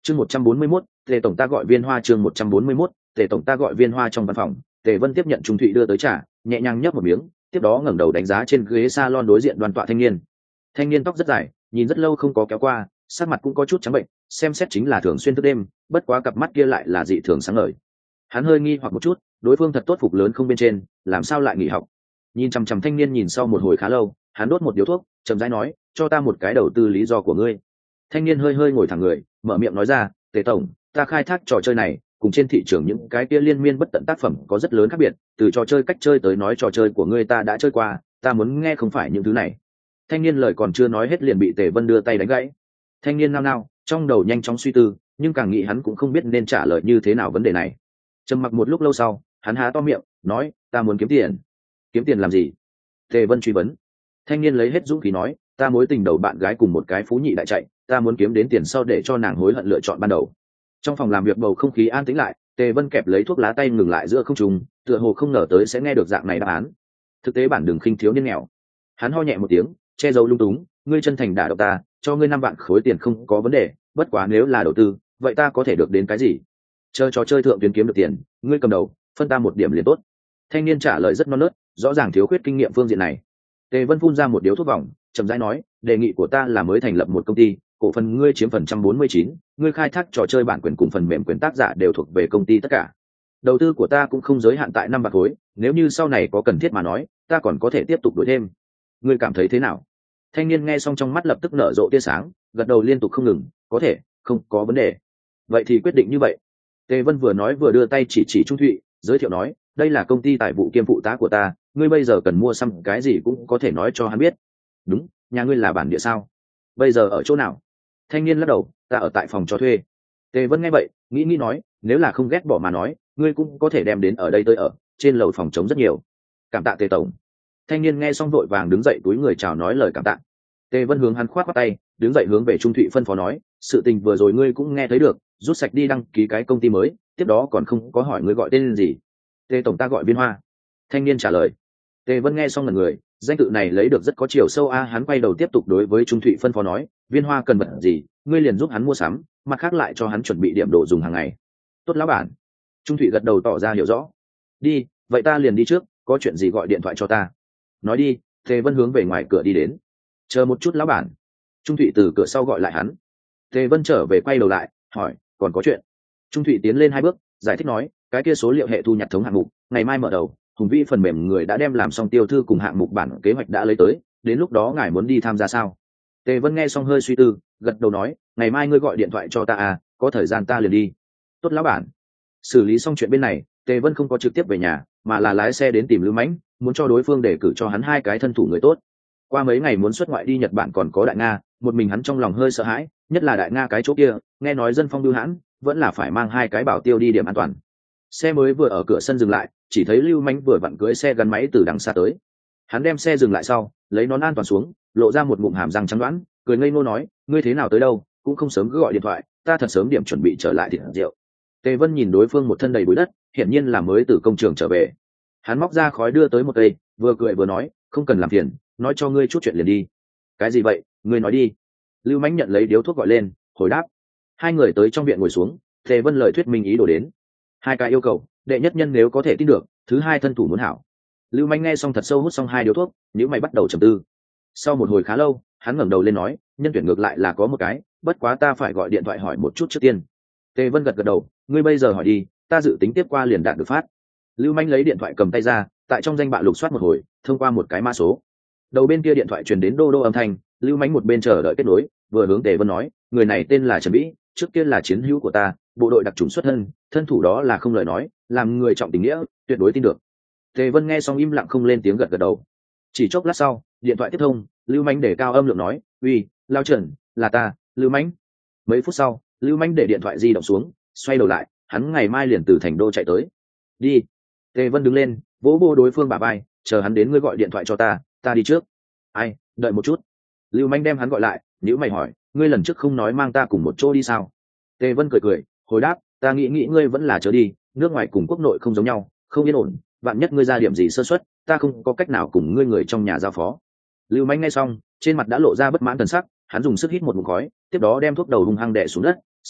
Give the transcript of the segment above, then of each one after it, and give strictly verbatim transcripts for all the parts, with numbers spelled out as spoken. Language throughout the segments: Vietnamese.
chương một trăm bốn mươi mốt, tề tổng ta gọi viên hoa. chương một trăm bốn mươi mốt, tề tổng ta gọi viên hoa. Trong văn phòng, Tề Vân tiếp nhận Trung Thụy đưa tới trà, nhẹ nhàng nhấp một miếng, tiếp đó ngẩng đầu đánh giá trên ghế salon đối diện đoàn tọa thanh niên. Thanh niên tóc rất dài, nhìn rất lâu không có kéo qua, sắc mặt cũng có chút trắng bệnh, xem xét chính là thường xuyên thức đêm, bất quá cặp mắt kia lại là dị thường sáng ngời. Hắn hơi nghi hoặc một chút, đối phương thật tốt phục lớn không bên trên, làm sao lại nghỉ học? Nhìn chằm chằm thanh niên nhìn sau một hồi khá lâu, hắn đốt một điếu thuốc, chậm rãi nói, cho ta một cái đầu tư lý do của ngươi. Thanh niên hơi hơi ngồi thẳng người, mở miệng nói ra, Tề tổng, ta khai thác trò chơi này cùng trên thị trường những cái kia liên miên bất tận tác phẩm có rất lớn khác biệt, từ trò chơi cách chơi tới nói trò chơi của ngươi ta đã chơi qua, ta muốn nghe không phải những thứ này. Thanh niên lời còn chưa nói hết liền bị Tề Vân đưa tay đánh gãy. Thanh niên nao nao, trong đầu nhanh chóng suy tư, nhưng càng nghĩ hắn cũng không biết nên trả lời như thế nào vấn đề này. Trầm mặc một lúc lâu sau, hắn há to miệng, nói, ta muốn kiếm tiền. Kiếm tiền làm gì? Tề Vân truy vấn. Thanh niên lấy hết dũng khí nói, ta mối tình đầu bạn gái cùng một cái phú nhị đại chạy, ta muốn kiếm đến tiền sau để cho nàng hối hận lựa chọn ban đầu. Trong phòng làm việc bầu không khí an tĩnh lại, Tề Vân kẹp lấy thuốc lá tay ngừng lại giữa không trung, tựa hồ không ngờ tới sẽ nghe được dạng này đáp án. Thực tế bản đường khinh thiếu niên nghèo. Hắn ho nhẹ một tiếng, che giấu lung túng, ngươi chân thành đả động ta, cho ngươi năm vạn khối tiền không có vấn đề, bất quá nếu là đầu tư, vậy ta có thể được đến cái gì? Chơi trò chơi thượng tuyến kiếm được tiền, ngươi cầm đầu, phân ta một điểm liền tốt. Thanh niên trả lời rất non nớt, rõ ràng thiếu khuyết kinh nghiệm phương diện này. Tề Vân phun ra một điếu thuốc vòng, chậm rãi nói, đề nghị của ta là mới thành lập một công ty, cổ phần ngươi chiếm phần trăm bốn mươi chín, ngươi khai thác trò chơi bản quyền cùng phần mềm quyền tác giả đều thuộc về công ty tất cả. Đầu tư của ta cũng không giới hạn tại năm bạc khối, nếu như sau này có cần thiết mà nói, ta còn có thể tiếp tục đổi thêm. Ngươi cảm thấy thế nào? Thanh niên nghe xong trong mắt lập tức nở rộ tia sáng, gật đầu liên tục không ngừng, có thể, không có vấn đề. Vậy thì quyết định như vậy. Tề Vân vừa nói vừa đưa tay chỉ chỉ Trung Thụy, giới thiệu nói, đây là công ty tài vụ kiêm phụ tá của ta, ngươi bây giờ cần mua xăm cái gì cũng có thể nói cho hắn biết. Đúng, nhà ngươi là bản địa sao? Bây giờ ở chỗ nào? Thanh niên lắc đầu, ta ở tại phòng cho thuê. Tề Vân nghe vậy, nghĩ nghĩ nói, nếu là không ghét bỏ mà nói, ngươi cũng có thể đem đến ở đây tôi ở, trên lầu phòng trống rất nhiều. Cảm tạ Tề tổng. Thanh niên nghe xong vội vàng đứng dậy túi người chào nói lời cảm tạ. Tề Vân hướng hắn khoát khoát tay, đứng dậy hướng về Trung Thụy phân phó nói, sự tình vừa rồi ngươi cũng nghe thấy được, rút sạch đi đăng ký cái công ty mới, tiếp đó còn không có hỏi ngươi gọi tên gì. Tề tổng ta gọi Viên Hoa. Thanh niên trả lời. Tề Vân nghe xong ngẩn người, danh tự này lấy được rất có chiều sâu a. À, hắn quay đầu tiếp tục đối với Trung Thụy phân phó nói, Viên Hoa cần vật gì, ngươi liền giúp hắn mua sắm, mặt khác lại cho hắn chuẩn bị điểm đồ dùng hàng ngày. Tốt lão bản. Trung Thụy gật đầu tỏ ra hiểu rõ. Đi, vậy ta liền đi trước, có chuyện gì gọi điện thoại cho ta. Nói đi. Tề Vân hướng về ngoài cửa đi đến. Chờ một chút lão bản. Trung Thụy từ cửa sau gọi lại hắn. Tề Vân trở về quay đầu lại, hỏi, còn có chuyện. Trung Thụy tiến lên hai bước, giải thích nói, cái kia số liệu hệ thu nhặt thống hạng mục, ngày mai mở đầu, Hùng Vĩ phần mềm người đã đem làm xong tiêu thư cùng hạng mục bản kế hoạch đã lấy tới, đến lúc đó ngài muốn đi tham gia sao? Tề Vân nghe xong hơi suy tư, gật đầu nói, ngày mai ngươi gọi điện thoại cho ta à, có thời gian ta liền đi. Tốt lão bản. Xử lý xong chuyện bên này, Tề Vân không có trực tiếp về nhà, mà là lái xe đến tìm Lưu Mãnh, muốn cho đối phương đề cử cho hắn hai cái thân thủ người tốt. Qua mấy ngày muốn xuất ngoại đi Nhật Bản còn có Đại Nga, một mình hắn trong lòng hơi sợ hãi, nhất là Đại Nga cái chỗ kia, nghe nói dân phong bưu hãn, vẫn là phải mang hai cái bảo tiêu đi điểm an toàn. Xe mới vừa ở cửa sân dừng lại, chỉ thấy Lưu Mãnh vừa vặn cưỡi xe gắn máy từ đằng xa tới. Hắn đem xe dừng lại sau, lấy nón an toàn xuống, lộ ra một ngụm hàm răng trắng đoán, cười ngây ngô nói, ngươi thế nào tới đâu, cũng không sớm cứ gọi điện thoại, ta thật sớm điểm chuẩn bị trở lại thịt rượu. Tề Vân nhìn đối phương một thân đầy bụi đất, hiển nhiên là mới từ công trường trở về. Hắn móc ra khói đưa tới một cây, vừa cười vừa nói, không cần làm phiền, nói cho ngươi chút chuyện liền đi. Cái gì vậy, ngươi nói đi. Lưu Mãnh nhận lấy điếu thuốc gọi lên, hồi đáp. Hai người tới trong viện ngồi xuống, Tề Vân lời thuyết minh ý đồ đến. Hai cái yêu cầu, đệ nhất nhân nếu có thể tin được, thứ hai thân thủ muốn hảo. Lưu Mãnh nghe xong thật sâu hút xong hai điếu thuốc, nhíu mày bắt đầu trầm tư. Sau một hồi khá lâu, hắn ngẩng đầu lên nói, nhân tuyển ngược lại là có một cái, bất quá ta phải gọi điện thoại hỏi một chút trước tiên. Tề Vân gật gật đầu, ngươi bây giờ hỏi đi, ta dự tính tiếp qua liền đạt được phát. Lưu Mãnh lấy điện thoại cầm tay ra, tại trong danh bạ lục soát một hồi, thông qua một cái mã số. Đầu bên kia điện thoại truyền đến đô đô âm thanh, Lưu Mãnh một bên chờ đợi kết nối, vừa hướng Tề Vân nói, người này tên là Trần Vĩ, trước kia là chiến hữu của ta, bộ đội đặc trùng xuất thân, thân thủ đó là không lời nói, làm người trọng tình nghĩa, tuyệt đối tin được. Tề Vân nghe xong im lặng không lên tiếng gật gật đầu. Chỉ chốc lát sau, điện thoại tiếp thông, Lưu Mãnh để cao âm lượng nói, uy, Lao Trần, là ta, Lưu Mãnh. Mấy phút sau, Lưu Mãnh để điện thoại di động xuống, xoay đầu lại, hắn ngày mai liền từ thành đô chạy tới. Đi. Tề Vân đứng lên, vỗ vỗ đối phương bả vai, chờ hắn đến ngươi gọi điện thoại cho ta, ta đi trước. Ai, đợi một chút. Lưu Mãnh đem hắn gọi lại, nếu mày hỏi, ngươi lần trước không nói mang ta cùng một chỗ đi sao? Tề Vân cười cười, hồi đáp, ta nghĩ nghĩ ngươi vẫn là chớ đi, nước ngoài cùng quốc nội không giống nhau, không yên ổn, vạn nhất ngươi ra điểm gì sơ suất, ta không có cách nào cùng ngươi người trong nhà giao phó. Lưu Mãnh nghe xong, trên mặt đã lộ ra bất mãn thần sắc, hắn dùng sức hít một ngụm khói, tiếp đó đem thuốc đầu hung hăng đè xuống đất, sao,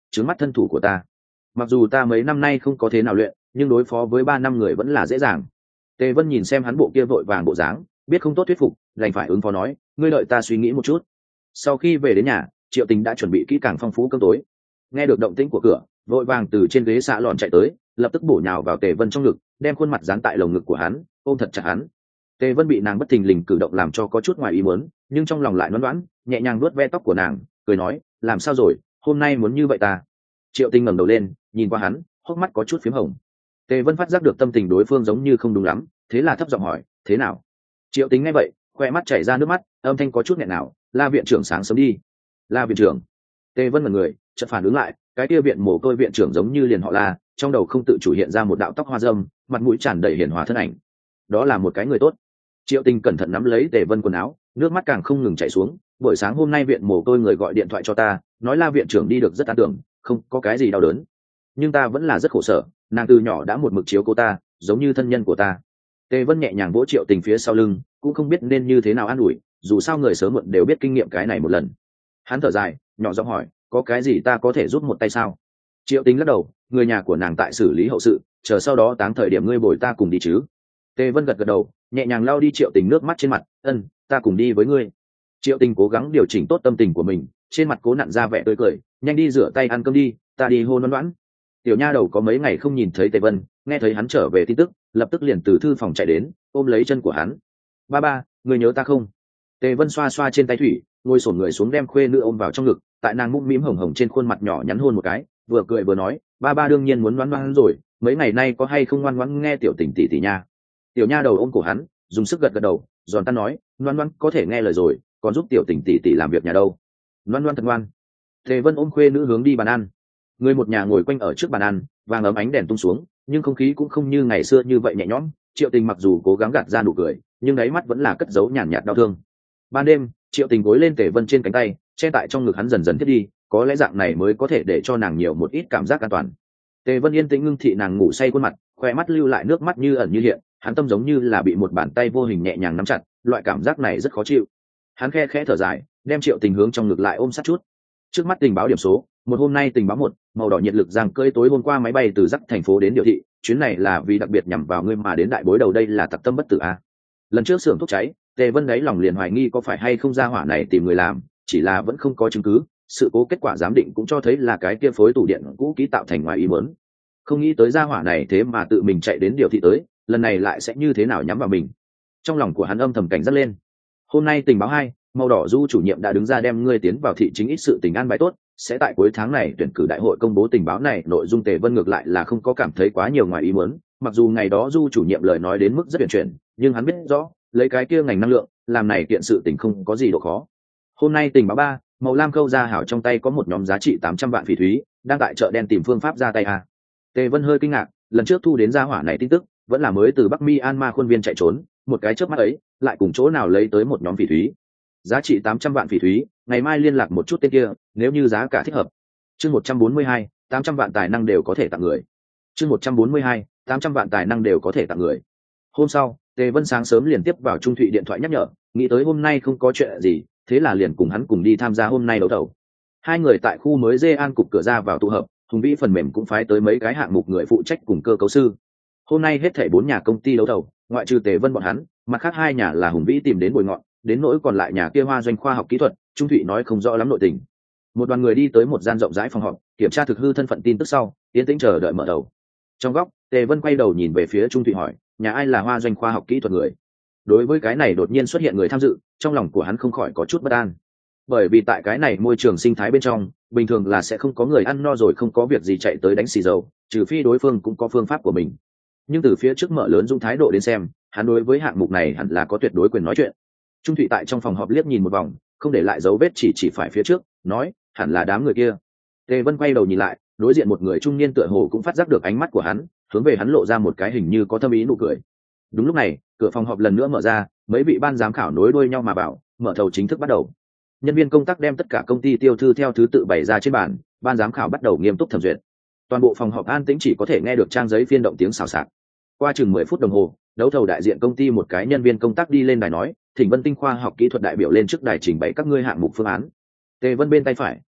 trướng mắt thân thủ của ta. Mặc dù ta mấy năm nay không có thế nào luyện, nhưng đối phó với ba năm người vẫn là dễ dàng. Tề Vân nhìn xem hắn bộ kia vội vàng bộ dáng, biết không tốt thuyết phục, đành phải ứng phó nói, ngươi đợi ta suy nghĩ một chút. Sau khi về đến nhà, Triệu Tình đã chuẩn bị kỹ càng phong phú cơm tối. Nghe được động tĩnh của cửa, vội vàng từ trên ghế xạ lòn chạy tới, lập tức bổ nhào vào Tề Vân trong ngực, đem khuôn mặt dán tại lồng ngực của hắn, ôm thật chặt hắn. Tề Vân bị nàng bất thình lình cử động làm cho có chút ngoài ý muốn, nhưng trong lòng lại đoán đoán, nhẹ nhàng vuốt ve tóc của nàng, cười nói, làm sao rồi, hôm nay muốn như vậy ta? Triệu Tình ngẩng đầu lên, nhìn qua hắn, hốc mắt có chút phím hồng. Tề Vân phát giác được tâm tình đối phương giống như không đúng lắm, thế là thấp giọng hỏi, thế nào? Triệu Tình nghe vậy, khoe mắt chảy ra nước mắt, âm thanh có chút nghẹn nào, La viện trưởng sáng sớm đi. La viện trưởng. Tề Vân ngẩn người, chợt phản ứng lại, cái kia viện mồ côi viện trưởng giống như liền họ La, trong đầu không tự chủ hiện ra một đạo tóc hoa râm, mặt mũi tràn đầy hiền hòa thân ảnh. Đó là một cái người tốt. Triệu Tình cẩn thận nắm lấy Tề Vân quần áo, nước mắt càng không ngừng chảy xuống. Buổi sáng hôm nay viện mồ côi người gọi điện thoại cho ta, nói La viện trưởng đi được rất an tưởng, không có cái gì đau đớn. Nhưng ta vẫn là rất khổ sở, nàng từ nhỏ đã một mực chiếu cô ta, giống như thân nhân của ta. Tề Vân nhẹ nhàng vỗ Triệu Tình phía sau lưng, cũng không biết nên như thế nào an ủi, dù sao người sớm muộn đều biết kinh nghiệm cái này một lần. Hắn thở dài, nhỏ giọng hỏi, có cái gì ta có thể giúp một tay sao? Triệu Tình lắc đầu, người nhà của nàng tại xử lý hậu sự, chờ sau đó táng thời điểm ngươi bồi ta cùng đi chứ? Tề Vân gật gật đầu, nhẹ nhàng lau đi Triệu Tình nước mắt trên mặt, ân, ta cùng đi với ngươi. Triệu Tình cố gắng điều chỉnh tốt tâm tình của mình, trên mặt cố nặn ra vẻ tươi cười, nhanh đi rửa tay ăn cơm đi, ta đi hôn đoán đoán. Tiểu nha đầu có mấy ngày không nhìn thấy Tề Vân, nghe thấy hắn trở về tin tức, lập tức liền từ thư phòng chạy đến, ôm lấy chân của hắn. Ba ba, người nhớ ta không? Tề Vân xoa xoa trên tay thủy, ngồi xổm người xuống đem khuê nữ ôm vào trong ngực, tại nàng mũm mĩm hồng hồng trên khuôn mặt nhỏ nhắn hôn một cái, vừa cười vừa nói, ba ba đương nhiên muốn ngoan ngoãn rồi, mấy ngày nay có hay không ngoan ngoãn nghe tiểu Tình tỷ tỷ nha. Tiểu nha đầu ôm cổ hắn, dùng sức gật gật đầu, giòn tan nói, ngoan ngoãn có thể nghe lời rồi, còn giúp tiểu Tình tỷ tỷ làm việc nhà đâu. Ngoan ngoãn thật ngoan. Tề Vân ôm khuê nữ hướng đi bàn ăn. Người một nhà ngồi quanh ở trước bàn ăn, vàng ấm ánh đèn tung xuống, nhưng không khí cũng không như ngày xưa như vậy nhẹ nhõm. Triệu Tình mặc dù cố gắng gạt ra nụ cười, nhưng đáy mắt vẫn là cất giấu nhàn nhạt đau thương. Ban đêm, Triệu Tình gối lên Tề Vân trên cánh tay, che tại trong ngực hắn dần dần thiết đi, có lẽ dạng này mới có thể để cho nàng nhiều một ít cảm giác an toàn. Tề Vân yên tĩnh ngưng thị nàng ngủ say khuôn mặt, khoe mắt lưu lại nước mắt như ẩn như hiện, hắn tâm giống như là bị một bàn tay vô hình nhẹ nhàng nắm chặt, loại cảm giác này rất khó chịu. Hắn khe khẽ thở dài, đem Triệu Tình hướng trong ngực lại ôm sát chút. Trước mắt tình báo điểm số, một hôm nay tình báo một, màu đỏ nhiệt lực giang cưỡi tối hôm qua máy bay từ Dắc thành phố đến Điều thị, chuyến này là vì đặc biệt nhằm vào ngươi mà đến đại bối đầu đây là tặc tâm bất tử a. Lần trước xưởng thuốc cháy, Tề Vân đấy lòng liền hoài nghi có phải hay không ra hỏa này tìm người làm, chỉ là vẫn không có chứng cứ, sự cố kết quả giám định cũng cho thấy là cái kia phối tủ điện cũ kỹ tạo thành ngoài ý muốn. Không nghĩ tới ra hỏa này thế mà tự mình chạy đến Điều thị tới, lần này lại sẽ như thế nào nhắm vào mình. Trong lòng của hắn âm thầm cảnh giác lên. Hôm nay tình báo hai, màu đỏ du chủ nhiệm đã đứng ra đem ngươi tiến vào thị chính ít sự tình an bài tốt, sẽ tại cuối tháng này tuyển cử đại hội công bố tình báo này. Nội dung Tề Vân ngược lại là không có cảm thấy quá nhiều ngoài ý muốn, mặc dù ngày đó du chủ nhiệm lời nói đến mức rất huyền chuyển, nhưng hắn biết rõ lấy cái kia ngành năng lượng làm này kiện sự tình không có gì độ khó. Hôm nay tình báo ba, màu lam câu ra hảo trong tay có một nhóm giá trị tám trăm vạn phỉ thúy, đang tại chợ đen tìm phương pháp ra tay a. Tề Vân hơi kinh ngạc, lần trước thu đến gia hỏa này tin tức vẫn là mới từ Bắc Myanmar khuôn viên chạy trốn, một cái chớp mắt ấy lại cùng chỗ nào lấy tới một nhóm phỉ thúy giá trị tám trăm vạn phỉ thúy, ngày mai liên lạc một chút tên kia, nếu như giá cả thích hợp. Chương một trăm bốn mươi hai, tám trăm vạn tài năng đều có thể tặng người. Chương một trăm bốn mươi hai, tám trăm vạn tài năng đều có thể tặng người. Hôm sau, Tề Vân sáng sớm liền tiếp vào Trung Thụy điện thoại nhắc nhở, nghĩ tới hôm nay không có chuyện gì, thế là liền cùng hắn cùng đi tham gia hôm nay đấu thầu. Hai người tại khu mới Dê An cục cửa ra vào tụ hợp, Hùng Vĩ phần mềm cũng phái tới mấy cái hạng mục người phụ trách cùng cơ cấu sư. Hôm nay hết thảy bốn nhà công ty đấu thầu, ngoại trừ Tề Vân bọn hắn, mặt khác hai nhà là Hùng Vĩ tìm đến bồi ngọn, đến nỗi còn lại nhà kia Hoa Doanh khoa học kỹ thuật, Trung Thụy nói không rõ lắm nội tình. Một đoàn người đi tới một gian rộng rãi phòng họp, kiểm tra thực hư thân phận tin tức sau, tiến tĩnh chờ đợi mở đầu. Trong góc, Tề Vân quay đầu nhìn về phía Trung Thụy hỏi, nhà ai là Hoa Doanh khoa học kỹ thuật người? Đối với cái này đột nhiên xuất hiện người tham dự, trong lòng của hắn không khỏi có chút bất an. Bởi vì tại cái này môi trường sinh thái bên trong, bình thường là sẽ không có người ăn no rồi không có việc gì chạy tới đánh xì dầu, trừ phi đối phương cũng có phương pháp của mình. Nhưng từ phía trước mở lớn dung thái độ đến xem, hắn đối với hạng mục này hẳn là có tuyệt đối quyền nói chuyện. Trung Thụy tại trong phòng họp liếc nhìn một vòng, không để lại dấu vết, chỉ chỉ phải phía trước, nói, hẳn là đám người kia. Tề Vân quay đầu nhìn lại, đối diện một người trung niên tựa hồ cũng phát giác được ánh mắt của hắn, hướng về hắn lộ ra một cái hình như có thâm ý nụ cười. Đúng lúc này, cửa phòng họp lần nữa mở ra, mấy vị ban giám khảo nối đuôi nhau mà bảo, mở thầu chính thức bắt đầu. Nhân viên công tác đem tất cả công ty tiêu thư theo thứ tự bày ra trên bàn, ban giám khảo bắt đầu nghiêm túc thẩm duyệt. Toàn bộ phòng họp an tĩnh, chỉ có thể nghe được trang giấy phiên động tiếng xào xạc. Qua chừng mười phút đồng hồ, đấu thầu đại diện công ty một cái nhân viên công tác đi lên đài nói, Thỉnh Vân Tinh khoa học kỹ thuật đại biểu lên trước đài trình bày các ngươi hạng mục phương án. Tề Vân bên tay phải,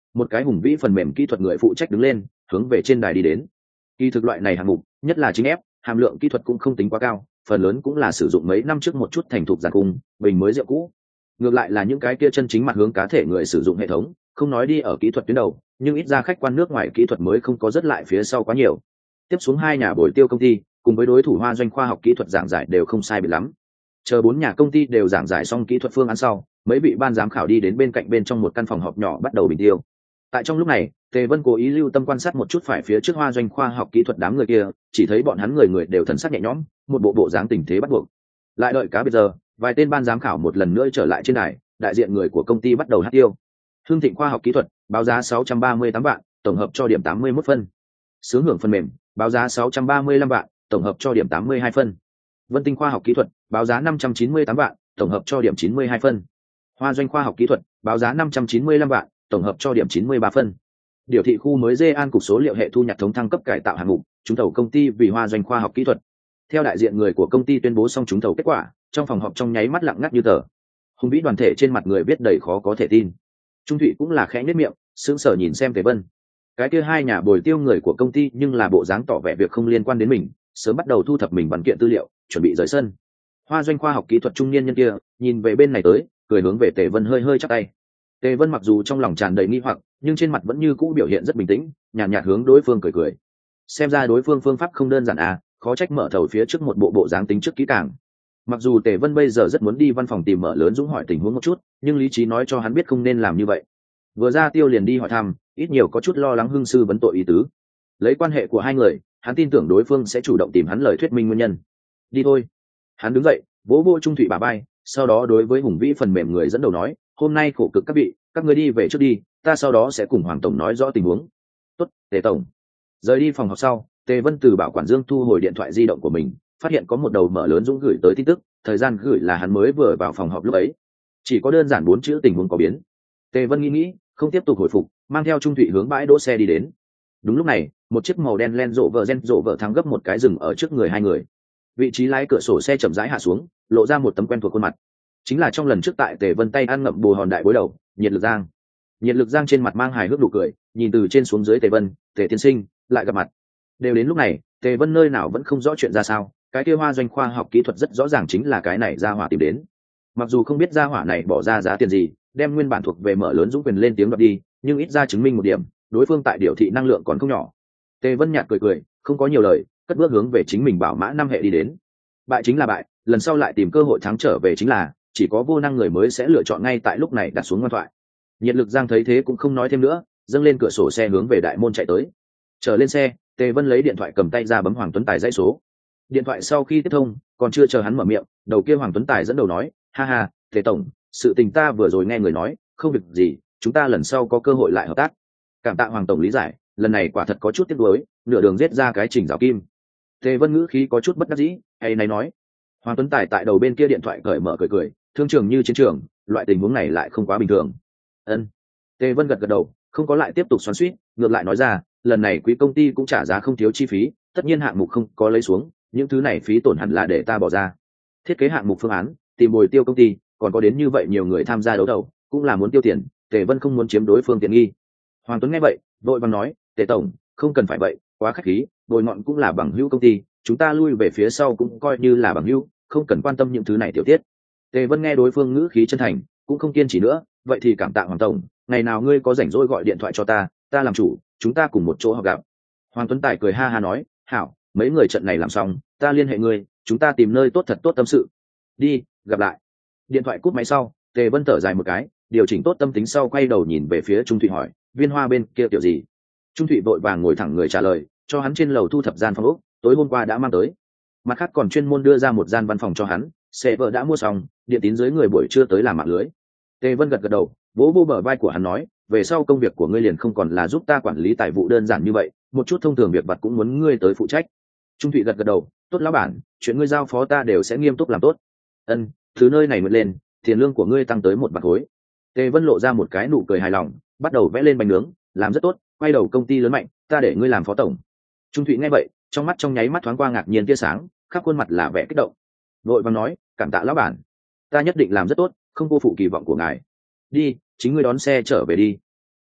một cái hùng vĩ phần mềm kỹ thuật người phụ trách đứng lên hướng về trên đài đi đến. Kỳ thực loại này hạng mục nhất là chính ép hàm lượng kỹ thuật cũng không tính quá cao, phần lớn cũng là sử dụng mấy năm trước một chút thành thục giàn cung bình mới rượu cũ. Ngược lại là những cái kia chân chính mặt hướng cá thể người sử dụng hệ thống, không nói đi ở kỹ thuật tuyến đầu, nhưng ít ra khách quan nước ngoài kỹ thuật mới không có rất lại phía sau quá nhiều. Tiếp xuống hai nhà bồi tiêu công ty cùng với đối thủ Hoa Doanh khoa học kỹ thuật giảng giải đều không sai biệt lắm. Chờ bốn nhà công ty đều giảng giải xong kỹ thuật phương án sau, mấy vị ban giám khảo đi đến bên cạnh bên trong một căn phòng họp nhỏ bắt đầu bình tiêu. Tại trong lúc này, Tề Vân cố ý lưu tâm quan sát một chút phải phía trước Hoa Doanh khoa học kỹ thuật đám người kia, chỉ thấy bọn hắn người người đều thần sắc nhẹ nhõm, một bộ bộ dáng tình thế bắt buộc. Lại đợi cá bây giờ, vài tên ban giám khảo một lần nữa trở lại trên đài, đại diện người của công ty bắt đầu hát tiêu. Hưng Thịnh khoa học kỹ thuật, báo giá sáu trăm ba mươi tám vạn, tổng hợp cho điểm tám mươi mốt phân. Sướng Hưởng phần mềm, báo giá sáu trăm ba mươi lăm vạn, tổng hợp cho điểm tám mươi hai phân. Vân Tinh khoa học kỹ thuật, báo giá năm trăm chín mươi tám vạn, tổng hợp cho điểm chín mươi hai phân. Hoa Doanh khoa học kỹ thuật, báo giá năm trăm chín mươi lăm vạn, tổng hợp cho điểm chín mươi ba phân. Điều thị khu mới Dê An cục số liệu hệ thu nhặt thống thăng cấp cải tạo hạng mục, trúng thầu công ty vì Hoa Doanh khoa học kỹ thuật. Theo đại diện người của công ty tuyên bố xong trúng thầu kết quả, trong phòng họp trong nháy mắt lặng ngắt như tờ. Hùng vĩ đoàn thể trên mặt người biết đầy khó có thể tin. Trung Thụy cũng là khẽ nhếch miệng, sững sờ nhìn xem Tề Vân. Cái kia hai nhà bồi tiêu người của công ty nhưng là bộ dáng tỏ vẻ việc không liên quan đến mình, sớm bắt đầu thu thập mình văn kiện tư liệu, chuẩn bị rời sân. Hoa Doanh khoa học kỹ thuật trung niên nhân kia nhìn về bên này tới, cười hướng về Tề Vân hơi hơi chắp tay. Tề Vân mặc dù trong lòng tràn đầy nghi hoặc, nhưng trên mặt vẫn như cũ biểu hiện rất bình tĩnh, nhàn nhạt, nhạt hướng đối phương cười cười. Xem ra đối phương phương pháp không đơn giản à, khó trách mở thầu phía trước một bộ bộ dáng tính trước kỹ càng. Mặc dù Tề Vân bây giờ rất muốn đi văn phòng tìm Mở Lớn Dũng hỏi tình huống một chút, nhưng lý trí nói cho hắn biết không nên làm như vậy. Vừa ra tiêu liền đi hỏi thăm, ít nhiều có chút lo lắng hưng sư vấn tội ý tứ. Lấy quan hệ của hai người, hắn tin tưởng đối phương sẽ chủ động tìm hắn lời thuyết minh nguyên nhân. Đi thôi. Hắn đứng dậy, vỗ vỗ Trung Thụy bà bay, sau đó đối với hùng vĩ phần mềm người dẫn đầu nói, hôm nay khổ cực các vị, các ngươi đi về trước đi, ta sau đó sẽ cùng Hoàng tổng nói rõ tình huống. Tốt, Tề tổng. Rời đi phòng họp sau, Tề Vân từ bảo quản Dương thu hồi điện thoại di động của mình, phát hiện có một đầu Mở Lớn Dũng gửi tới tin tức, thời gian gửi là hắn mới vừa vào phòng họp lúc ấy. Chỉ có đơn giản bốn chữ tình huống có biến. Tề Vân nghĩ nghĩ, không tiếp tục hồi phục, mang theo Trung Thụy hướng bãi đỗ xe đi đến. Đúng lúc này, một chiếc màu đen Land Rover Gen Rover thắng gấp một cái rừng ở trước người hai người. Vị trí lái cửa sổ xe chậm rãi hạ xuống, lộ ra một tấm quen thuộc khuôn mặt. Chính là trong lần trước tại Tề Vân tay ăn ngậm bồ hòn đại bối đầu, Nhiệt Lực Giang. Nhiệt Lực Giang trên mặt mang hài hước nụ cười, nhìn từ trên xuống dưới Tề Vân, Tề tiên sinh, lại gặp mặt. Đều đến lúc này, Tề Vân nơi nào vẫn không rõ chuyện ra sao, cái kia Hoa Doanh khoa học kỹ thuật rất rõ ràng chính là cái này ra hỏa tìm đến. Mặc dù không biết ra hỏa này bỏ ra giá tiền gì, đem nguyên bản thuộc về Mở Lớn Dũng quyền lên tiếng đoạt đi, nhưng ít ra chứng minh một điểm, đối phương tại điều thị năng lượng còn không nhỏ. Tề Vân nhạt cười cười, không có nhiều lời, cất bước hướng về chính mình bảo mã năm hệ đi đến. Bại chính là bại, lần sau lại tìm cơ hội thắng trở về chính là, chỉ có vô năng người mới sẽ lựa chọn ngay tại lúc này đặt xuống ngoan thoại. Nhiệt Lực Giang thấy thế cũng không nói thêm nữa, dâng lên cửa sổ xe hướng về đại môn chạy tới. Trở lên xe, Tề Vân lấy điện thoại cầm tay ra bấm Hoàng Tuấn Tài dãy số. Điện thoại sau khi tiếp thông, còn chưa chờ hắn mở miệng, đầu kia Hoàng Tuấn Tài dẫn đầu nói, ha ha, Tề tổng, sự tình ta vừa rồi nghe người nói, không việc gì, chúng ta lần sau có cơ hội lại hợp tác. Cảm tạ Hoàng tổng lý giải, lần này quả thật có chút tiếc nuối, nửa đường giết ra cái Trình Giảo Kim. Tề Vân ngữ khí có chút bất đắc dĩ, hay này nói. Hoàng Tuấn Tài tại đầu bên kia điện thoại cởi mở cười cười, thương trường như chiến trường, loại tình huống này lại không quá bình thường. Ân. Tề Vân gật gật đầu, không có lại tiếp tục xoắn xuýt, ngược lại nói ra, lần này quý công ty cũng trả giá không thiếu chi phí, tất nhiên hạng mục không có lấy xuống, những thứ này phí tổn hẳn là để ta bỏ ra. Thiết kế hạng mục phương án, tìm bồi tiêu công ty, còn có đến như vậy nhiều người tham gia đấu thầu, cũng là muốn tiêu tiền, Tề Vân không muốn chiếm đối phương tiện nghi. Hoàng Tuấn nghe vậy, vội vàng nói, Tề tổng, không cần phải vậy, quá khách khí, bồi ngọn cũng là bằng hữu công ty, chúng ta lui về phía sau cũng coi như là bằng hữu, không cần quan tâm những thứ này tiểu tiết. Tề Vân nghe đối phương ngữ khí chân thành, cũng không kiên trì nữa, vậy thì cảm tạ Hoàng tổng, ngày nào ngươi có rảnh rỗi gọi điện thoại cho ta, ta làm chủ, chúng ta cùng một chỗ họp gặp. Hoàng Tuấn Tài cười ha ha nói, hảo, mấy người trận này làm xong, ta liên hệ ngươi, chúng ta tìm nơi tốt thật tốt tâm sự. Đi, gặp lại. Điện thoại cúp máy sau, Tề Vân thở dài một cái, điều chỉnh tốt tâm tính sau quay đầu nhìn về phía Trung Thụy hỏi, Viên Hoa bên kia kiểu gì? Trung Thụy vội vàng ngồi thẳng người trả lời, cho hắn trên lầu thu thập gian phòng ốc, tối hôm qua đã mang tới. Mặt khác còn chuyên môn đưa ra một gian văn phòng cho hắn, sẽ vợ đã mua xong, điện tín dưới người buổi trưa tới làm mạng lưới. Tề Vân gật gật đầu, vỗ vỗ bờ vai của hắn nói, về sau công việc của ngươi liền không còn là giúp ta quản lý tài vụ đơn giản như vậy, một chút thông thường việc vặt cũng muốn ngươi tới phụ trách. Trung Thụy gật gật đầu, tốt lão bản, chuyện ngươi giao phó ta đều sẽ nghiêm túc làm tốt. Ân, thứ nơi này mượn lên, tiền lương của ngươi tăng tới một bạc khối. Tề Vân lộ ra một cái nụ cười hài lòng, bắt đầu vẽ lên bánh nướng, làm rất tốt, quay đầu công ty lớn mạnh, ta để ngươi làm phó tổng. Trung Thụy nghe vậy, trong mắt trong nháy mắt thoáng qua ngạc nhiên tia sáng, khắp khuôn mặt là vẻ kích động. Vội vàng nói, cảm tạ lão bản, ta nhất định làm rất tốt, không vô phụ kỳ vọng của ngài. Đi, chính ngươi đón xe trở về đi.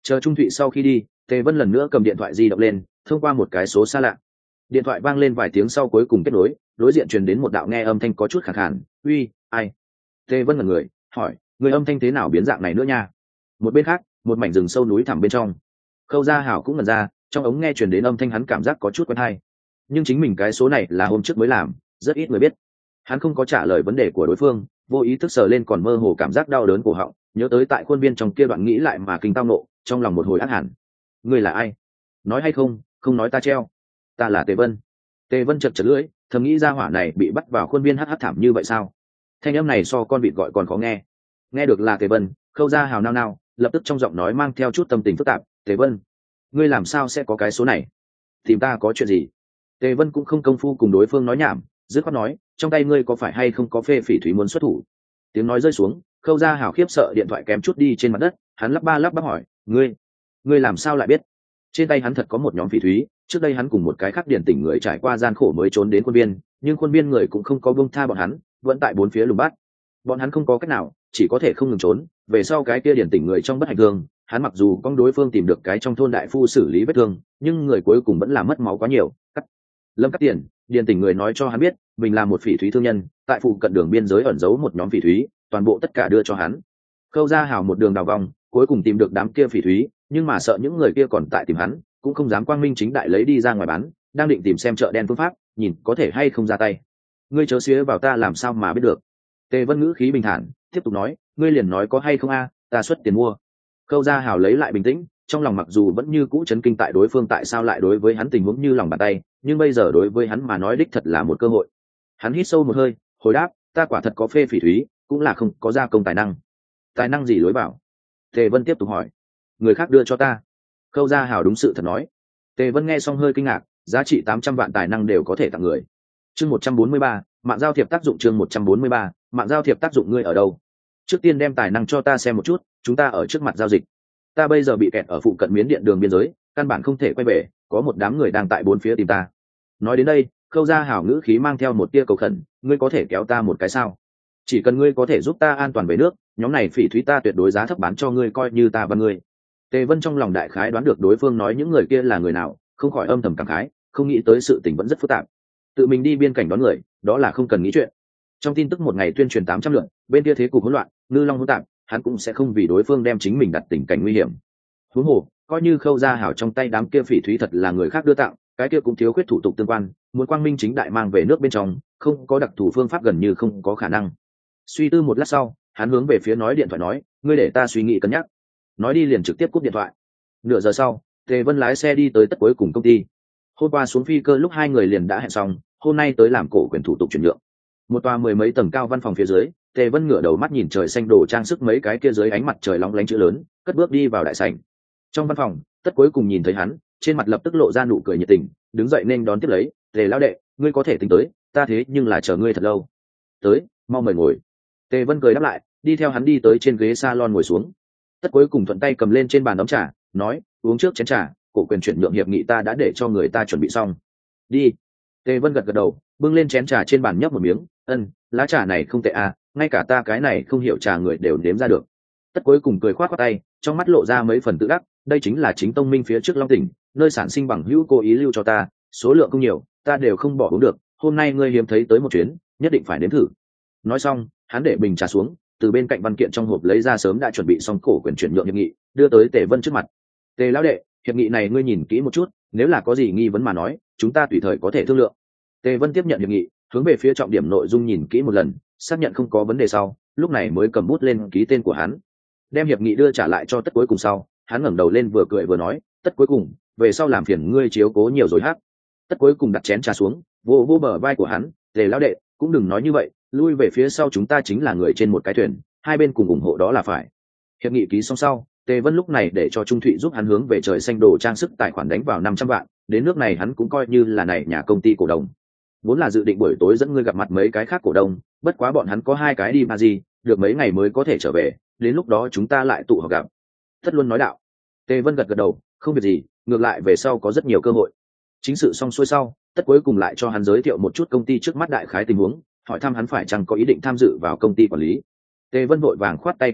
Chờ Trung Thụy sau khi đi, Tề Vân lần nữa cầm điện thoại di động lên, thông qua một cái số xa lạ. Điện thoại vang lên vài tiếng sau cuối cùng kết nối, đối diện truyền đến một đạo nghe âm thanh có chút khàn khàn, "Uy, ai?" Tề Vân ngẩn người, hỏi, "Người âm thanh thế nào biến dạng này nữa nha?" Một bên khác, một mảnh rừng sâu núi thẳm bên trong, Khâu Gia Hảo cũng ngẩn ra, trong ống nghe truyền đến âm thanh hắn cảm giác có chút quen tai. Nhưng chính mình cái số này là hôm trước mới làm, rất ít người biết. Hắn không có trả lời vấn đề của đối phương, vô ý thức sờ lên còn mơ hồ cảm giác đau đớn cổ họng, nhớ tới tại khuôn viên trong kia đoạn nghĩ lại mà kinh tao nộ, trong lòng một hồi ác hẳn. Ngươi là ai? Nói hay không, không nói ta treo. Ta là Tề Vân. Tề Vân chật chật lưỡi, thầm nghĩ ra hỏa này bị bắt vào khuôn viên hắc hắc thảm như vậy sao? Thanh âm này so con vịt gọi còn khó nghe. Nghe được là Tề Vân, Khâu Gia Hào nao nao, lập tức trong giọng nói mang theo chút tâm tình phức tạp, "Tề Vân, ngươi làm sao sẽ có cái số này? Tìm ta có chuyện gì?" Tề Vân cũng không công phu cùng đối phương nói nhảm, dứt khoát nói, "Trong tay ngươi có phải hay không có phê phỉ thúy muốn xuất thủ?" Tiếng nói rơi xuống, Khâu Gia Hào khiếp sợ điện thoại kém chút đi trên mặt đất, hắn lắp ba lắp bắp hỏi, "Ngươi, ngươi làm sao lại biết?" Trên tay hắn thật có một nhóm phỉ thúy, trước đây hắn cùng một cái khác điển tỉnh người trải qua gian khổ mới trốn đến khuôn viên, nhưng khuôn viên người cũng không có buông tha bọn hắn, vẫn tại bốn phía lùng bắt. Bọn hắn không có cách nào, chỉ có thể không ngừng trốn. Về sau cái kia điển tỉnh người trong bất hạnh thương, hắn mặc dù con đối phương tìm được cái trong thôn đại phu xử lý vết thương, nhưng người cuối cùng vẫn là mất máu quá nhiều. Cắt. Lâm Cắt Tiền, điển tỉnh người nói cho hắn biết, mình là một phỉ thúy thương nhân, tại phụ cận đường biên giới ẩn giấu một nhóm phỉ thúy, toàn bộ tất cả đưa cho hắn. Khâu Gia Hào một đường đào vòng, cuối cùng tìm được đám kia phỉ thúy, nhưng mà sợ những người kia còn tại tìm hắn, cũng không dám quang minh chính đại lấy đi ra ngoài bán, đang định tìm xem chợ đen phương pháp, nhìn có thể hay không ra tay. Ngươi chớ xía vào ta làm sao mà biết được? Tề Vân ngữ khí bình thản, tiếp tục nói, ngươi liền nói có hay không a, ta xuất tiền mua. Khâu Gia Hào lấy lại bình tĩnh, trong lòng mặc dù vẫn như cũ chấn kinh tại đối phương tại sao lại đối với hắn tình huống như lòng bàn tay, nhưng bây giờ đối với hắn mà nói đích thật là một cơ hội. Hắn hít sâu một hơi, hồi đáp, ta quả thật có phê phỉ thúy, cũng là không có gia công tài năng. Tài năng gì lối bảo? Tề Vân tiếp tục hỏi. Người khác đưa cho ta. Khâu Gia Hào đúng sự thật nói. Tề Vân nghe xong hơi kinh ngạc, giá trị tám trăm vạn tài năng đều có thể tặng người. Chương một trăm bốn mươi ba, mạng giao thiệp tác dụng chương một trăm bốn mươi ba, mạng giao thiệp tác dụng ngươi ở đâu? Trước tiên đem tài năng cho ta xem một chút, chúng ta ở trước mặt giao dịch. Ta bây giờ bị kẹt ở phụ cận Miến Điện đường biên giới, căn bản không thể quay về, có một đám người đang tại bốn phía tìm ta. Nói đến đây, Khâu Gia Hảo ngữ khí mang theo một tia cầu khẩn, ngươi có thể kéo ta một cái sao? Chỉ cần ngươi có thể giúp ta an toàn về nước, nhóm này phỉ thúy ta tuyệt đối giá thấp bán cho ngươi coi như ta và ngươi. Tề Vân trong lòng đại khái đoán được đối phương nói những người kia là người nào, không khỏi âm thầm cảm khái, không nghĩ tới sự tình vẫn rất phức tạp. Tự mình đi biên cảnh đón người, đó là không cần nghĩ chuyện. Trong tin tức một ngày tuyên truyền tám trăm lượt, bên kia thế cục hỗn loạn, ngư long hỗn tạp, hắn cũng sẽ không vì đối phương đem chính mình đặt tình cảnh nguy hiểm. Huống hồ, coi như Khâu Gia Hảo trong tay đám kia phỉ thúy thật là người khác đưa tặng, cái kia cũng thiếu khuyết thủ tục tương quan, muốn quang minh chính đại mang về nước bên trong, không có đặc thù phương pháp gần như không có khả năng. Suy tư một lát sau, hắn hướng về phía nói điện thoại nói, ngươi để ta suy nghĩ cân nhắc. Nói đi liền trực tiếp cúp điện thoại. Nửa giờ sau, Tề Vân lái xe đi tới tất cuối cùng công ty. Hôm qua xuống phi cơ lúc hai người liền đã hẹn xong, hôm nay tới làm cổ quyền thủ tục chuyển nhượng. Một tòa mười mấy tầng cao văn phòng phía dưới, Tề Vân ngửa đầu mắt nhìn trời xanh đồ trang sức mấy cái kia dưới ánh mặt trời lóng lánh chữ lớn, cất bước đi vào đại sảnh. Trong văn phòng, tất cuối cùng nhìn thấy hắn, trên mặt lập tức lộ ra nụ cười nhiệt tình, đứng dậy nên đón tiếp lấy, "Tề lão đệ, ngươi có thể tính tới, ta thế nhưng là chờ ngươi thật lâu." "Tới, mau mời ngồi." Tề Vân cười đáp lại, đi theo hắn đi tới trên ghế salon ngồi xuống. Tất cuối cùng thuận tay cầm lên trên bàn ấm trà, nói, "Uống trước chén trà, cổ quyền chuyển nhượng hiệp nghị ta đã để cho người ta chuẩn bị xong." "Đi." Tề Vân gật gật đầu, bưng lên chén trà trên bàn nhấp một miếng, "Ân, lá trà này không tệ à, ngay cả ta cái này không hiểu trà người đều nếm ra được." Tất cuối cùng cười khoát khoát tay, trong mắt lộ ra mấy phần tự đắc, "Đây chính là chính tông minh phía trước Long Tỉnh, nơi sản sinh bằng hữu cố ý lưu cho ta, số lượng không nhiều, ta đều không bỏ uống được, hôm nay ngươi hiếm thấy tới một chuyến, nhất định phải nếm thử." Nói xong, hắn để bình trà xuống, từ bên cạnh văn kiện trong hộp lấy ra sớm đã chuẩn bị xong cổ quyền chuyển nhượng hiệp nghị, đưa tới Tề Vân trước mặt. "Tề lão đệ, hiệp nghị này ngươi nhìn kỹ một chút, nếu là có gì nghi vấn mà nói, chúng ta tùy thời có thể thương lượng." Tề Vân tiếp nhận hiệp nghị, hướng về phía trọng điểm nội dung nhìn kỹ một lần, xác nhận không có vấn đề sau, lúc này mới cầm bút lên ký tên của hắn. Đem hiệp nghị đưa trả lại cho Tất cuối cùng sau, hắn ngẩng đầu lên vừa cười vừa nói, "Tất cuối cùng, về sau làm phiền ngươi chiếu cố nhiều rồi hát." Tất cuối cùng đặt chén trà xuống, vô vô bờ vai của hắn, "Tề lão đệ, cũng đừng nói như vậy, lui về phía sau chúng ta chính là người trên một cái thuyền, hai bên cùng ủng hộ đó là phải." Hiệp nghị ký xong sau, Tề Vân lúc này để cho Trung Thụy giúp hắn hướng về trời xanh đồ trang sức tài khoản đánh vào năm trăm vạn, đến nước này hắn cũng coi như là này nhà công ty cổ đông. Vốn là dự định buổi tối dẫn ngươi gặp mặt mấy cái khác cổ đông, bất quá bọn hắn có hai cái đi Paris, được mấy ngày mới có thể trở về, đến lúc đó chúng ta lại tụ họp gặp. Tất Luân nói đạo. Tề Vân gật gật đầu, không việc gì, ngược lại về sau có rất nhiều cơ hội. Chính sự xong xuôi sau, Tất cuối cùng lại cho hắn giới thiệu một chút công ty trước mắt đại khái tình huống, hỏi thăm hắn phải chăng có ý định tham dự vào công ty quản lý. Tề Vân vội vàng khoát tay cự tuyệt,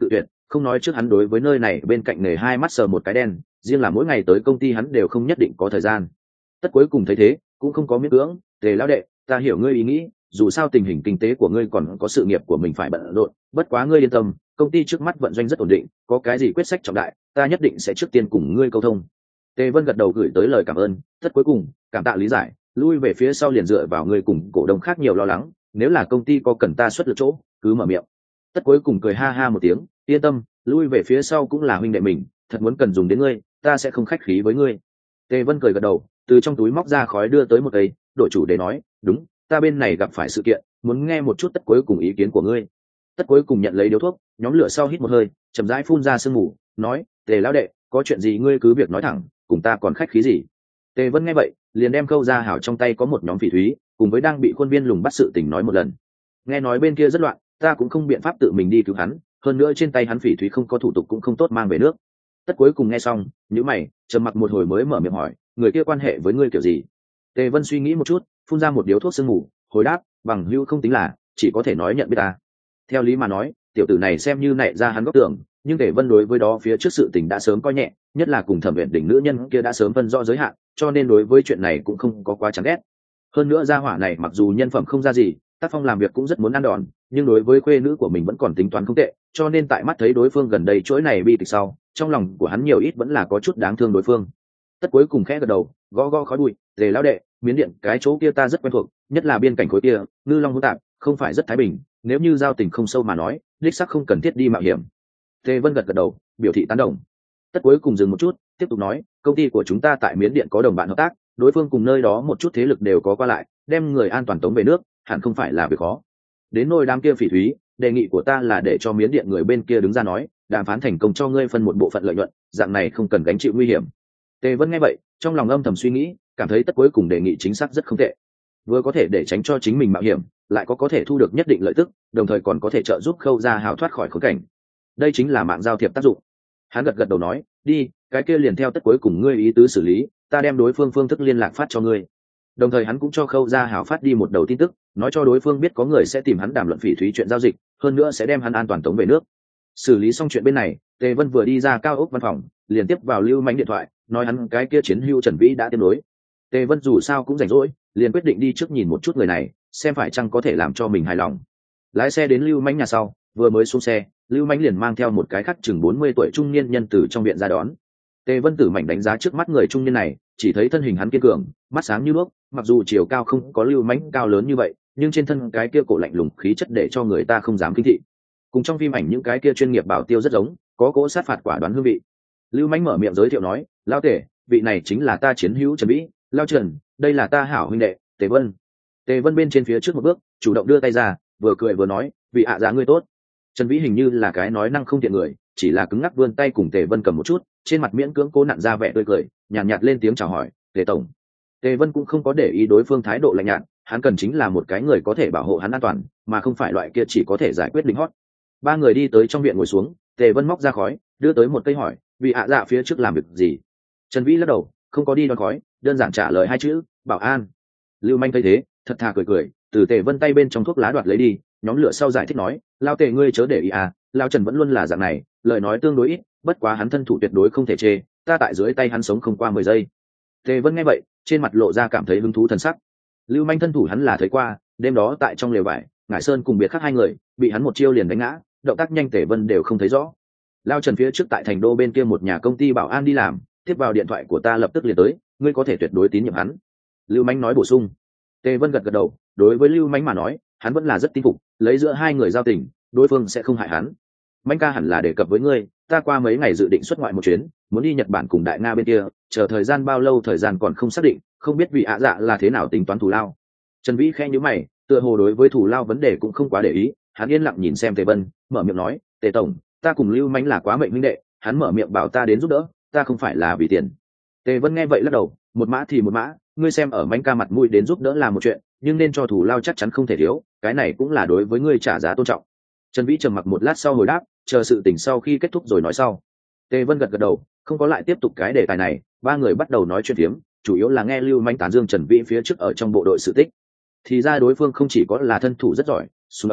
không nói trước hắn đối với nơi này bên cạnh nghề hai mắt sờ một cái đen, riêng là mỗi ngày tới công ty hắn đều không nhất định có thời gian. Tất cuối cùng thấy thế cũng không có miễn cưỡng, Tề lão đệ, ta hiểu ngươi ý nghĩ, dù sao tình hình kinh tế của ngươi còn có sự nghiệp của mình phải bận rộn, bất quá ngươi yên tâm, công ty trước mắt vận doanh rất ổn định, có cái gì quyết sách trọng đại ta nhất định sẽ trước tiên cùng ngươi câu thông. Tề Vân gật đầu gửi tới lời cảm ơn, tất cuối cùng cảm tạ lý giải, lui về phía sau liền dựa vào ngươi cùng cổ đông khác nhiều lo lắng, nếu là công ty có cần ta xuất lực chỗ cứ mở miệng. Tất cuối cùng cười ha ha một tiếng, yên tâm, lui về phía sau cũng là huynh đệ mình, thật muốn cần dùng đến ngươi ta sẽ không khách khí với ngươi. Tề Vân cười gật đầu, từ trong túi móc ra khói đưa tới một cây, đổi chủ đề nói, đúng, ta bên này gặp phải sự kiện, muốn nghe một chút tất cuối cùng ý kiến của ngươi. Tất cuối cùng nhận lấy điếu thuốc, nhóm lửa sau hít một hơi, chậm rãi phun ra sương mù, nói, Tề lão đệ, có chuyện gì ngươi cứ việc nói thẳng, cùng ta còn khách khí gì. Tề Vân nghe vậy liền đem Khâu Gia Hảo trong tay có một nhóm phỉ thúy cùng với đang bị khuôn viên lùng bắt sự tình nói một lần. Nghe nói bên kia rất loạn, ta cũng không biện pháp tự mình đi cứu hắn, hơn nữa trên tay hắn phỉ thúy không có thủ tục cũng không tốt mang về nước. Tất cuối cùng nghe xong nhíu mày, trầm mặc một hồi mới mở miệng hỏi, người kia quan hệ với ngươi kiểu gì. Tề Vân suy nghĩ một chút, phun ra một điếu thuốc sương mù, hồi đáp, bằng hữu không tính là, chỉ có thể nói nhận biết ta. Theo lý mà nói tiểu tử này xem như nảy ra hắn góc tưởng, nhưng Tề Vân đối với đó phía trước sự tình đã sớm coi nhẹ, nhất là cùng Thẩm Uyển Đỉnh nữ nhân kia đã sớm phân rõ giới hạn, cho nên đối với chuyện này cũng không có quá chán ghét. Hơn nữa gia hỏa này mặc dù nhân phẩm không ra gì, tác phong làm việc cũng rất muốn ăn đòn, nhưng đối với khuê nữ của mình vẫn còn tính toán không tệ, cho nên tại mắt thấy đối phương gần đây chuỗi này bi kịch sau, trong lòng của hắn nhiều ít vẫn là có chút đáng thương đối phương. Tất cuối cùng khẽ gật đầu, gõ gõ khói bụi, Tề lão đệ, Miến Điện cái chỗ kia ta rất quen thuộc, nhất là biên cảnh khối kia, ngư long hỗn tạp, không phải rất thái bình, nếu như giao tình không sâu mà nói, đích xác không cần thiết đi mạo hiểm. Tề Vân gật gật đầu, biểu thị tán đồng. Tất cuối cùng dừng một chút, tiếp tục nói, công ty của chúng ta tại Miến Điện có đồng bạn hợp tác, đối phương cùng nơi đó một chút thế lực đều có qua lại, đem người an toàn tống về nước, hẳn không phải là việc khó. Đến nôi đám kia phỉ thúy, đề nghị của ta là để cho Miến Điện người bên kia đứng ra nói, đàm phán thành công cho ngươi phân một bộ phận lợi nhuận, dạng này không cần gánh chịu nguy hiểm. Tề Vân nghe vậy, trong lòng âm thầm suy nghĩ, cảm thấy tất cuối cùng đề nghị chính xác rất không tệ, vừa có thể để tránh cho chính mình mạo hiểm, lại có có thể thu được nhất định lợi tức, đồng thời còn có thể trợ giúp Khâu Gia Hảo thoát khỏi khốn cảnh. Đây chính là mạng giao thiệp tác dụng. Hắn gật gật đầu nói, đi, cái kia liền theo tất cuối cùng ngươi ý tứ xử lý, ta đem đối phương phương thức liên lạc phát cho ngươi. Đồng thời hắn cũng cho Khâu Gia Hảo phát đi một đầu tin tức, nói cho đối phương biết có người sẽ tìm hắn đàm luận phỉ thúy chuyện giao dịch, hơn nữa sẽ đem hắn an toàn tống về nước. Xử lý xong chuyện bên này, Tề Vân vừa đi ra cao ốc văn phòng, liền tiếp vào Lưu Mánh điện thoại, nói hắn cái kia chiến hữu Trần Vĩ đã tiếp nối. Tề Vân dù sao cũng rảnh rỗi, liền quyết định đi trước nhìn một chút người này, xem phải chăng có thể làm cho mình hài lòng. Lái xe đến Lưu Mánh nhà sau, vừa mới xuống xe, Lưu Mánh liền mang theo một cái khác chừng bốn mươi tuổi trung niên nhân từ trong viện ra đón. Tề Vân Tử mảnh đánh giá trước mắt người trung niên này, chỉ thấy thân hình hắn kiên cường, mắt sáng như đuốc, mặc dù chiều cao không có Lưu Mánh cao lớn như vậy, nhưng trên thân cái kia cổ lạnh lùng khí chất để cho người ta không dám kinh thị. Cùng trong phim ảnh những cái kia chuyên nghiệp bảo tiêu rất giống, có cỗ sát phạt quả đoán hương vị. Lưu Mánh mở miệng giới thiệu nói, lão Tề, vị này chính là ta chiến hữu Trần Vĩ, Lão Trần, đây là ta hảo huynh đệ Tề Vân. Tề Vân bên trên phía trước một bước, chủ động đưa tay ra, vừa cười vừa nói, vị ạ giá ngươi tốt. Trần Vĩ hình như là cái nói năng không tiện người, chỉ là cứng ngắc vươn tay cùng Tề Vân cầm một chút, trên mặt miễn cưỡng cố nặn ra vẻ tươi cười, nhàn nhạt, nhạt lên tiếng chào hỏi, Tề tổng. Tề Vân cũng không có để ý đối phương thái độ lạnh nhạt, hắn cần chính là một cái người có thể bảo hộ hắn an toàn, mà không phải loại kia chỉ có thể giải quyết lính hót. Ba người đi tới trong viện ngồi xuống, Tề Vân móc ra khói, đưa tới một cây hỏi, vị ạ dạ phía trước làm việc gì? Trần Vĩ lắc đầu, không có đi đón khói, đơn giản trả lời hai chữ, bảo an. Lưu Manh thấy thế, thật thà cười cười, từ Tề Vân tay bên trong thuốc lá đoạt lấy đi, nhóm lửa sau giải thích nói, lao Tề ngươi chớ để ý à, lao Trần vẫn luôn là dạng này, lời nói tương đối ít, bất quá hắn thân thủ tuyệt đối không thể chê, ta tại dưới tay hắn sống không qua mười giây. Tề Vân nghe vậy, trên mặt lộ ra cảm thấy hứng thú thần sắc. Lưu Manh thân thủ hắn là thấy qua, đêm đó tại trong lều vải, Ngải Sơn cùng biệt khác hai người, bị hắn một chiêu liền đánh ngã, động tác nhanh Tề Vân đều không thấy rõ. Lao Trần phía trước tại thành đô bên kia một nhà công ty bảo an đi làm, tiếp vào điện thoại của ta lập tức liền tới, ngươi có thể tuyệt đối tín nhiệm hắn. Lưu Mánh nói bổ sung. Tề Vân gật gật đầu, đối với Lưu Mánh mà nói, hắn vẫn là rất tin phục, lấy giữa hai người giao tình, đối phương sẽ không hại hắn. Mánh ca hẳn là đề cập với ngươi, ta qua mấy ngày dự định xuất ngoại một chuyến, muốn đi Nhật Bản cùng Đại Nga bên kia, chờ thời gian bao lâu thời gian còn không xác định, không biết vị ạ dạ là thế nào tính toán thù lao. Trần Vĩ khẽ nhíu mày, tựa hồ đối với thù lao vấn đề cũng không quá để ý, hắn yên lặng nhìn xem Tề Vân, mở miệng nói, Tề tổng, ta cùng Lưu Mánh là quá mệnh huynh đệ, hắn mở miệng bảo ta đến giúp đỡ, ta không phải là vì tiền. Tề Vân nghe vậy lắc đầu, một mã thì một mã, ngươi xem ở Mánh ca mặt mũi đến giúp đỡ là một chuyện, nhưng nên cho thù lao chắc chắn không thể thiếu, cái này cũng là đối với ngươi trả giá tôn trọng. Trần Vĩ trầm mặc một lát sau hồi đáp, chờ sự tình sau khi kết thúc rồi nói sau. Tề Vân gật gật đầu, không có lại tiếp tục cái đề tài này, ba người bắt đầu nói chuyện phiếm, chủ yếu là nghe Lưu Mánh tán dương Trần Vĩ phía trước ở trong bộ đội sự tích. Thì ra đối phương không chỉ có là thân thủ rất giỏi, súng ống,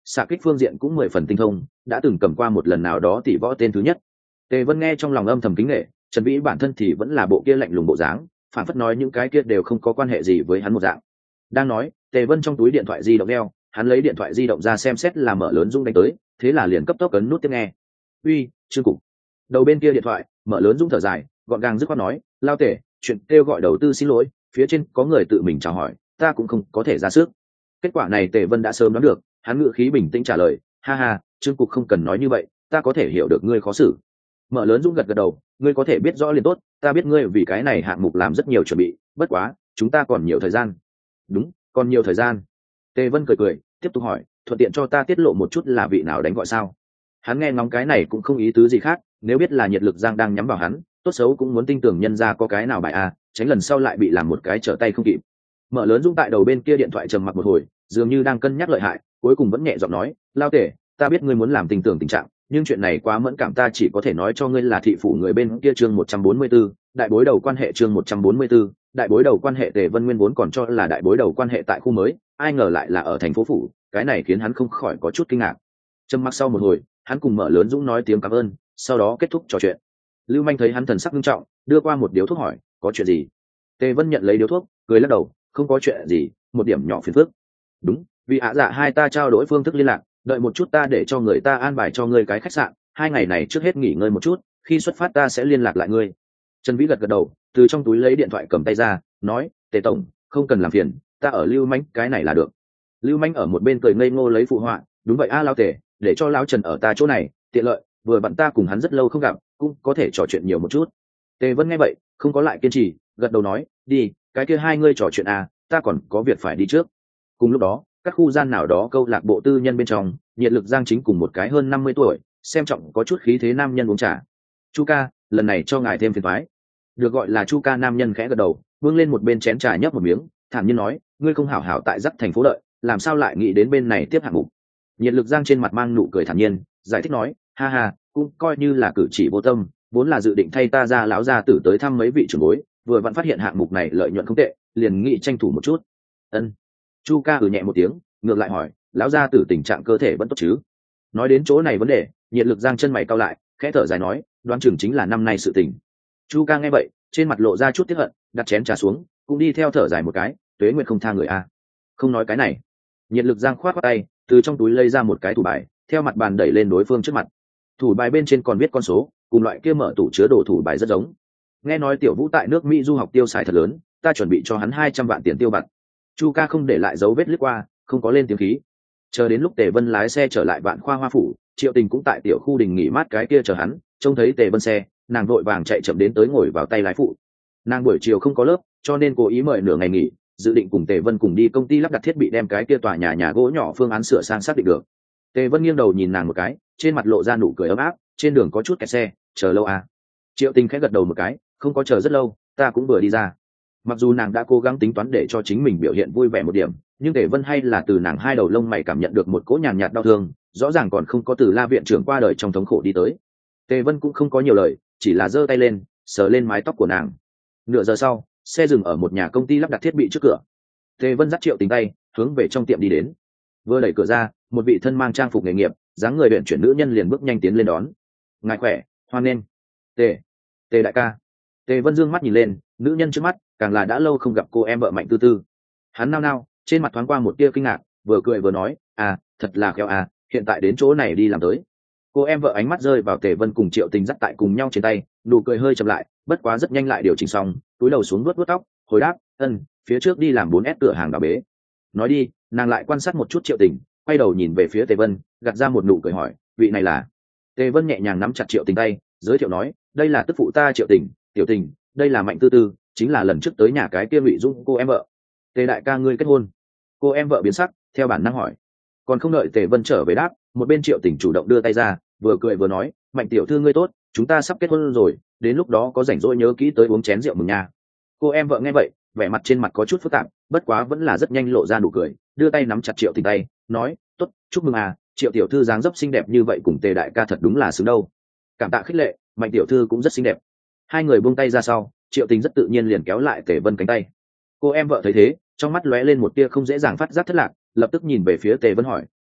xạ kích phương diện cũng mười phần tinh thông, đã từng cầm qua một lần nào đó tỷ võ tên thứ nhất. Tề Vân nghe trong lòng âm thầm kính nể, Trần Vĩ bản thân thì vẫn là bộ kia lạnh lùng bộ dáng, phản phất nói những cái kia đều không có quan hệ gì với hắn một dạng. Đang nói, Tề Vân trong túi điện thoại di động đeo, hắn lấy điện thoại di động ra xem xét là Mở Lớn Dũng đánh tới, thế là liền cấp tốc ấn nút tiếp nghe. "Uy, Trương Cục." Đầu bên kia điện thoại, Mở Lớn Dũng thở dài, gọn gàng dứt khoát nói, "Lao Tề, chuyện kêu gọi đầu tư xin lỗi, phía trên có người tự mình chào hỏi, ta cũng không có thể ra sức." Kết quả này Tề Vân đã sớm đoán được, hắn ngữ khí bình tĩnh trả lời, "Ha ha, Trương Cục không cần nói như vậy, ta có thể hiểu được ngươi khó xử." Mở Lớn Dũng gật gật đầu, "Ngươi có thể biết rõ liền tốt, ta biết ngươi vì cái này hạng mục làm rất nhiều chuẩn bị, bất quá, chúng ta còn nhiều thời gian." "Đúng, còn nhiều thời gian." Tề Vân cười cười, tiếp tục hỏi, "Thuận tiện cho ta tiết lộ một chút là vị nào đánh gọi sao?" Hắn nghe ngóng cái này cũng không ý tứ gì khác, nếu biết là Nhiệt Lực Giang đang nhắm vào hắn, tốt xấu cũng muốn tin tưởng nhân ra có cái nào bài à, tránh lần sau lại bị làm một cái trở tay không kịp. Mở Lớn Dũng tại đầu bên kia điện thoại trầm mặc một hồi, dường như đang cân nhắc lợi hại, cuối cùng vẫn nhẹ giọng nói, "Lao Tề, ta biết ngươi muốn làm tình tưởng tình trạng, nhưng chuyện này quá mẫn cảm, ta chỉ có thể nói cho ngươi là thị phủ người bên kia." Chương một trăm bốn mươi 144, đại bối đầu quan hệ. Chương một trăm bốn mươi 144, đại bối đầu quan hệ. Tề Vân nguyên vốn còn cho là đại bối đầu quan hệ tại khu mới, ai ngờ lại là ở thành phố phủ, cái này khiến hắn không khỏi có chút kinh ngạc. Trầm mặc sau một hồi, hắn cùng Mở Lớn Dũng nói tiếng cảm ơn, sau đó kết thúc trò chuyện. Lưu Manh thấy hắn thần sắc nghiêm trọng, đưa qua một điếu thuốc hỏi, "Có chuyện gì?" Tề Vân nhận lấy điếu thuốc, cười lắc đầu, "Không có chuyện gì, một điểm nhỏ phiền phức." "Đúng, vì ạ dạ hai ta trao đổi phương thức liên lạc, đợi một chút ta để cho người ta an bài cho ngươi cái khách sạn, hai ngày này trước hết nghỉ ngơi một chút, khi xuất phát ta sẽ liên lạc lại ngươi." Trần Vĩ gật gật đầu, từ trong túi lấy điện thoại cầm tay ra, nói, "Tề tổng, không cần làm phiền, ta ở Lưu Manh cái này là được." Lưu Manh ở một bên cười ngây ngô lấy phụ họa, "Đúng vậy a, Lão Tề, để cho lão Trần ở ta chỗ này, tiện lợi, vừa bạn ta cùng hắn rất lâu không gặp, cũng có thể trò chuyện nhiều một chút." Tề Vân nghe vậy, không có lại kiên trì, gật đầu nói, "Đi, cái kia hai ngươi trò chuyện à, ta còn có việc phải đi trước." Cùng lúc đó, các khu gian nào đó câu lạc bộ tư nhân bên trong, Nhiệt Lực Giang chính cùng một cái hơn năm mươi tuổi, xem trọng có chút khí thế nam nhân uống trà. "Chu ca, lần này cho ngài thêm phiền toái." Được gọi là Chu ca nam nhân khẽ gật đầu, vươn lên một bên chén trà nhấp một miếng, thản nhiên nói, "Ngươi không hảo hảo tại dắt thành phố đợi, làm sao lại nghĩ đến bên này tiếp hạng mục?" Nhiệt Lực Giang trên mặt mang nụ cười thản nhiên, giải thích nói, "Ha ha, cũng coi như là cử chỉ vô tâm, vốn là dự định thay ta ra lão gia tử tới thăm mấy vị trưởng bối, vừa vặn phát hiện hạng mục này lợi nhuận không tệ, liền nghĩ tranh thủ một chút." Ân. Chu ca ừ nhẹ một tiếng, ngược lại hỏi, "Lão gia tử tình trạng cơ thể vẫn tốt chứ?" Nói đến chỗ này vấn đề, Nhiệt Lực Giang chân mày cau lại, khẽ thở dài nói, "Đoán chừng chính là năm nay sự tình." Chu ca nghe vậy, trên mặt lộ ra chút tiếc hận, đặt chén trà xuống, cũng đi theo thở dài một cái, "Tuế nguyệt không tha người a." Không nói cái này. Nhiệt Lực Giang khoát khoát tay, từ trong túi lấy ra một cái thủ bài, theo mặt bàn đẩy lên đối phương trước mặt. Thủ bài bên trên còn viết con số, cùng loại kia mở tủ chứa đồ thủ bài rất giống. "Nghe nói Tiểu Vũ tại nước Mỹ du học tiêu xài thật lớn, ta chuẩn bị cho hắn hai trăm vạn tiền tiêu vặt." Chu ca không để lại dấu vết lướt qua, không có lên tiếng khí. Chờ đến lúc Tề Vân lái xe trở lại Vạn Khoa Hoa phủ, Triệu Tình cũng tại tiểu khu đình nghỉ mát cái kia chờ hắn, trông thấy Tề Vân xe, nàng vội vàng chạy chậm đến tới ngồi vào tay lái phụ. Nàng buổi chiều không có lớp, cho nên cố ý mời nửa ngày nghỉ, dự định cùng Tề Vân cùng đi công ty lắp đặt thiết bị đem cái kia tòa nhà nhà gỗ nhỏ phương án sửa sang xác định được. Tề Vân nghiêng đầu nhìn nàng một cái, trên mặt lộ ra nụ cười ấm áp, "Trên đường có chút kẹt xe, chờ lâu à?" Triệu Tình khẽ gật đầu một cái, "Không có chờ rất lâu, ta cũng vừa đi ra." Mặc dù nàng đã cố gắng tính toán để cho chính mình biểu hiện vui vẻ một điểm, nhưng Tề Vân hay là từ nàng hai đầu lông mày cảm nhận được một cỗ nhàn nhạt đau thương, rõ ràng còn không có từ La viện trưởng qua đời trong thống khổ đi tới. Tề Vân cũng không có nhiều lời, chỉ là giơ tay lên, sờ lên mái tóc của nàng. Nửa giờ sau, xe dừng ở một nhà công ty lắp đặt thiết bị trước cửa. Tề Vân dắt Triệu Tình tay, hướng về trong tiệm đi đến. Vừa đẩy cửa ra, một vị thân mang trang phục nghề nghiệp, dáng người luyện chuyển nữ nhân liền bước nhanh tiến lên đón. "Ngài khỏe, hoan nghênh." "Tề, Tề đại ca." Tề Vân dương mắt nhìn lên, nữ nhân trước mắt, càng là đã lâu không gặp cô em vợ Mạnh Tư Tư. Hắn nao nao, trên mặt thoáng qua một tia kinh ngạc, vừa cười vừa nói, "À, thật là khéo à, hiện tại đến chỗ này đi làm tới." Cô em vợ ánh mắt rơi vào Tề Vân cùng Triệu Tình dắt tại cùng nhau trên tay, nụ cười hơi chậm lại, bất quá rất nhanh lại điều chỉnh xong, túi đầu xuống vuốt vuốt tóc, hồi đáp, "Ân, phía trước đi làm bốn S cửa hàng đào bế." Nói đi, nàng lại quan sát một chút Triệu Tình, quay đầu nhìn về phía Tề Vân, gạt ra một nụ cười hỏi, "Vị này là?" Tề Vân nhẹ nhàng nắm chặt Triệu Tình tay, giới thiệu nói, "Đây là tức phụ ta Triệu Tình, Tiểu Tình, đây là Mạnh Tư Tư, chính là lần trước tới nhà cái kia Ngụy Dung cô em vợ." "Tề đại ca ngươi kết hôn?" Cô em vợ biến sắc, theo bản năng hỏi. Còn không đợi Tề Vân trở về đáp, một bên Triệu Tình chủ động đưa tay ra, vừa cười vừa nói, "Mạnh tiểu thư ngươi tốt, chúng ta sắp kết hôn rồi, đến lúc đó có rảnh rỗi nhớ kỹ tới uống chén rượu mừng nha." Cô em vợ nghe vậy, vẻ mặt trên mặt có chút phức tạp, bất quá vẫn là rất nhanh lộ ra nụ cười, đưa tay nắm chặt Triệu Tình tay, nói, "Tốt, chúc mừng à, Triệu tiểu thư dáng dấp xinh đẹp như vậy cùng Tề đại ca thật đúng là xứng đâu." "Cảm tạ khích lệ, Mạnh tiểu thư cũng rất xinh đẹp." Hai người buông tay ra sau, Triệu Tình rất tự nhiên liền kéo lại Tề Vân cánh tay. Cô em vợ thấy thế, trong mắt lóe lên một tia không dễ dàng phát giác thất lạc, lập tức nhìn về phía Tề Vân hỏi,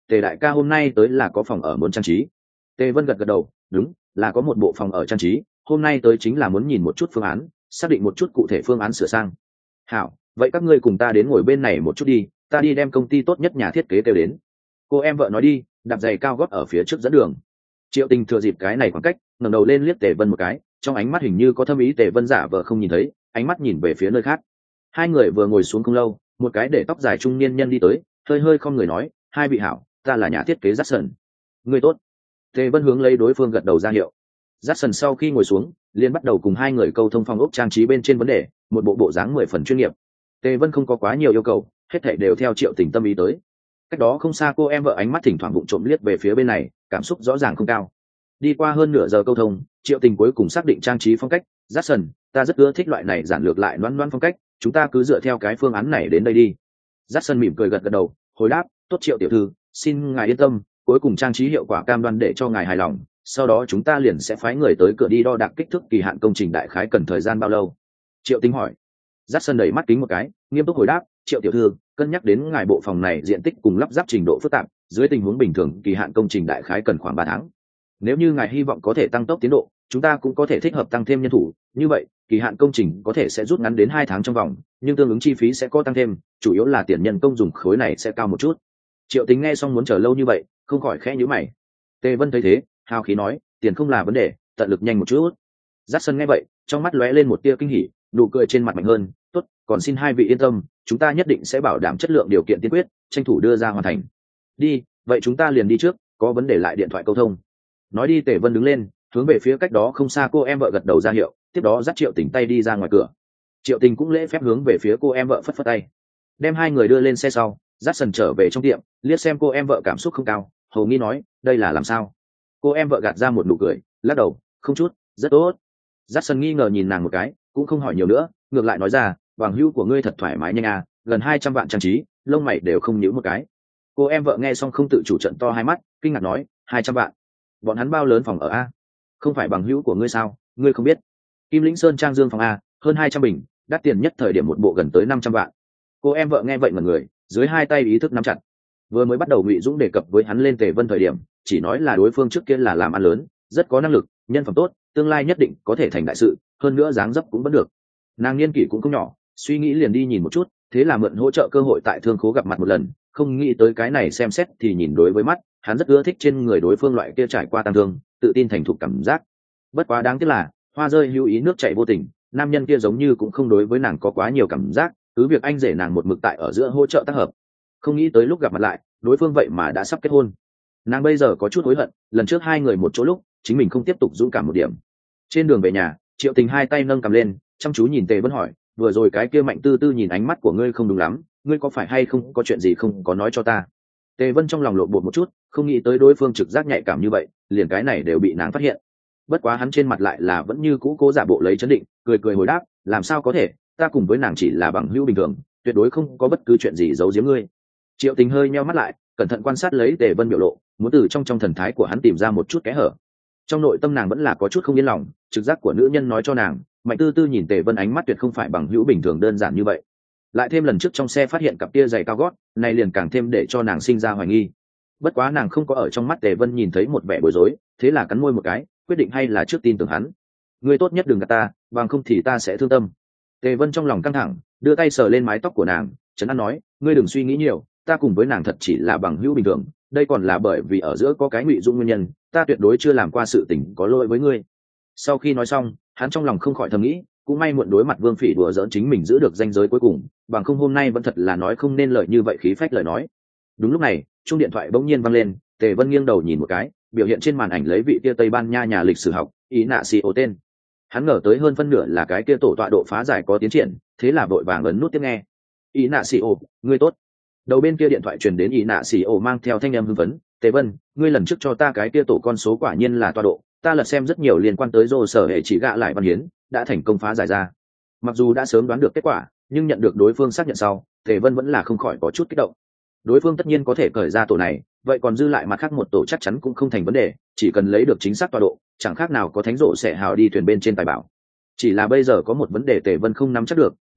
tề đại ca hôm nay tới là có phòng ở muốn trang trí. Tề Vân gật gật đầu, đúng, là có một bộ phòng ở trang trí, hôm nay tới chính là muốn nhìn một chút phương án, xác định một chút cụ thể phương án sửa sang. Hảo, vậy các ngươi cùng ta đến ngồi bên này một chút đi, ta đi đem công ty tốt nhất nhà thiết kế kêu đến. Cô em vợ nói đi, đạp giày cao gót ở phía trước dẫn đường. Triệu Tình thừa dịp cái này khoảng cách, ngẩng đầu lên liếc Tề Vân một cái, trong ánh mắt hình như có thâm ý. Tề Vân giả vờ không nhìn thấy, ánh mắt nhìn về phía nơi khác. Hai người vừa ngồi xuống không lâu, một cái để tóc dài trung niên nhân đi tới, hơi hơi không người nói, hai vị hảo, ta là nhà thiết kế Jackson. Người tốt. Tề Vân hướng lấy đối phương gật đầu ra hiệu. Jackson sau khi ngồi xuống, liền bắt đầu cùng hai người câu thông phòng ốc trang trí bên trên vấn đề, một bộ bộ dáng mười phần chuyên nghiệp. Tề Vân không có quá nhiều yêu cầu, hết thảy đều theo Triệu Tình tâm ý tới. Cách đó không xa cô em vợ ánh mắt thỉnh thoảng vụng trộm liếc về phía bên này, cảm xúc rõ ràng không cao. Đi qua hơn nửa giờ câu thông, Triệu Tình cuối cùng xác định trang trí phong cách. Jackson, ta rất ưa thích loại này giản lược lại loăn loăn phong cách, chúng ta cứ dựa theo cái phương án này đến đây đi. Jackson mỉm cười gật gật đầu, hồi đáp, tốt Triệu tiểu thư, xin ngài yên tâm, cuối cùng trang trí hiệu quả cam đoan để cho ngài hài lòng, sau đó chúng ta liền sẽ phái người tới cửa đi đo đạc kích thước, kỳ hạn công trình đại khái cần thời gian bao lâu? Triệu Tình hỏi. Jackson đẩy mắt kính một cái, nghiêm túc hồi đáp, Triệu tiểu thư, cân nhắc đến ngài bộ phòng này diện tích cùng lắp ráp trình độ phức tạp, dưới tình huống bình thường kỳ hạn công trình đại khái cần khoảng ba tháng. Nếu như ngài hy vọng có thể tăng tốc tiến độ, chúng ta cũng có thể thích hợp tăng thêm nhân thủ, như vậy kỳ hạn công trình có thể sẽ rút ngắn đến hai tháng trong vòng, nhưng tương ứng chi phí sẽ có tăng thêm, chủ yếu là tiền nhân công dùng khối này sẽ cao một chút. Triệu Tình nghe xong muốn chờ lâu như vậy, không khỏi khẽ nhíu mày. Tề Vân thấy thế, hào khí nói, tiền không là vấn đề, tận lực nhanh một chút. Jackson nghe vậy, trong mắt lóe lên một tia kinh hỉ, nụ cười trên mặt mạnh hơn, tốt, còn xin hai vị yên tâm, chúng ta nhất định sẽ bảo đảm chất lượng điều kiện tiên quyết, tranh thủ đưa ra hoàn thành. Đi, vậy chúng ta liền đi trước, có vấn đề lại điện thoại câu thông. Nói đi Tề Vân đứng lên, hướng về phía cách đó không xa cô em vợ gật đầu ra hiệu, tiếp đó dắt Triệu Tình tay đi ra ngoài cửa. Triệu Tình cũng lễ phép hướng về phía cô em vợ phất phất tay, đem hai người đưa lên xe sau. Jackson trở về trong tiệm, liếc xem cô em vợ cảm xúc không cao, hầu nghi nói, đây là làm sao? Cô em vợ gạt ra một nụ cười, lắc đầu, không chút, rất tốt. Jackson nghi ngờ nhìn nàng một cái, cũng không hỏi nhiều nữa, ngược lại nói ra, bằng hữu của ngươi thật thoải mái nhanh à, gần hai trăm vạn trang trí, lông mày đều không nhíu một cái. Cô em vợ nghe xong không tự chủ trận to hai mắt, kinh ngạc nói, hai trăm vạn? Bọn hắn bao lớn phòng ở a? Không phải bằng hữu của ngươi sao, ngươi không biết? Kim Lĩnh Sơn Trang Dương phòng a, hơn hai trăm bình, đắt tiền nhất thời điểm một bộ gần tới năm trăm vạn. Cô em vợ nghe vậy mà người, dưới hai tay ý thức nắm chặt. Vừa mới bắt đầu Ngụy Dũng đề cập với hắn lên Tề Vân thời điểm, chỉ nói là đối phương trước kia là làm ăn lớn, rất có năng lực, nhân phẩm tốt, tương lai nhất định có thể thành đại sự, hơn nữa dáng dấp cũng vẫn được. Nàng niên kỷ cũng không nhỏ, suy nghĩ liền đi nhìn một chút, thế là mượn hỗ trợ cơ hội tại thương khố gặp mặt một lần, không nghĩ tới cái này xem xét thì nhìn đối với mắt, hắn rất ưa thích trên người đối phương loại kia trải qua tăng thương, tự tin thành thục cảm giác. Bất quá đáng tiếc là, hoa rơi hữu ý nước chảy vô tình, nam nhân kia giống như cũng không đối với nàng có quá nhiều cảm giác, cứ việc anh rể nàng một mực tại ở giữa hỗ trợ tác hợp. Không nghĩ tới lúc gặp mặt lại, đối phương vậy mà đã sắp kết hôn. Nàng bây giờ có chút hối hận, lần trước hai người một chỗ lúc, chính mình không tiếp tục dũng cảm một điểm. Trên đường về nhà, Triệu Tình hai tay nâng cầm lên, chăm chú nhìn Tề Vân hỏi, vừa rồi cái kia Mạnh Tư Tư nhìn ánh mắt của ngươi không đúng lắm, ngươi có phải hay không có chuyện gì không có nói cho ta? Tề Vân trong lòng lộn bột một chút, không nghĩ tới đối phương trực giác nhạy cảm như vậy, liền cái này đều bị nàng phát hiện. Bất quá hắn trên mặt lại là vẫn như cũ cố giả bộ lấy chấn định, cười cười hồi đáp, làm sao có thể, ta cùng với nàng chỉ là bằng hữu bình thường, tuyệt đối không có bất cứ chuyện gì giấu giếm ngươi. Triệu Tình hơi nheo mắt lại, cẩn thận quan sát lấy Tề Vân biểu lộ, muốn từ trong trong thần thái của hắn tìm ra một chút kẽ hở. Trong nội tâm nàng vẫn là có chút không yên lòng, trực giác của nữ nhân nói cho nàng, Mạnh Tư Tư nhìn Tề Vân ánh mắt tuyệt không phải bằng hữu bình thường đơn giản như vậy. Lại thêm lần trước trong xe phát hiện cặp kia giày cao gót, này liền càng thêm để cho nàng sinh ra hoài nghi. Bất quá nàng không có ở trong mắt Tề Vân nhìn thấy một vẻ bối rối, thế là cắn môi một cái, quyết định hay là trước tin tưởng hắn. Ngươi tốt nhất đừng gạt ta, bằng không thì ta sẽ thương tâm. Tề Vân trong lòng căng thẳng, đưa tay sờ lên mái tóc của nàng, trấn an nói, ngươi đừng suy nghĩ nhiều, ta cùng với nàng thật chỉ là bằng hữu bình thường, đây còn là bởi vì ở giữa có cái Ngụy Dũng nguyên nhân, ta tuyệt đối chưa làm qua sự tình có lỗi với ngươi. Sau khi nói xong, hắn trong lòng không khỏi thầm nghĩ, cũng may muộn đối mặt Vương Phỉ đùa giỡn chính mình giữ được ranh giới cuối cùng, bằng không hôm nay vẫn thật là nói không nên lời như vậy khí phách lời nói. Đúng lúc này, chuông điện thoại bỗng nhiên vang lên, Tề Vân nghiêng đầu nhìn một cái, biểu hiện trên màn ảnh lấy vị kia Tây Ban Nha nhà lịch sử học, ý nạ xì ổ tên. Hắn ngờ tới hơn phân nửa là cái kia tổ tọa độ phá giải có tiến triển, thế là vội vàng ấn nút tiếp nghe. Ý nạ xì ổ, ngươi tốt. Đầu bên kia điện thoại truyền đến ý nạ xì ổ mang theo thanh âm hưng phấn, Tề Vân, ngươi lần trước cho ta cái kia tổ con số quả nhiên là tọa độ, ta lật xem rất nhiều liên quan tới rô sở hệ chỉ gạ lại văn hiến, đã thành công phá giải ra. Mặc dù đã sớm đoán được kết quả, nhưng nhận được đối phương xác nhận sau, Tề Vân vẫn là không khỏi có chút kích động. Đối phương tất nhiên có thể cởi ra tổ này, vậy còn dư lại mặt khác một tổ chắc chắn cũng không thành vấn đề, chỉ cần lấy được chính xác tọa độ, chẳng khác nào có thánh rộ sẽ hào đi thuyền bên trên tài bảo. Chỉ là bây giờ có một vấn đề Tề Vân không nắm chắc được,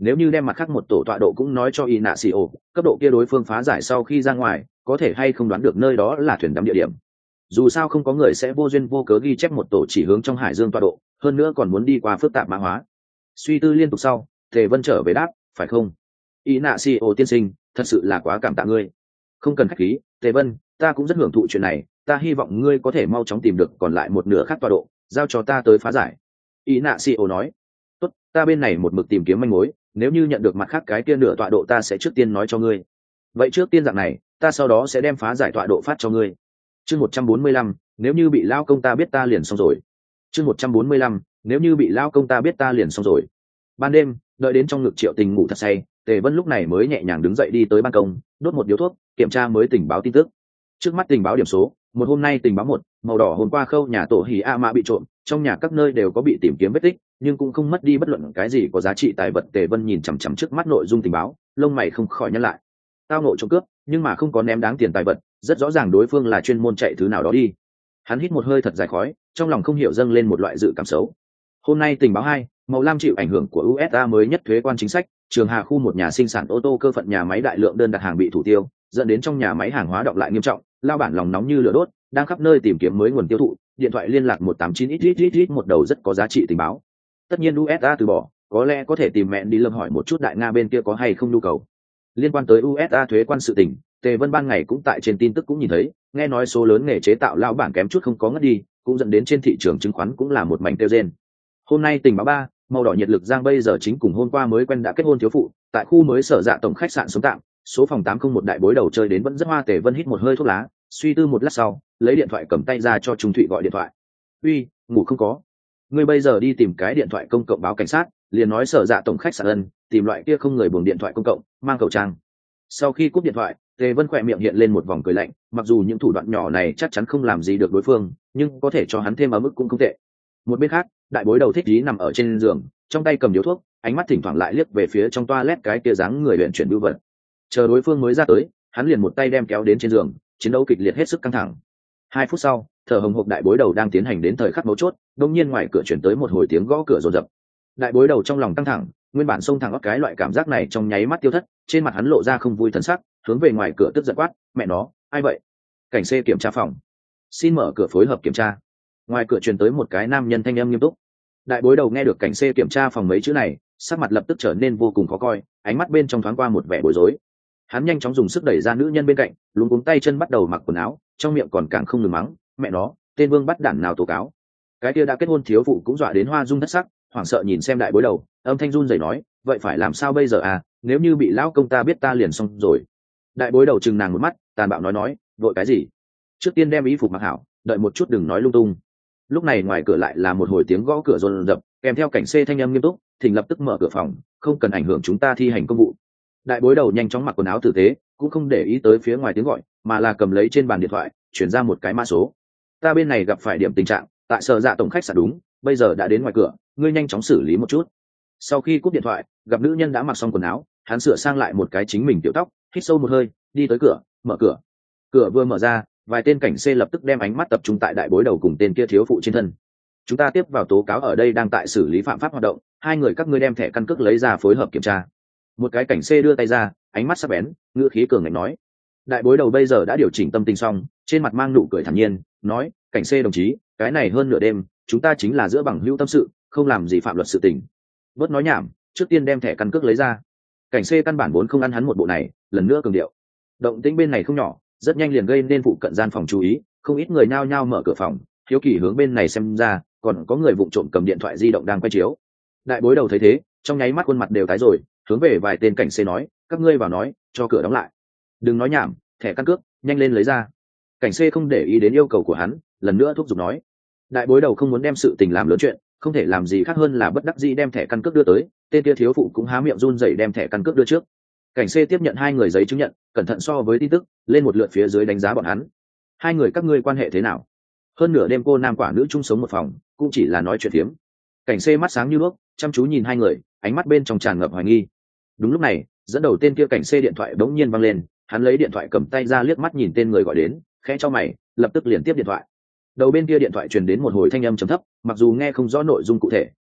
nếu như đem mặt khác một tổ tọa độ cũng nói cho y nạ xì ổ, cấp độ kia đối phương phá giải sau khi ra ngoài có thể hay không đoán được nơi đó là thuyền đắm địa điểm. Dù sao không có người sẽ vô duyên vô cớ ghi chép một tổ chỉ hướng trong hải dương tọa độ, hơn nữa còn muốn đi qua phức tạp mã hóa. Suy tư liên tục sau, Tề Vân trở về đáp, phải không? Y nạ xì ổ tiên sinh, thật sự là quá cảm tạ ngươi. Không cần khách khí, Tề Vân, ta cũng rất hưởng thụ chuyện này, ta hy vọng ngươi có thể mau chóng tìm được còn lại một nửa khác tọa độ, giao cho ta tới phá giải. Y nạ xì ổ nói, tốt, ta bên này một mực tìm kiếm manh mối, nếu như nhận được mặt khác cái kia nửa tọa độ ta sẽ trước tiên nói cho ngươi. Vậy trước tiên dạng này, ta sau đó sẽ đem phá giải tọa độ phát cho ngươi. Chương một trăm bốn mươi lăm, nếu như bị lao công ta biết ta liền xong rồi. Chương một trăm bốn mươi lăm, nếu như bị lao công ta biết ta liền xong rồi. Ban đêm, đợi đến trong ngực Triệu Tình ngủ thật say, Tề Vân lúc này mới nhẹ nhàng đứng dậy đi tới ban công, đốt một điếu thuốc, kiểm tra mới tình báo tin tức. Trước mắt tình báo điểm số, một hôm nay tình báo một, màu đỏ hôm qua khâu nhà tổ hỉ a mã bị trộm, trong nhà các nơi đều có bị tìm kiếm vết tích, nhưng cũng không mất đi bất luận cái gì có giá trị tài vật. Tề Vân nhìn chằm chằm trước mắt nội dung tình báo, lông mày không khỏi nhăn lại. Tao ngộ trộm cướp, nhưng mà không có ném đáng tiền tài vật, rất rõ ràng đối phương là chuyên môn chạy thứ nào đó đi. Hắn hít một hơi thật dài khói, trong lòng không hiểu dâng lên một loại dự cảm xấu. Hôm nay tình báo hai, màu lam chịu ảnh hưởng của u ét a mới nhất thuế quan chính sách, Trường Hà khu một nhà sinh sản ô tô cơ phận nhà máy đại lượng đơn đặt hàng bị thủ tiêu, dẫn đến trong nhà máy hàng hóa đọng lại nghiêm trọng, lao bản lòng nóng như lửa đốt, đang khắp nơi tìm kiếm mới nguồn tiêu thụ. Điện thoại liên lạc một tám chín ít ít ít ít một đầu rất có giá trị tình báo. Tất nhiên u ét a từ bỏ, có lẽ có thể tìm mẹ đi lâm hỏi một chút đại nga bên kia có hay không nhu cầu. Liên quan tới u ét a thuế quan sự tình, Tề Vân ban ngày cũng tại trên tin tức cũng nhìn thấy, nghe nói số lớn nghề chế tạo lao bản kém chút không có ngất đi, cũng dẫn đến trên thị trường chứng khoán cũng là một mảnh tiêu rên. Hôm nay tình báo ba, màu đỏ nhiệt lực Giang bây giờ chính cùng hôm qua mới quen đã kết hôn thiếu phụ, tại khu mới sở dạ tổng khách sạn sống tạm, số phòng tám không một đại bối đầu chơi đến vẫn rất hoa. Tề Vân hít một hơi thuốc lá, suy tư một lát sau, lấy điện thoại cầm tay ra cho Trung Thụy gọi điện thoại. Uy, ngủ không có? Ngươi bây giờ đi tìm cái điện thoại công cộng báo cảnh sát, liền nói sở dạ tổng khách sạn ân, tìm loại kia không người buồng điện thoại công cộng, mang khẩu trang. Sau khi cúp điện thoại, Tề Vân khỏe miệng hiện lên một vòng cười lạnh, mặc dù những thủ đoạn nhỏ này chắc chắn không làm gì được đối phương, nhưng có thể cho hắn thêm ở mức cũng không tệ. Một bên khác, đại bối đầu thích dí nằm ở trên giường, trong tay cầm điếu thuốc, ánh mắt thỉnh thoảng lại liếc về phía trong toilet cái kia dáng người luyện chuyển bưu vật. Chờ đối phương mới ra tới, hắn liền một tay đem kéo đến trên giường, chiến đấu kịch liệt hết sức căng thẳng. Hai phút sau, thở hồng hộc đại bối đầu đang tiến hành đến thời khắc mấu chốt, đột nhiên ngoài cửa chuyển tới một hồi tiếng gõ cửa rồn rập. Đại bối đầu trong lòng căng thẳng, nguyên bản xông thẳng óc cái loại cảm giác này trong nháy mắt tiêu thất, trên mặt hắn lộ ra không vui thần sắc, hướng về ngoài cửa tức giận quát, mẹ nó, ai vậy? Cảnh C kiểm tra phòng, xin mở cửa phối hợp kiểm tra. Ngoài cửa truyền tới một cái nam nhân thanh âm nghiêm túc. Đại bối đầu nghe được cảnh C kiểm tra phòng mấy chữ này, sắc mặt lập tức trở nên vô cùng khó coi, ánh mắt bên trong thoáng qua một vẻ bối rối. Hắn nhanh chóng dùng sức đẩy ra nữ nhân bên cạnh, luống cuống tay chân bắt đầu mặc quần áo, trong miệng còn càng không ngừng mắng, mẹ nó, tên vương bắt đản nào tố cáo. Cái kia đã kết hôn thiếu phụ cũng dọa đến hoa dung thất sắc, hoảng sợ nhìn xem đại bối đầu, âm thanh run rẩy nói, vậy phải làm sao bây giờ à, nếu như bị lão công ta biết ta liền xong rồi. Đại bối đầu chừng nàng một mắt, tàn bạo nói nói, vội cái gì? Trước tiên đem y phục mặc hảo, đợi một chút đừng nói lung tung. Lúc này ngoài cửa lại là một hồi tiếng gõ cửa rồn rập, kèm theo cảnh C thanh âm nghiêm túc, thỉnh lập tức mở cửa phòng, không cần ảnh hưởng chúng ta thi hành công vụ. Đại bối đầu nhanh chóng mặc quần áo tử tế, cũng không để ý tới phía ngoài tiếng gọi, mà là cầm lấy trên bàn điện thoại, chuyển ra một cái mã số. Ta bên này gặp phải điểm tình trạng, tại sở dạ tổng khách sạn đúng, bây giờ đã đến ngoài cửa, ngươi nhanh chóng xử lý một chút. Sau khi cúp điện thoại, gặp nữ nhân đã mặc xong quần áo, hắn sửa sang lại một cái chính mình tiểu tóc, hít sâu một hơi, đi tới cửa, mở cửa. Cửa vừa mở ra, vài tên cảnh C lập tức đem ánh mắt tập trung tại đại bối đầu cùng tên kia thiếu phụ trên thân. Chúng ta tiếp vào tố cáo ở đây đang tại xử lý phạm pháp hoạt động, hai người các ngươi đem thẻ căn cước lấy ra phối hợp kiểm tra. Một cái cảnh C đưa tay ra, ánh mắt sắc bén, ngữ khí cường ngạnh nói. Đại bối đầu bây giờ đã điều chỉnh tâm tình xong, trên mặt mang nụ cười thản nhiên, nói, cảnh C đồng chí, cái này hơn nửa đêm, chúng ta chính là giữa bằng hữu tâm sự, không làm gì phạm luật sự tình. Bớt nói nhảm, trước tiên đem thẻ căn cước lấy ra. Cảnh C căn bản vốn không ăn hắn một bộ này, lần nữa cường điệu. Động tĩnh bên này không nhỏ, rất nhanh liền gây nên phụ cận gian phòng chú ý, không ít người nhao nhao mở cửa phòng, hiếu kỳ hướng bên này xem ra, còn có người vụng trộm cầm điện thoại di động đang quay chiếu. Đại bối đầu thấy thế, trong nháy mắt khuôn mặt đều tái rồi, hướng về vài tên cảnh C nói, các ngươi vào nói, cho cửa đóng lại. Đừng nói nhảm, thẻ căn cước, nhanh lên lấy ra. Cảnh C không để ý đến yêu cầu của hắn, lần nữa thúc giục nói. Đại bối đầu không muốn đem sự tình làm lớn chuyện, không thể làm gì khác hơn là bất đắc dĩ đem thẻ căn cước đưa tới, tên kia thiếu phụ cũng há miệng run rẩy đem thẻ căn cước đưa trước. Cảnh C tiếp nhận hai người giấy chứng nhận, cẩn thận so với tin tức, lên một lượt phía dưới đánh giá bọn hắn. Hai người các ngươi quan hệ thế nào? Hơn nửa đêm cô nam quả nữ chung sống một phòng, cũng chỉ là nói chuyện phiếm. Cảnh C mắt sáng như đuốc, chăm chú nhìn hai người, ánh mắt bên trong tràn ngập hoài nghi. Đúng lúc này, dẫn đầu tên kia cảnh C điện thoại bỗng nhiên vang lên, hắn lấy điện thoại cầm tay ra liếc mắt nhìn tên người gọi đến, khẽ cho mày, lập tức liền tiếp điện thoại. Đầu bên kia điện thoại truyền đến một hồi thanh âm trầm thấp, mặc dù nghe không rõ nội dung cụ thể,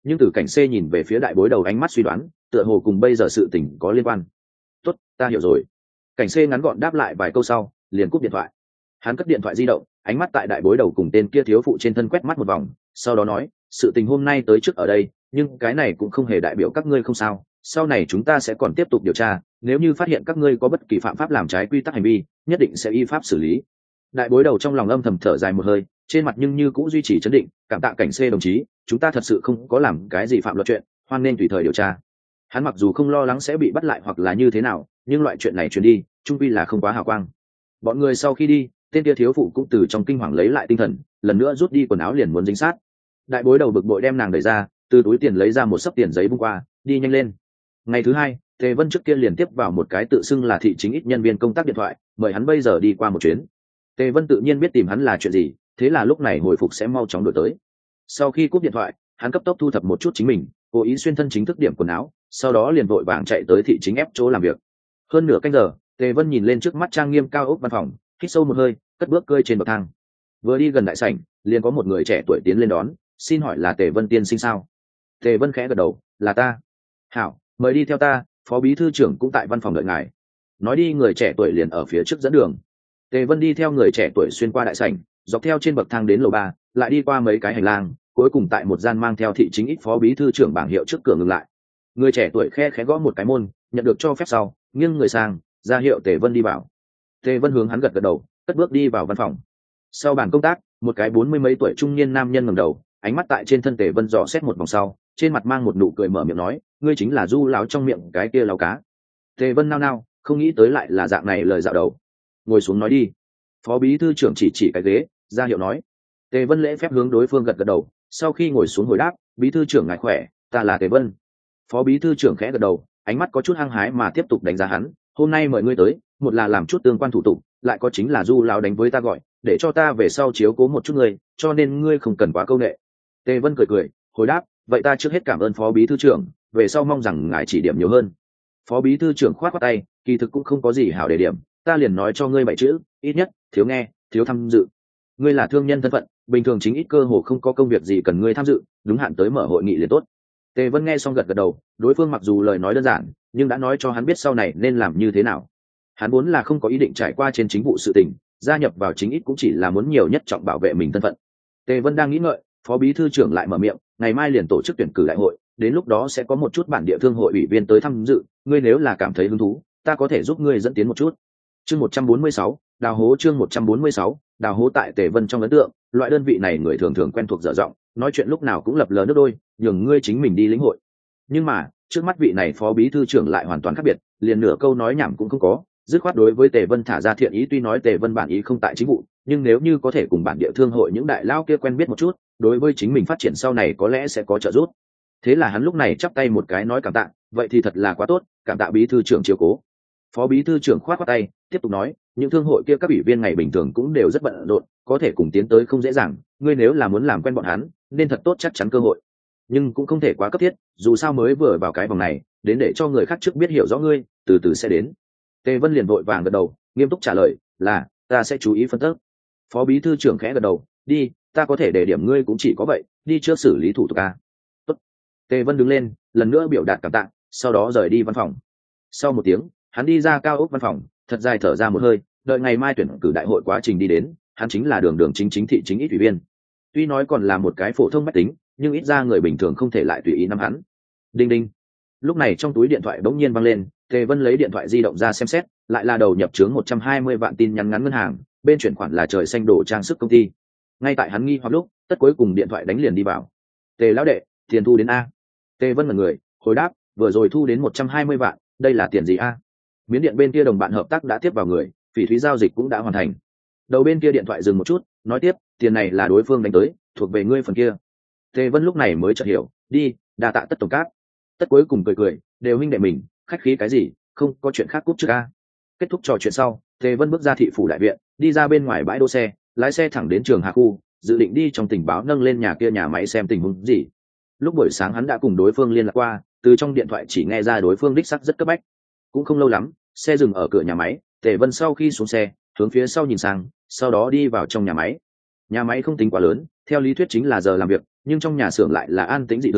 nhưng từ cảnh C nhìn về phía đại bối đầu ánh mắt suy đoán tựa hồ cùng bây giờ sự tình có liên quan. Tốt, ta hiểu rồi. Cảnh C ngắn gọn đáp lại vài câu sau liền cúp điện thoại. Hắn cất điện thoại di động, ánh mắt tại đại bối đầu cùng tên kia thiếu phụ trên thân quét mắt một vòng, sau đó nói, sự tình hôm nay tới trước ở đây, nhưng cái này cũng không hề đại biểu các ngươi không sao, sau này chúng ta sẽ còn tiếp tục điều tra, nếu như phát hiện các ngươi có bất kỳ phạm pháp làm trái quy tắc hành vi, nhất định sẽ y pháp xử lý. Đại bối đầu trong lòng âm thầm thở dài một hơi, trên mặt nhưng như cũng duy trì trấn định, cảm tạ cảnh C đồng chí, chúng ta thật sự không có làm cái gì phạm luật chuyện, hoan nên tùy thời điều tra. Hắn mặc dù không lo lắng sẽ bị bắt lại hoặc là như thế nào, nhưng loại chuyện này truyền đi, chung quy là không quá hào quang. Bọn người sau khi đi, tên kia thiếu phụ cũng từ trong kinh hoàng lấy lại tinh thần, lần nữa rút đi quần áo liền muốn dính sát. Đại bối đầu bực bội đem nàng đẩy ra, từ túi tiền lấy ra một xấp tiền giấy bung qua, đi nhanh lên. Ngày thứ hai, Tề Vân trước kia liền tiếp vào một cái tự xưng là thị chính ít nhân viên công tác điện thoại, mời hắn bây giờ đi qua một chuyến. Tề Vân tự nhiên biết tìm hắn là chuyện gì, thế là lúc này hồi phục sẽ mau chóng đổi tới. Sau khi cúp điện thoại, hắn cấp tốc thu thập một chút chính mình, cố ý xuyên thân chính thức điểm quần áo, sau đó liền vội vàng chạy tới thị chính ép chỗ làm việc. Hơn nửa canh giờ, Tề Vân nhìn lên trước mắt trang nghiêm cao ốc văn phòng, hít sâu một hơi, cất bước cơi trên bậc thang. Vừa đi gần đại sảnh, liền có một người trẻ tuổi tiến lên đón, xin hỏi là Tề Vân tiên sinh sao? Tề Vân khẽ gật đầu, là ta. Hảo, mời đi theo ta, phó bí thư trưởng cũng tại văn phòng đợi ngài. Nói đi, người trẻ tuổi liền ở phía trước dẫn đường. Tề Vân đi theo người trẻ tuổi xuyên qua đại sảnh, dọc theo trên bậc thang đến lầu ba, lại đi qua mấy cái hành lang, cuối cùng tại một gian mang theo thị chính ít phó bí thư trưởng bảng hiệu trước cửa ngừng lại. Người trẻ tuổi khe khẽ gõ một cái môn, nhận được cho phép sau, nghiêng người sang, ra hiệu Tề Vân đi vào. Tề Vân hướng hắn gật gật đầu, cất bước đi vào văn phòng. Sau bàn công tác, một cái bốn mươi mấy tuổi trung niên nam nhân ngẩng đầu, ánh mắt tại trên thân Tề Vân dò xét một vòng sau, trên mặt mang một nụ cười mở miệng nói, ngươi chính là Du lão trong miệng cái kia lão cá. Tề Vân nao nao, không nghĩ tới lại là dạng này lời dạo đầu. Ngồi xuống nói đi. Phó bí thư trưởng chỉ chỉ cái ghế, ra hiệu nói. Tề Vân lễ phép hướng đối phương gật gật đầu, sau khi ngồi xuống hồi đáp, bí thư trưởng ngài khỏe, ta là Tề Vân. Phó bí thư trưởng khẽ gật đầu, ánh mắt có chút hăng hái mà tiếp tục đánh giá hắn, hôm nay mời ngươi tới, một là làm chút tương quan thủ tục, lại có chính là Du lão đánh với ta gọi, để cho ta về sau chiếu cố một chút ngươi, cho nên ngươi không cần quá câu nệ. Tề Vân cười cười, hồi đáp, vậy ta trước hết cảm ơn phó bí thư trưởng, về sau mong rằng ngài chỉ điểm nhiều hơn. Phó bí thư trưởng khoát khoát tay, kỳ thực cũng không có gì hảo để điểm, ta liền nói cho ngươi bảy chữ, ít nhất thiếu nghe, thiếu tham dự. Ngươi là thương nhân thân phận, bình thường chính ít cơ hồ không có công việc gì cần ngươi tham dự, đúng hạn tới mở hội nghị liền tốt. Tề Vân nghe xong gật gật đầu, đối phương mặc dù lời nói đơn giản, nhưng đã nói cho hắn biết sau này nên làm như thế nào. Hắn vốn là không có ý định trải qua trên chính vụ sự tình, gia nhập vào chính ít cũng chỉ là muốn nhiều nhất trọng bảo vệ mình thân phận. Tề Vân đang nghĩ ngợi, phó bí thư trưởng lại mở miệng, ngày mai liền tổ chức tuyển cử đại hội, đến lúc đó sẽ có một chút bản địa thương hội ủy viên tới tham dự, ngươi nếu là cảm thấy hứng thú, ta có thể giúp ngươi dẫn tiến một chút. Chương một trăm bốn mươi sáu, đào hố. Chương một trăm bốn mươi sáu, đào hố. Tại Tề Vân trong ấn tượng, loại đơn vị này người thường thường quen thuộc dở giọng, nói chuyện lúc nào cũng lập lờ nước đôi, nhường ngươi chính mình đi lĩnh hội. Nhưng mà, trước mắt vị này phó bí thư trưởng lại hoàn toàn khác biệt, liền nửa câu nói nhảm cũng không có, dứt khoát đối với Tề Vân thả ra thiện ý, tuy nói Tề Vân bản ý không tại chính vụ, nhưng nếu như có thể cùng bản địa thương hội những đại lao kia quen biết một chút, đối với chính mình phát triển sau này có lẽ sẽ có trợ giúp. Thế là hắn lúc này chắp tay một cái nói cảm tạ, vậy thì thật là quá tốt, cảm tạ bí thư trưởng chiếu cố. Phó bí thư trưởng khoát khoát tay, tiếp tục nói, những thương hội kia các ủy viên ngày bình thường cũng đều rất bận rộn, có thể cùng tiến tới không dễ dàng, ngươi nếu là muốn làm quen bọn hắn, nên thật tốt chắc chắn cơ hội. Nhưng cũng không thể quá cấp thiết, dù sao mới vừa vào cái vòng này, đến để cho người khác trước biết hiểu rõ ngươi, từ từ sẽ đến. Tề Vân liền vội vàng gật đầu, nghiêm túc trả lời, là, ta sẽ chú ý phân tích. Phó bí thư trưởng khẽ gật đầu, đi, ta có thể để điểm ngươi cũng chỉ có vậy, đi trước xử lý thủ tục a. Tốt. Tề Vân đứng lên, lần nữa biểu đạt cảm tạ, sau đó rời đi văn phòng. Sau một tiếng, hắn đi ra cao ốc văn phòng, thật dài thở ra một hơi, đợi ngày mai tuyển cử đại hội quá trình đi đến, hắn chính là đường đường chính chính thị chính ít ủy viên. Tuy nói còn là một cái phổ thông bách tính, nhưng ít ra người bình thường không thể lại tùy ý nắm hắn. Đinh đinh. Lúc này trong túi điện thoại bỗng nhiên vang lên, Tề Vân lấy điện thoại di động ra xem xét, lại là đầu nhập chướng một trăm hai mươi vạn tin nhắn ngắn ngân hàng, bên chuyển khoản là trời xanh đồ trang sức công ty. Ngay tại hắn nghi hoặc lúc, tất cuối cùng điện thoại đánh liền đi vào. Tề lão đệ, tiền thu đến a. Tề Vân ngẩn người, hồi đáp, vừa rồi thu đến một trăm hai mươi vạn, đây là tiền gì a? Miến điện bên kia đồng bạn hợp tác đã tiếp vào người, phỉ thúy giao dịch cũng đã hoàn thành. Đầu bên kia điện thoại dừng một chút, nói tiếp, tiền này là đối phương đánh tới, thuộc về ngươi phần kia. Tề Vân lúc này mới chợt hiểu, đi, đa tạ Tất tổng cát. Tất cuối cùng cười cười, đều huynh đệ mình, khách khí cái gì, không có chuyện khác cúp trước a. Kết thúc trò chuyện sau, Tề Vân bước ra thị phủ đại viện, đi ra bên ngoài bãi đỗ xe, lái xe thẳng đến trường Hà khu, dự định đi trong tình báo nâng lên nhà kia nhà máy xem tình huống gì. Lúc buổi sáng hắn đã cùng đối phương liên lạc qua, từ trong điện thoại chỉ nghe ra đối phương đích sắc rất cấp bách. Cũng không lâu lắm, xe dừng ở cửa nhà máy, Tề Vân sau khi xuống xe, hướng phía sau nhìn sang, sau đó đi vào trong nhà máy. Nhà máy không tính quá lớn, theo lý thuyết chính là giờ làm việc, nhưng trong nhà xưởng lại là an tĩnh dị thường,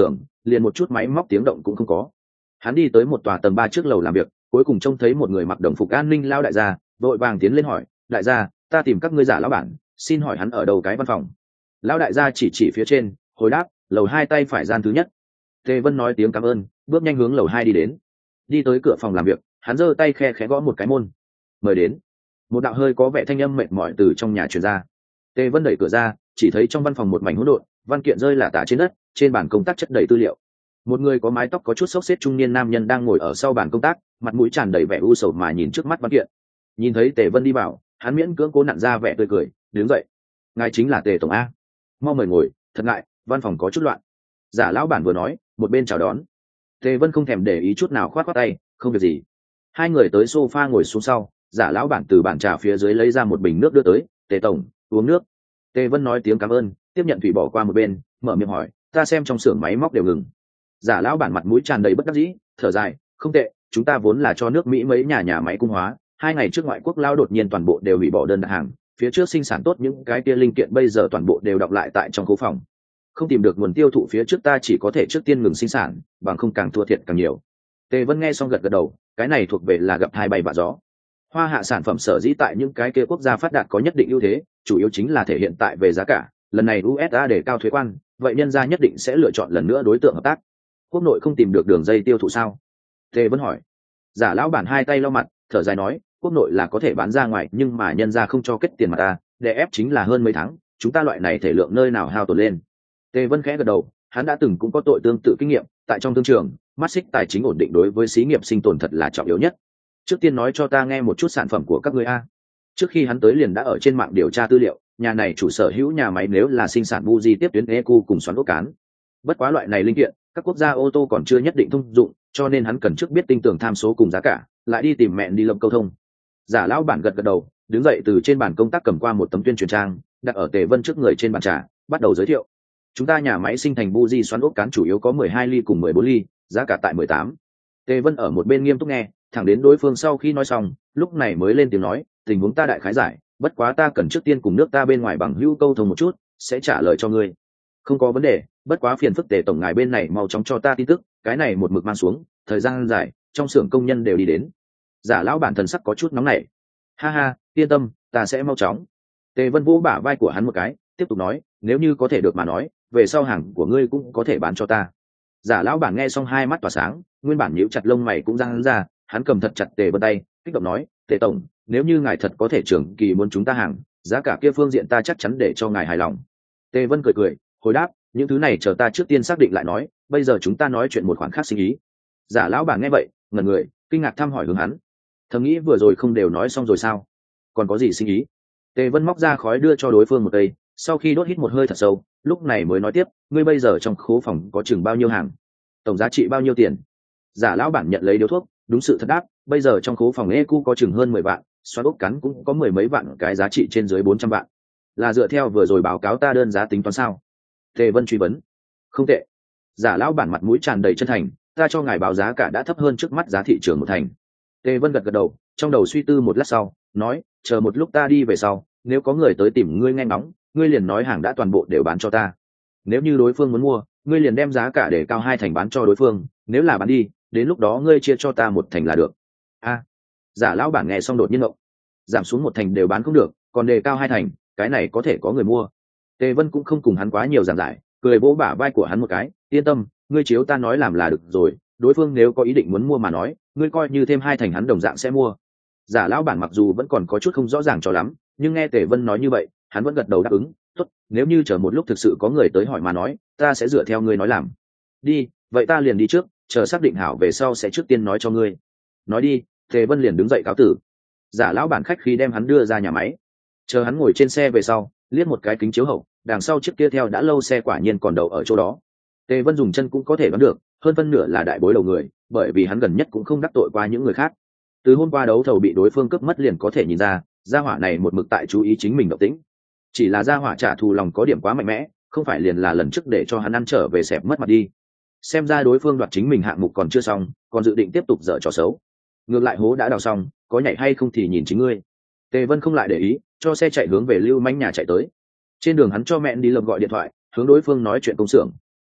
liền một chút máy móc tiếng động cũng không có. Hắn đi tới một tòa tầng ba trước lầu làm việc, cuối cùng trông thấy một người mặc đồng phục an ninh lao đại gia, vội vàng tiến lên hỏi, đại gia, ta tìm các ngươi giả lão bản, xin hỏi hắn ở đầu cái văn phòng. Lão đại gia chỉ chỉ phía trên, hồi đáp, lầu hai tay phải gian thứ nhất. Tề Vân nói tiếng cảm ơn, bước nhanh hướng lầu hai đi đến. Đi tới cửa phòng làm việc, hắn giơ tay khe khẽ gõ một cái môn. Mời đến. Một đạo hơi có vẻ thanh âm mệt mỏi từ trong nhà truyền ra. Tề Vân đẩy cửa ra, chỉ thấy trong văn phòng một mảnh hỗn độn, văn kiện rơi lả tả trên đất, trên bàn công tác chất đầy tư liệu. Một người có mái tóc có chút xốc xếch trung niên nam nhân đang ngồi ở sau bàn công tác, mặt mũi tràn đầy vẻ u sầu mà nhìn trước mắt văn kiện. Nhìn thấy Tề Vân đi vào, hắn miễn cưỡng cố nặn ra vẻ tươi cười, đứng dậy. Ngài chính là Tề tổng a? Mau mời ngồi, thật ngại, văn phòng có chút loạn. Giả lão bản vừa nói, một bên chào đón. Tề Vân không thèm để ý chút nào, khoát khoát tay, không việc gì. Hai người tới sofa ngồi xuống sau, giả lão bản từ bàn trà phía dưới lấy ra một bình nước đưa tới, Tề tổng, uống nước. Tề Vân nói tiếng cảm ơn, tiếp nhận thủy bỏ qua một bên, mở miệng hỏi, ta xem trong xưởng máy móc đều ngừng. Giả lão bản mặt mũi tràn đầy bất đắc dĩ, thở dài, không tệ, chúng ta vốn là cho nước Mỹ mấy nhà nhà máy cung hóa, hai ngày trước ngoại quốc lao đột nhiên toàn bộ đều hủy bỏ đơn đặt hàng, phía trước sinh sản tốt những cái kia linh kiện bây giờ toàn bộ đều đọng lại tại trong khu phòng. Không tìm được nguồn tiêu thụ phía trước, ta chỉ có thể trước tiên ngừng sinh sản, bằng không càng thua thiệt càng nhiều. Tề Vân nghe xong gật gật đầu, cái này thuộc về là gặp hai bay vạ gió. Hoa hạ sản phẩm sở dĩ tại những cái kia quốc gia phát đạt có nhất định ưu thế, chủ yếu chính là thể hiện tại về giá cả. Lần này u ét a để cao thuế quan, vậy nhân gia nhất định sẽ lựa chọn lần nữa đối tượng hợp tác. Quốc nội không tìm được đường dây tiêu thụ sao? Tề Vân hỏi. Giả lão bản hai tay lau mặt, thở dài nói, quốc nội là có thể bán ra ngoài, nhưng mà nhân gia không cho kết tiền mà ta, để ép chính là hơn mấy tháng, chúng ta loại này thể lượng nơi nào hao tổn lên. Tề Vân khẽ gật đầu, hắn đã từng cũng có tội tương tự kinh nghiệm, tại trong thương trường, mắt xích tài chính ổn định đối với xí nghiệp sinh tồn thật là trọng yếu nhất. Trước tiên nói cho ta nghe một chút sản phẩm của các ngươi a. Trước khi hắn tới liền đã ở trên mạng điều tra tư liệu, nhà này chủ sở hữu nhà máy nếu là sinh sản buji tiếp tuyến e cu cùng xoắn ốc cán. Bất quá loại này linh kiện, các quốc gia ô tô còn chưa nhất định thông dụng, cho nên hắn cần trước biết tinh tường tham số cùng giá cả, lại đi tìm mẹ đi lâm câu thông. Giả lão bản gật gật đầu, đứng dậy từ trên bàn công tác cầm qua một tấm tuyên truyền trang, đặt ở Tề Vân trước người trên bàn trà, bắt đầu giới thiệu. Chúng ta nhà máy sinh thành buji xoắn ốc cán chủ yếu có mười hai ly cùng mười bốn ly, giá cả tại mười tám. Tề Vân ở một bên nghiêm túc nghe, thẳng đến đối phương sau khi nói xong, lúc này mới lên tiếng nói, tình huống ta đại khái giải, bất quá ta cần trước tiên cùng nước ta bên ngoài bằng hữu câu thông một chút, sẽ trả lời cho ngươi. Không có vấn đề, bất quá phiền phức Tề tổng ngài bên này mau chóng cho ta tin tức, cái này một mực mang xuống, thời gian dài, trong xưởng công nhân đều đi đến. Giả lão bản thần sắc có chút nóng nảy. Ha ha, yên tâm, ta sẽ mau chóng. Tề Vân vỗ bả vai của hắn một cái, tiếp tục nói, nếu như có thể được mà nói, về sau hàng của ngươi cũng có thể bán cho ta. Giả lão bản nghe xong hai mắt tỏa sáng, nguyên bản nhíu chặt lông mày cũng giang hắn ra, hắn cầm thật chặt Tề Vân tay, kích động nói, Tề tổng, nếu như ngài thật có thể trưởng kỳ muốn chúng ta hàng, giá cả kia phương diện ta chắc chắn để cho ngài hài lòng. Tề Vân cười cười, hồi đáp, những thứ này chờ ta trước tiên xác định lại nói, bây giờ chúng ta nói chuyện một khoản khác sinh ý. Giả lão bản nghe vậy, ngẩn người, kinh ngạc thăm hỏi hướng hắn, thầm nghĩ vừa rồi không đều nói xong rồi sao, còn có gì sinh ý? Tề Vân móc ra khói đưa cho đối phương một cây, sau khi đốt hít một hơi thật sâu, lúc này mới nói tiếp, ngươi bây giờ trong khố phòng có chừng bao nhiêu hàng, tổng giá trị bao nhiêu tiền? Giả lão bản nhận lấy điếu thuốc, đúng sự thật đáp, bây giờ trong khố phòng e cu có chừng hơn mười vạn, xoắn ốc cắn cũng có mười mấy vạn, cái giá trị trên dưới bốn trăm vạn. Là dựa theo vừa rồi báo cáo ta đơn giá tính toán sao? Tề Vân truy vấn. Không tệ. Giả lão bản mặt mũi tràn đầy chân thành, ta cho ngài báo giá cả đã thấp hơn trước mắt giá thị trường một thành. Tề Vân gật gật đầu, trong đầu suy tư một lát sau, nói, chờ một lúc ta đi về sau, nếu có người tới tìm ngươi nghe ngóng, ngươi liền nói hàng đã toàn bộ đều bán cho ta. Nếu như đối phương muốn mua, ngươi liền đem giá cả để cao hai thành bán cho đối phương, nếu là bán đi, đến lúc đó ngươi chia cho ta một thành là được. A. À, giả lão bản nghe xong đột nhiên động, giảm xuống một thành đều bán không được, còn đề cao hai thành, cái này có thể có người mua. Tề Vân cũng không cùng hắn quá nhiều giảng giải, cười vỗ bả vai của hắn một cái, yên tâm, ngươi chiếu ta nói làm là được rồi, đối phương nếu có ý định muốn mua mà nói, ngươi coi như thêm hai thành hắn đồng dạng sẽ mua. Giả lão bản mặc dù vẫn còn có chút không rõ ràng cho lắm, nhưng nghe Tề Vân nói như vậy, hắn vẫn gật đầu đáp ứng, tốt, nếu như chờ một lúc thực sự có người tới hỏi mà nói, ta sẽ dựa theo ngươi nói làm. Đi, vậy ta liền đi trước, chờ xác định hảo về sau sẽ trước tiên nói cho ngươi. Nói đi, Tề Vân liền đứng dậy cáo tử. Giả lão bản khách khi đem hắn đưa ra nhà máy, chờ hắn ngồi trên xe về sau, liếc một cái kính chiếu hậu, đằng sau chiếc kia theo đã lâu xe quả nhiên còn đậu ở chỗ đó. Tề Vân dùng chân cũng có thể đoán được, hơn phân nửa là đại bối đầu người, bởi vì hắn gần nhất cũng không đắc tội qua những người khác. Từ hôm qua đấu thầu bị đối phương cướp mất liền có thể nhìn ra, gia hỏa này một mực tại chú ý chính mình động tĩnh. Chỉ là gia hỏa trả thù lòng có điểm quá mạnh mẽ, không phải liền là lần trước để cho hắn ăn trở về xẹp mất mặt đi. Xem ra đối phương đoạt chính mình hạng mục còn chưa xong, còn dự định tiếp tục dở trò xấu. Ngược lại hố đã đào xong, có nhảy hay không thì nhìn chính ngươi. Tề Vân không lại để ý, cho xe chạy hướng về Lưu Manh nhà chạy tới. Trên đường hắn cho mẹ đi lầm gọi điện thoại, hướng đối phương nói chuyện công xưởng.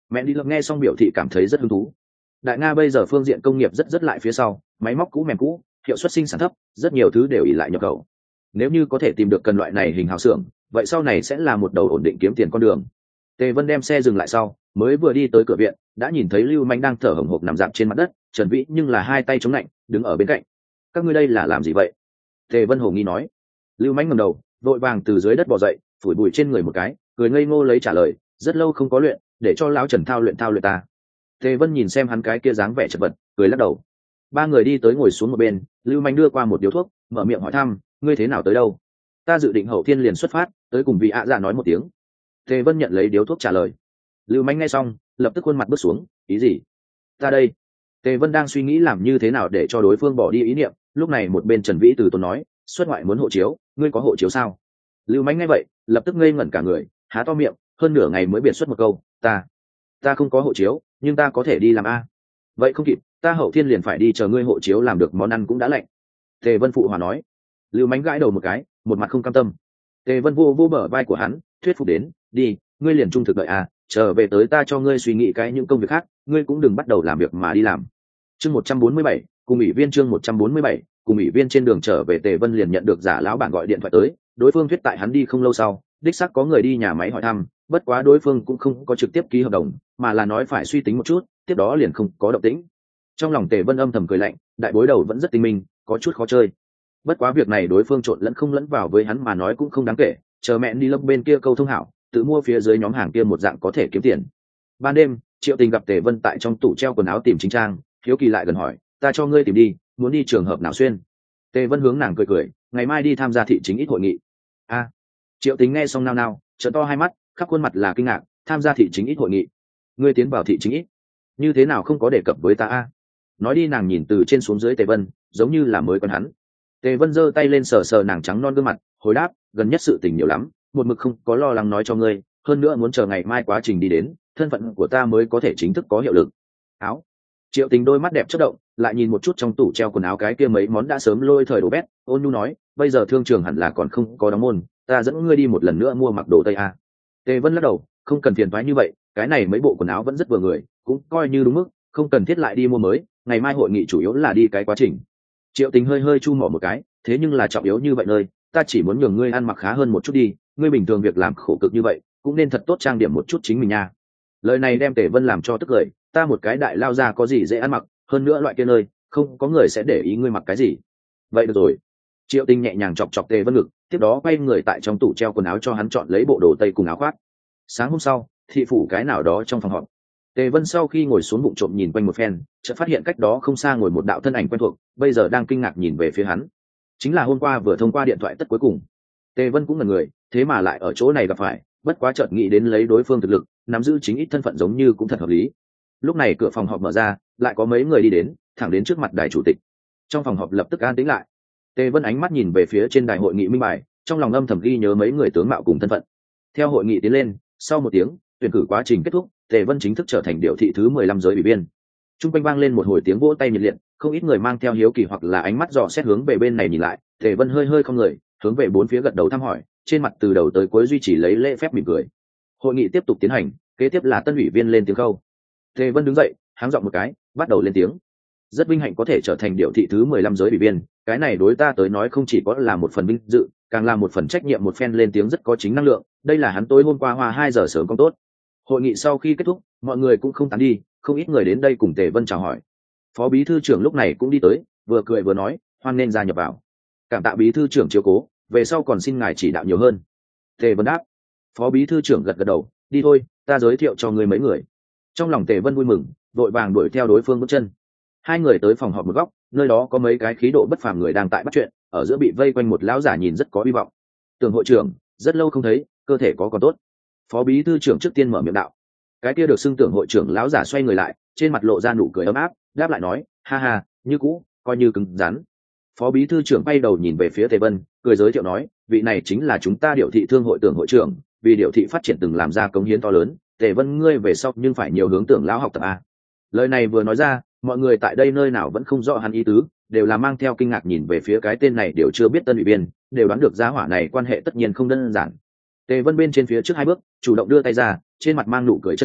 Mẹ đi lập nghe xong biểu thị cảm thấy rất hứng thú. Đại Nga bây giờ phương diện công nghiệp rất rất lại phía sau, máy móc cũ mềm cũ, hiệu suất sinh sản thấp, rất nhiều thứ đều ỷ lại nhập khẩu. Nếu như có thể tìm được cần loại này hình hào xưởng, vậy sau này sẽ là một đầu ổn định kiếm tiền con đường. Tề Vân đem xe dừng lại sau, mới vừa đi tới cửa viện, đã nhìn thấy Lưu Manh đang thở hổn hộc nằm dạp trên mặt đất, Trần Vĩ nhưng là hai tay chống lạnh, đứng ở bên cạnh. Các ngươi đây là làm gì vậy? Tề Vân hồ nghi nói. Lưu Manh ngẩng đầu, vội vàng từ dưới đất bò dậy, phủi bụi trên người một cái, cười ngây ngô lấy trả lời, rất lâu không có luyện, để cho lão Trần thao luyện thao luyện ta. Tề Vân nhìn xem hắn cái kia dáng vẻ chật vật, cười lắc đầu. Ba người đi tới ngồi xuống một bên, Lưu Manh đưa qua một điếu thuốc, mở miệng hỏi thăm, ngươi thế nào tới đâu? Ta dự định hậu thiên liền xuất phát, tới cùng vị ạ dạ nói một tiếng. Tề Vân nhận lấy điếu thuốc trả lời. Lưu Manh nghe xong, lập tức khuôn mặt bước xuống, ý gì? Ta đây. Tề Vân đang suy nghĩ làm như thế nào để cho đối phương bỏ đi ý niệm, lúc này một bên Trần Vĩ từ tốn nói, xuất ngoại muốn hộ chiếu, ngươi có hộ chiếu sao? Lưu Manh nghe vậy, lập tức ngây ngẩn cả người, há to miệng, hơn nửa ngày mới biệt xuất một câu, ta, ta không có hộ chiếu, nhưng ta có thể đi làm a. Vậy không kịp, ta hậu thiên liền phải đi chờ ngươi hộ chiếu làm được món ăn cũng đã lạnh. Tề Vân phụ hòa nói. Lưu Manh gãi đầu một cái, một mặt không cam tâm. Tề Vân vô vô bờ vai của hắn, thuyết phục đến, đi, ngươi liền trung thực đợi à, trở về tới ta cho ngươi suy nghĩ cái những công việc khác, ngươi cũng đừng bắt đầu làm việc mà đi làm. Chương một trăm bốn mươi bảy, cùng ủy viên chương một trăm bốn mươi bảy, cùng ủy viên trên đường trở về Tề Vân liền nhận được giả lão bản gọi điện thoại tới, đối phương thuyết tại hắn đi không lâu sau, đích xác có người đi nhà máy hỏi thăm, bất quá đối phương cũng không có trực tiếp ký hợp đồng, mà là nói phải suy tính một chút, tiếp đó liền không có động tĩnh. Trong lòng Tề Vân âm thầm cười lạnh, đại bối đầu vẫn rất tinh minh, có chút khó chơi. Bất quá việc này đối phương trộn lẫn không lẫn vào với hắn mà nói cũng không đáng kể, chờ mẹ đi lấp bên kia câu thông hảo, tự mua phía dưới nhóm hàng kia một dạng có thể kiếm tiền. Ban đêm, Triệu Tình gặp Tề Vân tại trong tủ treo quần áo tìm chính trang, hiếu kỳ lại gần hỏi, ta cho ngươi tìm đi, muốn đi trường hợp nào xuyên? Tề Vân hướng nàng cười cười, ngày mai đi tham gia thị chính ít hội nghị. A. Triệu Tình nghe xong nao nao, trợn to hai mắt, khắp khuôn mặt là kinh ngạc, tham gia thị chính ít hội nghị? Ngươi tiến vào thị chính ít? Như thế nào không có đề cập với ta a? Nói đi nàng nhìn từ trên xuống dưới Tề Vân, giống như là mới quen hắn. Tề Vân giơ tay lên sờ sờ nàng trắng non gương mặt, hồi đáp, gần nhất sự tình nhiều lắm, một mực không có lo lắng nói cho ngươi, hơn nữa muốn chờ ngày mai quá trình đi đến, thân phận của ta mới có thể chính thức có hiệu lực. Áo. Triệu Tình đôi mắt đẹp chớp động, lại nhìn một chút trong tủ treo quần áo cái kia mấy món đã sớm lôi thời đồ bét, ôn nhu nói, bây giờ thương trường hẳn là còn không có đóng môn, ta dẫn ngươi đi một lần nữa mua mặc đồ tây a. Tề Vân lắc đầu, không cần phiền toái như vậy, cái này mấy bộ quần áo vẫn rất vừa người, cũng coi như đúng mức, không cần thiết lại đi mua mới, ngày mai hội nghị chủ yếu là đi cái quá trình. Triệu Tình hơi hơi chu mỏ một cái, thế nhưng là trọng yếu như vậy nơi, ta chỉ muốn nhường ngươi ăn mặc khá hơn một chút đi, ngươi bình thường việc làm khổ cực như vậy, cũng nên thật tốt trang điểm một chút chính mình nha. Lời này đem Tề Vân làm cho tức cười, ta một cái đại lao ra có gì dễ ăn mặc, hơn nữa loại kia nơi, không có người sẽ để ý ngươi mặc cái gì. Vậy được rồi. Triệu Tình nhẹ nhàng chọc chọc Tề Vân ngực, tiếp đó quay người tại trong tủ treo quần áo cho hắn chọn lấy bộ đồ tây cùng áo khoác. Sáng hôm sau, thị phủ cái nào đó trong phòng họp, Tề Vân sau khi ngồi xuống bụng trộm nhìn quanh một phen, chợt phát hiện cách đó không xa ngồi một đạo thân ảnh quen thuộc, bây giờ đang kinh ngạc nhìn về phía hắn. Chính là hôm qua vừa thông qua điện thoại tất cuối cùng. Tề Vân cũng là người, thế mà lại ở chỗ này gặp phải, bất quá chợt nghĩ đến lấy đối phương thực lực, nắm giữ chính ít thân phận giống như cũng thật hợp lý. Lúc này cửa phòng họp mở ra, lại có mấy người đi đến, thẳng đến trước mặt đài chủ tịch. Trong phòng họp lập tức an tĩnh lại. Tề Vân ánh mắt nhìn về phía trên đài hội nghị minh bài, trong lòng âm thầm ghi nhớ mấy người tướng mạo cùng thân phận. Theo hội nghị tiến lên, sau một tiếng, tuyển cử quá trình kết thúc, Tề Vân chính thức trở thành điệu thị thứ mười lăm giới ủy viên. Trung quanh vang lên một hồi tiếng vỗ tay nhiệt liệt, không ít người mang theo hiếu kỳ hoặc là ánh mắt dò xét hướng về bên này nhìn lại. Tề Vân hơi hơi không người, hướng về bốn phía gật đầu thăm hỏi, trên mặt từ đầu tới cuối duy trì lấy lễ phép mỉm cười. Hội nghị tiếp tục tiến hành, kế tiếp là tân ủy viên lên tiếng khâu. Tề Vân đứng dậy, háng giọng một cái, bắt đầu lên tiếng. Rất vinh hạnh có thể trở thành điệu thị thứ mười lăm giới ủy viên, cái này đối ta tới nói không chỉ có là một phần vinh dự, càng là một phần trách nhiệm. Một phen lên tiếng rất có chính năng lượng, đây là hắn tối hôm qua hoa hai giờ sớm công tốt. Hội nghị sau khi kết thúc, mọi người cũng không tán đi, không ít người đến đây cùng Tề Vân chào hỏi. Phó bí thư trưởng lúc này cũng đi tới, vừa cười vừa nói, hoan nên gia nhập vào. Cảm tạ bí thư trưởng chiếu cố, về sau còn xin ngài chỉ đạo nhiều hơn. Tề Vân đáp. Phó bí thư trưởng gật gật đầu, đi thôi, ta giới thiệu cho ngươi mấy người. Trong lòng Tề Vân vui mừng, vội vàng đuổi theo đối phương bước chân. Hai người tới phòng họp một góc, nơi đó có mấy cái khí độ bất phàm người đang tại bắt chuyện, ở giữa bị vây quanh một lão giả nhìn rất có hy vọng. Tưởng hội trưởng, rất lâu không thấy, cơ thể có còn tốt? Phó bí thư trưởng trước tiên mở miệng đạo. Cái kia được xưng tưởng hội trưởng lão giả xoay người lại, trên mặt lộ ra nụ cười ấm áp, đáp lại nói, ha ha, như cũ, coi như cứng rắn. Phó bí thư trưởng bay đầu nhìn về phía Tề Vân, cười giới thiệu nói, vị này chính là chúng ta điệu thị thương hội tưởng hội trưởng, vì điệu thị phát triển từng làm ra cống hiến to lớn. Tề Vân ngươi về sau nhưng phải nhiều hướng tưởng lão học tập a. Lời này vừa nói ra, mọi người tại đây nơi nào vẫn không rõ hắn ý tứ, đều là mang theo kinh ngạc nhìn về phía cái tên này, đều chưa biết tân ủy viên, đều đoán được gia hỏa này quan hệ tất nhiên không đơn giản. Tề Vân bên trên phía trước hai bước, chủ động đưa tay ra, trên mặt mang nụ cười chân thành,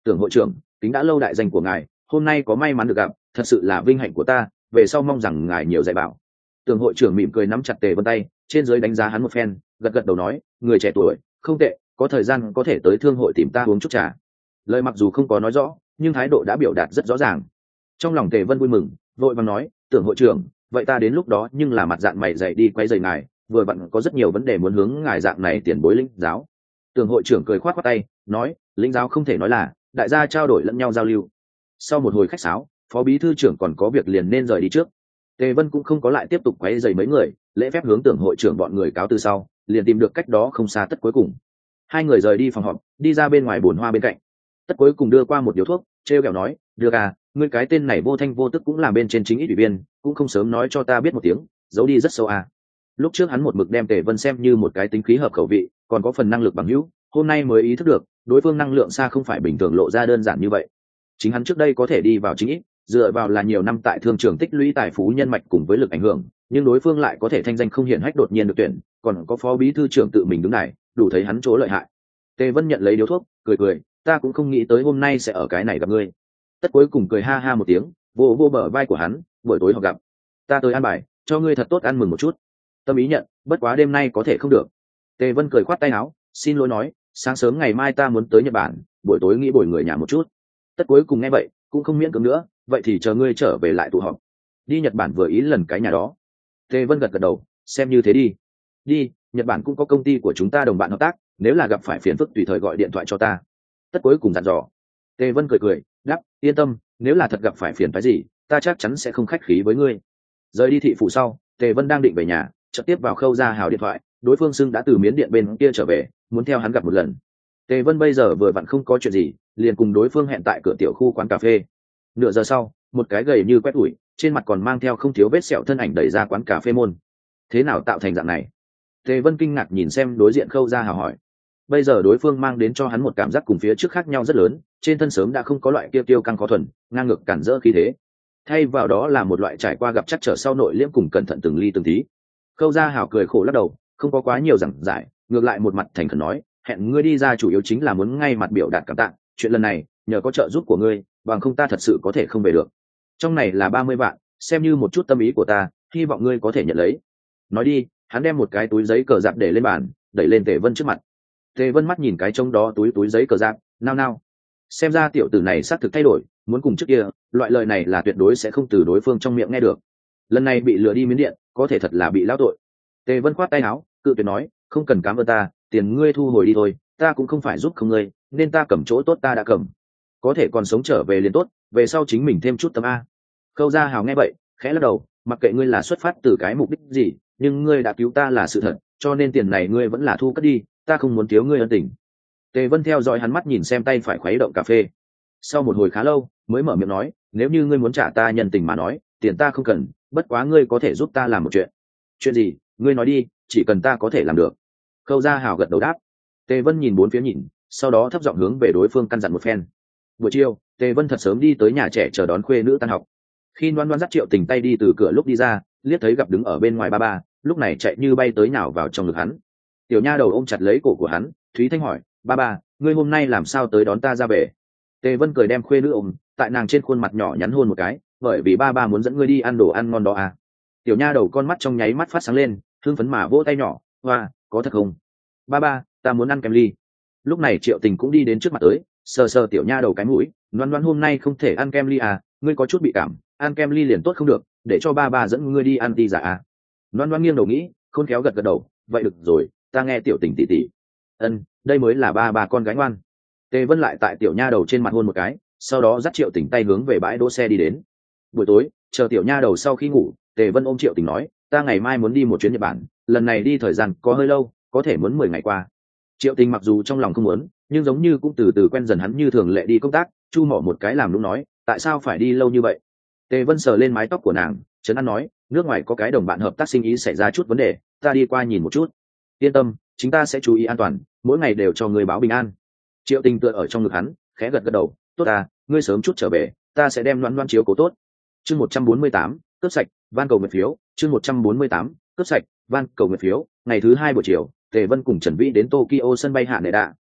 Tưởng hội trưởng, kính đã lâu đại danh của ngài, hôm nay có may mắn được gặp, thật sự là vinh hạnh của ta, về sau mong rằng ngài nhiều dạy bảo. Tưởng hội trưởng mỉm cười nắm chặt Tề Vân tay, trên dưới đánh giá hắn một phen, gật gật đầu nói, người trẻ tuổi không tệ, có thời gian có thể tới thương hội tìm ta uống chút trà. Lời mặc dù không có nói rõ, nhưng thái độ đã biểu đạt rất rõ ràng. Trong lòng Tề Vân vui mừng, vội vàng nói, Tưởng hội trưởng, vậy ta đến lúc đó nhưng là mặt dạng mày dày đi quay rầy ngài, vừa vặn có rất nhiều vấn đề muốn hướng ngài dạng này tiền bối lĩnh giáo. Tưởng hội trưởng cười khoát khoát tay, nói, lĩnh giáo không thể nói là, đại gia trao đổi lẫn nhau giao lưu. Sau một hồi khách sáo, phó bí thư trưởng còn có việc liền nên rời đi trước. Tề Vân cũng không có lại tiếp tục quấy rầy mấy người, lễ phép hướng Tưởng hội trưởng bọn người cáo từ sau, liền tìm được cách đó không xa Tất Cuối Cùng. Hai người rời đi phòng họp, đi ra bên ngoài bồn hoa bên cạnh. Tất Cuối Cùng đưa qua một điếu thuốc, trêu ghẹo nói, "Được à, ngươi cái tên này vô thanh vô tức cũng làm bên trên chính ít ủy viên, cũng không sớm nói cho ta biết một tiếng, giấu đi rất sâu à." Lúc trước hắn một mực đem Tề Vân xem như một cái tính khí hợp khẩu vị, còn có phần năng lực bằng hữu, hôm nay mới ý thức được, đối phương năng lượng xa không phải bình thường lộ ra đơn giản như vậy. Chính hắn trước đây có thể đi vào chính ít, dựa vào là nhiều năm tại thương trường tích lũy tài phú nhân mạch cùng với lực ảnh hưởng, nhưng đối phương lại có thể thanh danh không hiển hách đột nhiên được tuyển, còn có phó bí thư trưởng tự mình đứng này, đủ thấy hắn chỗ lợi hại. Tề Vân nhận lấy điếu thuốc, cười cười, ta cũng không nghĩ tới hôm nay sẽ ở cái này gặp ngươi. Tất Cuối Cùng cười ha ha một tiếng, vô vô bờ vai của hắn, buổi tối họ gặp, ta tới ăn bài, cho ngươi thật tốt ăn mừng một chút. Tâm ý nhận, bất quá đêm nay có thể không được. Tề Vân cười khoát tay áo, xin lỗi nói, sáng sớm ngày mai ta muốn tới Nhật Bản, buổi tối nghĩ bồi người nhà một chút. Tất Cuối Cùng nghe vậy, cũng không miễn cưỡng nữa, vậy thì chờ ngươi trở về lại tụ họp. Đi Nhật Bản vừa ý lần cái nhà đó. Tề Vân gật gật đầu, xem như thế đi. Đi, Nhật Bản cũng có công ty của chúng ta đồng bạn hợp tác, nếu là gặp phải phiền phức tùy thời gọi điện thoại cho ta. Tất Cuối Cùng dặn dò. Tề Vân cười cười, đáp, yên tâm, nếu là thật gặp phải phiền phức gì, ta chắc chắn sẽ không khách khí với ngươi. Rời đi thị phủ sau, Tề Vân đang định về nhà, chợt tiếp vào Khâu Gia Hào điện thoại, đối phương xưng đã từ Miến Điện bên kia trở về, muốn theo hắn gặp một lần. Tề Vân bây giờ vừa vặn không có chuyện gì, liền cùng đối phương hẹn tại cửa tiểu khu quán cà phê. Nửa giờ sau, một cái gầy như quét ủi, trên mặt còn mang theo không thiếu vết sẹo thân ảnh đẩy ra quán cà phê môn. Thế nào tạo thành dạng này? Tề Vân kinh ngạc nhìn xem đối diện Khâu Gia Hào hỏi. Bây giờ đối phương mang đến cho hắn một cảm giác cùng phía trước khác nhau rất lớn, trên thân sớm đã không có loại kia tiêu căng khó thuần, ngang ngược cản rỡ khí thế. Thay vào đó là một loại trải qua gặp chắc trở sau nội liễm cùng cẩn thận từng ly từng tí. Khâu Gia Hào cười khổ lắc đầu, không có quá nhiều giảng giải, ngược lại một mặt thành khẩn nói, hẹn ngươi đi ra chủ yếu chính là muốn ngay mặt biểu đạt cảm tạ, chuyện lần này nhờ có trợ giúp của ngươi, bằng không ta thật sự có thể không về được. Trong này là ba mươi vạn, xem như một chút tâm ý của ta, hy vọng ngươi có thể nhận lấy. Nói đi, hắn đem một cái túi giấy cờ dạp để lên bàn, đẩy lên Tề Vân trước mặt. Tề Vân mắt nhìn cái trông đó túi túi giấy cờ dạp, nao nao. Xem ra tiểu tử này xác thực thay đổi, muốn cùng trước kia, loại lời này là tuyệt đối sẽ không từ đối phương trong miệng nghe được. Lần này bị lừa đi Miến Điện, có thể thật là bị lão tội. Tề Vân khoát tay áo, cự tuyệt nói, không cần cảm ơn ta, tiền ngươi thu hồi đi thôi, ta cũng không phải giúp không ngươi, nên ta cầm chỗ tốt ta đã cầm, có thể còn sống trở về liền tốt, về sau chính mình thêm chút tâm a. Khâu Gia Hào nghe vậy, khẽ lắc đầu, mặc kệ ngươi là xuất phát từ cái mục đích gì, nhưng ngươi đã cứu ta là sự thật, cho nên tiền này ngươi vẫn là thu cất đi, ta không muốn thiếu ngươi ân tình. Tề Vân theo dõi hắn mắt nhìn xem tay phải khuấy động cà phê. Sau một hồi khá lâu, mới mở miệng nói, nếu như ngươi muốn trả ta nhân tình mà nói, tiền ta không cần, bất quá ngươi có thể giúp ta làm một chuyện. Chuyện gì? Ngươi nói đi, chỉ cần ta có thể làm được. Khâu Gia Hào gật đầu đáp. Tề Vân nhìn bốn phía nhìn, sau đó thấp giọng hướng về đối phương căn dặn một phen. Buổi chiều, Tề Vân thật sớm đi tới nhà trẻ chờ đón khuê nữ tan học. Khi Loan Loan dắt Triệu Tình tay đi từ cửa lúc đi ra, liếc thấy gặp đứng ở bên ngoài ba ba, lúc này chạy như bay tới nhào vào trong ngực hắn. Tiểu nha đầu ôm chặt lấy cổ của hắn, Thúy Thanh hỏi, ba ba, ngươi hôm nay làm sao tới đón ta ra về? Tề Vân cười đem khuê nữ ôm, tại nàng trên khuôn mặt nhỏ nhắn hôn một cái, bởi vì ba ba muốn dẫn ngươi đi ăn đồ ăn ngon đó à. Tiểu nha đầu con mắt trong nháy mắt phát sáng lên, hưng phấn mà vỗ tay nhỏ, hoa, có thật không? Ba ba, ta muốn ăn kem ly. Lúc này Triệu Tình cũng đi đến trước mặt tới, sờ sờ tiểu nha đầu cái mũi, Loan Loan hôm nay không thể ăn kem ly à, ngươi có chút bị cảm, ăn kem ly liền tốt không được, để cho ba ba dẫn ngươi đi ăn ti giả à. Loan Loan nghiêng đầu nghĩ, khôn khéo gật gật đầu, vậy được rồi, ta nghe tiểu Tình tỉ tỉ. Ân, đây mới là ba ba con gái ngoan. Tề Vân lại tại tiểu nha đầu trên mặt hôn một cái, sau đó dắt Triệu Tình tay hướng về bãi đỗ xe đi đến. Buổi tối, chờ tiểu nha đầu sau khi ngủ, Tề Vân ôm Triệu Tình nói, ta ngày mai muốn đi một chuyến Nhật Bản, lần này đi thời gian có hơi lâu, có thể muốn mười ngày qua. Triệu Tình mặc dù trong lòng không muốn, nhưng giống như cũng từ từ quen dần hắn như thường lệ đi công tác, chu mỏ một cái làm lúc nói, tại sao phải đi lâu như vậy? Tề Vân sờ lên mái tóc của nàng, trấn an nói, nước ngoài có cái đồng bạn hợp tác sinh ý xảy ra chút vấn đề, ta đi qua nhìn một chút. Yên tâm, chúng ta sẽ chú ý an toàn, mỗi ngày đều cho người báo bình an. Triệu Tình tựa ở trong ngực hắn, khẽ gật gật đầu, tốt à, ngươi sớm chút trở về, ta sẽ đem Loan Loan chiếu cố tốt. Chương một trăm bốn mươi tám, cướp sạch, van cầu nguyện phiếu. Chương một trăm bốn mươi tám, cướp sạch, van cầu nguyện phiếu. Ngày thứ hai buổi chiều, Tề Vân cùng Trần Vĩ đến Tokyo sân bay Haneda.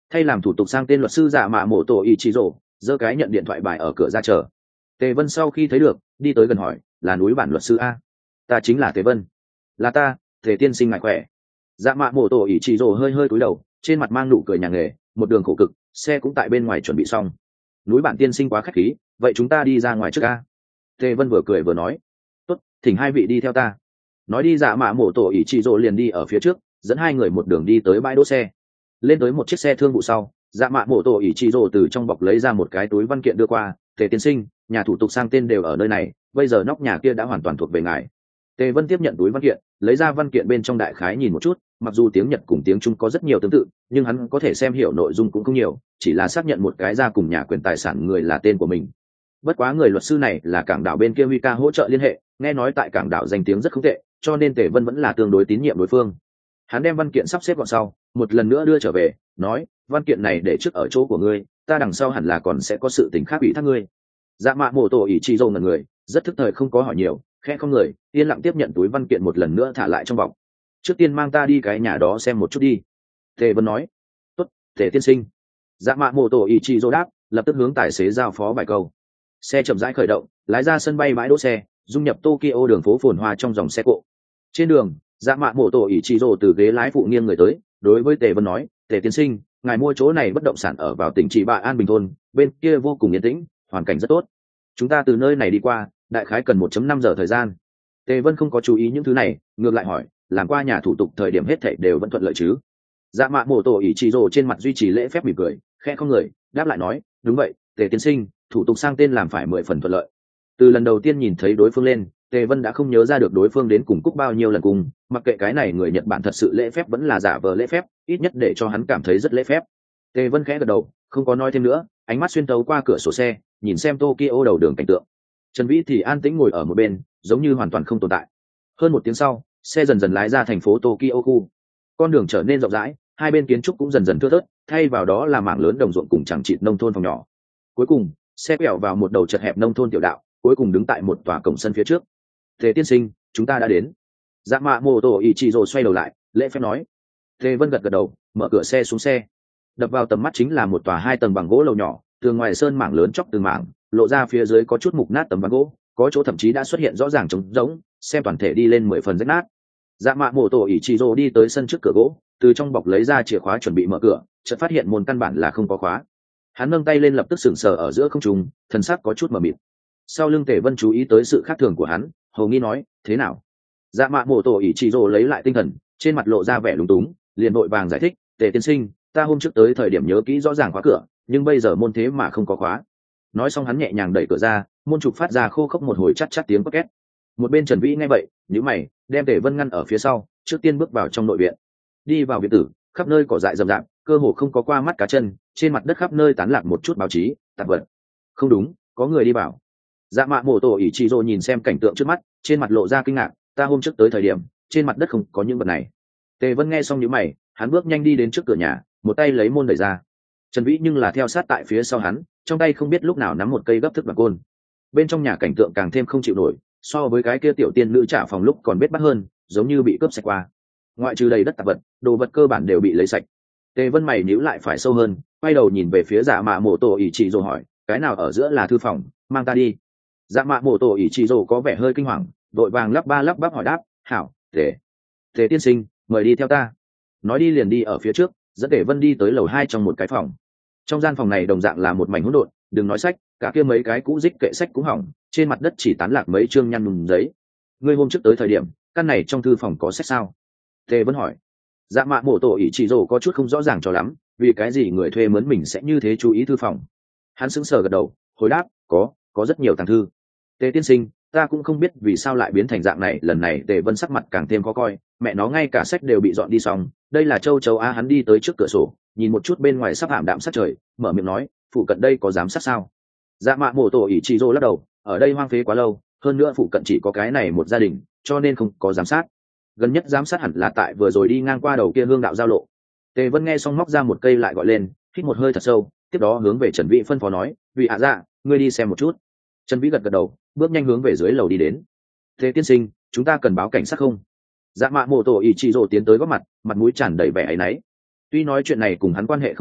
Thay làm thủ tục sang tên luật sư dạ mạ mổ tổ ý chí rồ giơ cái nhận điện thoại bài ở cửa ra chờ. Tề Vân sau khi thấy được đi tới gần hỏi, là núi bản luật sư a? Ta chính là Tề Vân. Là ta, Tề tiên sinh ngại khỏe. Dạ mạ mổ tổ ý chí rồ hơi hơi cúi đầu, trên mặt mang nụ cười nhà nghề, một đường khổ cực, xe cũng tại bên ngoài chuẩn bị xong. Núi bản tiên sinh quá khách khí, vậy chúng ta đi ra ngoài trước a? Tề Vân vừa cười vừa nói, tốt, thỉnh hai vị đi theo ta. Nói đi dạ mạ mổ tổ ý chí rồ liền đi ở phía trước, dẫn hai người một đường đi tới bãi đỗ xe. Lên tới một chiếc xe thương vụ sau, dạ mạ mổ tổ ý chí rồ từ trong bọc lấy ra một cái túi văn kiện đưa qua. Tề tiên sinh, nhà thủ tục sang tên đều ở nơi này, bây giờ nóc nhà kia đã hoàn toàn thuộc về ngài. Tề Vân tiếp nhận túi văn kiện, lấy ra văn kiện bên trong đại khái nhìn một chút, mặc dù tiếng Nhật cùng tiếng Trung có rất nhiều tương tự, nhưng hắn có thể xem hiểu nội dung cũng không nhiều, chỉ là xác nhận một cái ra cùng nhà quyền tài sản người là tên của mình. Bất quá người luật sư này là cảng đảo bên kia Wika hỗ trợ liên hệ, nghe nói tại cảng đảo danh tiếng rất không tệ, cho nên Tề Vân vẫn là tương đối tín nhiệm đối phương. Hắn đem văn kiện sắp xếp gọn sau, một lần nữa đưa trở về, nói, văn kiện này để trước ở chỗ của ngươi, ta đằng sau hẳn là còn sẽ có sự tình khác ủy thác ngươi. Dạ mạ mổ tổ ý chí rồ ngẩn người, rất thức thời không có hỏi nhiều, khẽ không người, yên lặng tiếp nhận túi văn kiện một lần nữa thả lại trong bọc. Trước tiên mang ta đi cái nhà đó xem một chút đi. Tề Vân nói. Tốt, Tề tiên sinh. Dạ mạ mổ tổ ý chí rồ đáp, lập tức hướng tài xế giao phó vài câu. Xe chậm rãi khởi động, lái ra sân bay bãi đỗ xe, dung nhập Tokyo đường phố phồn hoa trong dòng xe cộ. Trên đường, dạ mạ mổ tổ ý chí rồ từ ghế lái phụ nghiêng người tới, đối với Tề Vân nói, Tề tiên sinh, ngài mua chỗ này bất động sản ở vào tỉnh Chỉ Bạ An Bình thôn, bên kia vô cùng yên tĩnh, hoàn cảnh rất tốt. Chúng ta từ nơi này đi qua, đại khái cần một phẩy năm giờ thời gian. Tề Vân không có chú ý những thứ này, ngược lại hỏi, làm qua nhà thủ tục thời điểm hết thảy đều vẫn thuận lợi chứ? Dạ mạ mổ tổ ý chí rồ trên mặt duy trì lễ phép mỉm cười, khẽ không người, đáp lại nói, đúng vậy, Tề tiên sinh, thủ tục sang tên làm phải mười phần thuận lợi. Từ lần đầu tiên nhìn thấy đối phương lên, Tề Vân đã không nhớ ra được đối phương đến cùng cúc bao nhiêu lần cùng, mặc kệ cái này người Nhật Bản thật sự lễ phép vẫn là giả vờ lễ phép, ít nhất để cho hắn cảm thấy rất lễ phép. Tề Vân khẽ gật đầu, không có nói thêm nữa, ánh mắt xuyên tấu qua cửa sổ xe, nhìn xem Tokyo đầu đường cảnh tượng. Trần Vĩ thì an tĩnh ngồi ở một bên, giống như hoàn toàn không tồn tại. Hơn một tiếng sau, xe dần dần lái ra thành phố Tokyo khu. Con đường trở nên rộng rãi, hai bên kiến trúc cũng dần dần thưa thớt, thay vào đó là mảng lớn đồng ruộng cùng chẳng chịt nông thôn phòng nhỏ. Cuối cùng, xe quẹo vào một đầu chật hẹp nông thôn tiểu đạo, cuối cùng đứng tại một tòa cổng sân phía trước. Tề tiên sinh, chúng ta đã đến. Dạ mạ mô tô ý chị rồi xoay đầu lại, lễ phép nói. Tề Vân gật gật đầu, mở cửa xe xuống xe. Đập vào tầm mắt chính là một tòa hai tầng bằng gỗ lầu nhỏ, tường ngoài sơn mảng lớn chóc từng mảng, lộ ra phía dưới có chút mục nát tấm ván gỗ, có chỗ thậm chí đã xuất hiện rõ ràng trống rỗng, xem toàn thể đi lên mười phần rách nát. Dạ mạ mô tô ý chị rồi đi tới sân trước cửa gỗ, từ trong bọc lấy ra chìa khóa chuẩn bị mở cửa, chợt phát hiện môn căn bản là không có khóa. Hắn nâng tay lên lập tức sững sờ ở giữa không trung, thần sắc có chút mờ mịt. Sau lưng Tề Vân chú ý tới sự khác thường của hắn, hầu nghi nói, thế nào? Dạ mạ mổ tổ ỷ chỉ rồ lấy lại tinh thần, trên mặt lộ ra vẻ lúng túng, liền vội vàng giải thích, Tề tiên sinh, ta hôm trước tới thời điểm nhớ kỹ rõ ràng khóa cửa, nhưng bây giờ môn thế mà không có khóa. Nói xong hắn nhẹ nhàng đẩy cửa ra, môn trục phát ra khô khốc một hồi chát chát tiếng két két. Một bên Trần Vĩ nghe vậy, nhíu mày, đem Tề Vân ngăn ở phía sau, trước tiên bước vào trong nội viện. Đi vào viện tử, khắp nơi cỏ dại rậm rạp, cơ hồ không có qua mắt cá chân, trên mặt đất khắp nơi tán lạc một chút báo chí, tạp vật. Không đúng, có người đi vào. Dạ mạ mổ tổ ỷ chỉ rồ nhìn xem cảnh tượng trước mắt, trên mặt lộ ra kinh ngạc, ta hôm trước tới thời điểm trên mặt đất không có những vật này. Tề Vân nghe xong nhíu mày, hắn bước nhanh đi đến trước cửa nhà, một tay lấy môn đẩy ra. Trần Vĩ nhưng là theo sát tại phía sau hắn, trong tay không biết lúc nào nắm một cây gấp thức bằng côn. Bên trong nhà cảnh tượng càng thêm không chịu nổi, so với cái kia tiểu tiên nữ trả phòng lúc còn biết bắt hơn, giống như bị cướp sạch qua. Ngoại trừ đầy đất tạp vật, đồ vật cơ bản đều bị lấy sạch. Tề Vân mày nhíu lại phải sâu hơn, quay đầu nhìn về phía Dạ mạ mổ tổ ỷ chỉ rồ hỏi, cái nào ở giữa là thư phòng, mang ta đi. Dạ mạ mổ tổ ỷ chỉ rồ có vẻ hơi kinh hoàng, đội vàng lắp ba lắp bắp hỏi đáp, hảo, Tề Tề tiên sinh, mời đi theo ta. Nói đi liền đi ở phía trước, dẫn Tề Vân đi tới lầu hai trong một cái phòng. Trong gian phòng này đồng dạng là một mảnh hỗn độn, đừng nói sách, cả kia mấy cái cũ rích kệ sách cũng hỏng, trên mặt đất chỉ tán lạc mấy chương nhăn nhùm giấy. Ngươi hôm trước tới thời điểm, căn này trong thư phòng có sách sao? Tề Vân hỏi. Dạ mạ mổ tổ ỷ chỉ rồ có chút không rõ ràng cho lắm, vì cái gì người thuê mướn mình sẽ như thế chú ý thư phòng. Hắn sững sờ gật đầu, hồi đáp, có, có rất nhiều tàng thư. Tề tiên sinh, ta cũng không biết vì sao lại biến thành dạng này, lần này Tề Vân sắc mặt càng thêm khó coi, mẹ nó ngay cả sách đều bị dọn đi xong, đây là châu chấu á. Hắn đi tới trước cửa sổ, nhìn một chút bên ngoài sắp ảm đạm sát trời, mở miệng nói, phụ cận đây có giám sát sao? Dạ mạ mổ tổ ỷ chỉ rồ lắc đầu, ở đây hoang phế quá lâu, hơn nữa phụ cận chỉ có cái này một gia đình, cho nên không có giám sát. Gần nhất giám sát hẳn là tại vừa rồi đi ngang qua đầu kia hương đạo giao lộ. Tề Vân nghe xong móc ra một cây lại gọi lên, hít một hơi thật sâu, tiếp đó hướng về Trần Vĩ phân phó nói, vị hạ dạ, ngươi đi xem một chút. Trần Vĩ gật gật đầu, bước nhanh hướng về dưới lầu đi đến. Thế tiên sinh, chúng ta cần báo cảnh sát không? Dạ mạ mổ tổ ỷ chỉ rồ tiến tới góp mặt, mặt mũi tràn đầy vẻ áy náy. Tuy nói chuyện này cùng hắn quan hệ không lớn,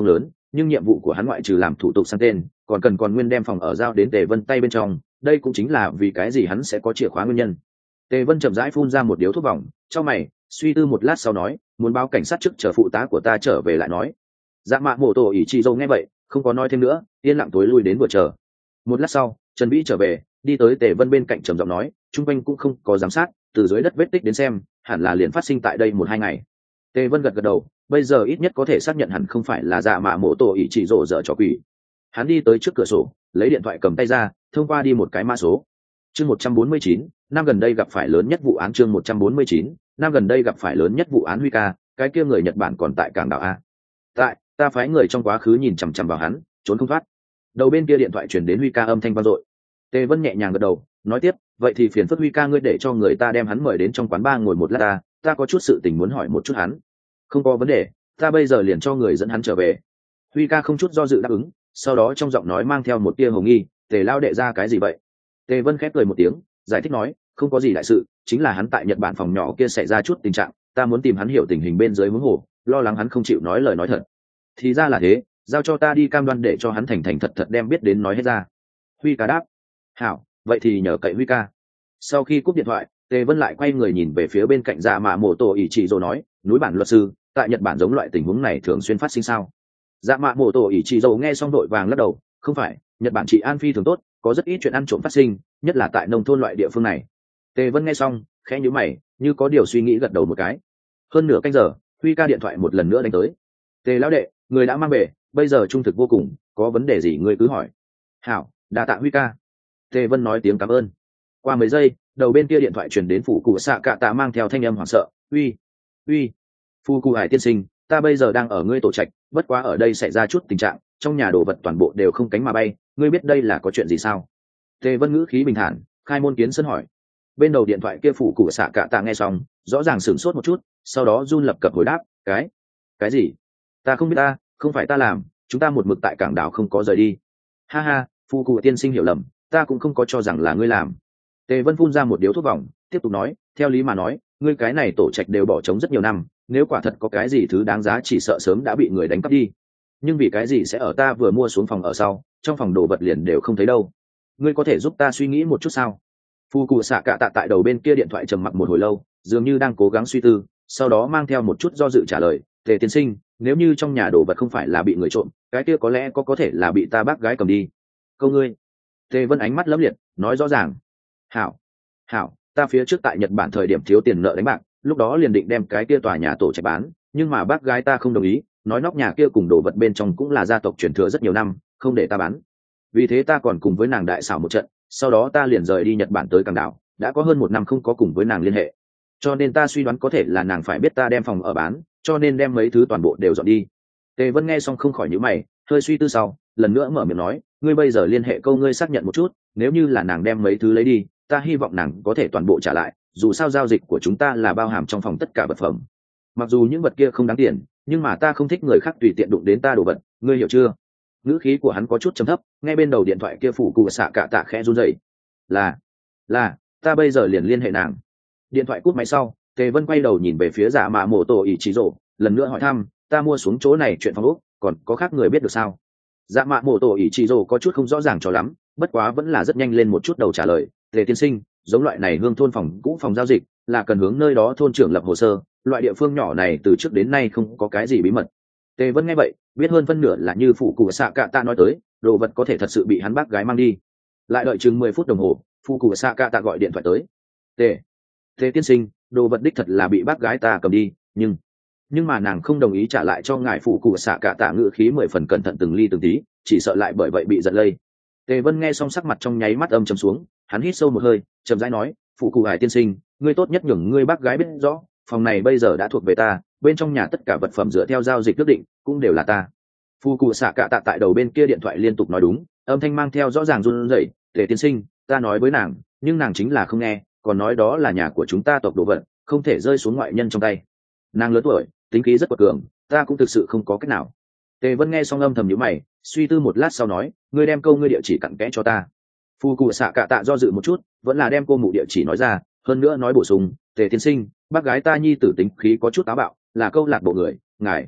nhưng nhiệm vụ của hắn ngoại trừ làm thủ tục sang tên còn cần còn nguyên đem phòng ở giao đến Tề Vân tay bên trong, đây cũng chính là vì cái gì hắn sẽ có chìa khóa nguyên nhân. Tề Vân chậm rãi phun ra một điếu thuốc vòng, trong mày suy tư một lát sau nói, muốn báo cảnh sát trước chờ phụ tá của ta trở về lại nói. Dạ mạ mổ tổ ỷ chị dâu nghe vậy không có nói thêm nữa, yên lặng tối lui đến vừa chờ. Một lát sau Trần Vĩ trở về, đi tới Tề Vân bên cạnh trầm giọng nói, trung quanh cũng không có giám sát, từ dưới đất vết tích đến xem hẳn là liền phát sinh tại đây một hai ngày. Tề Vân gật gật đầu, bây giờ ít nhất có thể xác nhận hẳn không phải là dạ mạ mổ tổ ỷ chị dỗ dở trò quỷ. Hắn đi tới trước cửa sổ, lấy điện thoại cầm tay ra, thông qua đi một cái mã số. Chương một trăm bốn mươi chín, năm gần đây gặp phải lớn nhất vụ án. Chương một trăm bốn mươi chín, năm gần đây gặp phải lớn nhất vụ án Huy ca, cái kia người Nhật Bản còn tại cảng đảo a. Tại, ta phái người trong quá khứ nhìn chằm chằm vào hắn, trốn không thoát. Đầu bên kia điện thoại truyền đến Huy ca âm thanh vang dội. Tề Vân nhẹ nhàng gật đầu, nói tiếp, vậy thì phiền phức Huy ca ngươi để cho người ta đem hắn mời đến trong quán bar ngồi một lát ta, ta có chút sự tình muốn hỏi một chút hắn. Không có vấn đề, ta bây giờ liền cho người dẫn hắn trở về. Huy ca không chút do dự đáp ứng, sau đó trong giọng nói mang theo một tia hồng nghi, Tề lao đệ ra cái gì vậy? Tề Vân khép cười một tiếng, giải thích nói, không có gì đại sự, chính là hắn tại Nhật Bản phòng nhỏ kia xảy ra chút tình trạng, ta muốn tìm hắn hiểu tình hình bên dưới huống hồ, lo lắng hắn không chịu nói lời nói thật. Thì ra là thế, giao cho ta đi cam đoan để cho hắn thành thành thật thật đem biết đến nói hết ra. Huy ca đáp, hảo, vậy thì nhờ cậy Huy ca. Sau khi cúp điện thoại, Tề Vân lại quay người nhìn về phía bên cạnh dạ mạ mổ tổ ỷ chỉ rồi nói, núi bản luật sư, tại Nhật Bản giống loại tình huống này thường xuyên phát sinh sao? Dạ mạ mổ tổ ỷ chỉ dầu nghe xong đội vàng lắc đầu, không phải, Nhật Bản trị an phi thường tốt, có rất ít chuyện ăn trộm phát sinh, nhất là tại nông thôn loại địa phương này. Tề Vân nghe xong khẽ nhíu mày, như có điều suy nghĩ gật đầu một cái. Hơn nửa canh giờ, Huy ca điện thoại một lần nữa đánh tới. Tề lão đệ, người đã mang về, bây giờ trung thực vô cùng, có vấn đề gì ngươi cứ hỏi. Hảo, đa tạ Huy ca. Tề Vân nói tiếng cảm ơn. Qua mấy giây, đầu bên kia điện thoại truyền đến phủ cụ xạ cạ tạ mang theo thanh âm hoảng sợ, uy uy phu cụ hải tiên sinh, ta bây giờ đang ở ngươi tổ trạch, bất quá ở đây xảy ra chút tình trạng, trong nhà đồ vật toàn bộ đều không cánh mà bay, ngươi biết đây là có chuyện gì sao? Tề Vân ngữ khí bình thản, khai môn kiến sân hỏi. Bên đầu điện thoại kia phủ cụ xạ cạ tạ nghe xong, rõ ràng sửng sốt một chút, sau đó run lập cập hồi đáp, cái cái gì? Ta không biết, ta không phải ta làm, chúng ta một mực tại cảng đảo không có rời đi. Ha ha, phu cụ tiên sinh hiểu lầm, ta cũng không có cho rằng là ngươi làm. Tề Vân phun ra một điếu thuốc vòng, tiếp tục nói, theo lý mà nói, ngươi cái này tổ trạch đều bỏ trống rất nhiều năm, nếu quả thật có cái gì thứ đáng giá chỉ sợ sớm đã bị người đánh cắp đi. Nhưng vì cái gì sẽ ở ta vừa mua xuống phòng ở sau, trong phòng đồ vật liền đều không thấy đâu? Ngươi có thể giúp ta suy nghĩ một chút sao? Phu cụ xạ cạ tạ tại đầu bên kia điện thoại trầm mặc một hồi lâu, dường như đang cố gắng suy tư, sau đó mang theo một chút do dự trả lời, Tề tiên sinh, nếu như trong nhà đồ vật không phải là bị người trộm, cái kia có lẽ có có thể là bị ta bác gái cầm đi. Câu ngươi. Tề Vân ánh mắt lấm liệt, nói rõ ràng. Hảo, hảo, ta phía trước tại Nhật Bản thời điểm thiếu tiền nợ đánh bạc, lúc đó liền định đem cái kia tòa nhà tổ trạch bán, nhưng mà bác gái ta không đồng ý, nói nóc nhà kia cùng đồ vật bên trong cũng là gia tộc truyền thừa rất nhiều năm, không để ta bán. Vì thế ta còn cùng với nàng đại xảo một trận, sau đó ta liền rời đi Nhật Bản tới cảng đảo, đã có hơn một năm không có cùng với nàng liên hệ. Cho nên ta suy đoán có thể là nàng phải biết ta đem phòng ở bán, cho nên đem mấy thứ toàn bộ đều dọn đi. Tề Vân nghe xong không khỏi nhíu mày, hơi suy tư sau, lần nữa mở miệng nói, ngươi bây giờ liên hệ câu ngươi xác nhận một chút, nếu như là nàng đem mấy thứ lấy đi, ta hy vọng nàng có thể toàn bộ trả lại, dù sao giao dịch của chúng ta là bao hàm trong phòng tất cả vật phẩm. Mặc dù những vật kia không đáng tiền, nhưng mà ta không thích người khác tùy tiện đụng đến ta đồ vật, ngươi hiểu chưa? Ngữ khí của hắn có chút trầm thấp, ngay bên đầu điện thoại kia phủ cụ xạ cạ tạ khẽ run rẩy. Là, là, ta bây giờ liền liên hệ nàng. Điện thoại cúp máy sau, Tề Vân quay đầu nhìn về phía Dạ Mạ Mộ Tổ ỷ chỉ rổ, lần nữa hỏi thăm, ta mua xuống chỗ này chuyện phòng ốc, còn có khác người biết được sao? Dạ Mạ Mộ Tổ ỷ chỉ rổ có chút không rõ ràng cho lắm, bất quá vẫn là rất nhanh lên một chút đầu trả lời, Tề tiên sinh, giống loại này hương thôn phòng cũ phòng giao dịch là cần hướng nơi đó thôn trưởng lập hồ sơ, loại địa phương nhỏ này từ trước đến nay không có cái gì bí mật. Tề Vân nghe vậy biết hơn phân nửa là như phụ cụ xạ cạ tạ nói tới, đồ vật có thể thật sự bị hắn bác gái mang đi. Lại đợi chừng mười phút đồng hồ, phụ cụ xạ cạ tạ gọi điện thoại tới. Tề Tề tiên sinh, đồ vật đích thật là bị bác gái ta cầm đi, nhưng nhưng mà nàng không đồng ý trả lại cho ngài phụ cụ xạ cạ tạ, ngữ khí mười phần cẩn thận từng ly từng tí, chỉ sợ lại bởi vậy bị giận lây. Tề Vân nghe xong sắc mặt trong nháy mắt âm trầm xuống, hắn hít sâu một hơi, chậm rãi nói, phụ cụ hải tiên sinh, ngươi tốt nhất nhường ngươi bác gái biết rõ, phòng này bây giờ đã thuộc về ta, bên trong nhà tất cả vật phẩm dựa theo giao dịch quyết định cũng đều là ta. Phụ cụ xạ cạ tạ tại đầu bên kia điện thoại liên tục nói đúng, âm thanh mang theo rõ ràng run rẩy, Tề tiên sinh, ta nói với nàng, nhưng nàng chính là không nghe, còn nói đó là nhà của chúng ta tộc đồ vật, không thể rơi xuống ngoại nhân trong tay. Nàng lớn tuổi, tính khí rất quật cường, ta cũng thực sự không có cách nào. Tề Vân nghe xong âm thầm nhíu mày, suy tư một lát sau nói, ngươi đem câu ngươi địa chỉ cặn kẽ cho ta. Phu cụ xạ cạ tạ do dự một chút, vẫn là đem cô mụ địa chỉ nói ra, hơn nữa nói bổ sung, Tề tiên sinh, bác gái ta nhi tử tính khí có chút táo bạo, là câu lạc bộ người, ngài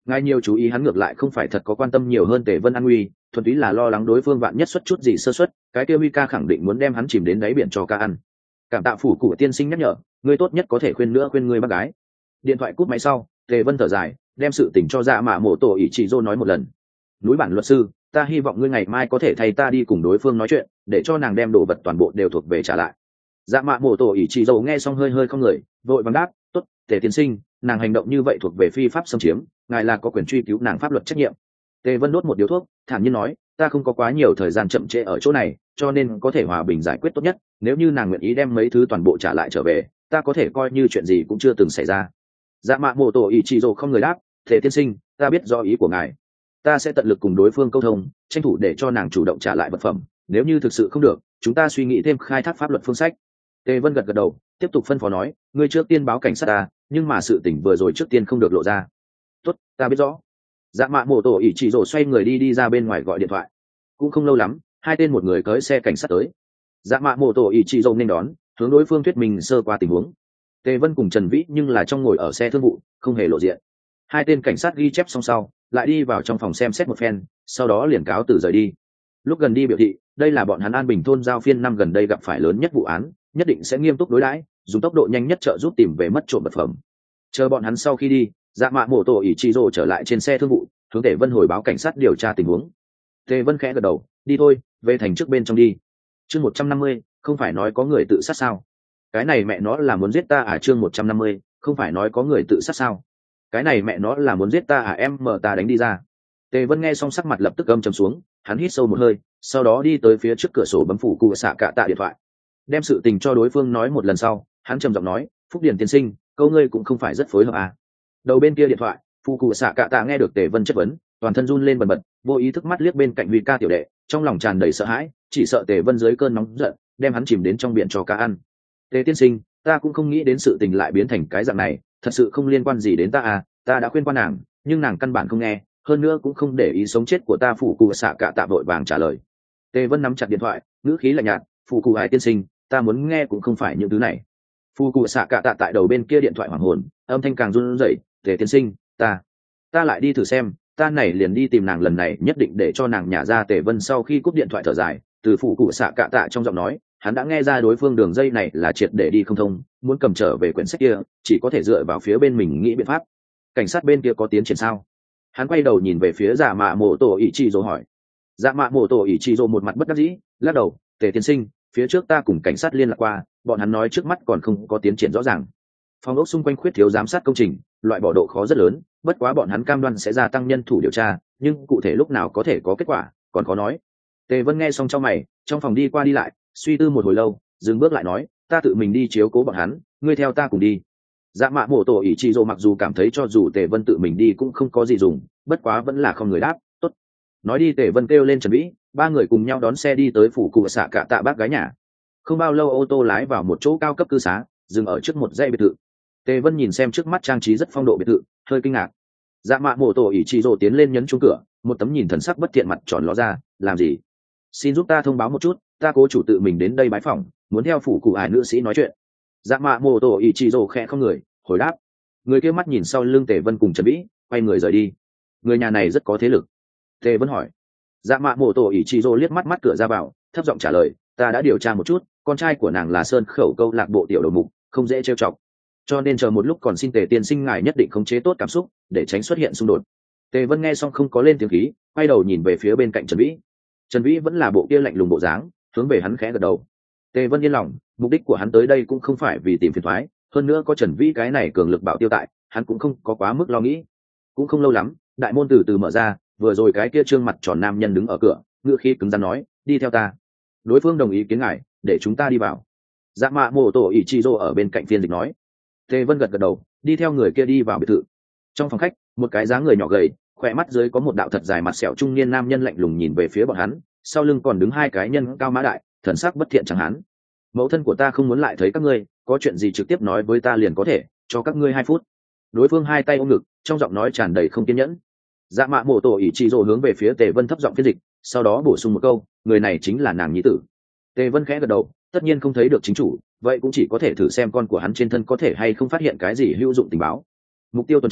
ngài nhiều chú ý hắn ngược lại không phải thật có quan tâm nhiều hơn tề vân an nguy, thuần túy là lo lắng đối phương vạn nhất xuất chút gì sơ xuất, cái kia huy ca khẳng định muốn đem hắn chìm đến đáy biển cho ca ăn. Cảm tạ phủ cụ tiên sinh nhắc nhở, ngươi tốt nhất có thể khuyên nữa khuyên ngươi bác gái. Điện thoại cúp máy sau, tề vân thở dài, đem sự tình cho dạ mạ mổ tổ ỷ chỉ dô nói một lần. Núi bản luật sư, ta hy vọng ngươi ngày mai có thể thay ta đi cùng đối phương nói chuyện, để cho nàng đem đồ vật toàn bộ đều thuộc về trả lại. Dạ mạ mổ tổ ỷ chỉ dô nghe xong hơi hơi không người, vội vàng đáp, tốt, tề tiên sinh, nàng hành động như vậy thuộc về phi pháp xâm chiếm, ngài là có quyền truy cứu nàng pháp luật trách nhiệm. Tề vân đốt một điếu thuốc, thản nhiên nói, ta không có quá nhiều thời gian chậm trễ ở chỗ này, cho nên có thể hòa bình giải quyết tốt nhất. Nếu như nàng nguyện ý đem mấy thứ toàn bộ trả lại trở về, ta có thể coi như chuyện gì cũng chưa từng xảy ra. Dạ mạ mổ tổ ỷ chỉ dô không người đáp, tề tiên sinh, ta biết do ý của ngài, ta sẽ tận lực cùng đối phương câu thông, tranh thủ để cho nàng chủ động trả lại vật phẩm. Nếu như thực sự không được, chúng ta suy nghĩ thêm khai thác pháp luật phương sách. Tề vân gật gật đầu, tiếp tục phân phó nói, ngươi trước tiên báo cảnh sát ta, nhưng mà sự tình vừa rồi trước tiên không được lộ ra. Tốt, ta biết rõ. Dạ mạ mổ tổ ỷ chỉ rổ xoay người đi đi ra bên ngoài gọi điện thoại. Cũng không lâu lắm, hai tên một người cưỡi xe cảnh sát tới. Dạ mạ mổ tổ ỷ chỉ rổ nên đón, hướng đối phương thuyết minh sơ qua tình huống. Tề vân cùng Trần Vĩ nhưng là trong ngồi ở xe thương vụ, không hề lộ diện. Hai tên cảnh sát ghi chép xong sau, lại đi vào trong phòng xem xét một phen, sau đó liền cáo từ rời đi. Lúc gần đi biểu thị, đây là bọn hắn An Bình thôn giao phiên năm gần đây gặp phải lớn nhất vụ án, nhất định sẽ nghiêm túc đối đãi, dùng tốc độ nhanh nhất trợ giúp tìm về mất trộm vật phẩm. Chờ bọn hắn sau khi đi, dạ mạ mổ tổ ỷ chỉ rồ trở lại trên xe thương vụ, hướng Tề Vân hồi báo cảnh sát điều tra tình huống. Tề Vân khẽ gật đầu, đi thôi, về thành trước bên trong đi. Chương một trăm năm mươi, không phải nói có người tự sát sao? Cái này mẹ nó là muốn giết ta à? Chương một trăm năm mươi, không phải nói có người tự sát sao? Cái này mẹ nó là muốn giết ta à? Em mở ta đánh đi ra. Tề Vân nghe xong sắc mặt lập tức âm trầm xuống, hắn hít sâu một hơi, sau đó đi tới phía trước cửa sổ bấm phủ cụ xạ cạ tạ điện thoại, đem sự tình cho đối phương nói một lần sau, hắn trầm giọng nói, Phúc Điền tiên sinh, câu ngươi cũng không phải rất phối hợp à? Đầu bên kia điện thoại, phụ cụ xạ cạ tạ nghe được Tề Vân chất vấn, toàn thân run lên bần bật, vô ý thức mắt liếc bên cạnh Huy ca tiểu đệ, trong lòng tràn đầy sợ hãi, chỉ sợ Tề Vân dưới cơn nóng giận đem hắn chìm đến trong biển cho cá ăn. Tề tiên sinh, ta cũng không nghĩ đến sự tình lại biến thành cái dạng này, thật sự không liên quan gì đến ta à? Ta đã khuyên qua nàng, nhưng nàng căn bản không nghe, hơn nữa cũng không để ý sống chết của ta. Phụ cụ xạ cạ tạ vội vàng trả lời. Tề Vân nắm chặt điện thoại, ngữ khí lạnh nhạt, phụ cụ hải tiên sinh, ta muốn nghe cũng không phải những thứ này. Phụ cụ xạ cạ tạ tại đầu bên kia điện thoại hoảng hồn, âm thanh càng run rẩy, Tề tiên sinh, ta ta lại đi thử xem, ta này liền đi tìm nàng, lần này nhất định để cho nàng nhả ra. Tề Vân sau khi cúp điện thoại thở dài, từ phụ cụ xạ cạ tạ trong giọng nói, hắn đã nghe ra đối phương đường dây này là triệt để đi không thông, muốn cầm trở về quyển sách kia chỉ có thể dựa vào phía bên mình nghĩ biện pháp. Cảnh sát bên kia có tiến triển sao? Hắn quay đầu nhìn về phía dạ mạ mổ tổ ỷ chỉ rồ hỏi. Dạ mạ mổ tổ ỷ chỉ rồ một mặt bất đắc dĩ, lắc đầu, Tề tiên sinh, phía trước ta cùng cảnh sát liên lạc qua, bọn hắn nói trước mắt còn không có tiến triển rõ ràng. Phòng ốc xung quanh khuyết thiếu giám sát công trình, loại bỏ độ khó rất lớn, bất quá bọn hắn cam đoan sẽ gia tăng nhân thủ điều tra, nhưng cụ thể lúc nào có thể có kết quả còn khó nói. Tề Vân nghe xong trong mày, trong phòng đi qua đi lại, suy tư một hồi lâu, dừng bước lại nói, ta tự mình đi chiếu cố bọn hắn, ngươi theo ta cùng đi. Dạ mạ mổ tổ ỷ chỉ rồ mặc dù cảm thấy cho dù Tề Vân tự mình đi cũng không có gì dùng, bất quá vẫn là không người đáp, tốt. Nói đi Tề Vân kêu lên Trần Vĩ, ba người cùng nhau đón xe đi tới phủ cụ xạ cạ tạ bác gái nhà. Không bao lâu ô tô lái vào một chỗ cao cấp cư xá, dừng ở trước một dãy biệt thự. Tề Vân nhìn xem trước mắt trang trí rất phong độ biệt thự, hơi kinh ngạc. Dạ mạ mổ tổ ỷ chỉ rồ tiến lên nhấn chuông cửa, một tấm nhìn thần sắc bất thiện mặt tròn ló ra, làm gì? Xin giúp ta thông báo một chút, ta cố chủ tự mình đến đây bái phỏng, muốn theo phủ cụ ải nữ sĩ nói chuyện. Dạ mạ mổ tổ ỷ chỉ rồ khẽ không người, hồi đáp. Người kia mắt nhìn sau lưng Tề Vân cùng Trần Vĩ, quay người rời đi. Người nhà này rất có thế lực. Tề Vân hỏi. Dạ mạ mổ tổ ỷ chỉ rồ liếc mắt mắt cửa ra vào, thấp giọng trả lời, ta đã điều tra một chút, con trai của nàng là Sơn Khẩu câu lạc bộ tiểu đầu mục, không dễ trêu chọc, cho nên chờ một lúc còn xin Tề tiên sinh ngài nhất định khống chế tốt cảm xúc, để tránh xuất hiện xung đột. Tề Vân nghe xong không có lên tiếng khí, quay đầu nhìn về phía bên cạnh Trần Vĩ. Trần Vĩ vẫn là bộ kia lạnh lùng bộ dáng, hướng về hắn khẽ gật đầu. Tề Vân yên lòng, mục đích của hắn tới đây cũng không phải vì tìm phiền toái, hơn nữa có Trần Vĩ cái này cường lực bảo tiêu tại, hắn cũng không có quá mức lo nghĩ. Cũng không lâu lắm, đại môn từ từ mở ra, vừa rồi cái kia trương mặt tròn nam nhân đứng ở cửa, ngựa khí cứng rắn nói, đi theo ta. Đối phương đồng ý kiến ngài, để chúng ta đi vào. Dạ mạ mổ tổ ỷ chỉ rồ ở bên cạnh phiên dịch nói. Tề Vân gật gật đầu, đi theo người kia đi vào biệt thự. Trong phòng khách, một cái dáng người nhỏ gầy, khỏe mắt dưới có một đạo thật dài mặt sẹo trung niên nam nhân lạnh lùng nhìn về phía bọn hắn, sau lưng còn đứng hai cái nhân cao mã đại, thần sắc bất thiện chẳng hắn. Mẫu thân của ta không muốn lại thấy các ngươi, có chuyện gì trực tiếp nói với ta liền có thể, cho các ngươi hai phút. Đối phương hai tay ôm ngực, trong giọng nói tràn đầy không kiên nhẫn. Dạ mạ mổ tổ ỷ chỉ rồ hướng về phía Tề Vân thấp giọng phiên dịch, sau đó bổ sung một câu, người này chính là nàng nhi tử. Tề Vân khẽ gật đầu, tất nhiên không thấy được chính chủ, vậy cũng chỉ có thể thử xem con của hắn trên thân có thể hay không phát hiện cái gì hữu dụng tình báo. Mục tiêu tuần tra,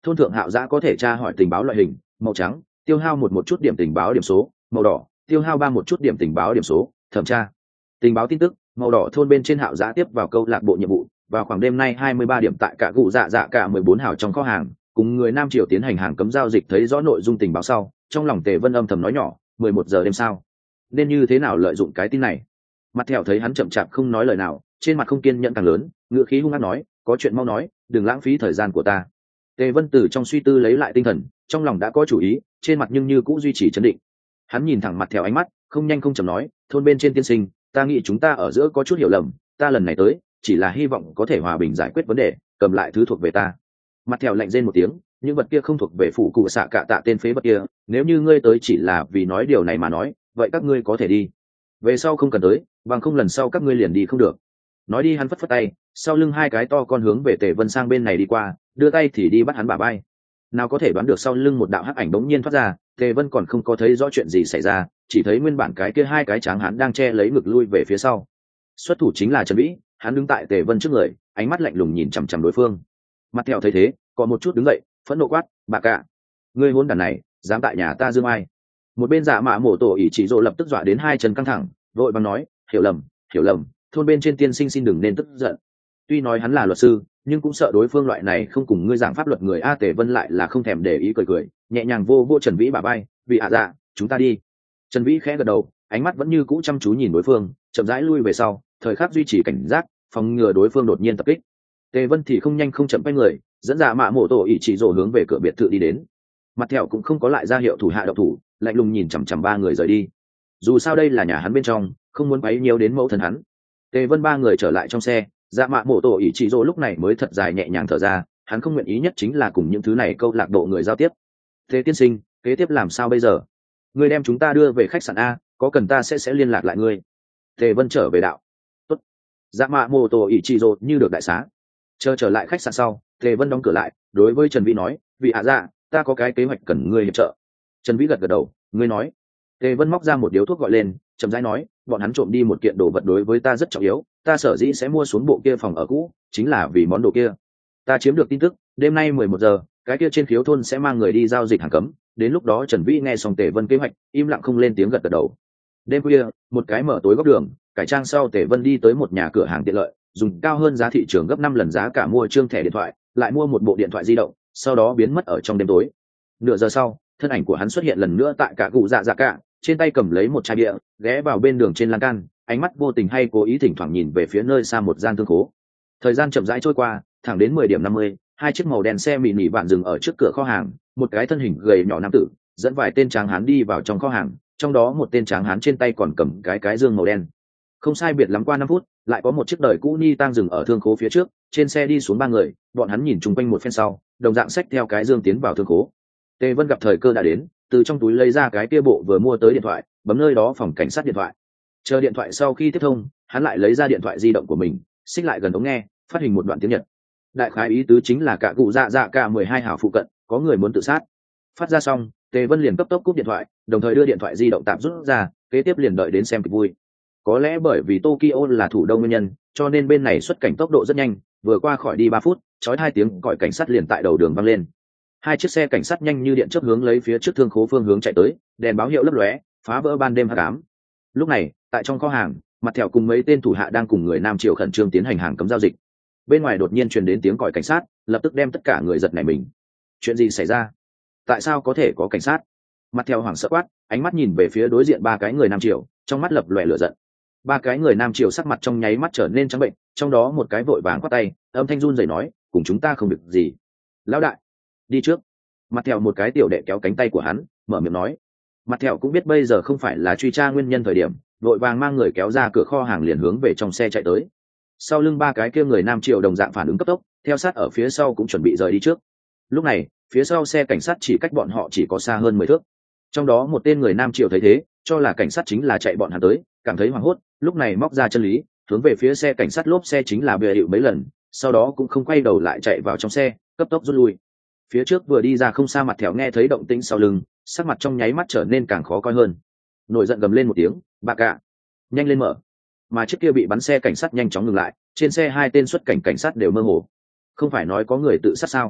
thôn thượng hạo giã có thể tra hỏi tình báo loại hình: màu trắng tiêu hao một một chút điểm tình báo điểm số, màu đỏ tiêu hao ba một chút điểm tình báo điểm số. Thẩm tra tình báo tin tức: màu đỏ thôn bên trên hạo giã tiếp vào câu lạc bộ nhiệm vụ, vào khoảng đêm nay hai mươi ba điểm tại cả cụ dạ dạ cả mười bốn hào trong kho hàng cùng người Nam Triều tiến hành hàng cấm giao dịch. Thấy rõ nội dung tình báo sau, trong lòng Tề Vân âm thầm nói nhỏ: mười một giờ đêm sao, nên như thế nào lợi dụng cái tin này. Mặt thẹo thấy hắn chậm chạp không nói lời nào, trên mặt không kiên nhẫn càng lớn, ngựa khí hung hăng nói: có chuyện mau nói, đừng lãng phí thời gian của ta. Tề Vân từ trong suy tư lấy lại tinh thần, trong lòng đã có chủ ý, trên mặt nhưng như cũng duy trì trấn định. Hắn nhìn thẳng mặt thẹo ánh mắt, không nhanh không chậm nói: thôn bên trên tiên sinh, ta nghĩ chúng ta ở giữa có chút hiểu lầm, ta lần này tới chỉ là hy vọng có thể hòa bình giải quyết vấn đề, cầm lại thứ thuộc về ta. Mặt thẹo lạnh rên một tiếng: những vật kia không thuộc về phủ cụ xạ cạ tạ tên phế vật kia, nếu như ngươi tới chỉ là vì nói điều này mà nói, vậy các ngươi có thể đi, về sau không cần tới, bằng không lần sau các ngươi liền đi không được. Nói đi hắn phất phất tay, sau lưng hai cái to con hướng về Tề Vân sang bên này đi qua, đưa tay thì đi bắt hắn bả vai. Nào có thể đoán được sau lưng một đạo hắc ảnh bỗng nhiên thoát ra, Tề Vân còn không có thấy rõ chuyện gì xảy ra, chỉ thấy nguyên bản cái kia hai cái tráng hắn đang che lấy ngực lui về phía sau. Xuất thủ chính là Trần Vĩ, hắn đứng tại Tề Vân trước người, ánh mắt lạnh lùng nhìn chằm chằm đối phương. Mặt theo thấy thế, còn một chút đứng dậy, phẫn nộ quát: bà cả, ngươi hôn đàn này dám tại nhà ta dương ai. Một bên Dạ Mạ Mổ Tổ ỷ chỉ rồ lập tức dọa đến hai chân căng thẳng, vội vàng nói: hiểu lầm hiểu lầm, thôn bên trên tiên sinh xin đừng nên tức giận. Tuy nói hắn là luật sư, nhưng cũng sợ đối phương loại này không cùng ngươi giảng pháp luật người. A Tề Vân lại là không thèm để ý, cười cười nhẹ nhàng vô vô Trần Vĩ bả vai: vị hạ dạ, chúng ta đi. Trần Vĩ khẽ gật đầu, ánh mắt vẫn như cũ chăm chú nhìn đối phương, chậm rãi lui về sau, thời khắc duy trì cảnh giác, phòng ngừa đối phương đột nhiên tập kích. Tề Vân thì không nhanh không chậm quay người, dẫn Dạ Mạ Mổ Tổ ỷ chỉ rồ hướng về cửa biệt thự đi đến. Mặt thẹo cũng không có lại ra hiệu thủ hạ độc thủ, lạnh lùng nhìn chằm chằm ba người rời đi. Dù sao đây là nhà hắn bên trong, không muốn quấy nhiều đến mẫu thân hắn. Tề Vân ba người trở lại trong xe, Dạ Mạ Mổ Tổ ỷ chỉ rồ lúc này mới thật dài nhẹ nhàng thở ra, hắn không nguyện ý nhất chính là cùng những thứ này câu lạc bộ người giao tiếp. Thế tiên sinh, kế tiếp làm sao bây giờ? Ngươi đem chúng ta đưa về khách sạn a, có cần ta sẽ sẽ liên lạc lại ngươi. Tề Vân trở về đạo. Tốt. Dạ Mạ Mổ Tổ ỷ chỉ rồ như được đại xá. Chờ trở lại khách sạn sau, Tề Vân đóng cửa lại, đối với Trần Vĩ nói: vị hạ dạ, ta có cái kế hoạch cần ngươi hiệp trợ. Trần Vĩ gật gật đầu: ngươi nói. Tề Vân móc ra một điếu thuốc gọi lên, chậm rãi nói: bọn hắn trộm đi một kiện đồ vật đối với ta rất trọng yếu, ta sở dĩ sẽ mua xuống bộ kia phòng ở cũ, chính là vì món đồ kia. Ta chiếm được tin tức, đêm nay mười một giờ, cái kia trên khiếu thôn sẽ mang người đi giao dịch hàng cấm, đến lúc đó Trần Vĩ nghe xong Tề Vân kế hoạch, im lặng không lên tiếng, gật gật đầu. Đêm khuya, một cái mở tối góc đường, cải trang sau Tề Vân đi tới một nhà cửa hàng tiện lợi, dùng cao hơn giá thị trường gấp năm lần giá cả mua trương thẻ điện thoại, lại mua một bộ điện thoại di động, sau đó biến mất ở trong đêm tối. Nửa giờ sau, thân ảnh của hắn xuất hiện lần nữa tại cả cụ dạ dạ cả, trên tay cầm lấy một chai bia, ghé vào bên đường trên lan can, ánh mắt vô tình hay cố ý thỉnh thoảng nhìn về phía nơi xa một gian thương khố. Thời gian chậm rãi trôi qua, thẳng đến mười điểm năm mươi, hai chiếc màu đen xe mini nỉ vạn dừng ở trước cửa kho hàng, một cái thân hình gầy nhỏ nam tử dẫn vài tên tráng hán đi vào trong kho hàng, trong đó một tên tráng hán trên tay còn cầm cái cái dương màu đen. Không sai biệt lắm qua năm phút, lại có một chiếc đời cũ ni tang dừng ở thương khố phía trước, trên xe đi xuống ba người, bọn hắn nhìn chung quanh một phen sau, đồng dạng xách theo cái dương tiến vào thương khố. Tề Vân gặp thời cơ đã đến, từ trong túi lấy ra cái kia bộ vừa mua tới điện thoại, bấm nơi đó phòng cảnh sát điện thoại. Chờ điện thoại sau khi tiếp thông, hắn lại lấy ra điện thoại di động của mình, xích lại gần ống nghe, phát hình một đoạn tiếng Nhật. Đại khái ý tứ chính là cả cụ dạ dạ cả mười hai hảo phụ cận, có người muốn tự sát. Phát ra xong, Tề Vân liền cấp tốc cúp điện thoại, đồng thời đưa điện thoại di động tạm rút ra, kế tiếp liền đợi đến xem kịch vui. Có lẽ bởi vì Tokyo là thủ đô nguyên nhân, cho nên bên này xuất cảnh tốc độ rất nhanh, vừa qua khỏi đi ba phút, chói hai tiếng còi cảnh sát liền tại đầu đường vang lên. Hai chiếc xe cảnh sát nhanh như điện chớp hướng lấy phía trước thương khố phương hướng chạy tới, đèn báo hiệu lấp lóe, phá vỡ ban đêm hắc ám. Lúc này, tại trong kho hàng, Mặt Thẹo cùng mấy tên thủ hạ đang cùng người Nam Triều khẩn trương tiến hành hàng cấm giao dịch. Bên ngoài đột nhiên truyền đến tiếng còi cảnh sát, lập tức đem tất cả người giật nảy mình. Chuyện gì xảy ra? Tại sao có thể có cảnh sát? Mặt Thẹo hoảng sợ quát, ánh mắt nhìn về phía đối diện ba cái người Nam Triều, trong mắt lập lòe lửa giận. Ba cái người Nam Triều sắc mặt trong nháy mắt trở nên trắng bệnh, trong đó một cái vội vàng quát tay, âm thanh run rẩy nói: cùng chúng ta không được gì. Lão đại, đi trước. Mặt Thẹo một cái tiểu đệ kéo cánh tay của hắn, mở miệng nói. Mặt Thẹo cũng biết bây giờ không phải là truy tra nguyên nhân thời điểm, vội vàng mang người kéo ra cửa kho hàng liền hướng về trong xe chạy tới. Sau lưng ba cái kia người Nam Triều đồng dạng phản ứng cấp tốc, theo sát ở phía sau cũng chuẩn bị rời đi trước. Lúc này, phía sau xe cảnh sát chỉ cách bọn họ chỉ có xa hơn mười thước. Trong đó một tên người Nam Triều thấy thế, cho là cảnh sát chính là chạy bọn hắn tới, cảm thấy hoảng hốt, lúc này móc ra chân lý, hướng về phía xe cảnh sát lốp xe chính là bìa hiệu mấy lần, sau đó cũng không quay đầu lại chạy vào trong xe, cấp tốc rút lui. Phía trước vừa đi ra không xa Mặt Thẹo nghe thấy động tĩnh sau lưng, sắc mặt trong nháy mắt trở nên càng khó coi hơn, nổi giận gầm lên một tiếng: "Bà cả, nhanh lên mở!" Mà chiếc kia bị bắn xe cảnh sát nhanh chóng ngừng lại, trên xe hai tên xuất cảnh cảnh sát đều mơ hồ. Không phải nói có người tự sát sao?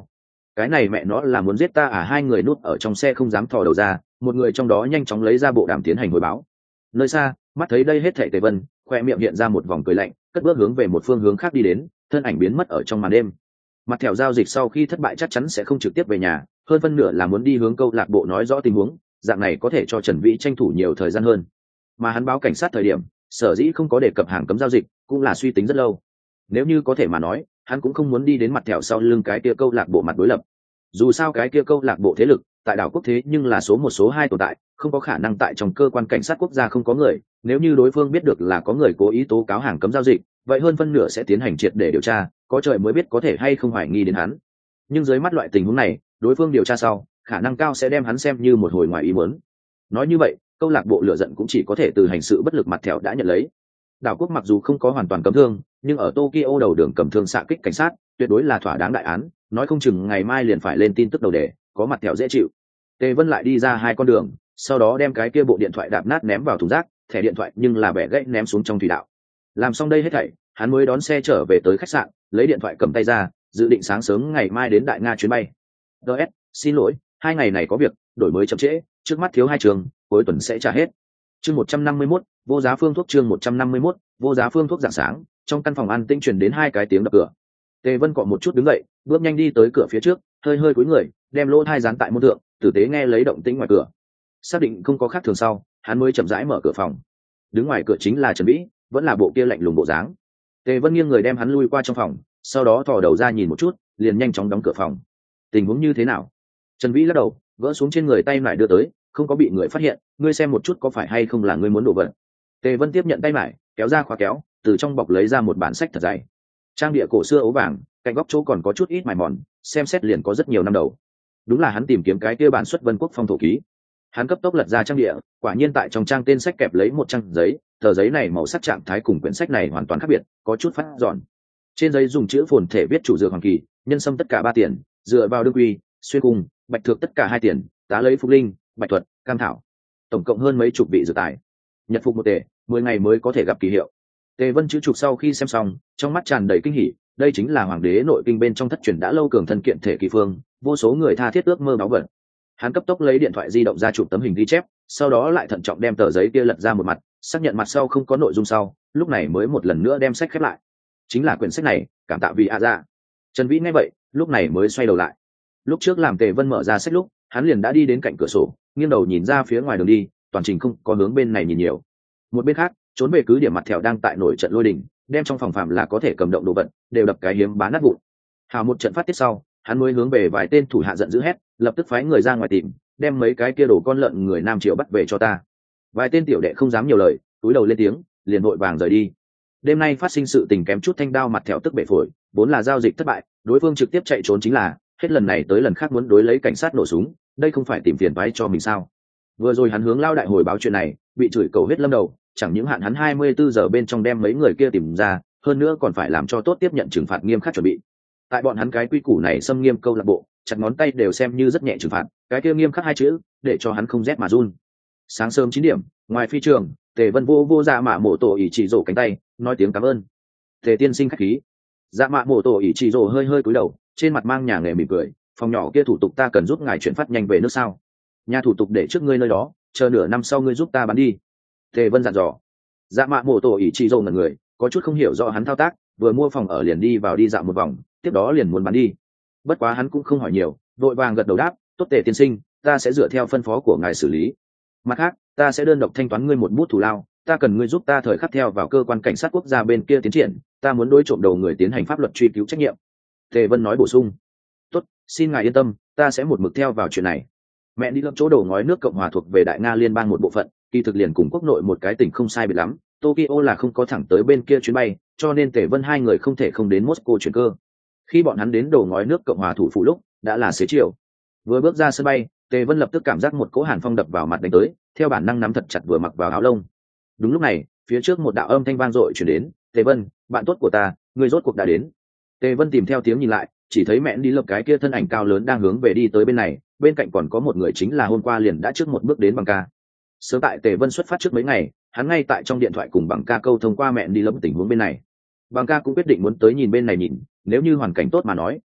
cái này mẹ nó là muốn giết ta à? Hai người núp ở trong xe không dám thò đầu ra, một người trong đó nhanh chóng lấy ra bộ đàm tiến hành hồi báo. Nơi xa, mắt thấy đây hết thảy Tề Vân, khoe miệng hiện ra một vòng cười lạnh, cất bước hướng về một phương hướng khác đi đến, thân ảnh biến mất ở trong màn đêm. Mặt thẻo giao dịch sau khi thất bại chắc chắn sẽ không trực tiếp về nhà, hơn phân nửa là muốn đi hướng câu lạc bộ nói rõ tình huống, dạng này có thể cho Trần Vĩ tranh thủ nhiều thời gian hơn. Mà hắn báo cảnh sát thời điểm, sở dĩ không có đề cập hàng cấm giao dịch, cũng là suy tính rất lâu. Nếu như có thể mà nói, hắn cũng không muốn đi đến mặt thẻo sau lưng cái kia câu lạc bộ mặt đối lập. Dù sao cái kia câu lạc bộ thế lực tại đảo quốc thế nhưng là số một số hai tồn tại, không có khả năng tại trong cơ quan cảnh sát quốc gia không có người. Nếu như đối phương biết được là có người cố ý tố cáo hàng cấm giao dịch, vậy hơn phân nửa sẽ tiến hành triệt để điều tra, có trời mới biết có thể hay không hoài nghi đến hắn. Nhưng dưới mắt loại tình huống này, đối phương điều tra sau, khả năng cao sẽ đem hắn xem như một hồi ngoài ý muốn. Nói như vậy, câu lạc bộ lựa giận cũng chỉ có thể từ hành sự bất lực mặt thẻo đã nhận lấy. Đảo quốc mặc dù không có hoàn toàn cấm thương, nhưng ở Tokyo đầu đường cầm thương xạ kích cảnh sát, tuyệt đối là thỏa đáng đại án, nói không chừng ngày mai liền phải lên tin tức đầu đề, có mặt thẻo dễ chịu. Tề Vân lại đi ra hai con đường, sau đó đem cái kia bộ điện thoại đạp nát ném vào thùng rác, thẻ điện thoại nhưng là bẻ gãy ném xuống trong thủy đạo. Làm xong đây hết thảy, hắn mới đón xe trở về tới khách sạn, lấy điện thoại cầm tay ra, dự định sáng sớm ngày mai đến Đại Nga chuyến bay. đê ét, xin lỗi, hai ngày này có việc, đổi mới chậm trễ, trước mắt thiếu hai trường, cuối tuần sẽ trả hết. Chương một trăm năm mươi mốt, vô giá phương thuốc chương một trăm năm mươi mốt, vô giá phương thuốc. Rạng sáng, trong căn phòng an tĩnh truyền đến hai cái tiếng đập cửa. Tề Vân cọ một chút đứng dậy, bước nhanh đi tới cửa phía trước, hơi hơi cúi người, đem lỗ thai dán tại môn thượng, tử tế nghe lấy động tĩnh ngoài cửa. Xác định không có khác thường sau, hắn mới chậm rãi mở cửa phòng. Đứng ngoài cửa chính là Trần Vĩ, vẫn là bộ kia lạnh lùng bộ dáng. Tề Vân nghiêng người đem hắn lui qua trong phòng, sau đó thò đầu ra nhìn một chút, liền nhanh chóng đóng cửa phòng. Tình huống như thế nào? Trần Vĩ lắc đầu, gỡ xuống trên người tay nải đưa tới, không có bị người phát hiện, ngươi xem một chút có phải hay không là ngươi muốn đổ vật. Tề Vân tiếp nhận tay nải, kéo ra khóa kéo, từ trong bọc lấy ra một bản sách thật dày. Trang địa cổ xưa ấu vàng, cạnh góc chỗ còn có chút ít mài mòn, xem xét liền có rất nhiều năm đầu. Đúng là hắn tìm kiếm cái kia bản xuất Vân Quốc phong thổ ký. Hắn cấp tốc lật ra trang địa, quả nhiên tại trong trang tên sách kẹp lấy một trang giấy, tờ giấy này màu sắc trạng thái cùng quyển sách này hoàn toàn khác biệt, có chút phát giòn. Trên giấy dùng chữ phồn thể viết chủ dược hoàng kỳ, nhân sâm tất cả ba tiền, dựa vào đương quy, xuyên cung, bạch thược tất cả hai tiền, tá lấy phục linh, bạch thuật, cam thảo, tổng cộng hơn mấy chục vị dược tài. Nhật phục một tể, mười ngày mới có thể gặp kỳ hiệu. Tề Vân chữ trục sau khi xem xong, trong mắt tràn đầy kinh hỉ, đây chính là hoàng đế nội kinh bên trong thất truyền đã lâu cường thân kiện thể kỳ phương, vô số người tha thiết ước mơ báo vật. Hắn cấp tốc lấy điện thoại di động ra chụp tấm hình ghi chép, sau đó lại thận trọng đem tờ giấy kia lật ra một mặt, xác nhận mặt sau không có nội dung sau, lúc này mới một lần nữa đem sách khép lại. Chính là quyển sách này, cảm tạ vì a dạ. Trần Vĩ nghe vậy, lúc này mới xoay đầu lại. Lúc trước làm Tề Vân mở ra sách lúc, hắn liền đã đi đến cạnh cửa sổ, nghiêng đầu nhìn ra phía ngoài đường đi, toàn trình không có hướng bên này nhìn nhiều. Một bên khác, trốn về cứ điểm mặt thẻo đang tại nổi trận lôi đình, đem trong phòng phạm là có thể cầm động đồ vật đều đập cái hiếm bán nát vụn. Hào một trận phát tiết sau, hắn mới hướng về vài tên thủ hạ giận dữ hét, lập tức phái người ra ngoài tìm, đem mấy cái kia đồ con lợn người Nam Triệu bắt về cho ta. Vài tên tiểu đệ không dám nhiều lời, túi đầu lên tiếng, liền vội vàng rời đi. Đêm nay phát sinh sự tình kém chút thanh đao mặt thẻo tức bể phổi, vốn là giao dịch thất bại, đối phương trực tiếp chạy trốn chính là, hết lần này tới lần khác muốn đối lấy cảnh sát nổ súng, đây không phải tìm phiền toái cho mình sao? Vừa rồi hắn hướng lao đại hồi báo chuyện này, bị chửi cầu hết lâm đầu, chẳng những hạn hắn hai mươi bốn giờ bên trong đem mấy người kia tìm ra, hơn nữa còn phải làm cho tốt tiếp nhận trừng phạt nghiêm khắc chuẩn bị. Tại bọn hắn cái quy củ này xâm nghiêm câu lạc bộ, chặt ngón tay đều xem như rất nhẹ trừng phạt, cái kia nghiêm khắc hai chữ, để cho hắn không rét mà run. Sáng sớm chín điểm, ngoài phi trường, Tề Vân vô vô dạ mạ mổ tổ ỷ chỉ rổ cánh tay, nói tiếng cảm ơn. Tề tiên sinh khách khí. Dạ mạ mổ tổ ỷ chỉ rổ hơi hơi cúi đầu, trên mặt mang nhà nghề mỉm cười, phòng nhỏ kia thủ tục ta cần giúp ngài chuyển phát nhanh về nước sao? Nhà thủ tục để trước ngươi nơi đó, chờ nửa năm sau ngươi giúp ta bán đi. Tề Vân dặn dò. Dạ mạ mổ tổ ỷ chỉ rổ ngẩn người, có chút không hiểu rõ hắn thao tác, vừa mua phòng ở liền đi vào đi dạo một vòng, tiếp đó liền muốn bán đi. Bất quá hắn cũng không hỏi nhiều, vội vàng gật đầu đáp, tốt Tề tiên sinh, ta sẽ dựa theo phân phó của ngài xử lý. Mặt khác, ta sẽ đơn độc thanh toán ngươi một bút thù lao, ta cần ngươi giúp ta thời khắc theo vào cơ quan cảnh sát quốc gia bên kia tiến triển, ta muốn đối trộm đầu người tiến hành pháp luật truy cứu trách nhiệm. Tề Vân nói bổ sung. Tốt, xin ngài yên tâm, ta sẽ một mực theo vào chuyện này. Mẹ đi lâm chỗ đầu ngói nước Cộng hòa thuộc về Đại Nga liên bang một bộ phận, kỳ thực liền cùng quốc nội một cái tỉnh không sai biệt lắm. Tokyo là không có thẳng tới bên kia chuyến bay, cho nên Tề Vân hai người không thể không đến Moscow chuyển cơ. Khi bọn hắn đến đầu ngói nước Cộng hòa thủ phủ lúc, đã là xế chiều. Vừa bước ra sân bay, Tề Vân lập tức cảm giác một cỗ hàn phong đập vào mặt đánh tới, theo bản năng nắm thật chặt vừa mặc vào áo lông. Đúng lúc này, phía trước một đạo âm thanh vang dội truyền đến, "Tề Vân, bạn tốt của ta, người rốt cuộc đã đến." Tề Vân tìm theo tiếng nhìn lại, chỉ thấy mẹ đi lập cái kia thân ảnh cao lớn đang hướng về đi tới bên này, bên cạnh còn có một người chính là hôm qua liền đã trước một bước đến Bằng Ca. Sớm tại Tề Vân xuất phát trước mấy ngày, hắn ngay tại trong điện thoại cùng Bằng Ca câu thông qua mẹ đi lập tình huống bên này. Bằng Ca cũng quyết định muốn tới nhìn bên này nhìn, nếu như hoàn cảnh tốt mà nói,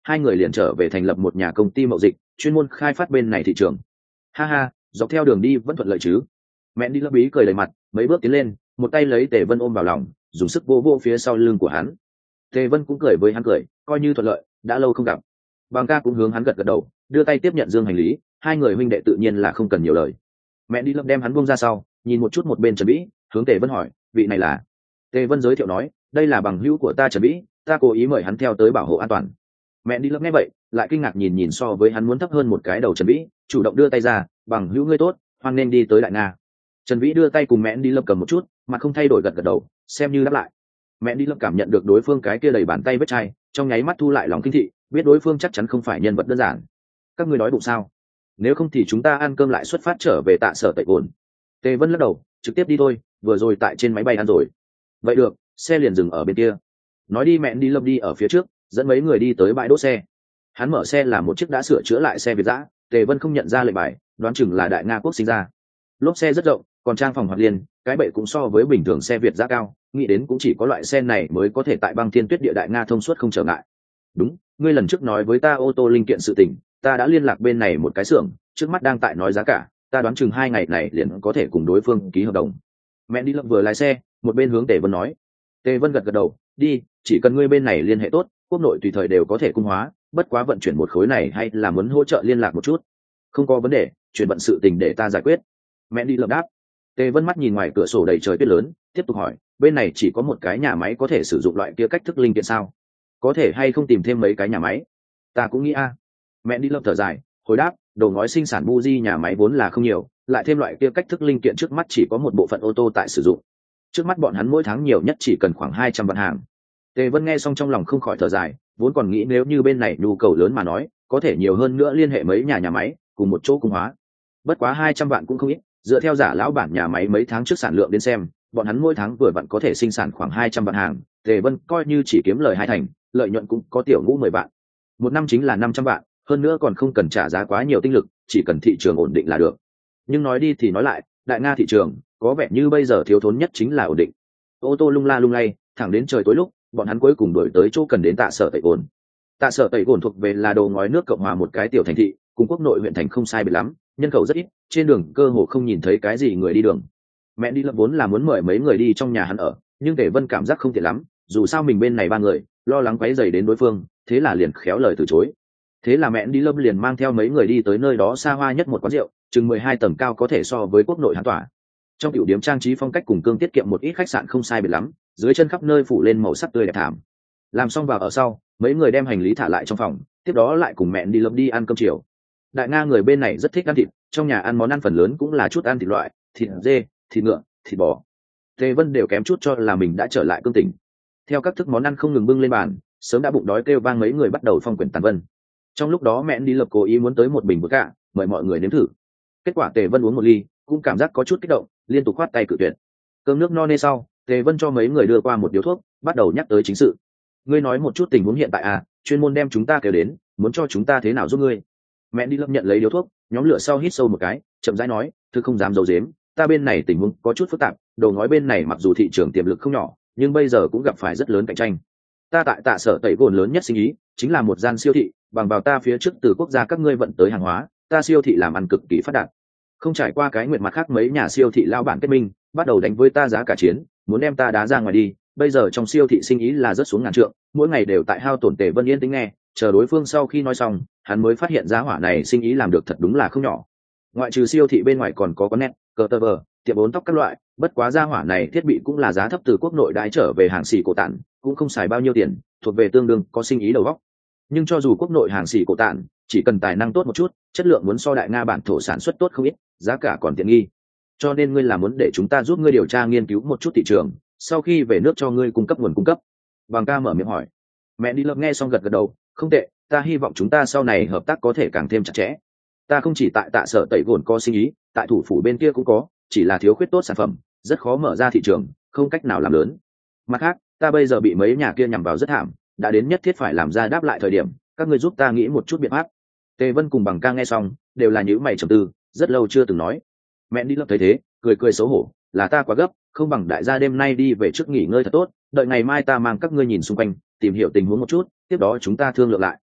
hai người liền trở về thành lập một nhà công ty mậu dịch chuyên môn khai phát bên này thị trường. Ha ha, dọc theo đường đi vẫn thuận lợi chứ? Mẹ đi lấp bí cười đầy mặt, mấy bước tiến lên, một tay lấy Tề Vân ôm vào lòng, dùng sức vô vô phía sau lưng của hắn. Tề Vân cũng cười với hắn cười, coi như thuận lợi, đã lâu không gặp. Bằng ca cũng hướng hắn gật gật đầu, đưa tay tiếp nhận dương hành lý, hai người huynh đệ tự nhiên là không cần nhiều lời. Mẹ đi lấp đem hắn buông ra sau, nhìn một chút một bên Trần Vĩ, hướng Tề Vân hỏi, vị này là? Tề Vân giới thiệu nói, đây là bằng hữu của ta Trần Vĩ, ta cố ý mời hắn theo tới bảo hộ an toàn. Mẹ đi lấp nghe vậy, lại kinh ngạc nhìn nhìn so với hắn muốn thấp hơn một cái đầu Trần Vĩ, chủ động đưa tay ra, bằng hữu ngươi tốt, hoan nên đi tới Đại Nga. Trần Vĩ đưa tay cùng mẹ đi lấp cầm một chút, mặt không thay đổi gật gật đầu, xem như đáp lại. Mẹ đi lấp cảm nhận được đối phương cái kia đầy bàn tay vết chai, trong nháy mắt thu lại lòng kinh thị, biết đối phương chắc chắn không phải nhân vật đơn giản. Các ngươi đói bụng sao? Nếu không thì chúng ta ăn cơm lại xuất phát trở về tạ sở tẩy cồn. Tề Vân lắc đầu, trực tiếp đi thôi, vừa rồi tại trên máy bay ăn rồi. Vậy được, xe liền dừng ở bên kia. Nói đi mẹ đi lấp đi ở phía trước, dẫn mấy người đi tới bãi đỗ xe. Hắn mở xe là một chiếc đã sửa chữa lại xe Việt dã, Tề Vân không nhận ra lệnh bài, đoán chừng là Đại Nga quốc sinh ra. Lốp xe rất rộng, còn trang phòng hoạt liên, cái bệ cũng so với bình thường xe Việt dã cao, nghĩ đến cũng chỉ có loại xe này mới có thể tại băng thiên tuyết địa Đại Nga thông suốt không trở ngại. Đúng, ngươi lần trước nói với ta ô tô linh kiện sự tình, ta đã liên lạc bên này một cái xưởng, trước mắt đang tại nói giá cả, ta đoán chừng hai ngày này liền có thể cùng đối phương ký hợp đồng. Mẹ đi lấp vừa lái xe, một bên hướng Tề Vân nói. Tề Vân gật gật đầu, đi, chỉ cần ngươi bên này liên hệ tốt, quốc nội tùy thời đều có thể cung hóa, bất quá vận chuyển một khối này hay là muốn hỗ trợ liên lạc một chút. Không có vấn đề, chuyển vận sự tình để ta giải quyết. Mẹ đi lấp đáp. Tề Vân mắt nhìn ngoài cửa sổ đầy trời tuyết lớn, tiếp tục hỏi, bên này chỉ có một cái nhà máy có thể sử dụng loại kia cách thức linh kiện sao? Có thể hay không tìm thêm mấy cái nhà máy? Ta cũng nghĩ a. Mẹ đi lấp thở dài, hồi đáp, đầu ngói sinh sản buji nhà máy vốn là không nhiều, lại thêm loại kia cách thức linh kiện trước mắt chỉ có một bộ phận ô tô tại sử dụng. Trước mắt bọn hắn mỗi tháng nhiều nhất chỉ cần khoảng hai trăm vạn hàng. Tề Vân nghe xong trong lòng không khỏi thở dài, vốn còn nghĩ nếu như bên này nhu cầu lớn mà nói, có thể nhiều hơn nữa liên hệ mấy nhà nhà máy, cùng một chỗ cung hóa. Bất quá hai trăm vạn cũng không ít, dựa theo giả lão bản nhà máy mấy tháng trước sản lượng đến xem, bọn hắn mỗi tháng vừa vặn có thể sinh sản khoảng hai trăm vạn hàng, Tề Vân coi như chỉ kiếm lời hai thành, lợi nhuận cũng có tiểu ngũ mười vạn. Một năm chính là năm trăm vạn, hơn nữa còn không cần trả giá quá nhiều tinh lực, chỉ cần thị trường ổn định là được. Nhưng nói đi thì nói lại, Đại Nga thị trường, có vẻ như bây giờ thiếu thốn nhất chính là ổn định. Ô tô lung la lung lay, thẳng đến trời tối lúc, bọn hắn cuối cùng đuổi tới chỗ cần đến tạ sở tẩy cồn. Tạ sở tẩy cồn thuộc về là đầu ngói nước Cộng hòa một cái tiểu thành thị, cùng quốc nội huyện thành không sai biệt lắm, nhân khẩu rất ít, trên đường cơ hồ không nhìn thấy cái gì người đi đường. Mẹ đi lập vốn là muốn mời mấy người đi trong nhà hắn ở, nhưng Tề Vân cảm giác không tiện lắm, dù sao mình bên này ba người, lo lắng quấy rầy đến đối phương, thế là liền khéo lời từ chối. Thế là mẹ đi lâm liền mang theo mấy người đi tới nơi đó xa hoa nhất một quán rượu, chừng mười hai tầng cao có thể so với quốc nội hắn tỏa. Trong tiểu điểm trang trí phong cách cùng cương tiết kiệm một ít khách sạn không sai biệt lắm, dưới chân khắp nơi phủ lên màu sắc tươi đẹp thảm. Làm xong vào ở sau, mấy người đem hành lý thả lại trong phòng, tiếp đó lại cùng mẹ đi lâm đi ăn cơm chiều. Đại Nga người bên này rất thích ăn thịt, trong nhà ăn món ăn phần lớn cũng là chút ăn thịt loại, thịt dê, thịt ngựa, thịt bò. Tề Vân đều kém chút cho là mình đã trở lại cương tỉnh. Theo các thức món ăn không ngừng bưng lên bàn, sớm đã bụng đói kêu vang mấy người bắt đầu phong quyển tàn vân. Trong lúc đó mẹ đi lập cố ý muốn tới một bình vodka, mời mọi người nếm thử. Kết quả Tề Vân uống một ly, cũng cảm giác có chút kích động, liên tục khoát tay cự tuyệt. Cơm nước no nê sau, Tề Vân cho mấy người đưa qua một điếu thuốc, bắt đầu nhắc tới chính sự. Ngươi nói một chút tình huống hiện tại à, chuyên môn đem chúng ta kêu đến, muốn cho chúng ta thế nào giúp ngươi? Mẹ đi lập nhận lấy điếu thuốc, nhóm lửa sau hít sâu một cái, chậm rãi nói, "Thực không dám giấu giếm, ta bên này tình huống có chút phức tạp, đầu ngói bên này mặc dù thị trường tiềm lực không nhỏ, nhưng bây giờ cũng gặp phải rất lớn cạnh tranh. Ta tại tạ sở tẩy gồn lớn nhất sinh ý, chính là một gian siêu thị, bằng vào ta phía trước từ quốc gia các ngươi vận tới hàng hóa, ta siêu thị làm ăn cực kỳ phát đạt. Không trải qua cái nguyện mặt khác mấy nhà siêu thị lao bản kết minh, bắt đầu đánh với ta giá cả chiến, muốn đem ta đá ra ngoài đi, bây giờ trong siêu thị sinh ý là rất xuống ngàn trượng, mỗi ngày đều tại hao tổn." Tề Vân yên tĩnh nghe, chờ đối phương sau khi nói xong, hắn mới phát hiện giá hỏa này sinh ý làm được thật đúng là không nhỏ. Ngoại trừ siêu thị bên ngoài còn có con net, cờ tờ vờ, tiệm bốn tóc các loại, bất quá giá hỏa này thiết bị cũng là giá thấp từ quốc nội đái trở về hàng xỉ cổ tản, cũng không xài bao nhiêu tiền, thuộc về tương đương có sinh ý đầu góc. Nhưng cho dù quốc nội hàng xỉ cổ tản, chỉ cần tài năng tốt một chút, chất lượng muốn so Đại Nga bản thổ sản xuất tốt không ít, giá cả còn tiện nghi. Cho nên ngươi là muốn để chúng ta giúp ngươi điều tra nghiên cứu một chút thị trường, sau khi về nước cho ngươi cung cấp nguồn cung cấp. Bằng ca mở miệng hỏi. Mẹ đi lớp nghe xong gật gật đầu, không tệ, ta hy vọng chúng ta sau này hợp tác có thể càng thêm chặt chẽ. Ta không chỉ tại tạ sở tẩy gồn có sinh ý, tại thủ phủ bên kia cũng có, chỉ là thiếu khuyết tốt sản phẩm, rất khó mở ra thị trường, không cách nào làm lớn. Mặt khác, ta bây giờ bị mấy nhà kia nhằm vào rất thảm, đã đến nhất thiết phải làm ra đáp lại thời điểm, các ngươi giúp ta nghĩ một chút biện pháp. Tề Vân cùng Bằng ca nghe xong, đều là nhíu mày trầm tư, rất lâu chưa từng nói. Mẹ đi lớp thấy thế, cười cười xấu hổ, là ta quá gấp, không bằng đại gia đêm nay đi về trước nghỉ ngơi thật tốt, đợi ngày mai ta mang các ngươi nhìn xung quanh, tìm hiểu tình huống một chút, tiếp đó chúng ta thương lượng lại.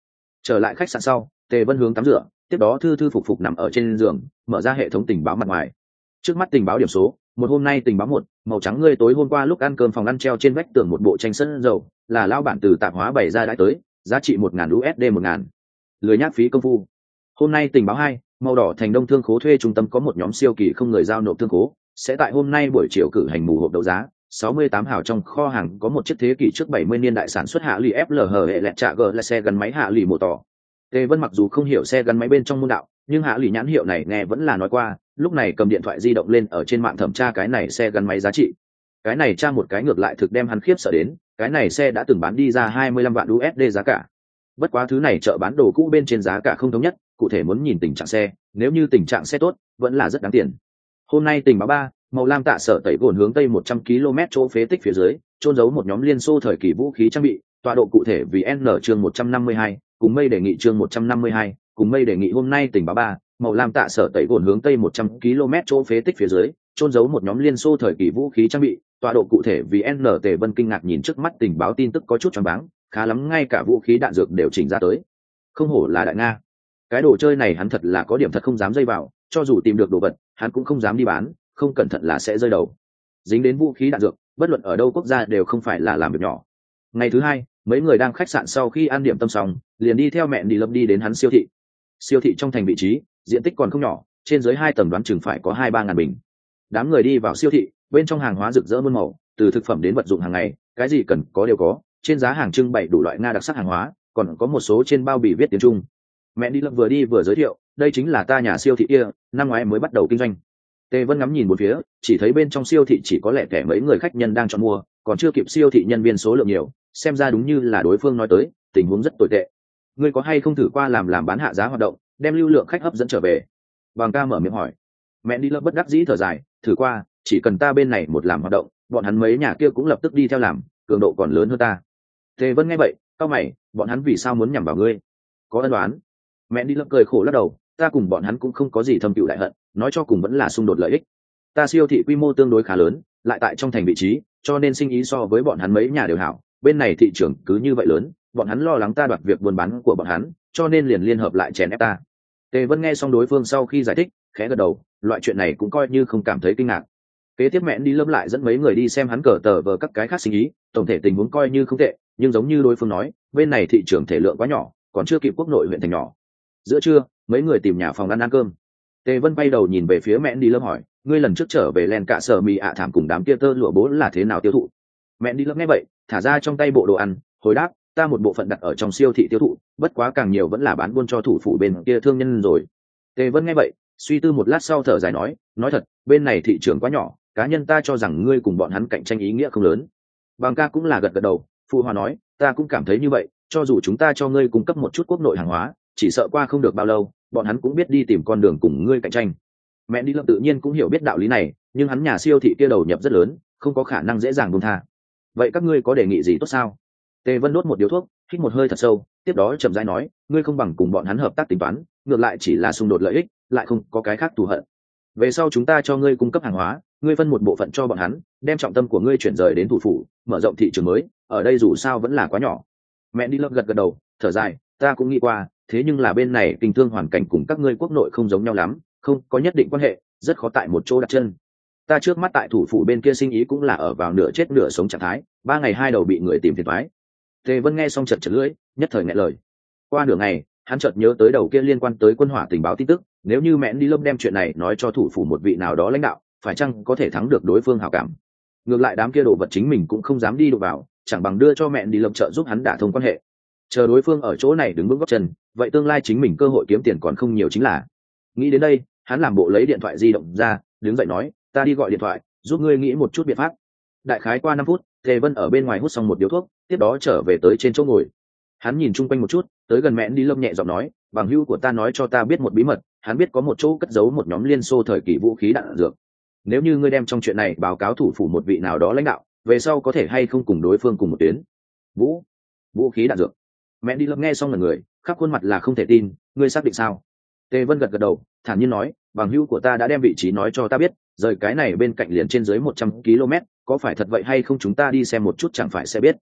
Trở lại khách sạn sau, Tề Vân hướng tắm rửa, tiếp đó thư thư phục phục nằm ở trên giường, mở ra hệ thống tình báo mặt ngoài. Trước mắt tình báo điểm số, một hôm nay tình báo một, màu trắng ngươi tối hôm qua lúc ăn cơm phòng ăn treo trên vách tường một bộ tranh sân dầu, là lao bản từ tạp hóa bày ra đã tới, giá trị một ngàn u ét đê một ngàn. Lười nhác phí công phu. Hôm nay tình báo hai, màu đỏ thành đông thương khố thuê trung tâm có một nhóm siêu kỳ không người giao nộp thương khố, sẽ tại hôm nay buổi chiều cử hành mù hộp đấu giá. sáu mươi tám hào trong kho hàng có một chiếc thế kỷ trước bảy mươi niên đại sản xuất hạ lì ép lờ hờ hệ lẹt trạ gờ là xe gắn máy hạ lì mô tỏ. Tề Vân mặc dù không hiểu xe gắn máy bên trong môn đạo, nhưng hạ lì nhãn hiệu này nghe vẫn là nói qua, lúc này cầm điện thoại di động lên ở trên mạng thẩm tra cái này xe gắn máy giá trị. Cái này tra một cái ngược lại thực đem hắn khiếp sợ đến, cái này xe đã từng bán đi ra hai mươi lăm vạn u ét đê giá cả. Bất quá thứ này chợ bán đồ cũ bên trên giá cả không thống nhất, cụ thể muốn nhìn tình trạng xe, nếu như tình trạng xe tốt, vẫn là rất đáng tiền. Hôm nay tình báo ba, màu lam tạ sở tẩy gồn hướng tây một trăm ki lô mét chỗ phế tích phía dưới, chôn giấu một nhóm Liên Xô thời kỳ vũ khí trang bị, tọa độ cụ thể vì N chương một trăm năm mươi hai, cùng mây đề nghị chương một trăm năm mươi hai, cùng mây đề nghị hôm nay tình báo ba, màu lam tạ sở tẩy gồn hướng tây một trăm ki lô mét chỗ phế tích phía dưới, chôn giấu một nhóm Liên Xô thời kỳ vũ khí trang bị, tọa độ cụ thể vì N. Tề Vân kinh ngạc nhìn trước mắt tình báo tin tức có chút choáng váng, khá lắm ngay cả vũ khí đạn dược đều chỉnh ra tới. Không hổ là đại Nga. Cái đồ chơi này hắn thật là có điểm thật không dám dây vào, cho dù tìm được đồ vật, hắn cũng không dám đi bán, không cẩn thận là sẽ rơi đầu. Dính đến vũ khí đạn dược, bất luận ở đâu quốc gia đều không phải là làm việc nhỏ. Ngày thứ hai, mấy người đang khách sạn sau khi ăn điểm tâm xong, liền đi theo mẹ đi lâm đi đến hắn siêu thị. Siêu thị trong thành vị trí, diện tích còn không nhỏ, trên dưới hai tầng đoán chừng phải có hai ba ngàn bình. Đám người đi vào siêu thị, bên trong hàng hóa rực rỡ muôn màu, từ thực phẩm đến vật dụng hàng ngày, cái gì cần có đều có. Trên giá hàng trưng bày đủ loại Nga đặc sắc hàng hóa, còn có một số trên bao bì viết tiếng Trung. Mẹ đi lâm vừa đi vừa giới thiệu, đây chính là ta nhà siêu thị kia, năm ngoái mới bắt đầu kinh doanh. Tề Vân ngắm nhìn một phía, chỉ thấy bên trong siêu thị chỉ có lẻ tẻ mấy người khách nhân đang chọn mua, còn chưa kịp siêu thị nhân viên số lượng nhiều, xem ra đúng như là đối phương nói tới, tình huống rất tồi tệ. Ngươi có hay không thử qua làm làm bán hạ giá hoạt động, đem lưu lượng khách hấp dẫn trở về? Bằng ca mở miệng hỏi. Mẹ đi lâm bất đắc dĩ thở dài, thử qua, chỉ cần ta bên này một làm hoạt động, bọn hắn mấy nhà kia cũng lập tức đi theo làm, cường độ còn lớn hơn ta. Tề Vân nghe vậy, cao mày, bọn hắn vì sao muốn nhằm vào ngươi? Có ân đoán? Mẹ đi lâm cười khổ lắc đầu, ta cùng bọn hắn cũng không có gì thâm cựu đại hận, nói cho cùng vẫn là xung đột lợi ích. Ta siêu thị quy mô tương đối khá lớn, lại tại trong thành vị trí, cho nên sinh ý so với bọn hắn mấy nhà đều hảo. Bên này thị trường cứ như vậy lớn, bọn hắn lo lắng ta đoạt việc buôn bán của bọn hắn, cho nên liền liên hợp lại chèn ép ta. Tề Vân nghe xong đối phương sau khi giải thích, khẽ gật đầu, loại chuyện này cũng coi như không cảm thấy kinh ngạc. Kế tiếp mẹ đi lâm lại dẫn mấy người đi xem hắn cờ tờ vờ các cái khác sinh ý, tổng thể tình huống coi như không tệ, nhưng giống như đối phương nói, bên này thị trường thể lượng quá nhỏ, còn chưa kịp quốc nội huyện thành nhỏ. Giữa trưa, mấy người tìm nhà phòng ăn ăn cơm. Tề Vân bay đầu nhìn về phía mẹ đi lâm hỏi, ngươi lần trước trở về len cả sở mì ạ thảm cùng đám kia tơ lụa bố là thế nào tiêu thụ? Mẹ đi lâm nghe vậy, thả ra trong tay bộ đồ ăn, hồi đáp, ta một bộ phận đặt ở trong siêu thị tiêu thụ, bất quá càng nhiều vẫn là bán buôn cho thủ phủ bên kia thương nhân rồi. Tề Vân nghe vậy, suy tư một lát sau thở dài nói, nói thật, bên này thị trường quá nhỏ, cá nhân ta cho rằng ngươi cùng bọn hắn cạnh tranh ý nghĩa không lớn. Bằng ca cũng là gật gật đầu, phụ hòa nói, ta cũng cảm thấy như vậy, cho dù chúng ta cho ngươi cung cấp một chút quốc nội hàng hóa, chỉ sợ qua không được bao lâu, bọn hắn cũng biết đi tìm con đường cùng ngươi cạnh tranh. Mẹ đi lâm tự nhiên cũng hiểu biết đạo lý này, nhưng hắn nhà siêu thị kia đầu nhập rất lớn, không có khả năng dễ dàng buông tha. Vậy các ngươi có đề nghị gì tốt sao? Tề Vân đốt một điếu thuốc, hít một hơi thật sâu, tiếp đó chậm rãi nói, ngươi không bằng cùng bọn hắn hợp tác tính toán, ngược lại chỉ là xung đột lợi ích, lại không có cái khác thù hận. Về sau chúng ta cho ngươi cung cấp hàng hóa, ngươi phân một bộ phận cho bọn hắn, đem trọng tâm của ngươi chuyển rời đến thủ phủ, mở rộng thị trường mới, ở đây dù sao vẫn là quá nhỏ. Mẹ đi lâm gật gật đầu, thở dài, ta cũng nghĩ qua, thế nhưng là bên này kinh thương hoàn cảnh cùng các ngươi quốc nội không giống nhau lắm, không có nhất định quan hệ, rất khó tại một chỗ đặt chân. Ta trước mắt tại thủ phủ bên kia sinh ý cũng là ở vào nửa chết nửa sống trạng thái, ba ngày hai đầu bị người tìm phiền toái. Tề Vân nghe xong chật chật lưỡi, nhất thời nghẹn lời. Qua nửa ngày, hắn chợt nhớ tới đầu kia liên quan tới quân hỏa tình báo tin tức, nếu như mẹ đi lâm đem chuyện này nói cho thủ phủ một vị nào đó lãnh đạo, phải chăng có thể thắng được đối phương hảo cảm? Ngược lại đám kia đồ vật chính mình cũng không dám đi đụng vào, chẳng bằng đưa cho mẹ đi lâm trợ giúp hắn đả thông quan hệ. Chờ đối phương ở chỗ này đứng vững gót chân, vậy tương lai chính mình cơ hội kiếm tiền còn không nhiều chính là. Nghĩ đến đây, hắn làm bộ lấy điện thoại di động ra, đứng dậy nói, ta đi gọi điện thoại, giúp ngươi nghĩ một chút biện pháp. Đại khái qua năm phút, Tề Vân ở bên ngoài hút xong một điếu thuốc, tiếp đó trở về tới trên chỗ ngồi. Hắn nhìn chung quanh một chút, tới gần mẹ đi lâm nhẹ giọng nói, bằng hữu của ta nói cho ta biết một bí mật, hắn biết có một chỗ cất giấu một nhóm Liên Xô thời kỳ vũ khí đạn dược. Nếu như ngươi đem trong chuyện này báo cáo thủ phủ một vị nào đó lãnh đạo, về sau có thể hay không cùng đối phương cùng một tuyến. Vũ, vũ khí đạn dược. Mẹ đi lâm nghe xong là người, khắp khuôn mặt là không thể tin, ngươi xác định sao? Tề Vân gật gật đầu, thản nhiên nói, bằng hữu của ta đã đem vị trí nói cho ta biết, rời cái này bên cạnh liền trên dưới một trăm ki lô mét, có phải thật vậy hay không chúng ta đi xem một chút chẳng phải sẽ biết.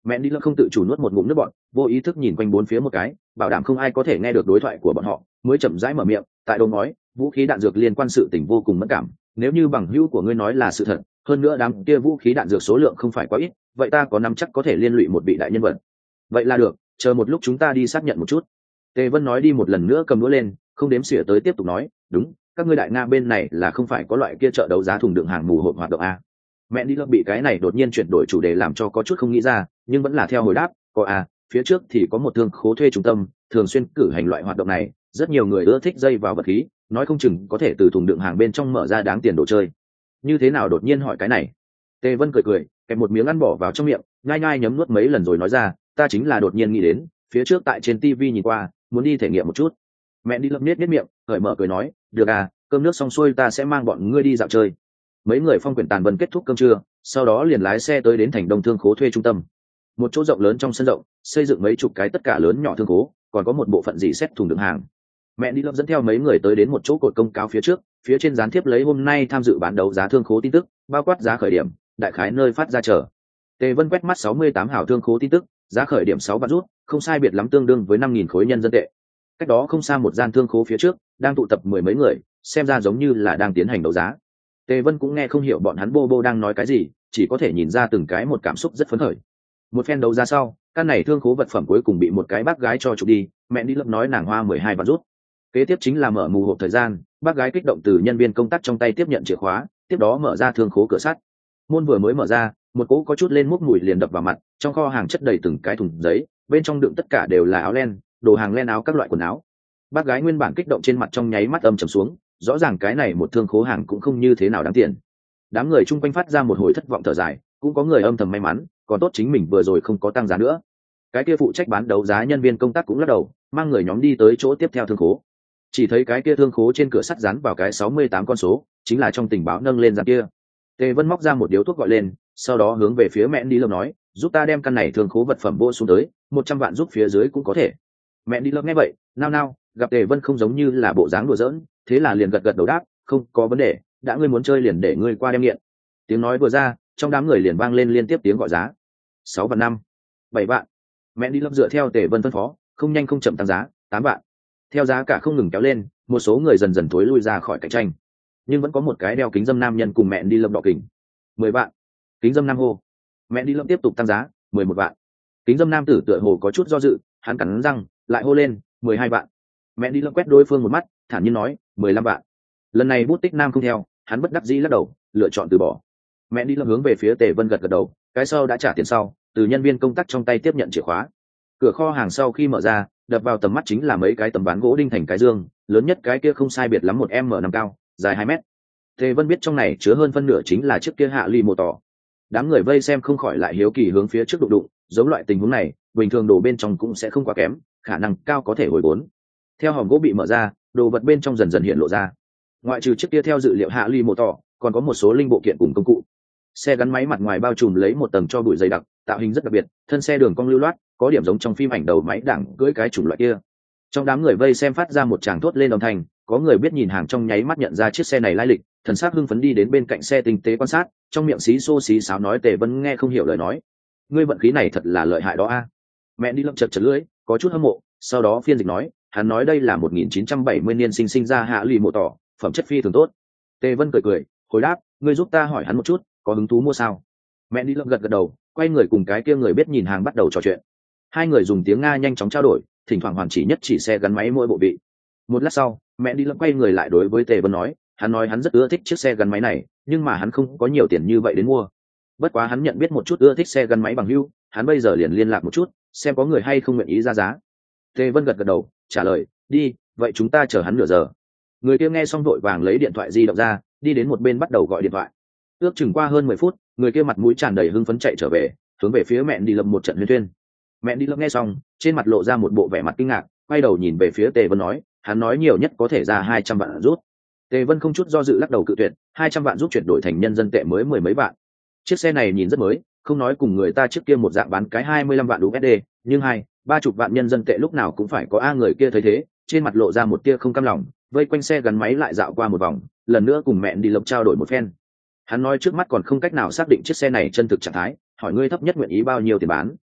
Mẹ đi lấp không tự chủ nuốt một ngụm nước bọt, vô ý thức nhìn quanh bốn phía một cái, bảo đảm không ai có thể nghe được đối thoại của bọn họ, mới chậm rãi mở miệng. Tại đầu nói, vũ khí đạn dược liên quan sự tình vô cùng mẫn cảm, nếu như bằng hữu của ngươi nói là sự thật, hơn nữa đám kia vũ khí đạn dược số lượng không phải quá ít, vậy ta có nắm chắc có thể liên lụy một vị đại nhân vật. Vậy là được, chờ một lúc chúng ta đi xác nhận một chút. Tề Vân nói đi một lần nữa cầm đũa lên, không đếm xỉa tới tiếp tục nói, đúng, các ngươi đại nga bên này là không phải có loại kia chợ đấu giá thùng đựng hàng mù hộp hoạt động a? Mẹ đi lớp bị cái này đột nhiên chuyển đổi chủ đề làm cho có chút không nghĩ ra, nhưng vẫn là theo hồi đáp, có a, phía trước thì có một thương khố thuê trung tâm, thường xuyên cử hành loại hoạt động này, rất nhiều người ưa thích dây vào vật khí, nói không chừng có thể từ thùng đựng hàng bên trong mở ra đáng tiền đồ chơi. Như thế nào đột nhiên hỏi cái này? Tề Vân cười cười, kẹp một miếng ăn bỏ vào trong miệng, nhai nhai nhấm nuốt mấy lần rồi nói ra, ta chính là đột nhiên nghĩ đến, phía trước tại trên tivi nhìn qua, muốn đi thể nghiệm một chút. Mẹ đi lớp nết nết miệng, cởi mở cười nói, được à, cơm nước xong xuôi ta sẽ mang bọn ngươi đi dạo chơi. Mấy người phong quyển tàn vân kết thúc cơm trưa, sau đó liền lái xe tới đến thành đông thương khố thuê trung tâm. Một chỗ rộng lớn trong sân rộng, xây dựng mấy chục cái tất cả lớn nhỏ thương khố, còn có một bộ phận dì xét thùng đựng hàng. Mẹ đi lớp dẫn theo mấy người tới đến một chỗ cột công cáo phía trước, phía trên dán thiếp lấy hôm nay tham dự bán đấu giá thương khố tin tức, bao quát giá khởi điểm, đại khái nơi phát ra chờ. Tề Vân quét mắt sáu mươi tám hào thương khố tin tức, giá khởi điểm sáu vạn rút, không sai biệt lắm tương đương với năm nghìn khối nhân dân tệ. Cách đó không xa một gian thương khố phía trước, đang tụ tập mười mấy người, xem ra giống như là đang tiến hành đấu giá. Tề Vân cũng nghe không hiểu bọn hắn bô bô đang nói cái gì, chỉ có thể nhìn ra từng cái một cảm xúc rất phấn khởi. Một phen đấu giá sau, căn này thương khố vật phẩm cuối cùng bị một cái bác gái cho chụp đi, mẹ đi lớp nói nàng hoa mười hai vạn rút. Kế tiếp chính là mở mù hộp thời gian, bác gái kích động từ nhân viên công tác trong tay tiếp nhận chìa khóa, tiếp đó mở ra thương khố cửa sắt. Môn vừa mới mở ra, một cỗ có chút lên múc mùi liền đập vào mặt, trong kho hàng chất đầy từng cái thùng giấy, bên trong đựng tất cả đều là áo len, đồ hàng len áo các loại quần áo. Bác gái nguyên bản kích động trên mặt trong nháy mắt âm trầm xuống, rõ ràng cái này một thương khố hàng cũng không như thế nào đáng tiền. Đám người chung quanh phát ra một hồi thất vọng thở dài, cũng có người âm thầm may mắn, còn tốt chính mình vừa rồi không có tăng giá nữa. Cái kia phụ trách bán đấu giá nhân viên công tác cũng lắc đầu, mang người nhóm đi tới chỗ tiếp theo thương khố. Chỉ thấy cái kia thương khố trên cửa sắt dán vào cái sáu mươi tám con số, chính là trong tình báo nâng lên dạng kia. Tề Vân móc ra một điếu thuốc gọi lên, sau đó hướng về phía mẹ đi lâm nói, giúp ta đem căn này thương khố vật phẩm vô xuống tới, một trăm vạn giúp phía dưới cũng có thể. Mẹ đi lâm nghe vậy, nao nao, gặp Tề Vân không giống như là bộ dáng đùa giỡn, thế là liền gật gật đầu đáp, không có vấn đề, đã ngươi muốn chơi liền để ngươi qua đem nghiện. Tiếng nói vừa ra, trong đám người liền vang lên liên tiếp tiếng gọi giá. Sáu vạn năm, bảy vạn. Mẹ đi lâm dựa theo Tề Vân phân phó, không nhanh không chậm tăng giá, tám vạn. Theo giá cả không ngừng kéo lên, một số người dần dần thối lui ra khỏi cạnh tranh, nhưng vẫn có một cái đeo kính dâm nam nhân cùng mẹ đi lâm đỏ kình. Mười vạn. Kính dâm nam hô. Mẹ đi lâm tiếp tục tăng giá, mười một vạn. Kính dâm nam tử tựa hồ có chút do dự, hắn cắn răng lại hô lên, mười hai vạn. Mẹ đi lâm quét đối phương một mắt, thản nhiên nói, mười lăm vạn. Lần này bút tích nam không theo, hắn bất đắc dĩ lắc đầu, lựa chọn từ bỏ. Mẹ đi lâm hướng về phía Tề Vân gật gật đầu, cái sau đã trả tiền sau, từ nhân viên công tác trong tay tiếp nhận chìa khóa. Cửa kho hàng sau khi mở ra, đập vào tầm mắt chính là mấy cái tấm ván gỗ đinh thành cái dương, lớn nhất cái kia không sai biệt lắm một m năm cao, dài hai mét. Tề Vân biết trong này chứa hơn phân nửa chính là chiếc kia hạ ly mô tỏ. Đám người vây xem không khỏi lại hiếu kỳ hướng phía trước đụng đụng, giống loại tình huống này, bình thường đồ bên trong cũng sẽ không quá kém, khả năng cao có thể hồi vốn. Theo hòm gỗ bị mở ra, đồ vật bên trong dần dần hiện lộ ra. Ngoại trừ chiếc kia theo dự liệu hạ ly mô tỏ, còn có một số linh bộ kiện cùng công cụ. Xe gắn máy mặt ngoài bao trùm lấy một tầng cho bụi dày đặc, tạo hình rất đặc biệt, thân xe đường cong lưu loát, có điểm giống trong phim ảnh đầu máy đảng cưỡi cái chủng loại kia. Trong đám người vây xem phát ra một tràng thốt lên đồng thanh, có người biết nhìn hàng trong nháy mắt nhận ra chiếc xe này lai lịch, thần sắc hưng phấn đi đến bên cạnh xe tinh tế quan sát, trong miệng xí xô xí xáo nói. Tề Vân nghe không hiểu lời nói, ngươi vận khí này thật là lợi hại đó a. Mẹ đi lâm chật chật lưỡi, có chút hâm mộ, sau đó phiên dịch nói, hắn nói đây là một nghìn chín trăm bảy mươi niên sinh sinh ra hạ lì mộ tỏ, phẩm chất phi thường tốt. Tề Vân cười cười, hồi đáp, ngươi giúp ta hỏi hắn một chút, có hứng thú mua sao? Mẹ đi lâm gật gật đầu, quay người cùng cái kia người biết nhìn hàng bắt đầu trò chuyện. Hai người dùng tiếng Nga nhanh chóng trao đổi, thỉnh thoảng hoàn chỉ nhất chỉ xe gắn máy mỗi bộ vị. Một lát sau, mẹ đi lâm quay người lại đối với Tề Vân nói, hắn nói hắn rất ưa thích chiếc xe gắn máy này, nhưng mà hắn không có nhiều tiền như vậy đến mua. Bất quá hắn nhận biết một chút ưa thích xe gắn máy bằng hữu, hắn bây giờ liền liên lạc một chút, xem có người hay không nguyện ý ra giá. Tề Vân gật gật đầu, trả lời, đi, vậy chúng ta chờ hắn nửa giờ. Người kia nghe xong vội vàng lấy điện thoại di động ra, đi đến một bên bắt đầu gọi điện thoại. Ước chừng qua hơn mười phút, người kia mặt mũi tràn đầy hưng phấn chạy trở về, hướng về phía mẹ đi lâm một trận huyên thuyên. Mẹ đi lâm nghe xong, trên mặt lộ ra một bộ vẻ mặt kinh ngạc, quay đầu nhìn về phía Tề Vân nói, hắn nói nhiều nhất có thể ra hai trăm vạn rút. Tề Vân không chút do dự lắc đầu cự tuyệt, hai trăm vạn rút chuyển đổi thành nhân dân tệ mới mười mấy vạn. Chiếc xe này nhìn rất mới, không nói cùng người ta trước kia một dạng bán cái hai mươi lăm vạn u ét đê, nhưng hai, ba chục vạn nhân dân tệ lúc nào cũng phải có a. Người kia thấy thế, trên mặt lộ ra một tia không cam lòng, vây quanh xe gắn máy lại dạo qua một vòng, lần nữa cùng mẹ đi lâm trao đổi một phen. Hắn nói trước mắt còn không cách nào xác định chiếc xe này chân thực trạng thái, hỏi ngươi thấp nhất nguyện ý bao nhiêu tiền bán.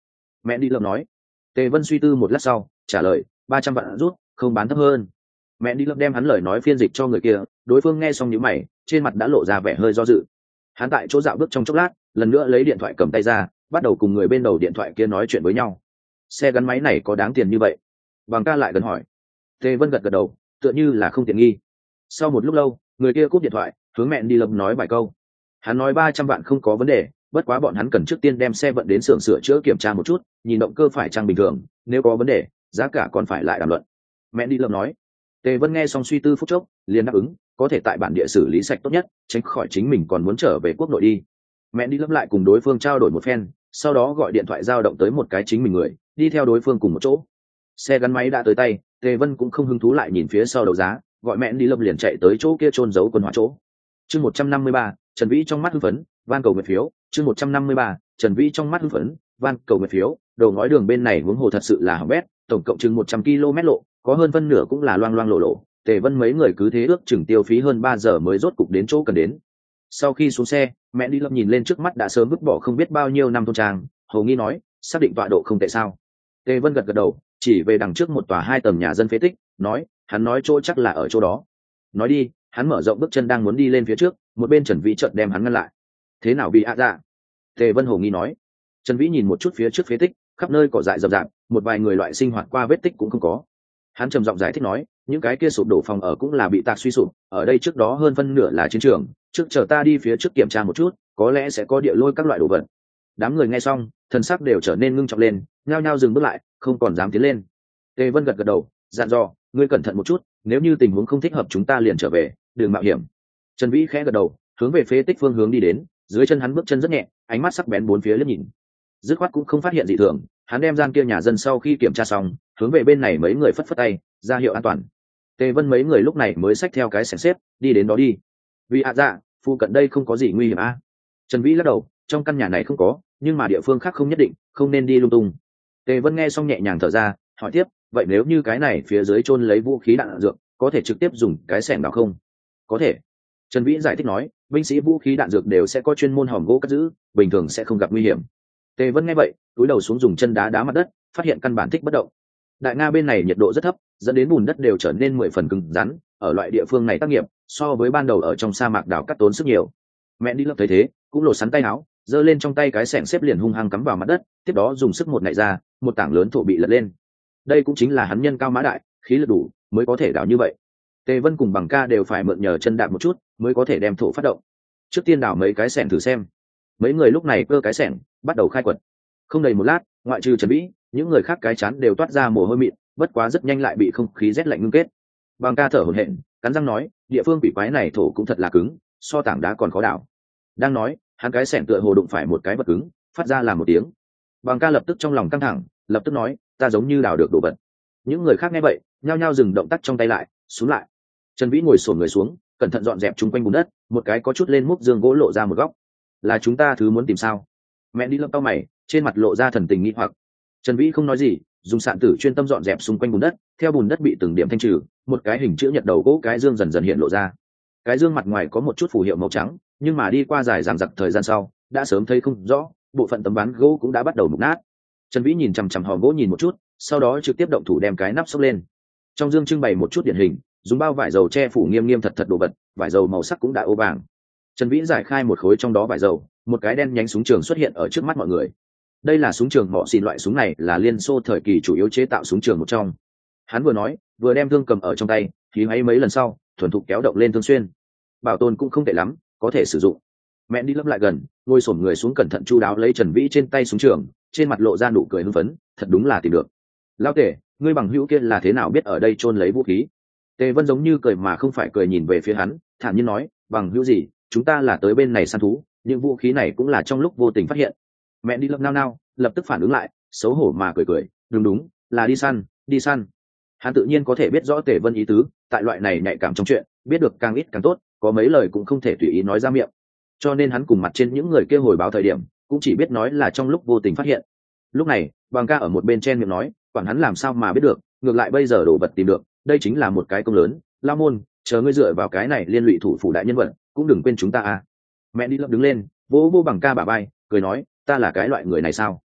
Mẹ đi lợm nói. Tề Vân suy tư một lát sau trả lời, ba trăm vạn rút, không bán thấp hơn. Mẹ đi lợm đem hắn lời nói phiên dịch cho người kia, đối phương nghe xong nhíu mày, trên mặt đã lộ ra vẻ hơi do dự. Hắn tại chỗ dạo bước trong chốc lát, lần nữa lấy điện thoại cầm tay ra, bắt đầu cùng người bên đầu điện thoại kia nói chuyện với nhau. Xe gắn máy này có đáng tiền như vậy? Bằng ca lại gần hỏi. Tề Vân gật gật đầu, tựa như là không tiện nghi. Sau một lúc lâu, người kia cúp điện thoại, hướng mẹ đi lợm nói vài câu. Hắn nói ba trăm vạn không có vấn đề, bất quá bọn hắn cần trước tiên đem xe vận đến xưởng sửa chữa kiểm tra một chút, nhìn động cơ phải trang bình thường, nếu có vấn đề giá cả còn phải lại đàm luận. Mẹ đi lợm nói. Tề Vân nghe xong suy tư phút chốc, liền đáp ứng, có thể tại bản địa xử lý sạch tốt nhất, tránh khỏi chính mình còn muốn trở về quốc nội đi. Mẹ đi lấp lại cùng đối phương trao đổi một phen, sau đó gọi điện thoại giao động tới một cái chính mình người, đi theo đối phương cùng một chỗ. Xe gắn máy đã tới tay, Tề Vân cũng không hứng thú lại nhìn phía sau đấu giá, gọi mẹ đi lấp liền chạy tới chỗ kia trôn giấu quân hỏa chỗ. Chương một trăm năm mươi ba, Trần Vĩ trong mắt hưng phấn, van cầu nguyện phiếu. Chương một trăm năm mươi ba, Trần Vĩ trong mắt hưng phấn, van cầu nguyện phiếu. Đầu ngói đường bên này hướng hồ thật sự là hỏng bét, tổng cộng chừng một trăm ki lô mét lộ, có hơn phân nửa cũng là loang loang lộ lộ. Tề Vân mấy người cứ thế ước chừng tiêu phí hơn ba giờ mới rốt cục đến chỗ cần đến. Sau khi xuống xe, mẹ đi lâm nhìn lên trước mắt đã sớm vứt bỏ không biết bao nhiêu năm thôn trang, hầu nghi nói, xác định tọa độ không tệ sao? Tề Vân gật gật đầu, chỉ về đằng trước một tòa hai tầng nhà dân phế tích, nói, hắn nói chỗ chắc là ở chỗ đó. Nói đi, hắn mở rộng bước chân đang muốn đi lên phía trước, một bên Trần Vĩ chợt đem hắn ngăn lại. Thế nào bị ạ dạ? Tề Vân hầu nghi nói. Trần Vĩ nhìn một chút phía trước phế tích, khắp nơi cỏ dại rậm rạp, một vài người loại sinh hoạt qua vết tích cũng không có. Hắn trầm giọng giải thích nói, những cái kia sụp đổ phòng ở cũng là bị tạc suy sụp, ở đây trước đó hơn phân nửa là chiến trường, trước chờ ta đi phía trước kiểm tra một chút, có lẽ sẽ có địa lôi các loại đồ vật. Đám người nghe xong, thần sắc đều trở nên ngưng trọng lên, nhao nhao dừng bước lại, không còn dám tiến lên. Tề Vân gật gật đầu, dặn dò, ngươi cẩn thận một chút, nếu như tình huống không thích hợp chúng ta liền trở về, đừng mạo hiểm. Trần Vĩ khẽ gật đầu, hướng về phế tích phương hướng đi đến, dưới chân hắn bước chân rất nhẹ, ánh mắt sắc bén bốn phía liếc nhìn. Dứt khoát cũng không phát hiện gì thường, hắn đem gian kia nhà dân sau khi kiểm tra xong, hướng về bên này mấy người phất phất tay, ra hiệu an toàn. Tề Vân mấy người lúc này mới xách theo cái xẻng xếp, đi đến đó đi. Vì ạ dạ, phụ cận đây không có gì nguy hiểm a? À? Trần Vĩ lắc đầu, trong căn nhà này không có, nhưng mà địa phương khác không nhất định, không nên đi lung tung. Tề Vân nghe xong nhẹ nhàng thở ra, hỏi tiếp, vậy nếu như cái này phía dưới chôn lấy vũ khí đạn dược, có thể trực tiếp dùng cái xẻng nào không? Có thể. Trần Vĩ giải thích nói, binh sĩ vũ khí đạn dược đều sẽ có chuyên môn hòm gỗ cất giữ, bình thường sẽ không gặp nguy hiểm. Tề Vân nghe vậy, cúi đầu xuống dùng chân đá đá mặt đất, phát hiện căn bản thích bất động. Đại Nga bên này nhiệt độ rất thấp, dẫn đến bùn đất đều trở nên mười phần cứng rắn, ở loại địa phương này tác nghiệp, so với ban đầu ở trong sa mạc đào cắt tốn sức nhiều. Mẹ đi lớp thấy thế, cũng lột sắn tay áo, giơ lên trong tay cái xẻng xếp liền hung hăng cắm vào mặt đất, tiếp đó dùng sức một nạy ra, một tảng lớn thổ bị lật lên. Đây cũng chính là hắn nhân cao mã đại, khí lực đủ, mới có thể đào như vậy. Tề Vân cùng Bằng Ca đều phải mượn nhờ chân đạp một chút, mới có thể đem thổ phát động. Trước tiên đào mấy cái xẻng thử xem. Mấy người lúc này cơ cái xẻng, bắt đầu khai quật. Không đầy một lát, ngoại trừ Trần Vĩ, những người khác cái chán đều toát ra mồ hôi mịn, bất quá rất nhanh lại bị không khí rét lạnh ngưng kết. Bằng Ca thở hổn hển, cắn răng nói, địa phương bị quái này thổ cũng thật là cứng, so tảng đá còn khó đào. Đang nói, hắn cái xẻng tựa hồ đụng phải một cái vật cứng, phát ra làm một tiếng. Bằng Ca lập tức trong lòng căng thẳng, lập tức nói, ta giống như đào được đồ vật. Những người khác nghe vậy, nhao nhao dừng động tác trong tay lại, xuống lại. Trần Vĩ ngồi xổm người xuống, cẩn thận dọn dẹp chung quanh bùn đất, một cái có chút lên múc giường gỗ lộ ra một góc. Là chúng ta thứ muốn tìm sao? Mẹ đi lâm tao mày, trên mặt lộ ra thần tình nghi hoặc. Trần Vĩ không nói gì, dùng sạn tử chuyên tâm dọn dẹp xung quanh bùn đất, theo bùn đất bị từng điểm thanh trừ, một cái hình chữ nhật đầu gỗ cái dương dần dần hiện lộ ra. Cái dương mặt ngoài có một chút phù hiệu màu trắng, nhưng mà đi qua dài dằng dặc thời gian sau, đã sớm thấy không rõ, bộ phận tấm ván gỗ cũng đã bắt đầu mục nát. Trần Vĩ nhìn chằm chằm hòm gỗ nhìn một chút, sau đó trực tiếp động thủ đem cái nắp xốc lên. Trong dương trưng bày một chút điển hình, dùng bao vải dầu che phủ nghiêm nghiêm thật thật đồ vật, vải dầu màu sắc cũng đã ô vàng. Trần Vĩ giải khai một khối trong đó vải dầu, một cái đen nhánh súng trường xuất hiện ở trước mắt mọi người. Đây là súng trường mọ xìn, loại súng này là Liên Xô thời kỳ chủ yếu chế tạo súng trường một trong. Hắn vừa nói, vừa đem thương cầm ở trong tay, khí máy mấy lần sau, thuần thục kéo động lên thương xuyên. Bảo tồn cũng không tệ lắm, có thể sử dụng. Mẹ đi lấp lại gần, ngồi xổm người xuống cẩn thận chu đáo lấy Trần Vĩ trên tay súng trường, trên mặt lộ ra nụ cười hưng phấn, thật đúng là tìm được. Lão tể, ngươi bằng hữu kia là thế nào biết ở đây chôn lấy vũ khí? Tề Vân giống như cười mà không phải cười nhìn về phía hắn, thản nhiên nói, bằng hữu gì, chúng ta là tới bên này săn thú, những vũ khí này cũng là trong lúc vô tình phát hiện. Mẹ đi lấp nao nao, lập tức phản ứng lại, xấu hổ mà cười cười, đúng đúng, là đi săn, đi săn. Hắn tự nhiên có thể biết rõ Tề Vân ý tứ, tại loại này nhạy cảm trong chuyện, biết được càng ít càng tốt, có mấy lời cũng không thể tùy ý nói ra miệng. Cho nên hắn cùng mặt trên những người kia hồi báo thời điểm, cũng chỉ biết nói là trong lúc vô tình phát hiện. Lúc này, Bằng Ca ở một bên chen miệng nói, quản hắn làm sao mà biết được, ngược lại bây giờ đồ vật tìm được, đây chính là một cái công lớn, La Môn, chờ ngươi dựa vào cái này liên lụy thủ phủ đại nhân vật, cũng đừng quên chúng ta à. Mẹ đi lấp đứng lên, vỗ vô Bằng Ca bả vai, cười nói, ta là cái loại người này sao?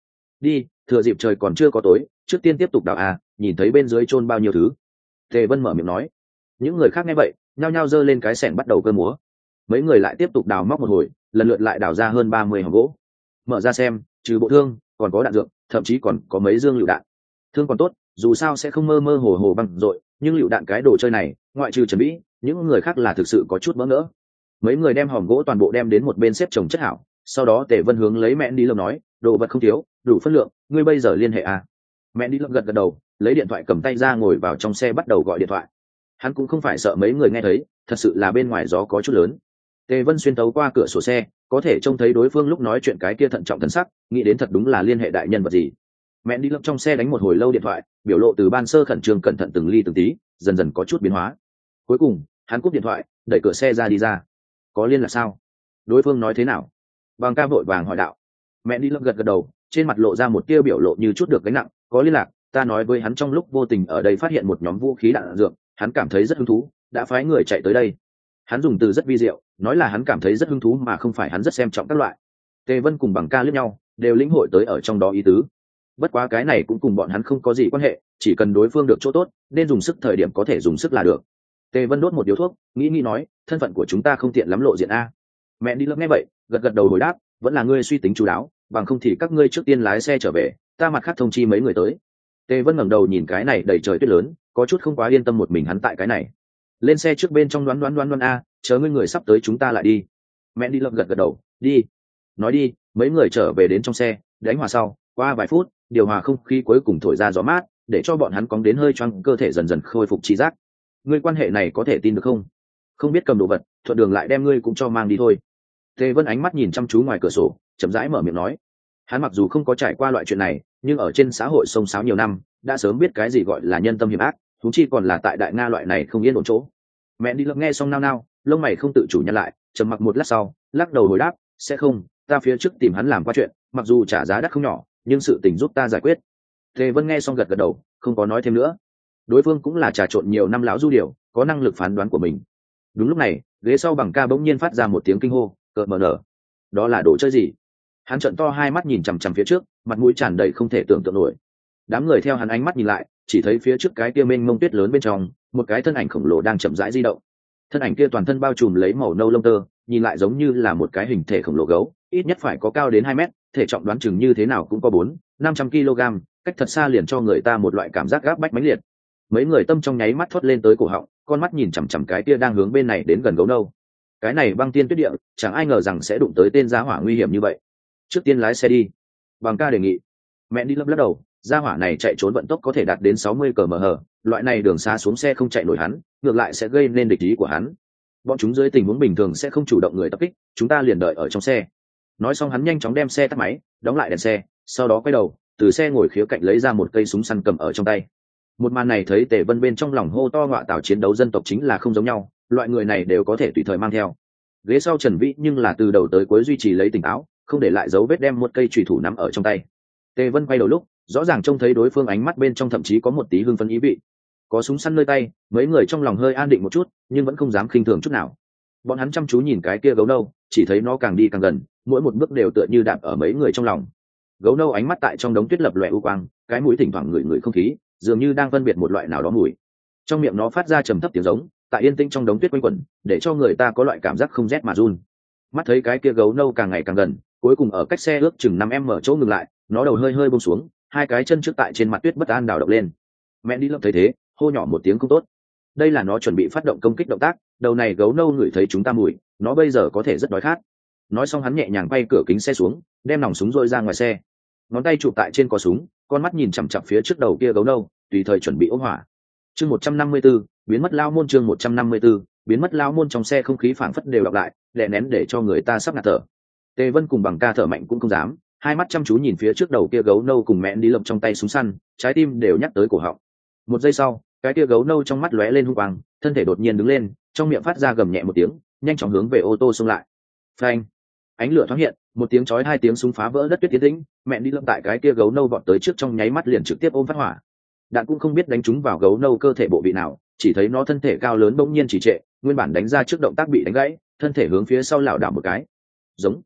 đi, thừa dịp trời còn chưa có tối, trước tiên tiếp tục đào à, nhìn thấy bên dưới chôn bao nhiêu thứ. Tề Vân mở miệng nói. Những người khác nghe vậy nhao nhao giơ lên cái xẻng bắt đầu cơ múa. Mấy người lại tiếp tục đào móc một hồi, lần lượt lại đào ra hơn ba mươi hòm gỗ. Mở ra xem, trừ bộ thương còn có đạn dược, thậm chí còn có mấy dương lựu đạn. Thương còn tốt, dù sao sẽ không mơ mơ hồ hồ văng dội, nhưng lựu đạn cái đồ chơi này ngoại trừ Trần Vĩ, những người khác là thực sự có chút bỡ ngỡ. Mấy người đem hòm gỗ toàn bộ đem đến một bên xếp chồng chất hảo, sau đó Tề Vân hướng lấy mẹ đi lâm nói, đồ vật không thiếu, đủ phân lượng, ngươi bây giờ liên hệ à. Mẹ đi lâm gật gật đầu, lấy điện thoại cầm tay ra ngồi vào trong xe bắt đầu gọi điện thoại. Hắn cũng không phải sợ mấy người nghe thấy, thật sự là bên ngoài gió có chút lớn. Tề Vân xuyên tấu qua cửa sổ xe, có thể trông thấy đối phương lúc nói chuyện cái kia thận trọng thần sắc, nghĩ đến thật đúng là liên hệ đại nhân vật gì. Mẹ đi lâm trong xe đánh một hồi lâu điện thoại, biểu lộ từ ban sơ khẩn trương cẩn thận từng ly từng tí, dần dần có chút biến hóa. Cuối cùng hắn cúp điện thoại, đẩy cửa xe ra đi ra. Có liên lạc sao? Đối phương nói thế nào? Bằng ca vội vàng hỏi đạo. Mẹ đi lâm gật gật đầu, trên mặt lộ ra một tia biểu lộ như chút được gánh nặng. Có liên lạc, ta nói với hắn trong lúc vô tình ở đây phát hiện một nhóm vũ khí đạn dược, hắn cảm thấy rất hứng thú, đã phái người chạy tới đây. Hắn dùng từ rất vi diệu, nói là hắn cảm thấy rất hứng thú mà không phải hắn rất xem trọng các loại. Tề Vân cùng Bằng ca liếc nhau, đều lĩnh hội tới ở trong đó ý tứ. Bất quá cái này cũng cùng bọn hắn không có gì quan hệ, chỉ cần đối phương được chỗ tốt, nên dùng sức thời điểm có thể dùng sức là được. Tề Vân đốt một điếu thuốc, nghĩ nghĩ nói, thân phận của chúng ta không tiện lắm lộ diện a. Mẹ đi lớp nghe vậy, gật gật đầu hồi đáp, vẫn là ngươi suy tính chú đáo, bằng không thì các ngươi trước tiên lái xe trở về, ta mặt khác thông chi mấy người tới. Tề Vân ngẩng đầu nhìn cái này đầy trời tuyết lớn, có chút không quá yên tâm một mình hắn tại cái này. Lên xe trước bên trong đoán đoán đoán đoán a, chờ ngươi người sắp tới chúng ta lại đi. Mẹ đi lớp gật gật đầu, đi. Nói đi, mấy người trở về đến trong xe, đánh hòa sau, qua vài phút, điều hòa không khí cuối cùng thổi ra gió mát, để cho bọn hắn cóng đến hơi choáng, cơ thể dần dần khôi phục trí giác. Ngươi quan hệ này có thể tin được không? Không biết cầm đồ vật, thuận đường lại đem ngươi cũng cho mang đi thôi. Tề Vân ánh mắt nhìn chăm chú ngoài cửa sổ, chậm rãi mở miệng nói. Hắn mặc dù không có trải qua loại chuyện này, nhưng ở trên xã hội sông sáo nhiều năm, đã sớm biết cái gì gọi là nhân tâm hiểm ác, thúng chi còn là tại đại nga loại này không yên ổn chỗ. Mẹ đi lấp nghe xong nao nao, lông mày không tự chủ nhăn lại, trầm mặc một lát sau, lắc đầu hồi đáp, sẽ không, ta phía trước tìm hắn làm qua chuyện, mặc dù trả giá đắt không nhỏ, nhưng sự tình giúp ta giải quyết. Tề Vân nghe xong gật gật đầu, không có nói thêm nữa. Đối phương cũng là trà trộn nhiều năm lão du điều, có năng lực phán đoán của mình. Đúng lúc này, ghế sau Bằng ca bỗng nhiên phát ra một tiếng kinh hô, cợt mờ nở. Đó là đồ chơi gì? Hắn trợn to hai mắt nhìn chằm chằm phía trước, mặt mũi tràn đầy không thể tưởng tượng nổi. Đám người theo hắn ánh mắt nhìn lại, chỉ thấy phía trước cái kia mênh mông tuyết lớn bên trong, một cái thân ảnh khổng lồ đang chậm rãi di động. Thân ảnh kia toàn thân bao trùm lấy màu nâu lông tơ, nhìn lại giống như là một cái hình thể khổng lồ gấu, ít nhất phải có cao đến hai mét, thể trọng đoán chừng như thế nào cũng có bốn, năm trăm ki lô gam, cách thật xa liền cho người ta một loại cảm giác gáp bách mãnh liệt. Mấy người tâm trong nháy mắt thoát lên tới cổ họng, con mắt nhìn chằm chằm cái kia đang hướng bên này đến gần gấu nâu. Cái này băng tiên tuyết địa, chẳng ai ngờ rằng sẽ đụng tới tên giá hỏa nguy hiểm như vậy. Trước tiên lái xe đi. Bằng ca đề nghị. Mẹ đi lấp lắc đầu, giá hỏa này chạy trốn vận tốc có thể đạt đến sáu mươi ki lô mét, loại này đường xa xuống xe không chạy nổi hắn, ngược lại sẽ gây nên địch ý của hắn. Bọn chúng dưới tình huống bình thường sẽ không chủ động người tập kích, chúng ta liền đợi ở trong xe. Nói xong hắn nhanh chóng đem xe tắt máy, đóng lại đèn xe, sau đó quay đầu, từ xe ngồi khía cạnh lấy ra một cây súng săn cầm ở trong tay. Một màn này thấy Tề Vân bên trong lòng hô to ngọa tảo, chiến đấu dân tộc chính là không giống nhau, loại người này đều có thể tùy thời mang theo. Ghế sau Trần Vĩ nhưng là từ đầu tới cuối duy trì lấy tỉnh táo, không để lại dấu vết đem một cây chùy thủ nắm ở trong tay. Tề Vân quay đầu lúc, rõ ràng trông thấy đối phương ánh mắt bên trong thậm chí có một tí hưng phấn ý vị. Có súng săn nơi tay, mấy người trong lòng hơi an định một chút, nhưng vẫn không dám khinh thường chút nào. Bọn hắn chăm chú nhìn cái kia gấu nâu, chỉ thấy nó càng đi càng gần, mỗi một bước đều tựa như đạp ở mấy người trong lòng. Gấu nâu ánh mắt tại trong đống tuyết lập lòe u quang, cái mũi thỉnh thoảng ngửi ngửi không khí, dường như đang phân biệt một loại nào đó mùi. Trong miệng nó phát ra trầm thấp tiếng giống, tại yên tĩnh trong đống tuyết quanh quẩn, để cho người ta có loại cảm giác không rét mà run. Mắt thấy cái kia gấu nâu càng ngày càng gần, cuối cùng ở cách xe ước chừng năm em mở chỗ ngừng lại, nó đầu hơi hơi buông xuống, hai cái chân trước tại trên mặt tuyết bất an đảo động lên. Mẹ đi lâm thấy thế, hô nhỏ một tiếng không tốt. Đây là nó chuẩn bị phát động công kích động tác, đầu này gấu nâu ngửi thấy chúng ta mùi, nó bây giờ có thể rất đói khát. Nói xong hắn nhẹ nhàng quay cửa kính xe xuống, đem nòng súng rôi ra ngoài xe, ngón tay chụp tại trên cò súng, con mắt nhìn chằm chằm phía trước đầu kia gấu nâu, tùy thời chuẩn bị ôm hỏa. Chương một trăm năm mươi 154, biến mất lao môn. Chương một trăm năm mươi 154, biến mất lao môn. Trong xe không khí phảng phất đều đọc lại, đè nén để cho người ta sắp ngạt thở. Tề Vân cùng Bằng ca thở mạnh cũng không dám, hai mắt chăm chú nhìn phía trước đầu kia gấu nâu cùng mẹ đi lộng trong tay súng săn, trái tim đều nhắc tới cổ họng. Một giây sau, cái kia gấu nâu trong mắt lóe lên hung quang, thân thể đột nhiên đứng lên, trong miệng phát ra gầm nhẹ một tiếng, nhanh chóng hướng về ô tô xông lại. Phanh! Ánh lửa thoáng hiện, một tiếng chói hai tiếng súng phá vỡ đất tuyết tiến tĩnh, mẹ đi lâm tại cái kia gấu nâu vọt tới trước trong nháy mắt liền trực tiếp ôm phát hỏa. Đạn cũng không biết đánh trúng vào gấu nâu cơ thể bộ vị nào, chỉ thấy nó thân thể cao lớn bỗng nhiên chỉ trệ, nguyên bản đánh ra trước động tác bị đánh gãy, thân thể hướng phía sau lảo đảo một cái. Giống.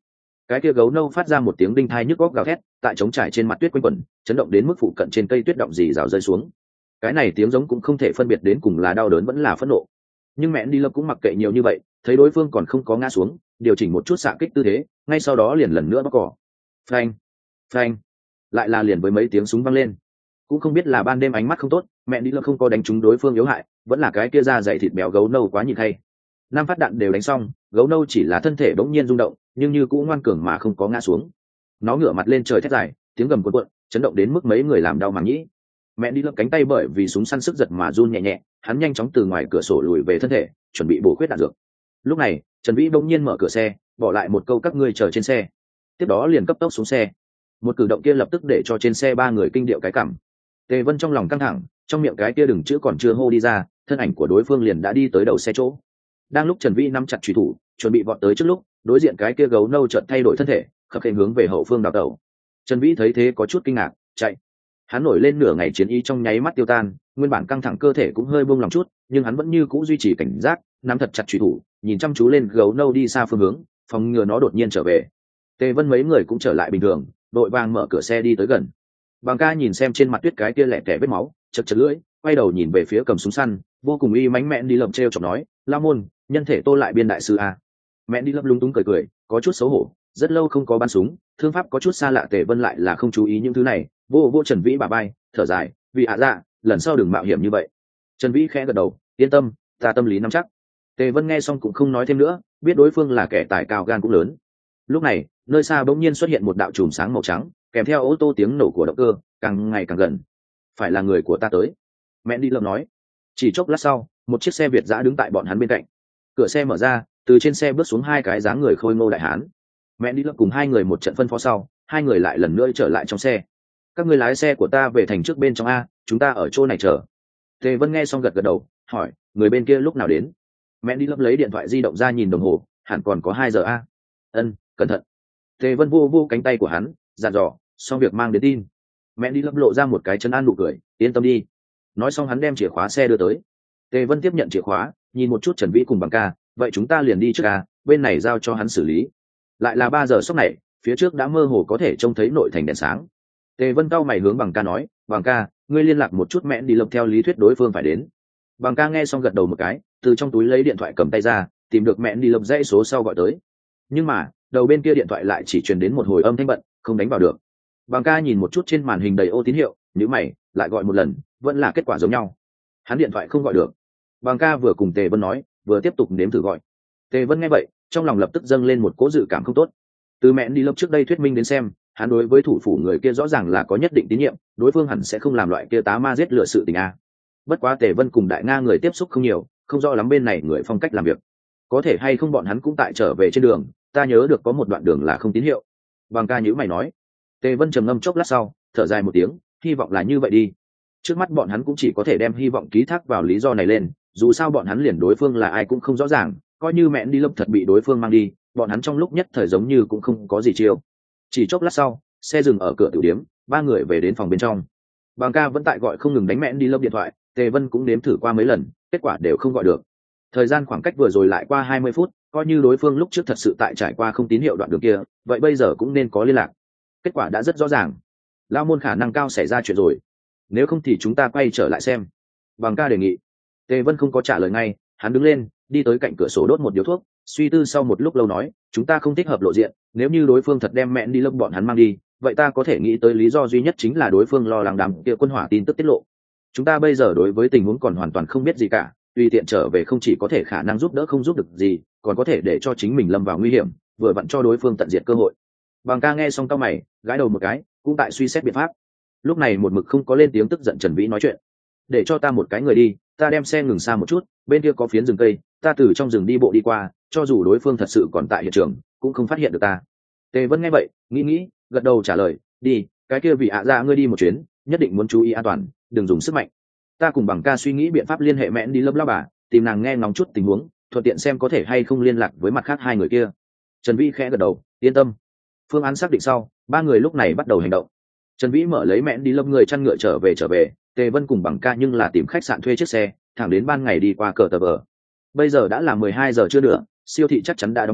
cái kia gấu nâu phát ra một tiếng đinh thai nhức góc gào thét, tại trống trải trên mặt tuyết quanh quẩn, chấn động đến mức phụ cận trên cây tuyết động dì rào rơi xuống. Cái này tiếng giống cũng không thể phân biệt đến cùng là đau đớn vẫn là phẫn nộ. Nhưng mẹ đi lập cũng mặc kệ nhiều như vậy, thấy đối phương còn không có ngã xuống, điều chỉnh một chút xạ kích tư thế, ngay sau đó liền lần nữa bóc cỏ. Phanh, phanh, lại là liền với mấy tiếng súng vang lên. Cũng không biết là ban đêm ánh mắt không tốt, mẹ đi lập không có đánh trúng đối phương yếu hại, vẫn là cái kia da dày thịt béo gấu nâu quá nhịn hay. Năm phát đạn đều đánh xong, gấu nâu chỉ là thân thể bỗng nhiên rung động, nhưng như cũng ngoan cường mà không có ngã xuống. Nó ngửa mặt lên trời thét dài, tiếng gầm cuộn cuộn, chấn động đến mức mấy người làm đau màng nhĩ. Mẹ đi lập cánh tay bởi vì súng săn sức giật mà run nhẹ nhẹ, hắn nhanh chóng từ ngoài cửa sổ lùi về thân thể, chuẩn bị bổ khuyết đạn dược. Lúc này, Trần Vĩ bỗng nhiên mở cửa xe, bỏ lại một câu các ngươi chờ trên xe. Tiếp đó liền cấp tốc xuống xe. Một cử động kia lập tức để cho trên xe ba người kinh điệu cái cảm. Tề Vân trong lòng căng thẳng, trong miệng cái kia đừng chữ còn chưa hô đi ra, thân ảnh của đối phương liền đã đi tới đầu xe chỗ. Đang lúc Trần Vĩ nắm chặt chùy thủ, chuẩn bị vọt tới trước lúc, đối diện cái kia gấu nâu chợt thay đổi thân thể, khập khiễng hướng về hậu phương đào tẩu. Trần Vĩ thấy thế có chút kinh ngạc, chạy. Hắn nổi lên nửa ngày chiến ý trong nháy mắt tiêu tan, nguyên bản căng thẳng cơ thể cũng hơi buông lòng chút, nhưng hắn vẫn như cũ duy trì cảnh giác, nắm thật chặt chùy thủ, nhìn chăm chú lên gấu nâu đi xa phương hướng, phòng ngừa nó đột nhiên trở về. Tề Vân mấy người cũng trở lại bình thường, đội vàng mở cửa xe đi tới gần. Bằng Ca nhìn xem trên mặt tuyết cái kia lẻ tẻ vết máu, chật chật lưỡi, quay đầu nhìn về phía cầm súng săn, vô cùng uy mãnh mẹn đi lầm treo chọc nói, La môn, nhân thể Tô lại biên đại sư a. Mẹn đi lầm lung túng cười cười, có chút xấu hổ, rất lâu không có bắn súng, thương pháp có chút xa lạ. Tề Vân lại là không chú ý những thứ này, vô vô Trần Vĩ bà bay, thở dài, vì hạ dạ, lần sau đừng mạo hiểm như vậy. Trần Vĩ khẽ gật đầu, yên tâm, ta tâm lý nắm chắc. Tề Vân nghe xong cũng không nói thêm nữa, biết đối phương là kẻ tài cao gan cũng lớn. Lúc này, nơi xa bỗng nhiên xuất hiện một đạo chùm sáng màu trắng, kèm theo ô tô tiếng nổ của động cơ, càng ngày càng gần. Phải là người của ta tới. Mẹ đi lầm nói. Chỉ chốc lát sau, một chiếc xe Việt dã đứng tại bọn hắn bên cạnh. Cửa xe mở ra, từ trên xe bước xuống hai cái dáng người khôi ngô đại hán. Mẹ đi lầm cùng hai người một trận phân phó sau, hai người lại lần nữa trở lại trong xe. Các ngươi lái xe của ta về thành trước bên trong a, chúng ta ở chỗ này chờ. Tề Vân nghe xong gật gật đầu, hỏi, người bên kia lúc nào đến? Mẹ đi lấp lấy điện thoại di động ra nhìn đồng hồ, hẳn còn có hai giờ a. Ân, cẩn thận. Tề Vân vô vô cánh tay của hắn, dặn dò, xong việc mang đến tin. Mẹ đi lấp lộ ra một cái chân an nụ cười, yên tâm đi. Nói xong hắn đem chìa khóa xe đưa tới. Tề Vân tiếp nhận chìa khóa, nhìn một chút Trần Vĩ cùng Bằng Ca, vậy chúng ta liền đi trước a, bên này giao cho hắn xử lý. Lại là ba giờ sốc này, phía trước đã mơ hồ có thể trông thấy nội thành đèn sáng. Tề Vân cau mày hướng Bằng Ca nói, Bằng Ca, ngươi liên lạc một chút mẹ đi lộng theo lý thuyết đối phương phải đến. Bằng Ca nghe xong gật đầu một cái, từ trong túi lấy điện thoại cầm tay ra, tìm được mẹ đi lộng dãy số sau gọi tới. Nhưng mà, đầu bên kia điện thoại lại chỉ truyền đến một hồi âm thanh bận, không đánh vào được. Bằng Ca nhìn một chút trên màn hình đầy ô tín hiệu, nhíu mày, lại gọi một lần, vẫn là kết quả giống nhau. Hắn điện thoại không gọi được. Bằng Ca vừa cùng Tề Vân nói, vừa tiếp tục nếm thử gọi. Tề Vân nghe vậy, trong lòng lập tức dâng lên một cỗ dự cảm không tốt. Từ mẹ đi lộng trước đây thuyết minh đến xem, hắn đối với thủ phủ người kia rõ ràng là có nhất định tín nhiệm, đối phương hẳn sẽ không làm loại kia tá ma giết lừa sự tình a. Bất quá Tề Vân cùng Đại Nga người tiếp xúc không nhiều, không rõ lắm bên này người phong cách làm việc. Có thể hay không bọn hắn cũng tại trở về trên đường, ta nhớ được có một đoạn đường là không tín hiệu. Bằng Ca nhíu mày nói. Tề Vân trầm ngâm chốc lát sau, thở dài một tiếng, hy vọng là như vậy đi. Trước mắt bọn hắn cũng chỉ có thể đem hy vọng ký thác vào lý do này lên, dù sao bọn hắn liền đối phương là ai cũng không rõ ràng, coi như mẹ đi lâm thật bị đối phương mang đi, bọn hắn trong lúc nhất thời giống như cũng không có gì chiêu. Chỉ chốc lát sau, xe dừng ở cửa tiểu điếm, ba người về đến phòng bên trong. Bằng Ca vẫn tại gọi không ngừng đánh mẹ đi lâm điện thoại, Tề Vân cũng nếm thử qua mấy lần, kết quả đều không gọi được. Thời gian khoảng cách vừa rồi lại qua hai mươi phút, coi như đối phương lúc trước thật sự tại trải qua không tín hiệu đoạn đường kia, vậy bây giờ cũng nên có liên lạc. Kết quả đã rất rõ ràng, Lao môn khả năng cao xảy ra chuyện rồi. Nếu không thì chúng ta quay trở lại xem. Bằng Ca đề nghị. Tề Vân không có trả lời ngay, hắn đứng lên, đi tới cạnh cửa sổ đốt một điếu thuốc, suy tư sau một lúc lâu nói, chúng ta không thích hợp lộ diện, nếu như đối phương thật đem mẹ đi lâm bọn hắn mang đi, vậy ta có thể nghĩ tới lý do duy nhất chính là đối phương lo lắng đám kia quân hỏa tin tức tiết lộ. Chúng ta bây giờ đối với tình huống còn hoàn toàn không biết gì cả, tùy tiện trở về không chỉ có thể khả năng giúp đỡ không giúp được gì, còn có thể để cho chính mình lâm vào nguy hiểm, vừa vặn cho đối phương tận diệt cơ hội. Bằng Ca nghe xong cau mày, gãi đầu một cái, cũng tại suy xét biện pháp. Lúc này một mực không có lên tiếng tức giận Trần Vĩ nói chuyện, để cho ta một cái người đi, ta đem xe ngừng xa một chút, bên kia có phiến rừng cây, ta từ trong rừng đi bộ đi qua, cho dù đối phương thật sự còn tại hiện trường, cũng không phát hiện được ta. Tề Vân nghe vậy, nghĩ nghĩ, gật đầu trả lời, đi, cái kia vị ạ ra ngươi đi một chuyến, nhất định muốn chú ý an toàn, đừng dùng sức mạnh. Ta cùng Bằng Ca suy nghĩ biện pháp liên hệ mẹ đi lâm lao bà, tìm nàng nghe ngóng chút tình huống, thuận tiện xem có thể hay không liên lạc với mặt khác hai người kia. Trần Vĩ khẽ gật đầu, yên tâm. Phương án xác định sau, ba người lúc này bắt đầu hành động. Trần Vĩ mở lấy mẹ đi lâm người chăn ngựa trở về trở về, Tề Vân cùng Bằng Ca nhưng là tìm khách sạn thuê chiếc xe, thẳng đến ban ngày đi qua cờ tờ vờ. Bây giờ đã là mười hai giờ trưa nữa, siêu thị chắc chắn đã đóng cửa,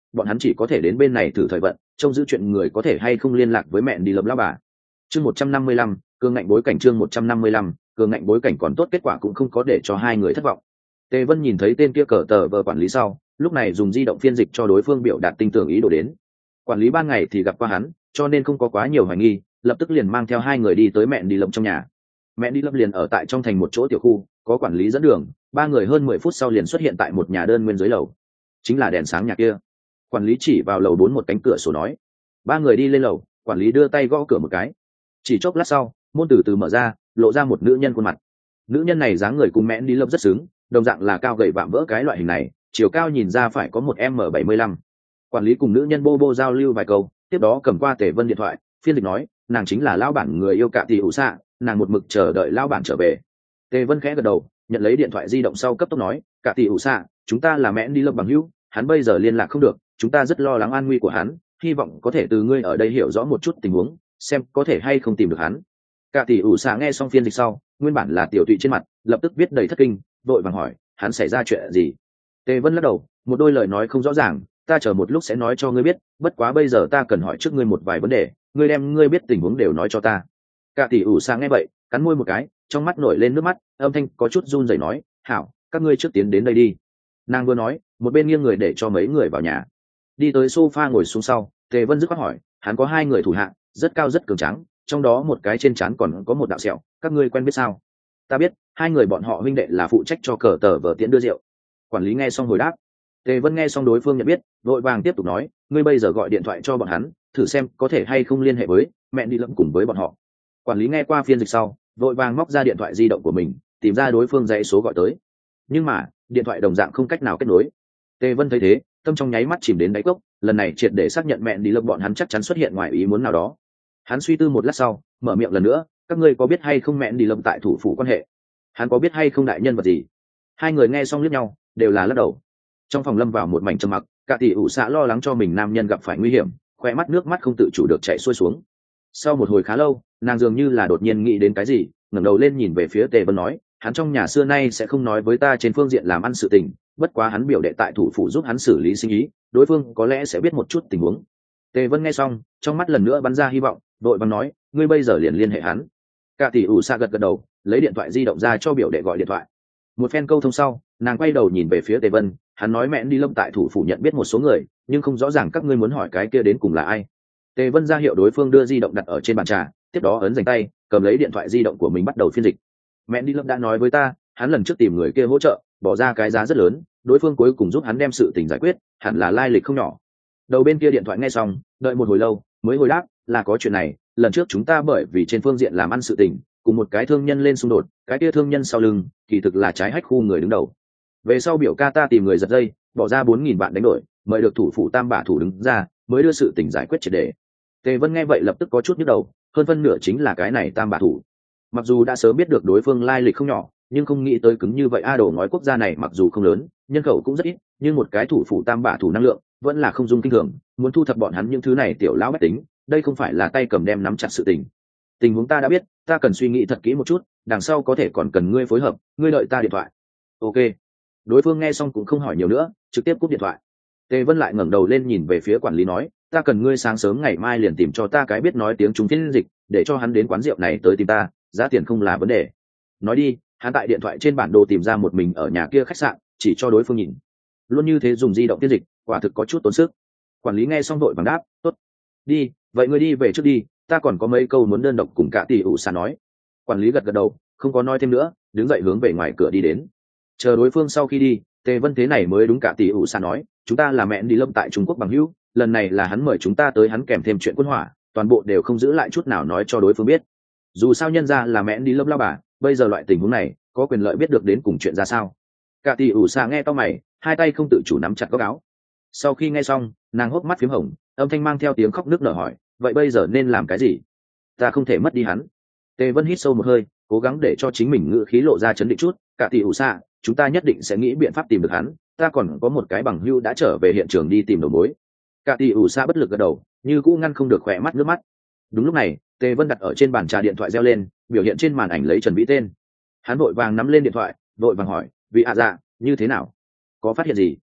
bọn hắn chỉ có thể đến bên này thử thời vận, trông giữ chuyện người có thể hay không liên lạc với mẹ đi lập lao bà. Chương một trăm năm mươi lăm, cường ngạnh bối cảnh chương một trăm năm mươi lăm, cường ngạnh bối cảnh còn tốt, kết quả cũng không có để cho hai người thất vọng. Tề Vân nhìn thấy tên kia cờ tờ vờ quản lý sau, lúc này dùng di động phiên dịch cho đối phương biểu đạt tin tưởng ý đồ đến. Quản lý ban ngày thì gặp qua hắn, cho nên không có quá nhiều hoài nghi, lập tức liền mang theo hai người đi tới mẹ đi lập trong nhà. Mẹ đi lập liền ở tại trong thành một chỗ tiểu khu, có quản lý dẫn đường, ba người hơn mười phút sau liền xuất hiện tại một nhà đơn nguyên dưới lầu. Chính là đèn sáng nhà kia. Quản lý chỉ vào lầu bốn một cánh cửa sổ nói. Ba người đi lên lầu, quản lý đưa tay gõ cửa một cái. Chỉ chốc lát sau, môn từ từ mở ra, lộ ra một nữ nhân khuôn mặt. Nữ nhân này dáng người cùng mẹ đi lập rất xứng, đồng dạng là cao gầy vạm vỡ cái loại hình này, chiều cao nhìn ra phải có một m bảy mươi lăm. Quản lý cùng nữ nhân bô bô giao lưu vài câu, tiếp đó cầm qua Tề Vân điện thoại, phiên dịch nói, nàng chính là lão bản người yêu Cạ Tỷ ủ xạ, nàng một mực chờ đợi lão bản trở về. Tề Vân khẽ gật đầu, nhận lấy điện thoại di động sau cấp tốc nói, Cạ Tỷ ủ xạ, chúng ta là mẹ đi lập bằng hữu, hắn bây giờ liên lạc không được, chúng ta rất lo lắng an nguy của hắn, hy vọng có thể từ ngươi ở đây hiểu rõ một chút tình huống, xem có thể hay không tìm được hắn. Cạ Tỷ ủ xạ nghe xong phiên dịch sau, nguyên bản là tiểu tụy trên mặt, lập tức viết đầy thất kinh, vội vàng hỏi, hắn xảy ra chuyện gì? Tề Vân lắc đầu, một đôi lời nói không rõ ràng, ta chờ một lúc sẽ nói cho ngươi biết, bất quá bây giờ ta cần hỏi trước ngươi một vài vấn đề, ngươi đem ngươi biết tình huống đều nói cho ta. Cạ Tỷ ủ xạ nghe vậy, cắn môi một cái, trong mắt nổi lên nước mắt, âm thanh có chút run rẩy nói, hảo, các ngươi trước tiến đến đây đi. Nàng vừa nói, một bên nghiêng người để cho mấy người vào nhà. Đi tới sofa ngồi xuống sau, Tề Vân dứt khoát hỏi, hắn có hai người thủ hạ, rất cao rất cường tráng, trong đó một cái trên trán còn có một đạo sẹo, các ngươi quen biết sao? Ta biết, hai người bọn họ huynh đệ là phụ trách cho cờ tờ vờ tiễn đưa rượu. Quản lý nghe xong hồi đáp. Tề Vân nghe xong đối phương nhận biết, vội vàng tiếp tục nói, ngươi bây giờ gọi điện thoại cho bọn hắn, thử xem có thể hay không liên hệ với mẹ đi lẫm cùng với bọn họ. Quản lý nghe qua phiên dịch sau, vội vàng móc ra điện thoại di động của mình, tìm ra đối phương dãy số gọi tới. Nhưng mà điện thoại đồng dạng không cách nào kết nối. Tề Vân thấy thế, tâm trong nháy mắt chìm đến đáy cốc, lần này triệt để xác nhận mẹ đi lẫm bọn hắn chắc chắn xuất hiện ngoài ý muốn nào đó. Hắn suy tư một lát sau, mở miệng lần nữa, các ngươi có biết hay không mẹ đi lẫm tại thủ phủ quan hệ? Hắn có biết hay không đại nhân vật gì? Hai người nghe xong liếc nhau, đều là lắc đầu. Trong phòng lâm vào một mảnh trầm mặc, Cạ Tỷ ủ xạ lo lắng cho mình nam nhân gặp phải nguy hiểm, khoe mắt nước mắt không tự chủ được chảy xuôi xuống. Sau một hồi khá lâu, nàng dường như là đột nhiên nghĩ đến cái gì, ngẩng đầu lên nhìn về phía Tề Vân nói, hắn trong nhà xưa nay sẽ không nói với ta trên phương diện làm ăn sự tình, bất quá hắn biểu đệ tại thủ phủ giúp hắn xử lý sinh ý, đối phương có lẽ sẽ biết một chút tình huống. Tề Vân nghe xong, trong mắt lần nữa bắn ra hy vọng, đội vàng nói, ngươi bây giờ liền liên hệ hắn. Cạ Tỷ ủ xạ gật gật đầu, lấy điện thoại di động ra cho biểu đệ gọi điện thoại. Một phen câu thông sau, nàng quay đầu nhìn về phía Tề Vân, hắn nói mẹ đi lâm tại thủ phủ nhận biết một số người, nhưng không rõ ràng các ngươi muốn hỏi cái kia đến cùng là ai. Tề Vân ra hiệu đối phương đưa di động đặt ở trên bàn trà, tiếp đó ấn dành tay, cầm lấy điện thoại di động của mình bắt đầu phiên dịch. Mẹ đi lâm đã nói với ta, hắn lần trước tìm người kia hỗ trợ, bỏ ra cái giá rất lớn, đối phương cuối cùng giúp hắn đem sự tình giải quyết, hẳn là lai lịch không nhỏ. Đầu bên kia điện thoại nghe xong, đợi một hồi lâu mới hồi đáp, là có chuyện này, lần trước chúng ta bởi vì trên phương diện làm ăn sự tình, cùng một cái thương nhân lên xung đột, cái kia thương nhân sau lưng kỳ thực là trái hách khu người đứng đầu. Về sau biểu ca ta tìm người giật dây, bỏ ra bốn nghìn vạn đánh đổi, mời được thủ phủ tam bả thủ đứng ra, mới đưa sự tình giải quyết triệt để. Tề Vân nghe vậy lập tức có chút nhức đầu, hơn phân nửa chính là cái này tam bả thủ. Mặc dù đã sớm biết được đối phương lai lịch không nhỏ, nhưng không nghĩ tới cứng như vậy. A đồ ngói quốc gia này mặc dù không lớn, nhân khẩu cũng rất ít, nhưng một cái thủ phủ tam bả thủ năng lượng vẫn là không dung kinh thường, muốn thu thập bọn hắn những thứ này tiểu lão bách tính, đây không phải là tay cầm đem nắm chặt sự tình. Tình huống ta đã biết, ta cần suy nghĩ thật kỹ một chút, đằng sau có thể còn cần ngươi phối hợp, ngươi đợi ta điện thoại. Ok. Đối phương nghe xong cũng không hỏi nhiều nữa, trực tiếp cúp điện thoại. Tề Vân lại ngẩng đầu lên nhìn về phía quản lý nói, ta cần ngươi sáng sớm ngày mai liền tìm cho ta cái biết nói tiếng Trung phiên dịch, để cho hắn đến quán rượu này tới tìm ta, giá tiền không là vấn đề. Nói đi, hắn tại điện thoại trên bản đồ tìm ra một mình ở nhà kia khách sạn, chỉ cho đối phương nhìn. Luôn như thế dùng di động phiên dịch, quả thực có chút tốn sức. Quản lý nghe xong đội vàng đáp, tốt. Đi, vậy ngươi đi về trước đi, ta còn có mấy câu muốn đơn độc cùng Cạ Tỷ ủ xạ nói. Quản lý gật gật đầu, không có nói thêm nữa, đứng dậy hướng về ngoài cửa đi đến. Chờ đối phương sau khi đi, Tề Vân thế này mới đúng Cạ Tỷ ủ xạ nói, chúng ta là mẹ đi lâm tại Trung Quốc bằng hữu, lần này là hắn mời chúng ta tới, hắn kèm thêm chuyện quân hỏa, toàn bộ đều không giữ lại chút nào nói cho đối phương biết. Dù sao nhân ra là mẹ đi lâm lao bà, bây giờ loại tình huống này có quyền lợi biết được đến cùng chuyện ra sao. Cạ Tỷ ủ xạ nghe to mày, hai tay không tự chủ nắm chặt góc áo. Sau khi nghe xong, nàng hốc mắt phím hồng, âm thanh mang theo tiếng khóc nức nở hỏi, vậy bây giờ nên làm cái gì? Ta không thể mất đi hắn. Tề Vân hít sâu một hơi, cố gắng để cho chính mình ngữ khí lộ ra chấn định chút. Cạ Tỷ ủ xạ, chúng ta nhất định sẽ nghĩ biện pháp tìm được hắn, ta còn có một cái bằng hữu đã trở về hiện trường đi tìm đầu mối. Cạ Tỷ ủ xạ bất lực gật đầu, như cũ ngăn không được khỏe mắt nước mắt. Đúng lúc này, Tề Vân đặt ở trên bàn trà điện thoại reo lên, biểu hiện trên màn ảnh lấy Trần Vĩ tên. Hắn vội vàng nắm lên điện thoại, vội vàng hỏi, vị ạ dạ, như thế nào? Có phát hiện gì?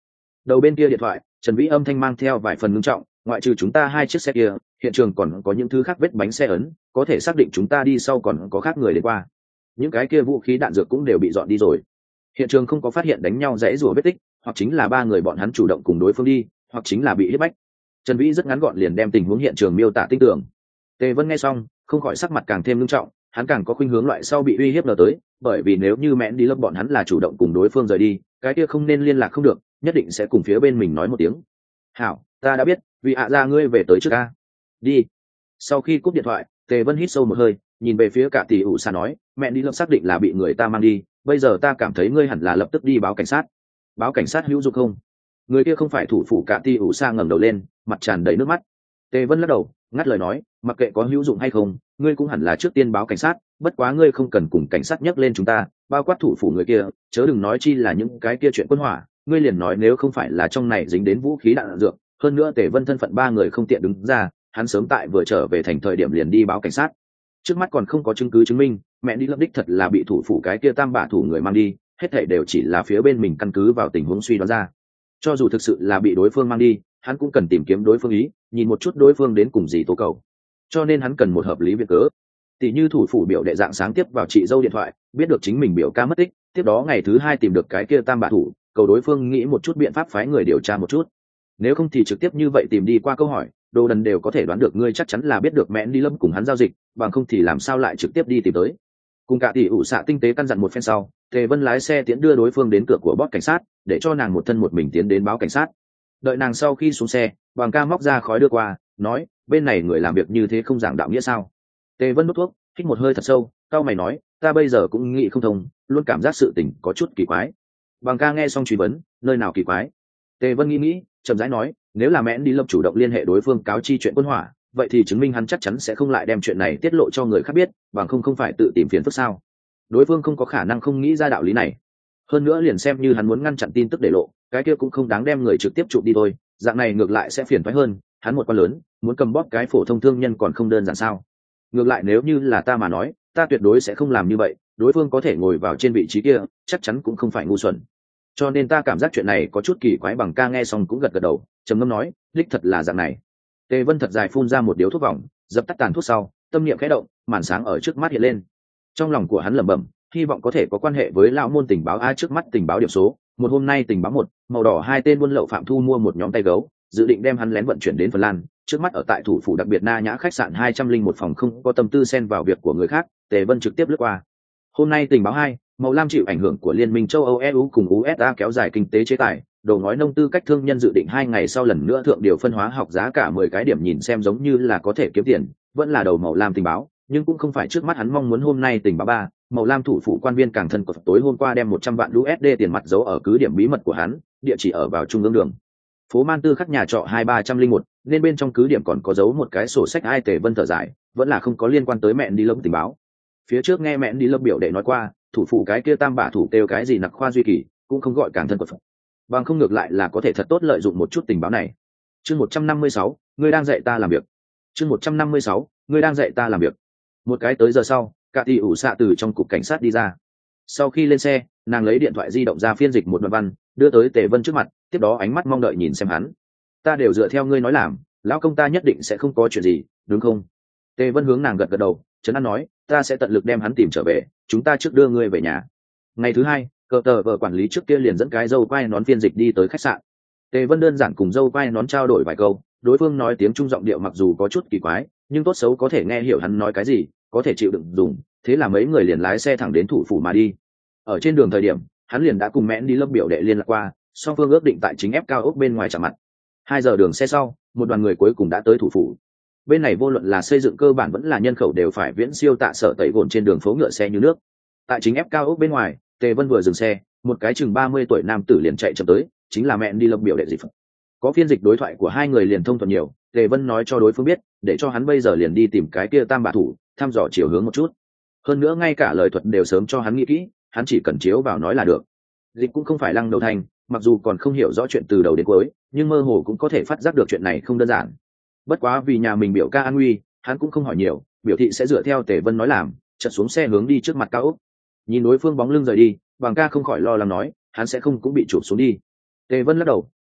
Đầu bên kia điện thoại, Trần Vĩ âm thanh mang theo vài phần ngưng trọng, ngoại trừ chúng ta hai chiếc xe kia, hiện trường còn có những thứ khác vết bánh xe ấn, có thể xác định chúng ta đi sau còn có khác người đến qua. Những cái kia vũ khí đạn dược cũng đều bị dọn đi rồi. Hiện trường không có phát hiện đánh nhau rẽ rủa vết tích, hoặc chính là ba người bọn hắn chủ động cùng đối phương đi, hoặc chính là bị hiếp bách. Trần Vĩ rất ngắn gọn liền đem tình huống hiện trường miêu tả tinh tường. Tề Vân nghe xong, không khỏi sắc mặt càng thêm nghiêm trọng, hắn càng có khuynh hướng loại sau bị uy hiếp lờ tới, bởi vì nếu như mẹn đi lớp bọn hắn là chủ động cùng đối phương rời đi, cái kia không nên liên lạc không được, nhất định sẽ cùng phía bên mình nói một tiếng. Hảo, ta đã biết, vì ạ ra ngươi về tới trước ca. Đi. Sau khi cúp điện thoại, Tề Vân hít sâu một hơi, nhìn về phía cả tỷ ủ xa nói, mẹ đi lớp xác định là bị người ta mang đi, bây giờ ta cảm thấy ngươi hẳn là lập tức đi báo cảnh sát. Báo cảnh sát hữu dụng không? Người kia không phải thủ phủ cả tỷ ủ xa ngẩng đầu lên, mặt tràn đầy nước mắt. Tề Vân lắc đầu, ngắt lời nói, mặc kệ có hữu dụng hay không, ngươi cũng hẳn là trước tiên báo cảnh sát, bất quá ngươi không cần cùng cảnh sát nhắc lên chúng ta, bao quát thủ phủ người kia, chớ đừng nói chi là những cái kia chuyện quân hỏa, ngươi liền nói nếu không phải là trong này dính đến vũ khí đạn dược, hơn nữa Tề Vân thân phận ba người không tiện đứng ra, hắn sớm tại vừa trở về thành thời điểm liền đi báo cảnh sát. Trước mắt còn không có chứng cứ chứng minh, mẹ đi lập đích thật là bị thủ phủ cái kia tam bả thủ người mang đi, hết thảy đều chỉ là phía bên mình căn cứ vào tình huống suy đoán ra. Cho dù thực sự là bị đối phương mang đi, hắn cũng cần tìm kiếm đối phương ý, nhìn một chút đối phương đến cùng gì tố cầu. Cho nên hắn cần một hợp lý việc cớ. Tỷ như thủ phủ biểu đệ dạng sáng tiếp vào chị dâu điện thoại, biết được chính mình biểu ca mất tích, tiếp đó ngày thứ hai tìm được cái kia tam bả thủ, cầu đối phương nghĩ một chút biện pháp phái người điều tra một chút. Nếu không thì trực tiếp như vậy tìm đi qua câu hỏi, đồ đần đều có thể đoán được ngươi chắc chắn là biết được mẹ đi lâm cùng hắn giao dịch, bằng không thì làm sao lại trực tiếp đi tìm tới. Cùng cả tỷ ủ xạ tinh tế căn dặn một phen sau, Tề Vân lái xe tiễn đưa đối phương đến cửa của bót cảnh sát, để cho nàng một thân một mình tiến đến báo cảnh sát. Đợi nàng sau khi xuống xe, Bằng ca móc ra khói đưa qua, nói, bên này người làm việc như thế không giảng đạo nghĩa sao? Tề Vân đốt thuốc, hít một hơi thật sâu, cao mày nói, ta bây giờ cũng nghĩ không thông, luôn cảm giác sự tình có chút kỳ quái. Bằng ca nghe xong truy vấn, nơi nào kỳ quái? Tề Vân nghĩ nghĩ, chậm rãi nói, nếu là mẹ đi lâm chủ động liên hệ đối phương cáo chi chuyện quân hỏa, vậy thì chứng minh hắn chắc chắn sẽ không lại đem chuyện này tiết lộ cho người khác biết, bằng không không phải tự tìm phiền phức sao? Đối phương không có khả năng không nghĩ ra đạo lý này. Hơn nữa liền xem như hắn muốn ngăn chặn tin tức để lộ, cái kia cũng không đáng đem người trực tiếp chụp đi thôi, dạng này ngược lại sẽ phiền toái hơn, hắn một quan lớn, muốn cầm bóp cái phổ thông thương nhân còn không đơn giản sao? Ngược lại nếu như là ta mà nói, ta tuyệt đối sẽ không làm như vậy, đối phương có thể ngồi vào trên vị trí kia, chắc chắn cũng không phải ngu xuẩn. Cho nên ta cảm giác chuyện này có chút kỳ quái. Bằng ca nghe xong cũng gật gật đầu, trầm ngâm nói, đích thật là dạng này. Tề Vân thật dài phun ra một điếu thuốc vòng, dập tắt tàn thuốc sau, tâm niệm khẽ động, màn sáng ở trước mắt hiện lên. Trong lòng của hắn lẩm bẩm, hy vọng có thể có quan hệ với lão môn tình báo a. Trước mắt tình báo điểm số một, hôm nay tình báo một, màu đỏ hai tên buôn lậu phạm thu mua một nhóm tay gấu, dự định đem hắn lén vận chuyển đến Phần Lan. Trước mắt ở tại thủ phủ đặc biệt Na Nhã khách sạn hai trăm linh một phòng, không có tâm tư xen vào việc của người khác. Tề Vân trực tiếp lướt qua. Hôm nay tình báo hai, màu lam chịu ảnh hưởng của Liên minh châu Âu e u cùng u ét a kéo dài kinh tế chế tài, đầu ngói nông tư cách thương nhân dự định hai ngày sau lần nữa thượng điều phân hóa học giá cả mười cái điểm, nhìn xem giống như là có thể kiếm tiền, vẫn là đầu màu lam tình báo, nhưng cũng không phải trước mắt hắn mong muốn. Hôm nay tình báo ba, màu lam thủ phủ quan viên càng thân của tối hôm qua đem một trăm vạn u ét đê tiền mặt giấu ở cứ điểm bí mật của hắn, địa chỉ ở vào trung ương đường phố Man Tư khắc nhà trọ hai ba trăm linh một, nên bên trong cứ điểm còn có giấu một cái sổ sách. Ai Tề Vân thở dài, vẫn là không có liên quan tới mẹ đi lâm tình báo. Phía trước nghe mẹ đi lâm biểu đệ nói qua, thủ phủ cái kia tam bả thủ kêu cái gì nặc khoa duy kỳ, cũng không gọi càng thân của phật, bằng không ngược lại là có thể thật tốt lợi dụng một chút tình báo này. Chương một trăm năm mươi sáu, ngươi đang dạy ta làm việc. Chương một trăm năm mươi sáu, ngươi đang dạy ta làm việc. Một cái tới giờ sau, cả tỷ ủ xạ từ trong cục cảnh sát đi ra. Sau khi lên xe, nàng lấy điện thoại di động ra phiên dịch một đoạn văn, đưa tới Tề Vân trước mặt, tiếp đó ánh mắt mong đợi nhìn xem hắn. Ta đều dựa theo ngươi nói làm, lão công ta nhất định sẽ không có chuyện gì, đúng không? Tề Vân hướng nàng gật gật đầu, trấn an nói, ta sẽ tận lực đem hắn tìm trở về, chúng ta trước đưa ngươi về nhà. Ngày thứ hai, cờ tờ vợ quản lý trước kia liền dẫn cái dâu quai nón phiên dịch đi tới khách sạn. Tề Vân đơn giản cùng dâu quai nón trao đổi vài câu, đối phương nói tiếng Trung giọng điệu mặc dù có chút kỳ quái, nhưng tốt xấu có thể nghe hiểu hắn nói cái gì, có thể chịu đựng dùng, thế là mấy người liền lái xe thẳng đến thủ phủ mà đi. Ở trên đường thời điểm, hắn liền đã cùng mẹn đi lâm biểu đệ liên lạc qua, song phương ước định tại chính ép cao ốc bên ngoài chạm mặt. Hai giờ đường xe sau, một đoàn người cuối cùng đã tới thủ phủ. Bên này vô luận là xây dựng cơ bản vẫn là nhân khẩu đều phải viễn siêu tạ sở tẩy gồn trên đường phố ngựa xe như nước. Tại chính ép cao ốc bên ngoài, Tề Vân vừa dừng xe, một cái chừng ba mươi tuổi nam tử liền chạy chậm tới, chính là mẹn đi lâm biểu đệ dị phật. Có phiên dịch đối thoại của hai người liền thông thuận nhiều, Tề Vân nói cho đối phương biết, để cho hắn bây giờ liền đi tìm cái kia tam bả thủ, thăm dò chiều hướng một chút. Hơn nữa ngay cả lời thuật đều sớm cho hắn nghĩ kỹ, hắn chỉ cần chiếu vào nói là được. Dịch cũng không phải lăng đầu thành, mặc dù còn không hiểu rõ chuyện từ đầu đến cuối, nhưng mơ hồ cũng có thể phát giác được chuyện này không đơn giản. Bất quá vì nhà mình biểu ca an nguy, hắn cũng không hỏi nhiều, biểu thị sẽ dựa theo Tề Vân nói làm, chợt xuống xe hướng đi trước mặt cao ốc. Nhìn đối phương bóng lưng rời đi, Bằng ca không khỏi lo lắng nói, hắn sẽ không cũng bị chụp xuống đi. Tề Vân lắc đầu,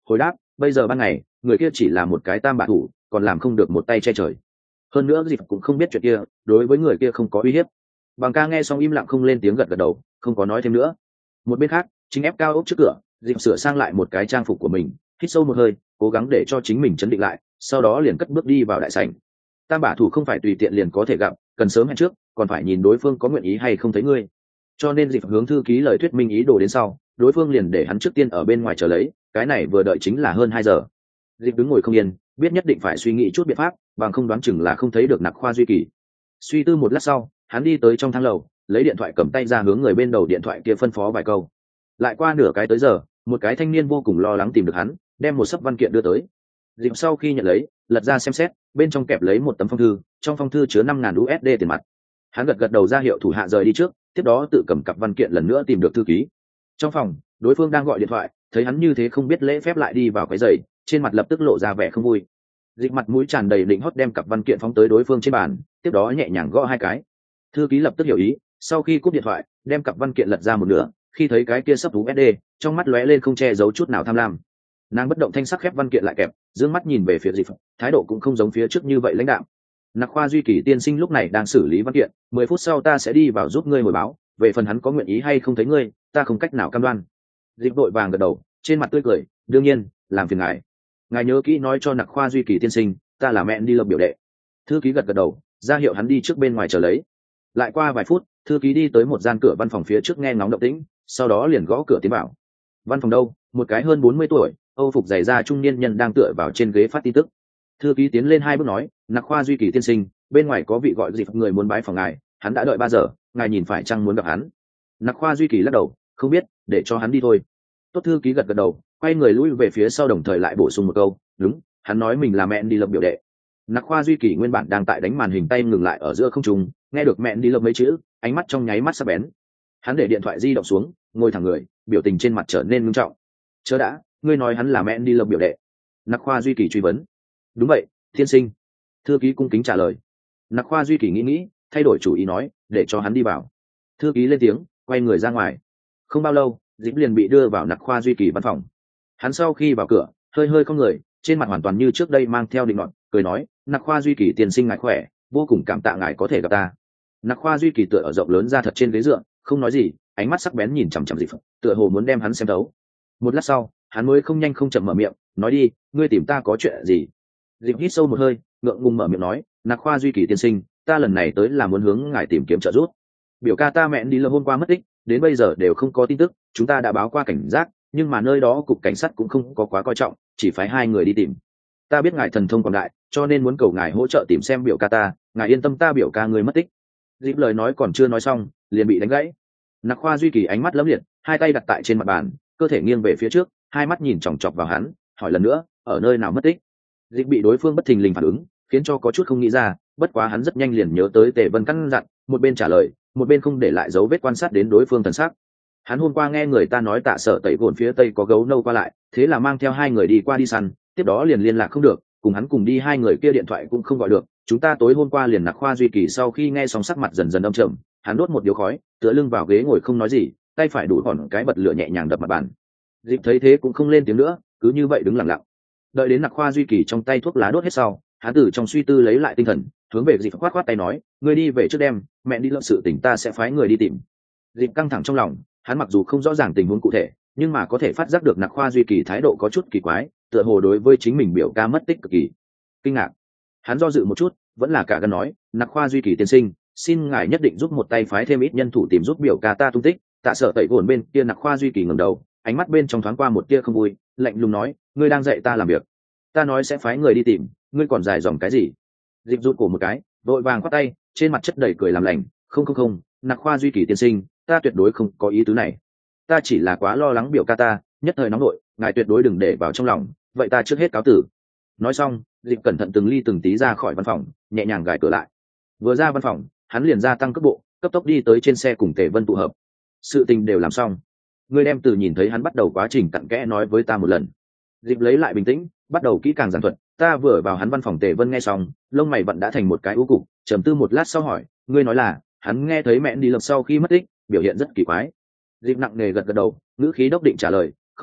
hồi đáp bây giờ ban ngày người kia chỉ là một cái tam bạ thủ, còn làm không được một tay che trời. Hơn nữa dịp cũng không biết chuyện kia, đối với người kia không có uy hiếp. Bằng ca nghe xong im lặng không lên tiếng, gật gật đầu, không có nói thêm nữa. Một bên khác, chính ép cao ốc trước cửa, dịp sửa sang lại một cái trang phục của mình, hít sâu một hơi, cố gắng để cho chính mình chấn định lại, sau đó liền cất bước đi vào đại sảnh. Tam bả thủ không phải tùy tiện liền có thể gặp, cần sớm hẹn trước, còn phải nhìn đối phương có nguyện ý hay không thấy ngươi. Cho nên dịp hướng thư ký lời thuyết minh ý đồ đến sau, đối phương liền để hắn trước tiên ở bên ngoài chờ lấy, cái này vừa đợi chính là hơn hai giờ. Dịp đứng ngồi không yên, biết nhất định phải suy nghĩ chút biện pháp, bằng không đoán chừng là không thấy được Nặc Khoa Duy Kỳ. Suy tư một lát sau, hắn đi tới trong thang lầu, lấy điện thoại cầm tay ra hướng người bên đầu điện thoại kia phân phó vài câu. Lại qua nửa cái tới giờ, một cái thanh niên vô cùng lo lắng tìm được hắn, đem một sấp văn kiện đưa tới. Dịp sau khi nhận lấy, lật ra xem xét, bên trong kẹp lấy một tấm phong thư, trong phong thư chứa năm ngàn u ét đê tiền mặt. Hắn gật gật đầu ra hiệu thủ hạ rời đi trước, tiếp đó tự cầm cặp văn kiện lần nữa tìm được thư ký. Trong phòng, đối phương đang gọi điện thoại, thấy hắn như thế không biết lễ phép lại đi vào cái giày, trên mặt lập tức lộ ra vẻ không vui. Dịch mặt mũi tràn đầy định hót đem cặp văn kiện phóng tới đối phương trên bàn, tiếp đó nhẹ nhàng gõ hai cái. Thư ký lập tức hiểu ý, sau khi cúp điện thoại, đem cặp văn kiện lật ra một nửa, khi thấy cái kia sấp u ét đê, trong mắt lóe lên không che giấu chút nào tham lam. Nàng bất động thanh sắc khép văn kiện lại kẹp, dương mắt nhìn về phía Dịch, thái độ cũng không giống phía trước như vậy lãnh đạm. Nặc Khoa Duy Kỳ tiên sinh lúc này đang xử lý văn kiện, mười phút sau ta sẽ đi vào giúp ngươi hồi báo, về phần hắn có nguyện ý hay không thấy ngươi, ta không cách nào cam đoan. Dịch đội vàng gật đầu, trên mặt tươi cười, đương nhiên, làm phiền ngài. Ngài nhớ kỹ nói cho Nặc Khoa Duy Kỳ tiên sinh, ta là mẹ đi lập biểu đệ. Thư ký gật gật đầu, ra hiệu hắn đi trước bên ngoài chờ lấy. Lại qua vài phút, thư ký đi tới một gian cửa văn phòng phía trước nghe ngóng động tĩnh, sau đó liền gõ cửa tiến vào. Văn phòng đâu? Một cái hơn bốn mươi tuổi, Âu phục dày da trung niên nhân đang tựa vào trên ghế phát tin tức. Thư ký tiến lên hai bước nói, Nặc Khoa Duy Kỳ tiên sinh, bên ngoài có vị gọi Dịch người muốn bái phòng ngài, hắn đã đợi ba giờ, ngài nhìn phải chăng muốn gặp hắn? Nặc Khoa Duy Kỳ lắc đầu, không biết, để cho hắn đi thôi. Tốt, thư ký gật gật đầu, quay người lui về phía sau, đồng thời lại bổ sung một câu, đúng, hắn nói mình là mẹ đi lập biểu đệ. Nặc Khoa Duy Kỳ nguyên bản đang tại đánh màn hình, tay ngừng lại ở giữa không trung, nghe được mẹ đi lập mấy chữ, ánh mắt trong nháy mắt sắc bén. Hắn để điện thoại di động xuống, ngồi thẳng người, biểu tình trên mặt trở nên nghiêm trọng. Chớ đã, ngươi nói hắn là mẹ đi lập biểu đệ? Nặc Khoa Duy Kỳ truy vấn. Đúng vậy, thiên sinh. Thư ký cung kính trả lời. Nặc Khoa Duy Kỳ nghĩ nghĩ, thay đổi chủ ý nói, để cho hắn đi vào. Thư ký lên tiếng, quay người ra ngoài. Không bao lâu, Dịp liền bị đưa vào Nặc Khoa Duy Kỳ văn phòng. Hắn sau khi vào cửa, hơi hơi không người, trên mặt hoàn toàn như trước đây mang theo định nọt, cười nói, Nặc Khoa Duy Kỳ tiên sinh ngài khỏe, vô cùng cảm tạ ngài có thể gặp ta. Nặc Khoa Duy Kỳ tựa ở rộng lớn ra thật trên ghế dựa, không nói gì, ánh mắt sắc bén nhìn chằm chằm Dịp, tựa hồ muốn đem hắn xem thấu. Một lát sau, hắn mới không nhanh không chậm mở miệng, nói đi, ngươi tìm ta có chuyện gì? Dịp hít sâu một hơi, ngượng ngùng mở miệng nói, Nặc Khoa Duy Kỳ tiên sinh, ta lần này tới là muốn hướng ngài tìm kiếm trợ giúp. Biểu ca ta mẹ đi lơ hôm qua mất tích, đến bây giờ đều không có tin tức, chúng ta đã báo qua cảnh giác, nhưng mà nơi đó cục cảnh sát cũng không có quá coi trọng, chỉ phái hai người đi tìm. Ta biết ngài thần thông quảng đại, cho nên muốn cầu ngài hỗ trợ tìm xem biểu ca ta, ngài yên tâm, ta biểu ca người mất tích. Dịp lời nói còn chưa nói xong, liền bị đánh gãy. Nặc Khoa Duy Kỳ ánh mắt lấm liệt, hai tay đặt tại trên mặt bàn, cơ thể nghiêng về phía trước, hai mắt nhìn chòng chọc vào hắn, hỏi lần nữa, ở nơi nào mất tích? Dịp bị đối phương bất thình lình phản ứng, khiến cho có chút không nghĩ ra, bất quá hắn rất nhanh liền nhớ tới Tề Vân căn dặn, một bên trả lời, một bên không để lại dấu vết quan sát đến đối phương thần sắc. Hắn hôm qua nghe người ta nói Tạ Sở Tẩy Gồn phía tây có gấu nâu qua lại, thế là mang theo hai người đi qua đi săn, tiếp đó liền liên lạc không được, cùng hắn cùng đi hai người kia điện thoại cũng không gọi được. Chúng ta tối hôm qua liền Nặc Khoa Duy Kỳ sau khi nghe xong sắc mặt dần dần âm trầm, hắn đốt một điếu khói, tựa lưng vào ghế ngồi không nói gì, tay phải đủ hòn cái bật lửa nhẹ nhàng đập mặt bàn. Dịp thấy thế cũng không lên tiếng nữa, cứ như vậy đứng lặng lặng. Đợi đến Nặc Khoa Duy Kỳ trong tay thuốc lá đốt hết sau, hắn từ trong suy tư lấy lại tinh thần, hướng về Dịp khoát khoát tay nói, ngươi đi về trước đêm, mẹ đi lợn sự tình ta sẽ phái người đi tìm. Dịp căng thẳng trong lòng, hắn mặc dù không rõ ràng tình huống cụ thể, nhưng mà có thể phát giác được Nặc Khoa Duy Kỳ thái độ có chút kỳ quái, tựa hồ đối với chính mình biểu ca mất tích cực kỳ kinh ngạc. Hắn do dự một chút, vẫn là cả gan nói, Nặc Khoa Duy Kỳ tiên sinh, xin ngài nhất định giúp một tay phái thêm ít nhân thủ tìm giúp biểu ca ta tung tích. Tạ Sở Tẩy Gồn bên kia Nặc Khoa Duy Kỳ ngẩng đầu, ánh mắt bên trong thoáng qua một tia không vui, lạnh lùng nói, ngươi đang dạy ta làm việc, ta nói sẽ phái người đi tìm, ngươi còn dài dòng cái gì? Dịp rụt cổ một cái, vội vàng khoát tay, trên mặt chất đầy cười làm lành, không không không, Nặc Khoa Duy Kỳ tiên sinh, ta tuyệt đối không có ý tứ này, ta chỉ là quá lo lắng biểu ca ta, nhất thời nóng nội, ngài tuyệt đối đừng để vào trong lòng, vậy ta trước hết cáo tử. Nói xong, Dịp cẩn thận từng ly từng tí ra khỏi văn phòng, nhẹ nhàng gài cửa lại. Vừa ra văn phòng, hắn liền gia tăng cấp bộ, cấp tốc đi tới trên xe cùng Tề Vân tụ hợp. Sự tình đều làm xong, ngươi đem từ nhìn thấy hắn bắt đầu quá trình cặn kẽ nói với ta một lần. Dịp lấy lại bình tĩnh, bắt đầu kỹ càng giảng thuật. Ta vừa vào hắn văn phòng, Tề Vân nghe xong, lông mày vẫn đã thành một cái u cục, trầm tư một lát sau hỏi, ngươi nói là hắn nghe thấy mẹ đi lập sau khi mất tích, biểu hiện rất kỳ quái. Dịp nặng nề gật gật đầu, ngữ khí đốc định trả lời, không tệ,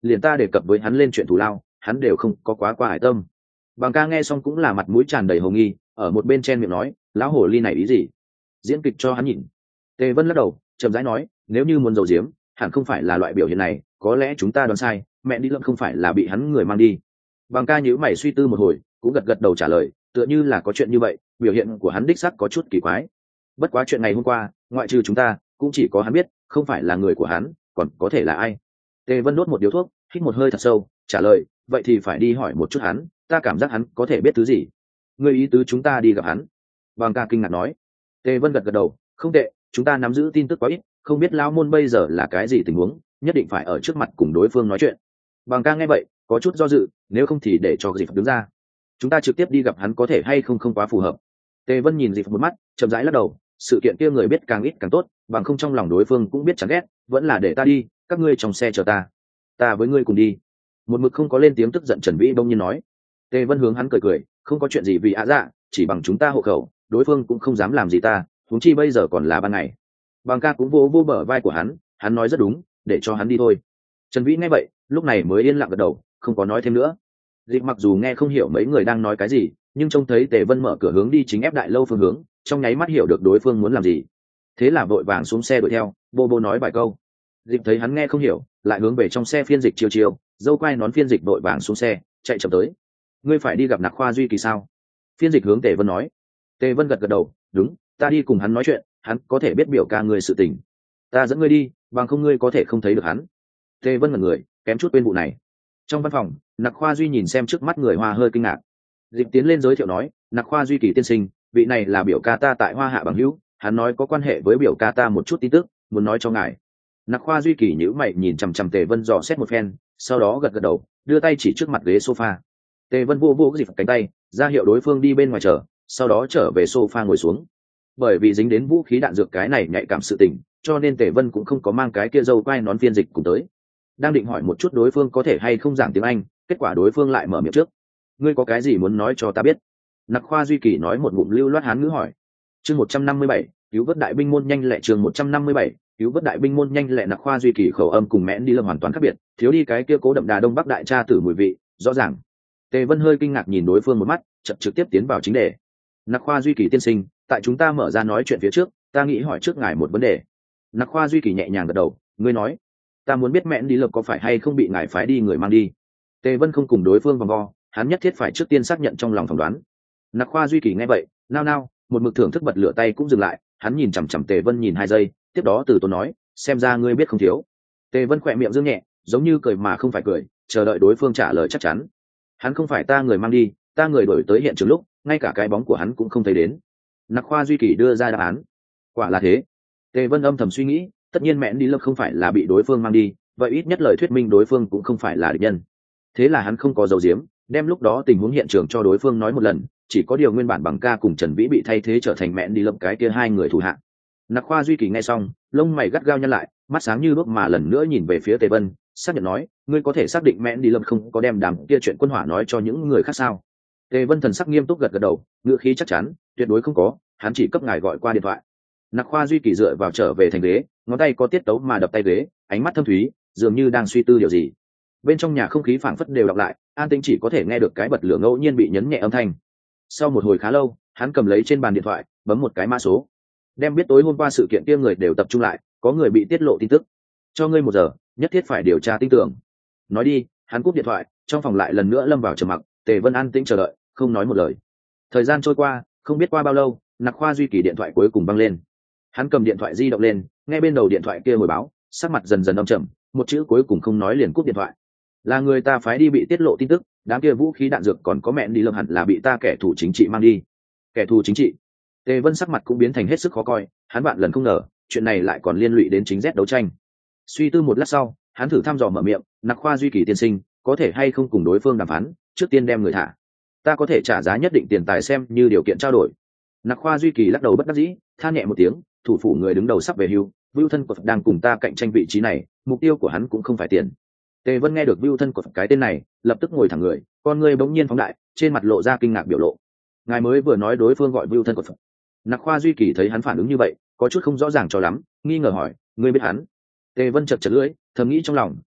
liền ta đề cập với hắn lên chuyện thù lao hắn đều không có quá qua hải tâm. Bằng ca nghe xong cũng là mặt mũi tràn đầy hồ nghi, ở một bên chen miệng nói lão hồ ly này ý gì, diễn kịch cho hắn nhìn. Tề Vân lắc đầu chậm rãi nói nếu như muốn giấu giếm hẳn không phải là loại biểu hiện này, có lẽ chúng ta đoán sai, mẹ đi lâm không phải là bị hắn người mang đi. Bằng ca nhíu mày suy tư một hồi cũng gật gật đầu trả lời tựa như là có chuyện như vậy, biểu hiện của hắn đích xác có chút kỳ quái. Bất quá chuyện ngày hôm qua ngoại trừ chúng ta cũng chỉ có hắn biết, không phải là người của hắn còn có thể là ai. Tề Vân đốt một điếu thuốc hít một hơi thật sâu trả lời vậy thì phải đi hỏi một chút hắn, ta cảm giác hắn có thể biết thứ gì. Người ý tứ chúng ta đi gặp hắn? Bằng ca kinh ngạc nói. Tề Vân gật gật đầu không tệ, chúng ta nắm giữ tin tức quá ít, không biết lão môn bây giờ là cái gì tình huống, nhất định phải ở trước mặt cùng đối phương nói chuyện. Bằng ca nghe vậy có chút do dự, nếu không thì để cho dịp đứng ra, chúng ta trực tiếp đi gặp hắn có thể hay không không quá phù hợp. Tề Vân nhìn dịp một mắt chậm rãi lắc đầu, sự kiện kia người biết càng ít càng tốt, bằng không trong lòng đối phương cũng biết chán ghét, vẫn là để ta đi, các ngươi trong xe chờ ta ta với ngươi cùng đi. Một mực không có lên tiếng tức giận Trần Vĩ bỗng nhiên nói. Tề Vân hướng hắn cười cười không có chuyện gì vì ạ dạ, chỉ bằng chúng ta hộ khẩu đối phương cũng không dám làm gì ta, huống chi bây giờ còn là ban ngày. Bằng ca cũng vô vô bờ vai của hắn, hắn nói rất đúng, để cho hắn đi thôi. Trần Vĩ nghe vậy lúc này mới yên lặng gật đầu không có nói thêm nữa. Dịp mặc dù nghe không hiểu mấy người đang nói cái gì, nhưng trông thấy Tề Vân mở cửa hướng đi chính ép đại lâu phương hướng, trong nháy mắt hiểu được đối phương muốn làm gì, thế là vội vàng xuống xe đuổi theo, bô bô nói vài câu. Dịp thấy hắn nghe không hiểu lại hướng về trong xe phiên dịch chiều chiều, dâu quai nón phiên dịch vội vàng xuống xe chạy chậm tới. Ngươi phải đi gặp Nặc Khoa Duy Kỳ sao? Phiên dịch hướng Tề Vân nói. Tề Vân gật gật đầu đúng, ta đi cùng hắn nói chuyện, hắn có thể biết biểu ca người sự tình, ta dẫn ngươi đi, bằng không ngươi có thể không thấy được hắn. Tề Vân ngẩn người kém chút quên vụ này. Trong văn phòng Nặc Khoa Duy nhìn xem trước mắt người Hoa hơi kinh ngạc. Dịp tiến lên giới thiệu nói Nặc Khoa Duy Kỳ tiên sinh, vị này là biểu ca ta tại Hoa Hạ bằng hữu, hắn nói có quan hệ với biểu ca ta một chút tin tức muốn nói cho ngài. Nặc Khoa Duy Kỳ nhíu mày nhìn chằm chằm Tề Vân dò xét một phen, sau đó gật gật đầu đưa tay chỉ trước mặt ghế sofa. Tề Vân vô vô dịp cánh tay ra hiệu đối phương đi bên ngoài chờ, sau đó trở về sofa ngồi xuống. Bởi vì dính đến vũ khí đạn dược cái này nhạy cảm sự tình, cho nên Tề Vân cũng không có mang cái kia dâu quai nón phiên dịch cùng tới. Đang định hỏi một chút đối phương có thể hay không giảng tiếng Anh, kết quả đối phương lại mở miệng trước. Ngươi có cái gì muốn nói cho ta biết? Nặc Khoa Duy Kỳ nói một ngụm lưu loát hán ngữ hỏi. Chương một trăm năm mươi bảy, cứu vớt đại binh môn nhanh lẹ. Chương một trăm năm mươi bảy, cứu vớt đại binh môn nhanh lẹ. Nặc Khoa Duy Kỳ khẩu âm cùng Mẽn đi Lâm hoàn toàn khác biệt, thiếu đi cái kia cố đậm đà đông bắc đại cha tử mùi vị, rõ ràng. Tề Vân hơi kinh ngạc nhìn đối phương một mắt, chợt trực tiếp tiến vào chính đề. Nặc Khoa Duy Kỳ tiên sinh, tại chúng ta mở ra nói chuyện phía trước, ta nghĩ hỏi trước ngài một vấn đề. Nặc Khoa Duy Kỳ nhẹ nhàng gật đầu, ngươi nói. Ta muốn biết Mẽn đi Lâm có phải hay không bị ngài phái đi người mang đi. Tề Vân không cùng đối phương vòng vo, hắn nhất thiết phải trước tiên xác nhận trong lòng phỏng đoán. Nặc Khoa Duy Kỳ nghe vậy nao nao, một mực thưởng thức bật lửa tay cũng dừng lại, hắn nhìn chằm chằm Tề Vân nhìn hai giây, tiếp đó từ tốn nói, xem ra ngươi biết không thiếu. Tề Vân khỏe miệng dương nhẹ, giống như cười mà không phải cười, chờ đợi đối phương trả lời chắc chắn. Hắn không phải ta người mang đi, ta người đổi tới hiện trường lúc ngay cả cái bóng của hắn cũng không thấy đến. Nặc Khoa Duy Kỳ đưa ra đáp án. Quả là thế. Tề Vân âm thầm suy nghĩ, tất nhiên Mẽn đi Lâm không phải là bị đối phương mang đi, vậy ít nhất lời thuyết minh đối phương cũng không phải là địch nhân. Thế là hắn không có dấu diếm, đem lúc đó tình huống hiện trường cho đối phương nói một lần, chỉ có điều nguyên bản Bằng ca cùng Trần Vĩ bị thay thế trở thành Mẽn đi Lâm cái kia hai người thủ hạ. Nặc Khoa Duy Kỳ nghe xong lông mày gắt gao nhăn lại, mắt sáng như đuốc mà lần nữa nhìn về phía Tề Vân, xác nhận nói, ngươi có thể xác định Mẽn đi Lâm không có đem đám kia chuyện quân hỏa nói cho những người khác sao? Tề Vân thần sắc nghiêm túc gật gật đầu, ngữ khí chắc chắn, tuyệt đối không có, hắn chỉ cấp ngài gọi qua điện thoại. Nặc Khoa Duy Kỳ dựa vào trở về thành ghế, ngón tay có tiết tấu mà đập tay ghế, ánh mắt thâm thúy, dường như đang suy tư điều gì. Bên trong nhà không khí phảng phất đều đọc lại, an tĩnh chỉ có thể nghe được cái bật lửa ngẫu nhiên bị nhấn nhẹ âm thanh. Sau một hồi khá lâu, hắn cầm lấy trên bàn điện thoại, bấm một cái mã số, đem biết tối hôm qua sự kiện kia người đều tập trung lại, có người bị tiết lộ tin tức, cho ngươi một giờ, nhất thiết phải điều tra tin tưởng. Nói đi, hắn cúp điện thoại, trong phòng lại lần nữa lâm vào trầm mặc. Tề Vân an tĩnh chờ đợi, không nói một lời. Thời gian trôi qua, không biết qua bao lâu, Nặc Khoa Duy Kỳ điện thoại cuối cùng vang lên. Hắn cầm điện thoại di động lên, nghe bên đầu điện thoại kia hồi báo, sắc mặt dần dần âm trầm, một chữ cuối cùng không nói liền cúp điện thoại. Là người ta phái đi bị tiết lộ tin tức, đám kia vũ khí đạn dược còn có Mẽn đi Lâm hẳn là bị ta kẻ thù chính trị mang đi. Kẻ thù chính trị? Tề Vân sắc mặt cũng biến thành hết sức khó coi, hắn bạn lần không ngờ, chuyện này lại còn liên lụy đến chính Z đấu tranh. Suy tư một lát sau, hắn thử thăm dò mở miệng, Nặc Khoa Duy Kỳ tiên sinh, có thể hay không cùng đối phương đàm phán, trước tiên đem người thả. Ta có thể trả giá nhất định tiền tài xem như điều kiện trao đổi. Nặc Khoa Duy Kỳ lắc đầu bất đắc dĩ, than nhẹ một tiếng, thủ phủ người đứng đầu sắp về hưu, Vưu Thân của Phật đang cùng ta cạnh tranh vị trí này, mục tiêu của hắn cũng không phải tiền. Tề Vân nghe được Vưu Thân của Phật cái tên này, lập tức ngồi thẳng người, con ngươi bỗng nhiên phóng đại, trên mặt lộ ra kinh ngạc biểu lộ. Ngài mới vừa nói đối phương gọi Vưu Thân của Phật. Nặc Khoa Duy Kỳ thấy hắn phản ứng như vậy, có chút không rõ ràng cho lắm, nghi ngờ hỏi, ngươi biết hắn? Tề Vân chật chật lưỡi, thầm nghĩ trong lòng,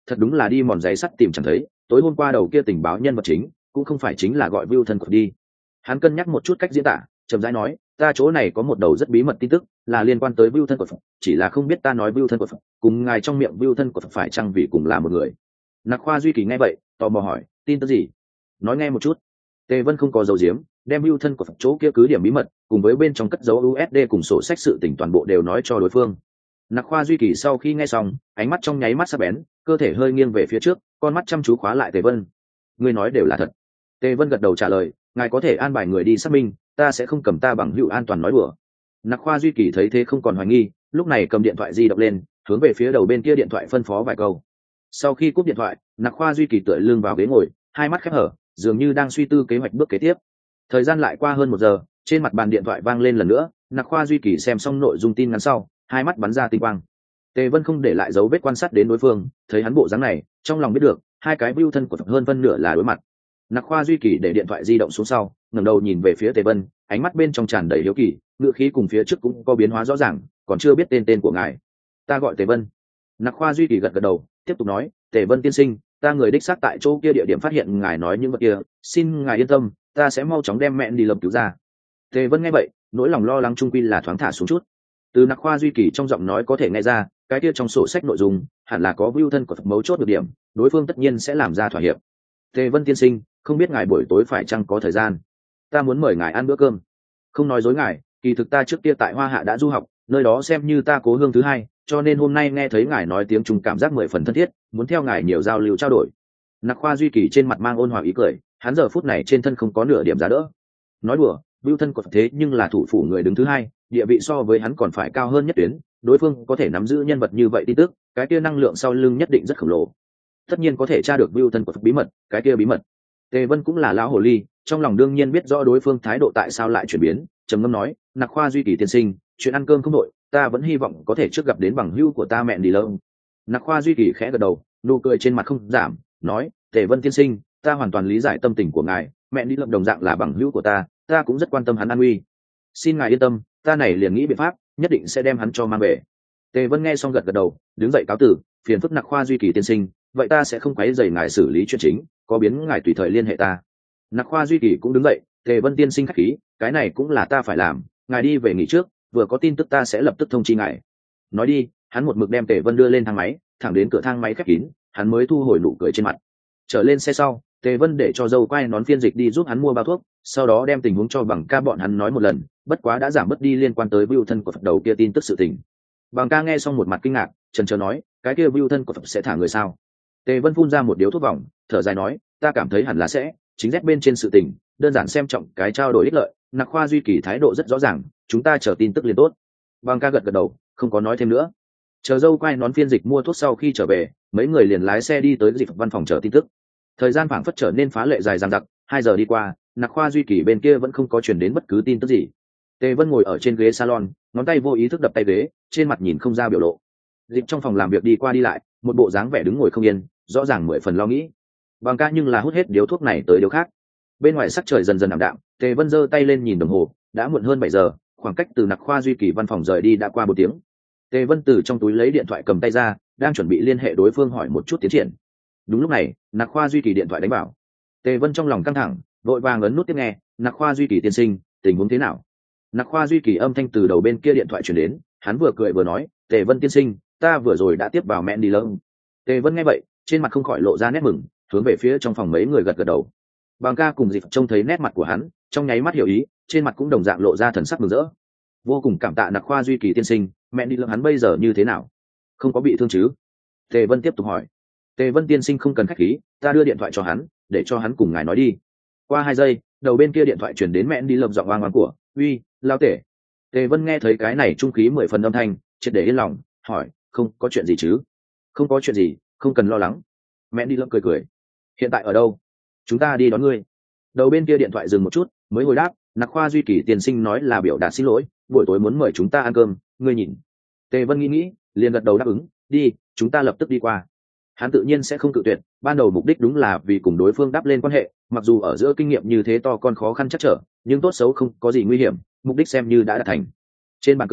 thật đúng là đi mòn giấy sắt tìm chẳng thấy, tối hôm qua đầu kia tình báo nhân vật chính cũng không phải chính là gọi Vưu thân cột đi. Hắn cân nhắc một chút cách diễn tả, chậm rãi nói, ta chỗ này có một đầu rất bí mật tin tức, là liên quan tới Vưu thân cột, chỉ là không biết ta nói Vưu thân cột cùng ngài trong miệng Vưu thân cột phải chăng vì cùng là một người. Nặc Khoa Duy Kỳ nghe vậy, tò mò hỏi, tin tức gì? Nói nghe một chút. Tề Vân không có dấu diếm, đem Vưu thân của chỗ kia cứ điểm bí mật, cùng với bên trong cất dấu u ét đê cùng sổ sách sự tình toàn bộ đều nói cho đối phương. Nặc Khoa Duy Kỳ sau khi nghe xong, ánh mắt trong nháy mắt sắc bén, cơ thể hơi nghiêng về phía trước, con mắt chăm chú khóa lại Tề Vân. Ngươi nói đều là thật. Tề Vân gật đầu trả lời, ngài có thể an bài người đi xác minh, ta sẽ không cầm ta bằng hữu an toàn nói đùa. Nặc Khoa Duy Kỳ thấy thế không còn hoài nghi, lúc này cầm điện thoại di động lên, hướng về phía đầu bên kia điện thoại phân phó vài câu. Sau khi cúp điện thoại, Nặc Khoa Duy Kỳ tựa lưng vào ghế ngồi, hai mắt khép hở, dường như đang suy tư kế hoạch bước kế tiếp. Thời gian lại qua hơn một giờ, trên mặt bàn điện thoại vang lên lần nữa, Nặc Khoa Duy Kỳ xem xong nội dung tin ngắn sau, hai mắt bắn ra tinh quang. Tề Vân không để lại dấu vết quan sát đến đối phương, thấy hắn bộ dáng này, trong lòng biết được, hai cái Vưu thân của hơn phân nửa là đối mặt. Nặc Khoa Duy Kỳ để điện thoại di động xuống sau, ngẩng đầu nhìn về phía Tề Vân, ánh mắt bên trong tràn đầy hiếu kỳ, ngựa khí cùng phía trước cũng có biến hóa rõ ràng, còn chưa biết tên tên của ngài. Ta gọi Tề Vân. Nặc Khoa Duy Kỳ gật gật đầu, tiếp tục nói, Tề Vân tiên sinh, ta người đích xác tại chỗ kia địa điểm phát hiện ngài nói những vật kia, xin ngài yên tâm, ta sẽ mau chóng đem mẹ đi lập cứu ra. Tề Vân nghe vậy, nỗi lòng lo lắng trung quy là thoáng thả xuống chút. Từ Nặc Khoa Duy Kỳ trong giọng nói có thể nghe ra, cái kia trong sổ sách nội dung hẳn là có Vưu thân của mấu chốt được điểm, đối phương tất nhiên sẽ làm ra thỏa hiệp. Tề Vân tiên sinh, không biết ngài buổi tối phải chăng có thời gian, ta muốn mời ngài ăn bữa cơm. Không nói dối ngài, kỳ thực ta trước kia tại Hoa Hạ đã du học, nơi đó xem như ta cố hương thứ hai, cho nên hôm nay nghe thấy ngài nói tiếng Trung cảm giác mười phần thân thiết, muốn theo ngài nhiều giao lưu trao đổi. Nặc Khoa Duy Kỳ trên mặt mang ôn hòa ý cười, hắn giờ phút này trên thân không có nửa điểm giá đỡ. Nói đùa, Vưu thân của thế nhưng là thủ phủ người đứng thứ hai, địa vị so với hắn còn phải cao hơn nhất tuyến, đối phương có thể nắm giữ nhân vật như vậy tin tức, cái kia năng lượng sau lưng nhất định rất khổng lồ. Tất nhiên có thể tra được Vưu thân của bí mật, cái kia bí mật. Tề Vân cũng là lão hồ ly, trong lòng đương nhiên biết rõ đối phương thái độ tại sao lại chuyển biến, trầm ngâm nói, Nặc Khoa Duy Kỳ tiên sinh, chuyện ăn cơm không đội, ta vẫn hy vọng có thể trước gặp đến bằng hữu của ta mẹ đi lâu. Nặc Khoa Duy Kỳ khẽ gật đầu, nụ cười trên mặt không giảm, nói, Tề Vân tiên sinh, ta hoàn toàn lý giải tâm tình của ngài, mẹ đi lâm đồng dạng là bằng hữu của ta, ta cũng rất quan tâm hắn an nguy. Xin ngài yên tâm, ta này liền nghĩ biện pháp, nhất định sẽ đem hắn cho mang về. Tề Vân nghe xong gật gật đầu, đứng dậy cáo tử, phiền phức Nặc Khoa Duy Kỳ tiên sinh, vậy ta sẽ không quấy rầy ngài xử lý chuyện chính, có biến ngài tùy thời liên hệ ta. Nặc Khoa Duy Kỳ cũng đứng dậy, Tề Vân tiên sinh khách khí, cái này cũng là ta phải làm, ngài đi về nghỉ trước, vừa có tin tức ta sẽ lập tức thông chi ngài. Nói đi, hắn một mực đem Tề Vân đưa lên thang máy, thẳng đến cửa thang máy khép kín, hắn mới thu hồi nụ cười trên mặt. Trở lên xe sau, Tề Vân để cho dâu quay nón phiên dịch đi giúp hắn mua bao thuốc, sau đó đem tình huống cho Bằng Ca bọn hắn nói một lần, bất quá đã giảm bớt đi liên quan tới Vưu thân của Phật đầu kia tin tức sự tình. Bằng Ca nghe xong một mặt kinh ngạc, chần chờ nói, cái kia Vưu thân của Phật sẽ thả người sao? Tề Vân phun ra một điếu thuốc vòng, thở dài nói, ta cảm thấy hẳn là sẽ, chính rét bên trên sự tình, đơn giản xem trọng cái trao đổi ích lợi. Nặc Khoa Duy Kỳ thái độ rất rõ ràng, chúng ta chờ tin tức liền tốt. Bằng Ca gật gật đầu, không có nói thêm nữa. Chờ dâu quay nón phiên dịch mua thuốc sau khi trở về, mấy người liền lái xe đi tới dịch văn phòng chờ tin tức. Thời gian phảng phất trở nên phá lệ dài dằng dặc, hai giờ đi qua, Nặc Khoa Duy Kỳ bên kia vẫn không có truyền đến bất cứ tin tức gì. Tề Vân ngồi ở trên ghế salon, ngón tay vô ý thức đập tay ghế, trên mặt nhìn không ra biểu lộ. Dịch trong phòng làm việc đi qua đi lại, một bộ dáng vẻ đứng ngồi không yên, rõ ràng mười phần lo nghĩ. Bằng Ca nhưng là hút hết điếu thuốc này tới điếu khác. Bên ngoài sắc trời dần dần ảm đạm, Tề Vân giơ tay lên nhìn đồng hồ, đã muộn hơn bảy giờ, khoảng cách từ Nặc Khoa Duy Kỳ văn phòng rời đi đã qua một tiếng. Tề Vân từ trong túi lấy điện thoại cầm tay ra, đang chuẩn bị liên hệ đối phương hỏi một chút tiến triển. Đúng lúc này, Nặc Khoa Duy Kỳ điện thoại đánh vào. Tề Vân trong lòng căng thẳng, vội vàng ấn nút tiếp nghe. Nặc Khoa Duy Kỳ tiên sinh, tình huống thế nào? Nặc Khoa Duy Kỳ âm thanh từ đầu bên kia điện thoại truyền đến, hắn vừa cười vừa nói, Tề Vân tiên sinh, ta vừa rồi đã tiếp vào mẹ đi lâu. Tề Vân nghe vậy, trên mặt không khỏi lộ ra nét mừng, hướng về phía trong phòng mấy người gật gật đầu. Bằng Ca cùng Dịch trông thấy nét mặt của hắn, trong nháy mắt hiểu ý, trên mặt cũng đồng dạng lộ ra thần sắc mừng rỡ. Vô cùng cảm tạ Nặc Khoa Duy Kỳ tiên sinh, mẹ đi lâu hắn bây giờ như thế nào? Không có bị thương chứ? Tề Vân tiếp tục hỏi. Tề Vân tiên sinh không cần khách khí, ta đưa điện thoại cho hắn, để cho hắn cùng ngài nói đi. Qua hai giây, đầu bên kia điện thoại truyền đến mẹ đi lầm giọng oang oang của, uy, lao tể. Tề Vân nghe thấy cái này trung khí mười phần âm thanh, triệt để yên lòng, hỏi, không có chuyện gì chứ? Không có chuyện gì, không cần lo lắng. Mẹ đi lầm cười cười. Hiện tại ở đâu? Chúng ta đi đón ngươi. Đầu bên kia điện thoại dừng một chút, mới hồi đáp, Nặc Khoa Duy Kỳ tiên sinh nói là biểu đạt xin lỗi, buổi tối muốn mời chúng ta ăn cơm, ngươi nhìn. Tề Vân nghĩ nghĩ, liền gật đầu đáp ứng, đi, chúng ta lập tức đi qua. Hắn tự nhiên sẽ không cự tuyệt, ban đầu mục đích đúng là vì cùng đối phương đắp lên quan hệ, mặc dù ở giữa kinh nghiệm như thế to con khó khăn chắc trở, nhưng tốt xấu không có gì nguy hiểm, mục đích xem như đã đạt thành. Trên bàn cơm,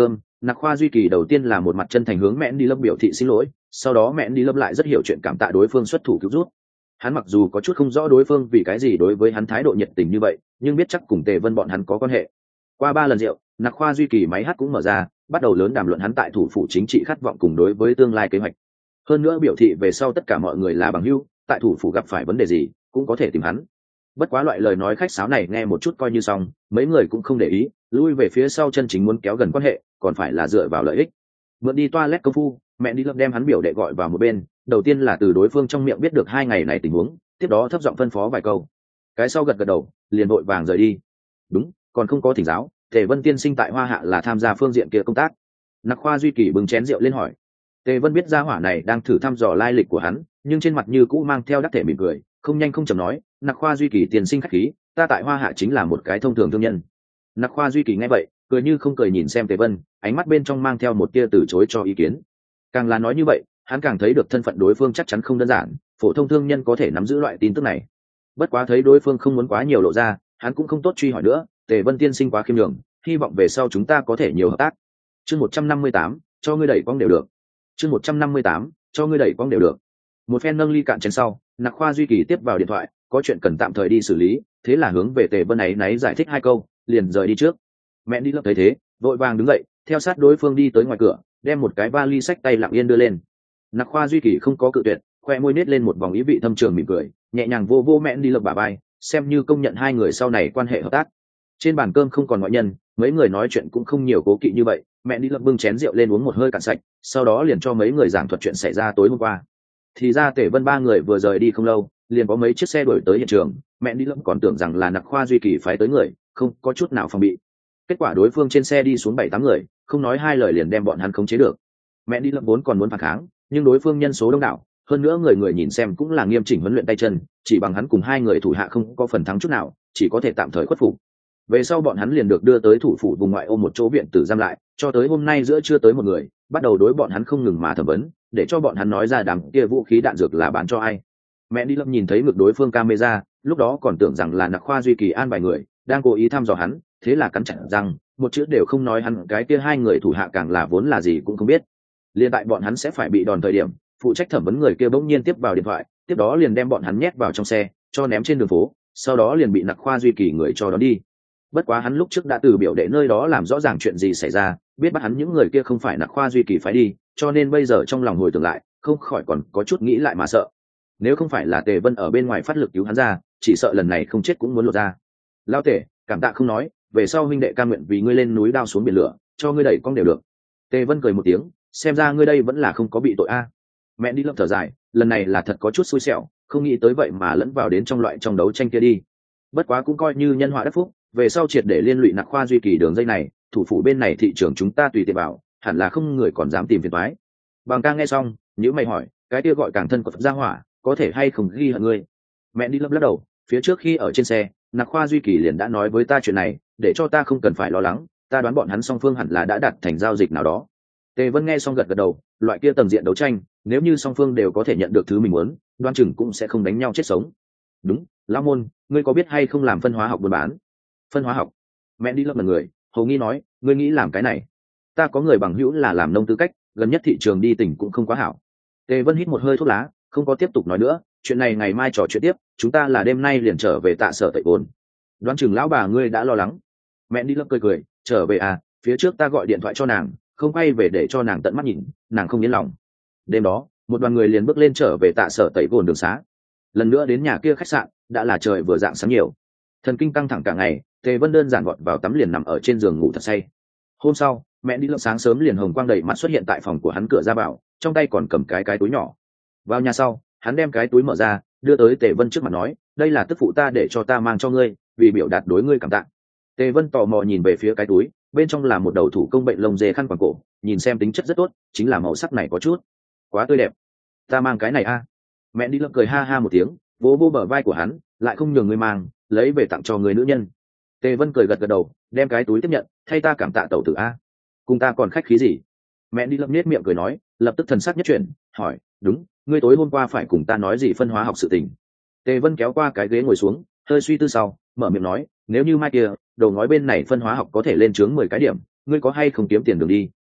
Nặc Khoa Duy Kỳ đầu tiên là một mặt chân thành hướng mẹn đi lâm biểu thị xin lỗi, sau đó mẹn đi lâm lại rất hiểu chuyện cảm tạ đối phương xuất thủ cứu rút. Hắn mặc dù có chút không rõ đối phương vì cái gì đối với hắn thái độ nhiệt tình như vậy, nhưng biết chắc cùng Tề Vân bọn hắn có quan hệ. Qua ba lần rượu, Nặc Khoa Duy Kỳ máy hát cũng mở ra, bắt đầu lớn đàm luận hắn tại thủ phủ chính trị khát vọng cùng đối với tương lai kế hoạch. Hơn nữa biểu thị về sau tất cả mọi người là bằng hữu, tại thủ phủ gặp phải vấn đề gì cũng có thể tìm hắn. Bất quá loại lời nói khách sáo này nghe một chút coi như xong, mấy người cũng không để ý, lui về phía sau chân chính muốn kéo gần quan hệ, còn phải là dựa vào lợi ích. Mượn đi toilet công phu, mẹ đi lâm đem hắn biểu đệ gọi vào một bên, đầu tiên là từ đối phương trong miệng biết được hai ngày này tình huống, tiếp đó thấp giọng phân phó vài câu. Cái sau gật gật đầu, liền vội vàng rời đi. Đúng, còn không có thỉnh giáo, Tề Vân tiên sinh tại Hoa Hạ là tham gia phương diện kia công tác. Nặc Khoa Duy Kỳ bưng chén rượu lên hỏi. Tề Vân biết gia hỏa này đang thử thăm dò lai lịch của hắn, nhưng trên mặt như cũ mang theo đắc thể mỉm cười, không nhanh không chậm nói, Nặc Khoa Duy Kỳ tiên sinh khách khí, ta tại Hoa Hạ chính là một cái thông thường thương nhân. Nặc Khoa Duy Kỳ nghe vậy, cười như không cười nhìn xem Tề Vân, ánh mắt bên trong mang theo một tia từ chối cho ý kiến. Càng là nói như vậy, hắn càng thấy được thân phận đối phương chắc chắn không đơn giản, phổ thông thương nhân có thể nắm giữ loại tin tức này. Bất quá thấy đối phương không muốn quá nhiều lộ ra, hắn cũng không tốt truy hỏi nữa. Tề Vân tiên sinh quá khiêm nhường, hy vọng về sau chúng ta có thể nhiều hợp tác. Chương một trăm năm mươi tám, cho ngươi đẩy quang đều được. Chương một trăm năm mươi tám, cho ngươi đẩy quang đều được. Một phen nâng ly cạn chén sau, Nặc Khoa Duy Kỳ tiếp vào điện thoại, có chuyện cần tạm thời đi xử lý, thế là hướng về Tề Vân ấy náy giải thích hai câu, liền rời đi trước. Mẹ đi lớp thấy thế, vội vàng đứng dậy, theo sát đối phương đi tới ngoài cửa, đem một cái vali xách tay lặng yên đưa lên. Nặc Khoa Duy Kỳ không có cự tuyệt, khoe môi nết lên một vòng ý vị thâm trường mỉm cười, nhẹ nhàng vô vô mẹ đi lớp bả vai, xem như công nhận hai người sau này quan hệ hợp tác. Trên bàn cơm không còn ngoại nhân, mấy người nói chuyện cũng không nhiều cố kỵ như vậy. Mẹ đi lập bưng chén rượu lên uống một hơi cạn sạch, sau đó liền cho mấy người giảng thuật chuyện xảy ra tối hôm qua. Thì ra Tề Vân ba người vừa rời đi không lâu, liền có mấy chiếc xe đuổi tới hiện trường. Mẹ đi lập còn tưởng rằng là Nặc Khoa Duy Kỳ phái tới người, không có chút nào phòng bị. Kết quả đối phương trên xe đi xuống bảy tám người, không nói hai lời liền đem bọn hắn khống chế được. Mẹ đi lập vốn còn muốn phản kháng, nhưng đối phương nhân số đông đảo, hơn nữa người người nhìn xem cũng là nghiêm chỉnh huấn luyện tay chân, chỉ bằng hắn cùng hai người thủ hạ không có phần thắng chút nào, chỉ có thể tạm thời khuất phục. Về sau bọn hắn liền được đưa tới thủ phủ vùng ngoại ô một chỗ viện tử giam lại, cho tới hôm nay giữa chưa tới một người, bắt đầu đối bọn hắn không ngừng mà thẩm vấn, để cho bọn hắn nói ra đám kia vũ khí đạn dược là bán cho ai. Mẹ đi lâm nhìn thấy ngực đối phương camera, lúc đó còn tưởng rằng là Nặc Khoa Duy Kỳ an bài người đang cố ý thăm dò hắn, thế là cắn chặt răng, một chữ đều không nói. Hắn cái kia hai người thủ hạ càng là vốn là gì cũng không biết. Liên tại bọn hắn sẽ phải bị đòn thời điểm, phụ trách thẩm vấn người kia bỗng nhiên tiếp vào điện thoại, tiếp đó liền đem bọn hắn nhét vào trong xe, cho ném trên đường phố, sau đó liền bị Nặc Khoa Duy Kỳ người cho đón đi. Bất quá hắn lúc trước đã từ biểu đệ nơi đó làm rõ ràng chuyện gì xảy ra, biết bắt hắn những người kia không phải Nặc Khoa Duy Kỳ phái đi, cho nên bây giờ trong lòng hồi tưởng lại, không khỏi còn có chút nghĩ lại mà sợ. Nếu không phải là Tề Vân ở bên ngoài phát lực cứu hắn ra, chỉ sợ lần này không chết cũng muốn lột ra. Lao Tề, cảm tạ không nói, về sau huynh đệ cam nguyện vì ngươi lên núi đao xuống biển lửa, cho ngươi đẩy con đều được. Tề Vân cười một tiếng, xem ra ngươi đây vẫn là không có bị tội a. Mẹ đi lâm thở dài, lần này là thật có chút xui xẻo, không nghĩ tới vậy mà lẫn vào đến trong loại trong đấu tranh kia đi. Bất quá cũng coi như nhân họa đắc phúc, về sau triệt để liên lụy Nặc Khoa Duy Kỳ đường dây này, thủ phủ bên này thị trường chúng ta tùy tiện bảo, hẳn là không người còn dám tìm phiền toái. Bằng ca nghe xong, nhữ mày hỏi, cái kia gọi càng thân của Phật gia hỏa, có thể hay không ghi hận ngươi? Mẹ đi lấp lắc đầu, phía trước khi ở trên xe, Nặc Khoa Duy Kỳ liền đã nói với ta chuyện này, để cho ta không cần phải lo lắng, ta đoán bọn hắn song phương hẳn là đã đạt thành giao dịch nào đó. Tề Vân nghe xong gật gật đầu, loại kia tầng diện đấu tranh, nếu như song phương đều có thể nhận được thứ mình muốn, đoan chừng cũng sẽ không đánh nhau chết sống. Đúng, lão môn, ngươi có biết hay không làm phân hóa học buôn bán? Phân hóa học? Mẹ đi lấp một người, hầu nghi nói, ngươi nghĩ làm cái này? Ta có người bằng hữu là làm nông tư cách, gần nhất thị trường đi tỉnh cũng không quá hảo. Tề Vân hít một hơi thuốc lá, không có tiếp tục nói nữa, chuyện này ngày mai trò chuyện tiếp, chúng ta là đêm nay liền trở về tạ sở tẩy ổn. Đoán chừng lão bà ngươi đã lo lắng. Mẹ đi lấp cười cười, trở về à, phía trước ta gọi điện thoại cho nàng, không quay về để cho nàng tận mắt nhìn, nàng không yên lòng. Đêm đó, một đoàn người liền bước lên trở về tạ sở tẩy ổn đường xá. Lần nữa đến nhà kia khách sạn, đã là trời vừa rạng sáng nhiều. Thần kinh căng thẳng cả ngày, Tề Vân đơn giản gọn vào tắm liền nằm ở trên giường ngủ thật say. Hôm sau, mẹ đi lộng sáng sớm liền hồng quang đầy mặt xuất hiện tại phòng của hắn cửa ra vào, trong tay còn cầm cái cái túi nhỏ. Vào nhà sau, hắn đem cái túi mở ra, đưa tới Tề Vân trước mặt nói, đây là tức phụ ta để cho ta mang cho ngươi, vì biểu đạt đối ngươi cảm tạ. Tề Vân tò mò nhìn về phía cái túi, bên trong là một đầu thủ công bệnh lông dê khăn quàng cổ, nhìn xem tính chất rất tốt, chính là màu sắc này có chút quá tươi đẹp. Ta mang cái này a. À? Mẹ đi lộng cười ha ha một tiếng, vỗ vỗ bờ vai của hắn, lại không nhường ngươi mang, lấy về tặng cho người nữ nhân. Tề Vân cười gật gật đầu, đem cái túi tiếp nhận, thay ta cảm tạ tẩu tử a. Cùng ta còn khách khí gì? Mẹ đi lấp nết miệng cười nói, lập tức thần sắc nhất chuyển, hỏi, đúng, ngươi tối hôm qua phải cùng ta nói gì phân hóa học sự tình? Tề Vân kéo qua cái ghế ngồi xuống, hơi suy tư sau, mở miệng nói, nếu như mai kia đầu ngói bên này phân hóa học có thể lên chướng mười cái điểm, ngươi có hay không kiếm tiền đường đi?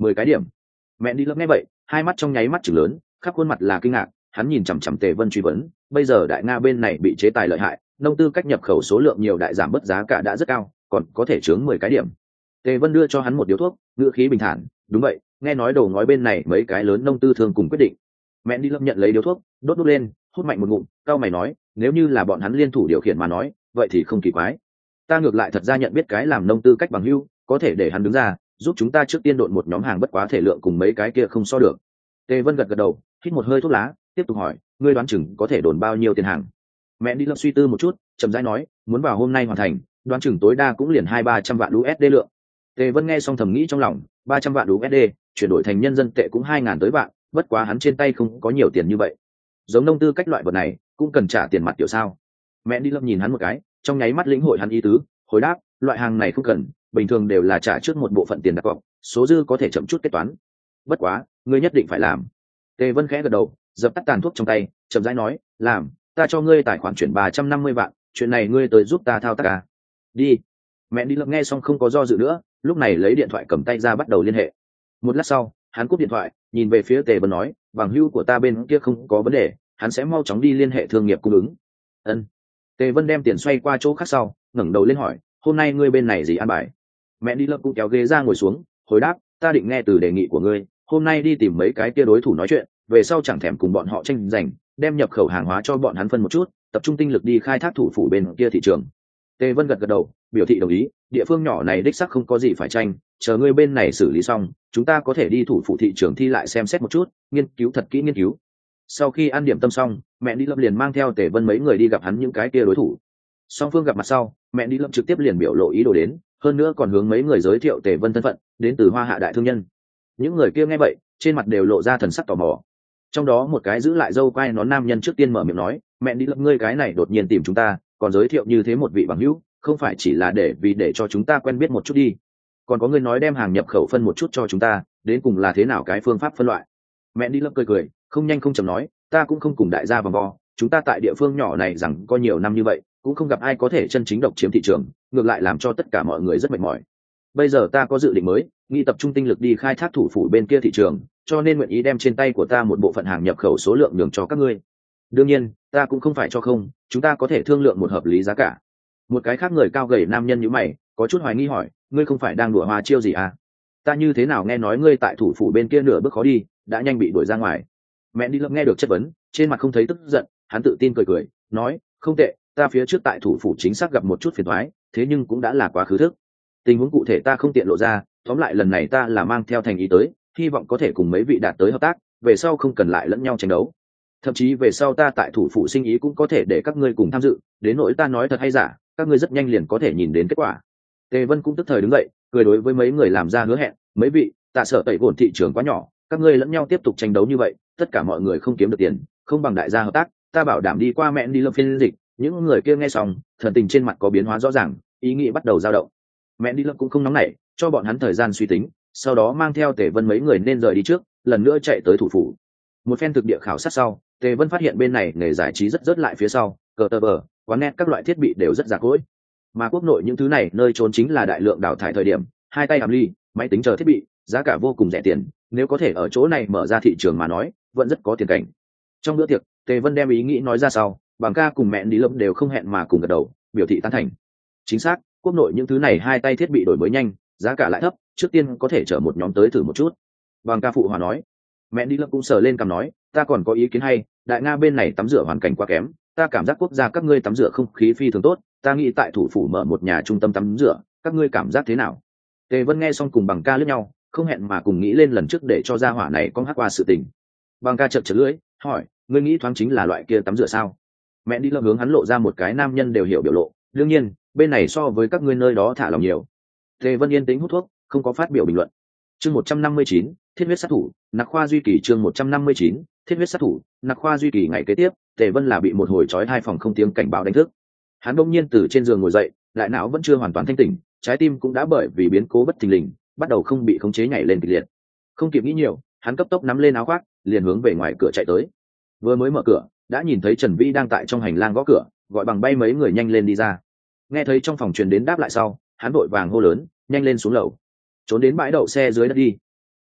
mười cái điểm. Mẹ đi lớp nghe vậy, hai mắt trong nháy mắt chừng lớn, khắp khuôn mặt là kinh ngạc. Hắn nhìn chằm chằm Tề Vân truy vấn, bây giờ đại nga bên này bị chế tài lợi hại, nông tư cách nhập khẩu số lượng nhiều đại giảm bớt giá cả đã rất cao, còn có thể chướng mười cái điểm. Tề Vân đưa cho hắn một điếu thuốc, ngữ khí bình thản, đúng vậy, nghe nói đầu ngói bên này mấy cái lớn nông tư thường cùng quyết định. Mẹ đi lớp nhận lấy điếu thuốc, đốt đốt lên, hút mạnh một ngụm, cao mày nói, nếu như là bọn hắn liên thủ điều khiển mà nói, vậy thì không kỳ quái. Ta ngược lại thật ra nhận biết cái làm nông tư cách bằng hưu, có thể để hắn đứng ra, giúp chúng ta trước tiên độn một nhóm hàng bất quá thể lượng cùng mấy cái kia không so được. Tề Vân gật gật đầu, hít một hơi thuốc lá, tiếp tục hỏi, ngươi đoán chừng có thể đồn bao nhiêu tiền hàng? Mẹ đi lớp suy tư một chút, chậm rãi nói, muốn vào hôm nay hoàn thành, đoán chừng tối đa cũng liền hai ba trăm vạn u ét đê lượng. Tề Vân nghe xong thầm nghĩ trong lòng, ba trăm vạn u ét đê, chuyển đổi thành nhân dân tệ cũng hai ngàn tới vạn, bất quá hắn trên tay không có nhiều tiền như vậy. Giống nông tư cách loại vật này, cũng cần trả tiền mặt tiểu sao? Mẹ đi lớp nhìn hắn một cái, trong nháy mắt lĩnh hội hắn ý tứ, hồi đáp, loại hàng này không cần, bình thường đều là trả trước một bộ phận tiền đặt cọc, số dư có thể chậm chút kết toán. Bất quá, ngươi nhất định phải làm. Tề Vân khẽ gật đầu, dập tắt tàn thuốc trong tay, chậm rãi nói, làm, ta cho ngươi tài khoản chuyển ba trăm năm mươi vạn, chuyện này ngươi tới giúp ta thao tác à? Đi. Mẹ đi lớp nghe xong không có do dự nữa, lúc này lấy điện thoại cầm tay ra bắt đầu liên hệ. Một lát sau, hắn cúp điện thoại, nhìn về phía Tề Vân nói, bằng hữu của ta bên kia không có vấn đề, hắn sẽ mau chóng đi liên hệ thương nghiệp cung ứng. Ân. Tề Vân đem tiền xoay qua chỗ khác sau, ngẩng đầu lên hỏi, hôm nay ngươi bên này gì ăn bài? Mẹ đi lớp cũng kéo ghế ra ngồi xuống, hồi đáp, ta định nghe từ đề nghị của ngươi, hôm nay đi tìm mấy cái kia đối thủ nói chuyện, về sau chẳng thèm cùng bọn họ tranh giành, đem nhập khẩu hàng hóa cho bọn hắn phân một chút, tập trung tinh lực đi khai thác thủ phủ bên kia thị trường. Tề Vân gật gật đầu, biểu thị đồng ý, địa phương nhỏ này đích xác không có gì phải tranh, chờ ngươi bên này xử lý xong, chúng ta có thể đi thủ phủ thị trường thi lại xem xét một chút, nghiên cứu thật kỹ nghiên cứu. Sau khi ăn điểm tâm xong, mẹ đi lớp liền mang theo Tề Vân mấy người đi gặp hắn những cái kia đối thủ. Song phương gặp mặt sau, mẹ đi lớp trực tiếp liền biểu lộ ý đồ đến, hơn nữa còn hướng mấy người giới thiệu Tề Vân thân phận, đến từ Hoa Hạ đại thương nhân. Những người kia nghe vậy, trên mặt đều lộ ra thần sắc tò mò. Trong đó một cái giữ lại dâu quai nón nam nhân trước tiên mở miệng nói, mẹ đi lớp ngươi cái này đột nhiên tìm chúng ta, còn giới thiệu như thế một vị bằng hữu, không phải chỉ là để vì để cho chúng ta quen biết một chút đi. Còn có người nói đem hàng nhập khẩu phân một chút cho chúng ta, đến cùng là thế nào cái phương pháp phân loại? Mẹ đi lớp cười cười, không nhanh không chậm nói, ta cũng không cùng đại gia vòng vo, chúng ta tại địa phương nhỏ này rằng có nhiều năm như vậy, cũng không gặp ai có thể chân chính độc chiếm thị trường, ngược lại làm cho tất cả mọi người rất mệt mỏi. Bây giờ ta có dự định mới, nghĩ tập trung tinh lực đi khai thác thủ phủ bên kia thị trường, cho nên nguyện ý đem trên tay của ta một bộ phận hàng nhập khẩu số lượng nhường cho các ngươi. Đương nhiên, ta cũng không phải cho không, chúng ta có thể thương lượng một hợp lý giá cả. Một cái khác người cao gầy nam nhân như mày, có chút hoài nghi hỏi, ngươi không phải đang đùa hoa chiêu gì à? Ta như thế nào nghe nói ngươi tại thủ phủ bên kia nửa bước khó đi, đã nhanh bị đuổi ra ngoài. Mẹ đi lớp nghe được chất vấn, trên mặt không thấy tức giận, hắn tự tin cười cười, nói, không tệ, ta phía trước tại thủ phủ chính xác gặp một chút phiền toái, thế nhưng cũng đã là quá khứ thức. Tình huống cụ thể ta không tiện lộ ra, tóm lại lần này ta là mang theo thành ý tới, hy vọng có thể cùng mấy vị đạt tới hợp tác, về sau không cần lại lẫn nhau tranh đấu. Thậm chí về sau ta tại thủ phủ sinh ý cũng có thể để các ngươi cùng tham dự, đến nỗi ta nói thật hay giả, các ngươi rất nhanh liền có thể nhìn đến kết quả. Tề Vân cũng tức thời đứng dậy, cười đối với mấy người làm ra hứa hẹn, mấy vị, tạ sợ tẩy vốn thị trường quá nhỏ, các ngươi lẫn nhau tiếp tục tranh đấu như vậy, tất cả mọi người không kiếm được tiền, không bằng đại gia hợp tác, ta bảo đảm đi qua mẹ đi lâm phiên dịch. Những người kia nghe xong, thần tình trên mặt có biến hóa rõ ràng, ý nghĩ bắt đầu dao động. Mẹ đi lâm cũng không nóng nảy, cho bọn hắn thời gian suy tính, sau đó mang theo Tề Vân mấy người nên rời đi trước, lần nữa chạy tới thủ phủ. Một phen thực địa khảo sát sau, Tề Vân phát hiện bên này nghề giải trí rất rớt lại phía sau, cờ tờ bờ, quán net các loại thiết bị đều rất già cỗi. Mà quốc nội những thứ này nơi trốn chính là đại lượng đào thải thời điểm, hai tay làm ly, máy tính chờ thiết bị, giá cả vô cùng rẻ tiền, nếu có thể ở chỗ này mở ra thị trường mà nói, vẫn rất có tiền cảnh. Trong bữa tiệc, Tề Vân đem ý nghĩ nói ra sau, Bằng ca cùng mẹ đi lâm đều không hẹn mà cùng gật đầu, biểu thị tán thành. Chính xác, quốc nội những thứ này hai tay thiết bị đổi mới nhanh, giá cả lại thấp, trước tiên có thể chở một nhóm tới thử một chút. Bằng ca phụ hòa nói. Mẹ đi lâm cũng sờ lên cằm nói, ta còn có ý kiến hay, đại nga bên này tắm rửa hoàn cảnh quá kém, ta cảm giác quốc gia các ngươi tắm rửa không khí phi thường tốt, ta nghĩ tại thủ phủ mở một nhà trung tâm tắm rửa, các ngươi cảm giác thế nào? Tề Vân nghe xong cùng Bằng ca lướt nhau, không hẹn mà cùng nghĩ lên lần trước để cho gia hỏa này con hát qua sự tình. Bằng ca chợt chợt lưỡi, hỏi, ngươi nghĩ thoáng chính là loại kia tắm rửa sao? Mẹ đi lâm hướng hắn lộ ra một cái nam nhân đều hiểu biểu lộ, đương nhiên, bên này so với các ngươi nơi đó thả lòng nhiều. Tề Vân yên tĩnh hút thuốc, không có phát biểu bình luận. Chương một trăm năm mươi chín, thiết huyết sát thủ, Nặc Khoa Duy Kỳ chương một trăm năm mươi chín, thiết huyết sát thủ, Nặc Khoa Duy Kỳ ngày kế tiếp, Tề Vân là bị một hồi chói hai phòng không tiếng cảnh báo đánh thức. Hắn bỗng nhiên từ trên giường ngồi dậy, đại não vẫn chưa hoàn toàn thanh tỉnh, trái tim cũng đã bởi vì biến cố bất thình lình, bắt đầu không bị khống chế nhảy lên kịch liệt. Không kịp nghĩ nhiều, hắn cấp tốc nắm lên áo khoác, liền hướng về ngoài cửa chạy tới. Vừa mới mở cửa, đã nhìn thấy Trần Vĩ đang tại trong hành lang gõ cửa, gọi bằng bay mấy người nhanh lên đi ra. Nghe thấy trong phòng truyền đến đáp lại sau, hắn vội vàng hô lớn, nhanh lên xuống lầu, trốn đến bãi đậu xe dưới đất đi.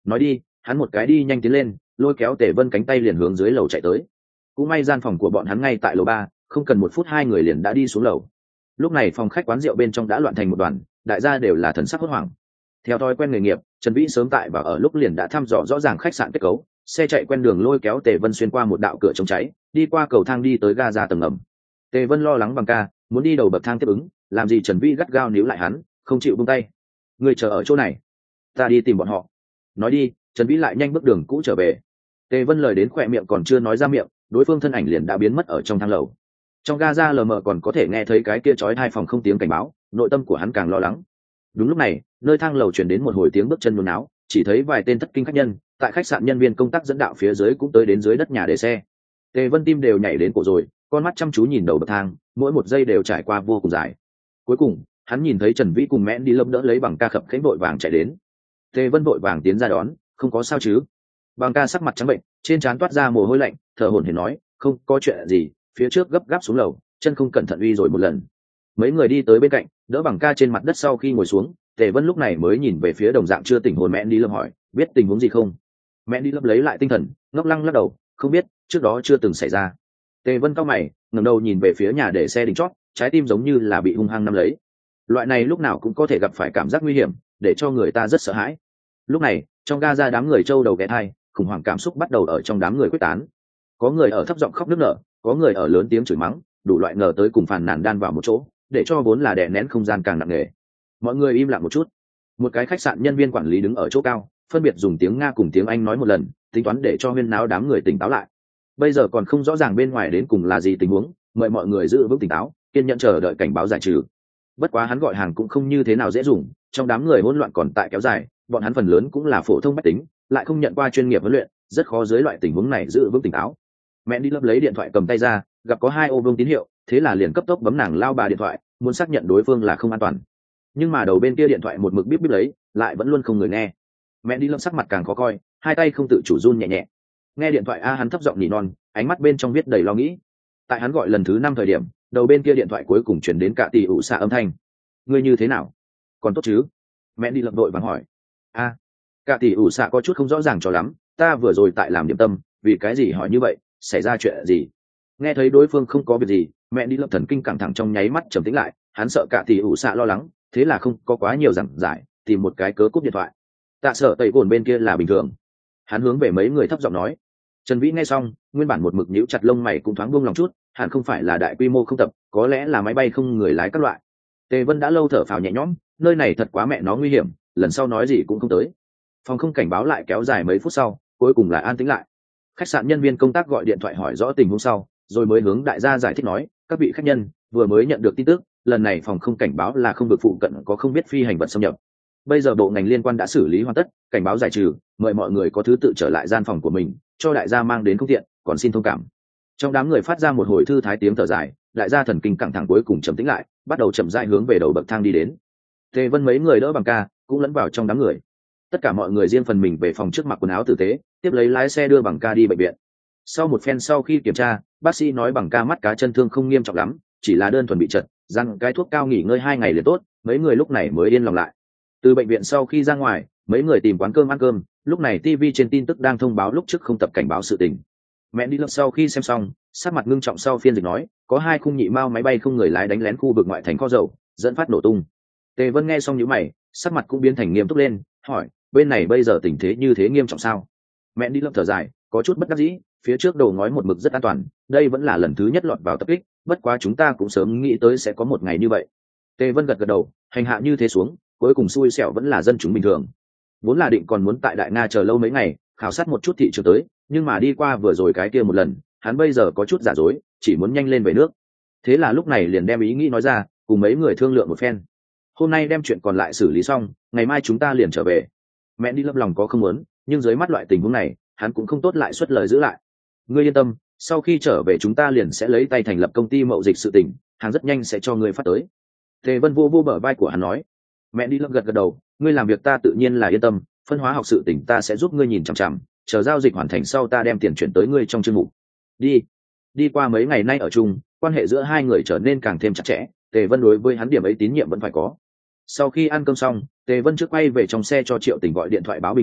nói đi. Hắn một cái đi nhanh tiến lên, lôi kéo Tề Vân cánh tay liền hướng dưới lầu chạy tới. Cũng may gian phòng của bọn hắn ngay tại lầu ba, không cần một phút hai người liền đã đi xuống lầu. Lúc này phòng khách quán rượu bên trong đã loạn thành một đoàn, đại gia đều là thần sắc hốt hoảng. Theo thói quen nghề nghiệp, Trần Vĩ sớm tại và ở lúc liền đã thăm dò rõ ràng khách sạn kết cấu, xe chạy quen đường lôi kéo Tề Vân xuyên qua một đạo cửa chống cháy, đi qua cầu thang đi tới ga ra tầng ngầm. Tề Vân lo lắng Bằng Ca, muốn đi đầu bậc thang tiếp ứng, làm gì Trần Vĩ gắt gao níu lại hắn, không chịu buông tay. Người chờ ở chỗ này, ta đi tìm bọn họ. Nói đi, Trần Vĩ lại nhanh bước đường cũ trở về. Tề Vân lời đến khỏe miệng còn chưa nói ra miệng, đối phương thân ảnh liền đã biến mất ở trong thang lầu. Trong ga ra lờ mờ còn có thể nghe thấy cái kia chói hai phòng không tiếng cảnh báo, nội tâm của hắn càng lo lắng. Đúng lúc này, nơi thang lầu truyền đến một hồi tiếng bước chân nôn náo, chỉ thấy vài tên thất kinh khách nhân tại khách sạn nhân viên công tác dẫn đạo phía dưới cũng tới đến dưới đất nhà để xe. Tề Vân tim đều nhảy đến cổ rồi, con mắt chăm chú nhìn đầu bậc thang, mỗi một giây đều trải qua vô cùng dài. Cuối cùng, hắn nhìn thấy Trần Vĩ cùng Mẽn đi lâm đỡ lấy Bằng Ca khập khiễng vội vàng chạy đến. Tề Vân vội vàng tiến ra đón, không có sao chứ? Bằng Ca sắc mặt trắng bệnh, trên trán toát ra mồ hôi lạnh, thở hổn hển nói, không có chuyện gì, phía trước gấp gáp xuống lầu, chân không cẩn thận uy rồi một lần. Mấy người đi tới bên cạnh, đỡ Bằng Ca trên mặt đất sau khi ngồi xuống, Tề Vân lúc này mới nhìn về phía đồng dạng chưa tỉnh hồn Mẽn đi lâm hỏi, biết tình huống gì không? Mẽn đi lâm lấy lại tinh thần, ngốc lăng lắc đầu, không biết, trước đó chưa từng xảy ra. Tề Vân cau mày, ngẩng đầu nhìn về phía nhà để xe đỉnh chót, trái tim giống như là bị hung hăng nắm lấy. Loại này lúc nào cũng có thể gặp phải cảm giác nguy hiểm, để cho người ta rất sợ hãi. Lúc này, trong ga ra đám người trâu đầu ghé thai, khủng hoảng cảm xúc bắt đầu ở trong đám người quyết tán. Có người ở thấp giọng khóc nức nở, có người ở lớn tiếng chửi mắng, đủ loại ngờ tới cùng phàn nàn đan vào một chỗ, để cho vốn là đè nén không gian càng nặng nề. Mọi người im lặng một chút. Một cái khách sạn nhân viên quản lý đứng ở chỗ cao, phân biệt dùng tiếng Nga cùng tiếng Anh nói một lần, tính toán để cho huyên náo đám người tỉnh táo lại. Bây giờ còn không rõ ràng bên ngoài đến cùng là gì tình huống, mời mọi người giữ vững tỉnh táo, kiên nhẫn chờ đợi cảnh báo giải trừ. Bất quá hắn gọi hàng cũng không như thế nào dễ dùng, trong đám người hỗn loạn còn tại kéo dài, bọn hắn phần lớn cũng là phổ thông bách tính, lại không nhận qua chuyên nghiệp huấn luyện, rất khó dưới loại tình huống này giữ vững tỉnh táo. Mẹ đi lớp lấy điện thoại cầm tay ra, gặp có hai ô vương tín hiệu, thế là liền cấp tốc bấm nàng lao bà điện thoại, muốn xác nhận đối phương là không an toàn. Nhưng mà đầu bên kia điện thoại một mực bíp bíp lấy, lại vẫn luôn không người nghe. Mẹ đi lớp sắc mặt càng khó coi, hai tay không tự chủ run nhẹ nhẹ. Nghe điện thoại a hắn thấp giọng nỉ non, ánh mắt bên trong viết đầy lo nghĩ. Tại hắn gọi lần thứ năm thời điểm, đầu bên kia điện thoại cuối cùng chuyển đến cả tỷ ủ xạ âm thanh. Ngươi như thế nào? Còn tốt chứ? Mẹ đi lập đội vàng hỏi. A, cả tỷ ủ xạ có chút không rõ ràng cho lắm, ta vừa rồi tại làm điểm tâm, vì cái gì hỏi như vậy, xảy ra chuyện gì? Nghe thấy đối phương không có việc gì, mẹ đi lập thần kinh căng thẳng trong nháy mắt trầm tĩnh lại, hắn sợ cả tỷ ủ xạ lo lắng, thế là không có quá nhiều giảng giải, tìm một cái cớ cúp điện thoại. Tạ sợ tẩy cồn bên kia là bình thường. Hắn hướng về mấy người thấp giọng nói. Trần Vĩ nghe xong, nguyên bản một mực nhíu chặt lông mày cũng thoáng buông lòng chút, hẳn không phải là đại quy mô không tập, có lẽ là máy bay không người lái các loại. Tề Vân đã lâu thở phào nhẹ nhõm, nơi này thật quá mẹ nó nguy hiểm, lần sau nói gì cũng không tới. Phòng không cảnh báo lại kéo dài mấy phút sau, cuối cùng là an tĩnh lại. Khách sạn nhân viên công tác gọi điện thoại hỏi rõ tình huống sau, rồi mới hướng đại gia giải thích nói, các vị khách nhân vừa mới nhận được tin tức, lần này phòng không cảnh báo là không được phụ cận có không biết phi hành vật xâm nhập. Bây giờ bộ ngành liên quan đã xử lý hoàn tất, cảnh báo giải trừ, mời mọi người có thứ tự trở lại gian phòng của mình, cho đại gia mang đến không tiện, còn xin thông cảm. Trong đám người phát ra một hồi thư thái tiếng thở dài, đại gia thần kinh căng thẳng cuối cùng trầm tĩnh lại, bắt đầu chậm rãi hướng về đầu bậc thang đi đến. Tề Vân mấy người đỡ Bằng Ca, cũng lẫn vào trong đám người. Tất cả mọi người riêng phần mình về phòng trước mặc quần áo tử tế, tiếp lấy lái xe đưa Bằng Ca đi bệnh viện. Sau một phen sau khi kiểm tra, bác sĩ nói Bằng Ca mắt cá chân thương không nghiêm trọng lắm, chỉ là đơn thuần bị trật, răng cái thuốc cao nghỉ ngơi hai ngày liền tốt, mấy người lúc này mới yên lòng lại. Từ bệnh viện sau khi ra ngoài, mấy người tìm quán cơm ăn cơm, lúc này ti vi trên tin tức đang thông báo lúc trước không tập cảnh báo sự tình. Mẹ đi lớp sau khi xem xong, sắc mặt ngưng trọng sau phiên dịch nói, có hai khung nhị mao máy bay không người lái đánh lén khu vực ngoại thành kho dầu, dẫn phát nổ tung. Tề Vân nghe xong nhíu mày, sắc mặt cũng biến thành nghiêm túc lên, hỏi, bên này bây giờ tình thế như thế nghiêm trọng sao? Mẹ đi lớp thở dài, có chút bất đắc dĩ, phía trước đầu ngói một mực rất an toàn, đây vẫn là lần thứ nhất lọt vào tập kích, bất quá chúng ta cũng sớm nghĩ tới sẽ có một ngày như vậy. Tề Vân gật gật đầu, hành hạ như thế xuống, cuối cùng xui xẻo vẫn là dân chúng bình thường. Vốn là định còn muốn tại Đại Nga chờ lâu mấy ngày, khảo sát một chút thị trường tới, nhưng mà đi qua vừa rồi cái kia một lần, hắn bây giờ có chút giả dối, chỉ muốn nhanh lên về nước. Thế là lúc này liền đem ý nghĩ nói ra, cùng mấy người thương lượng một phen. Hôm nay đem chuyện còn lại xử lý xong, ngày mai chúng ta liền trở về. Mẹ đi lấp lòng có không muốn, nhưng dưới mắt loại tình huống này, hắn cũng không tốt lại xuất lời giữ lại. Ngươi yên tâm, sau khi trở về chúng ta liền sẽ lấy tay thành lập công ty mậu dịch sự tình, hàng rất nhanh sẽ cho ngươi phát tới. Tề Vân vô vô bờ vai của hắn nói. Mẹ đi lấp gật gật đầu, ngươi làm việc ta tự nhiên là yên tâm, phân hóa học sự tỉnh ta sẽ giúp ngươi nhìn chằm chằm, chờ giao dịch hoàn thành sau ta đem tiền chuyển tới ngươi trong chương mục. Đi. Đi qua mấy ngày nay ở chung, quan hệ giữa hai người trở nên càng thêm chặt chẽ, Tề Vân đối với hắn điểm ấy tín nhiệm vẫn phải có. Sau khi ăn cơm xong, Tề Vân trước quay về trong xe cho Triệu Tình gọi điện thoại báo bình an,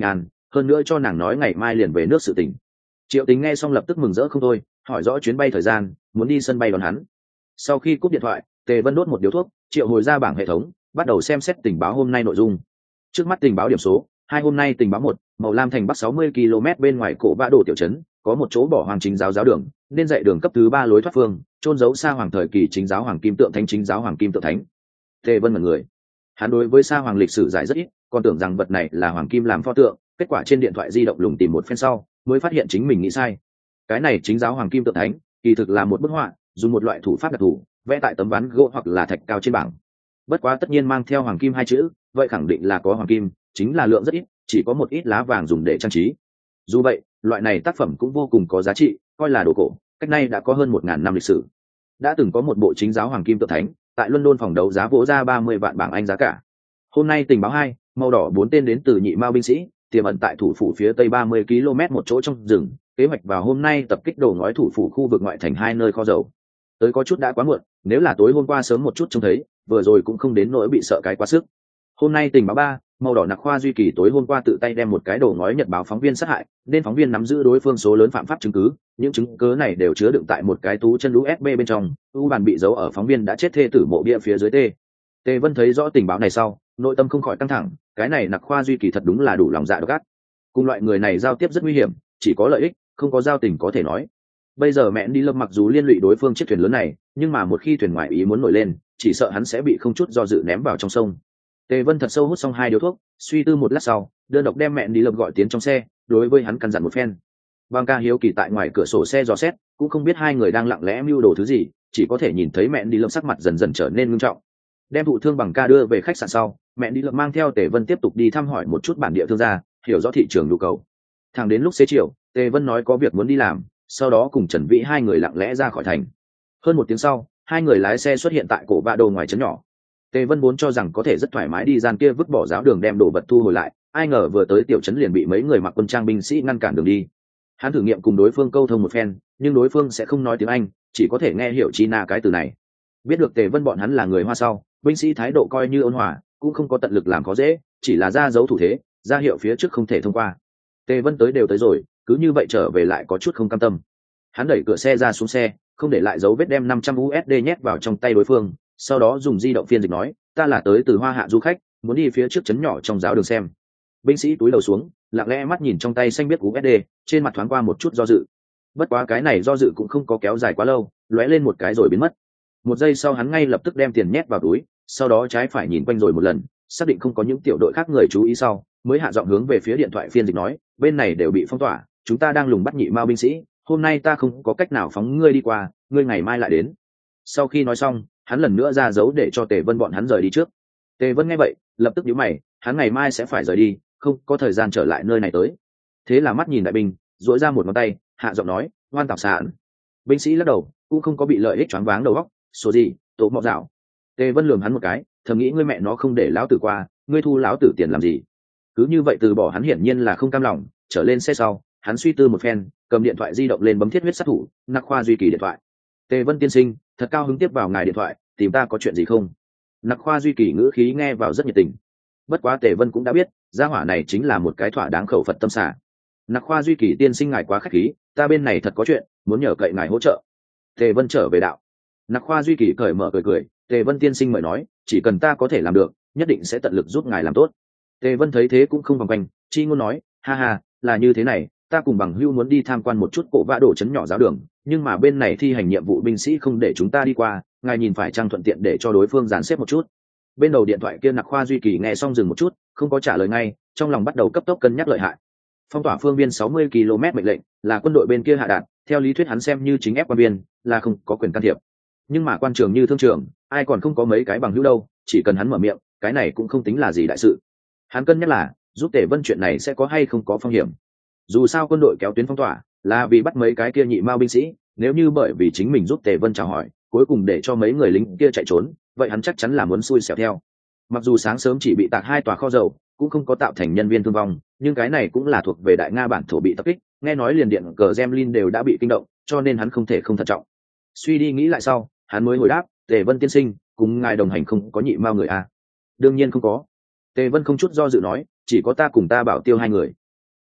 hơn nữa cho nàng nói ngày mai liền về nước sự tình. Triệu Tính nghe xong lập tức mừng rỡ không thôi, hỏi rõ chuyến bay thời gian, muốn đi sân bay đón hắn. Sau khi cúp điện thoại, Tề Vân đốt một điếu thuốc, triệu hồi ra bảng hệ thống, bắt đầu xem xét tình báo hôm nay nội dung. Trước mắt tình báo điểm số, hai hôm nay tình báo một, Màu Lam thành bắc sáu mươi ki lô mét bên ngoài cổ Bã Đồ tiểu trấn, có một chỗ bỏ hoàng chính giáo giáo đường, nên dạy đường cấp thứ ba lối thoát phương, trôn giấu Sa Hoàng thời kỳ chính giáo hoàng kim tượng thánh chính giáo hoàng kim tượng thánh. Tề Vân là người, hắn đối với Sa Hoàng lịch sử giải rất ít, còn tưởng rằng vật này là hoàng kim làm pho tượng, kết quả trên điện thoại di động lùng tìm một phen sau, mới phát hiện chính mình nghĩ sai. Cái này chính giáo hoàng kim tượng thánh, kỳ thực là một bức họa, dùng một loại thủ pháp đặc thù, vẽ tại tấm ván gỗ hoặc là thạch cao trên bảng. Bất quá tất nhiên mang theo hoàng kim hai chữ, vậy khẳng định là có hoàng kim, chính là lượng rất ít, chỉ có một ít lá vàng dùng để trang trí. Dù vậy, loại này tác phẩm cũng vô cùng có giá trị, coi là đồ cổ, cách nay đã có hơn một ngàn năm lịch sử. Đã từng có một bộ chính giáo hoàng kim tượng thánh, tại London phòng đấu giá vỗ ra ba mươi vạn bảng Anh giá cả. Hôm nay tình báo hai, màu đỏ bốn tên đến từ Nhị Mao binh sĩ, tiềm ẩn tại thủ phủ phía tây ba mươi ki lô mét một chỗ trong rừng, kế hoạch vào hôm nay tập kích đầu ngói thủ phủ khu vực ngoại thành hai nơi kho dầu. Tới có chút đã quá muộn, nếu là tối hôm qua sớm một chút trông thấy, vừa rồi cũng không đến nỗi bị sợ cái quá sức. Hôm nay tình báo ba, màu đỏ nặc khoa duy kỳ tối hôm qua tự tay đem một cái đầu ngói nhật báo phóng viên sát hại, nên phóng viên nắm giữ đối phương số lớn phạm pháp chứng cứ, những chứng cứ này đều chứa đựng tại một cái tú chân u ét bê bên trong, u bàn bị giấu ở phóng viên đã chết thê tử mộ bia phía dưới tê. Tề Vân thấy rõ tình báo này sau, nội tâm không khỏi căng thẳng, cái này nặc khoa duy kỳ thật đúng là đủ lòng dạ độc ác. Cùng loại người này giao tiếp rất nguy hiểm, chỉ có lợi ích, không có giao tình có thể nói. Bây giờ mẹ đi lâm mặc dù liên lụy đối phương chiếc thuyền lớn này, nhưng mà một khi thuyền ngoại ý muốn nổi lên, chỉ sợ hắn sẽ bị không chút do dự ném vào trong sông. Tề Vân thật sâu hút xong hai điếu thuốc, suy tư một lát sau, đơn độc đem mẹ đi lâm gọi tiến trong xe, đối với hắn căn dặn một phen. Bang ca hiếu kỳ tại ngoài cửa sổ xe dò xét, cũng không biết hai người đang lặng lẽ mưu đồ thứ gì, chỉ có thể nhìn thấy mẹ đi lâm sắc mặt dần dần trở nên nghiêm trọng. Đem thụ thương bằng ca đưa về khách sạn sau, mẹ đi lâm mang theo Tề Vân tiếp tục đi thăm hỏi một chút bản địa thương gia, hiểu rõ thị trường nhu cầu. Thẳng đến lúc xế chiều, Tề Vân nói có việc muốn đi làm, sau đó cùng Trần Vĩ hai người lặng lẽ ra khỏi thành. Hơn một tiếng sau, hai người lái xe xuất hiện tại cổ Bã Đồ ngoài trấn nhỏ. Tề Vân vốn cho rằng có thể rất thoải mái đi gian kia vứt bỏ giáo đường đem đồ vật thu hồi lại, ai ngờ vừa tới tiểu trấn liền bị mấy người mặc quân trang binh sĩ ngăn cản đường đi. Hắn thử nghiệm cùng đối phương câu thông một phen, nhưng đối phương sẽ không nói tiếng Anh, chỉ có thể nghe hiểu China cái từ này. Biết được Tề Vân bọn hắn là người Hoa sau, binh sĩ thái độ coi như ôn hòa, cũng không có tận lực làm khó dễ, chỉ là ra dấu thủ thế, ra hiệu phía trước không thể thông qua. Tề Vân tới đều tới rồi, cứ như vậy trở về lại có chút không cam tâm. Hắn đẩy cửa xe ra xuống xe, không để lại dấu vết đem năm trăm u ét đê nhét vào trong tay đối phương, sau đó dùng di động phiên dịch nói, ta là tới từ Hoa Hạ du khách, muốn đi phía trước trấn nhỏ trong giáo đường xem. Binh sĩ túi đầu xuống, lặng lẽ mắt nhìn trong tay xanh biết u ét đê, trên mặt thoáng qua một chút do dự. Bất quá cái này do dự cũng không có kéo dài quá lâu, lóe lên một cái rồi biến mất. Một giây sau hắn ngay lập tức đem tiền nhét vào túi, sau đó trái phải nhìn quanh rồi một lần, xác định không có những tiểu đội khác người chú ý sau, mới hạ giọng hướng về phía điện thoại phiên dịch nói, bên này đều bị phong tỏa, chúng ta đang lùng bắt Nhị Mao binh sĩ, hôm nay ta không có cách nào phóng ngươi đi qua, ngươi ngày mai lại đến. Sau khi nói xong, hắn lần nữa ra dấu để cho Tề Vân bọn hắn rời đi trước. Tề Vân nghe vậy, lập tức nhíu mày, hắn ngày mai sẽ phải rời đi, không có thời gian trở lại nơi này tới. Thế là mắt nhìn đại binh, duỗi ra một ngón tay, hạ giọng nói, ngoan tảo sạn. Binh sĩ lắc đầu, cũng không có bị lợi ích choáng váng đầu óc, số gì, tổ mọ dạo. Tề Vân lườm hắn một cái, thầm nghĩ ngươi mẹ nó không để lão tử qua, ngươi thu lão tử tiền làm gì? Cứ như vậy từ bỏ hắn hiển nhiên là không cam lòng, trở lên xe sau, hắn suy tư một phen, cầm điện thoại di động lên bấm thiết huyết sát thủ, nặc khoa duy kỳ điện thoại. Tề Vân tiên sinh, thật cao hứng tiếp vào ngài điện thoại, tìm ta có chuyện gì không? Nặc khoa duy kỳ ngữ khí nghe vào rất nhiệt tình. Bất quá Tề Vân cũng đã biết, gia hỏa này chính là một cái thỏa đáng khẩu Phật tâm xả. Nặc khoa duy kỳ tiên sinh ngài quá khách khí, ta bên này thật có chuyện, muốn nhờ cậy ngài hỗ trợ. Tề Vân trở về đạo. Nặc khoa duy kỳ cởi mở cười cười, Tề Vân tiên sinh mời nói, chỉ cần ta có thể làm được, nhất định sẽ tận lực giúp ngài làm tốt. Tề Vân thấy thế cũng không vòng quanh, chi ngôn nói, ha ha, là như thế này, ta cùng bằng hưu muốn đi tham quan một chút cổ Bã Đồ trấn nhỏ giáo đường, nhưng mà bên này thi hành nhiệm vụ binh sĩ không để chúng ta đi qua, ngài nhìn phải trang thuận tiện để cho đối phương dàn xếp một chút. Bên đầu điện thoại kia Nặc khoa duy kỳ nghe xong dừng một chút, không có trả lời ngay, trong lòng bắt đầu cấp tốc cân nhắc lợi hại. Phong tỏa phương viên sáu mươi ki lô mét mệnh lệnh là quân đội bên kia hạ đạt, theo lý thuyết hắn xem như chính ép quan viên, là không có quyền can thiệp. Nhưng mà quan trường như thương trường, ai còn không có mấy cái bằng hữu đâu, chỉ cần hắn mở miệng, cái này cũng không tính là gì đại sự. Hắn cân nhắc là, giúp Tề Vân chuyện này sẽ có hay không có phong hiểm. Dù sao quân đội kéo tuyến phong tỏa, là vì bắt mấy cái kia Nhị Mao binh sĩ, nếu như bởi vì chính mình giúp Tề Vân chào hỏi, cuối cùng để cho mấy người lính kia chạy trốn, vậy hắn chắc chắn là muốn xui xẻo theo. Mặc dù sáng sớm chỉ bị tạc hai tòa kho dầu, cũng không có tạo thành nhân viên thương vong, nhưng cái này cũng là thuộc về Đại Nga bản thổ bị tập kích, nghe nói liền điện cờ Kremlin đều đã bị kinh động, cho nên hắn không thể không thận trọng. Suy đi nghĩ lại sau, hắn mới hồi đáp, Tề Vân tiên sinh, cùng ngài đồng hành không có Nhị Mao người à? Đương nhiên không có. Tề Vân không chút do dự nói, chỉ có ta cùng ta Bảo Tiêu hai người.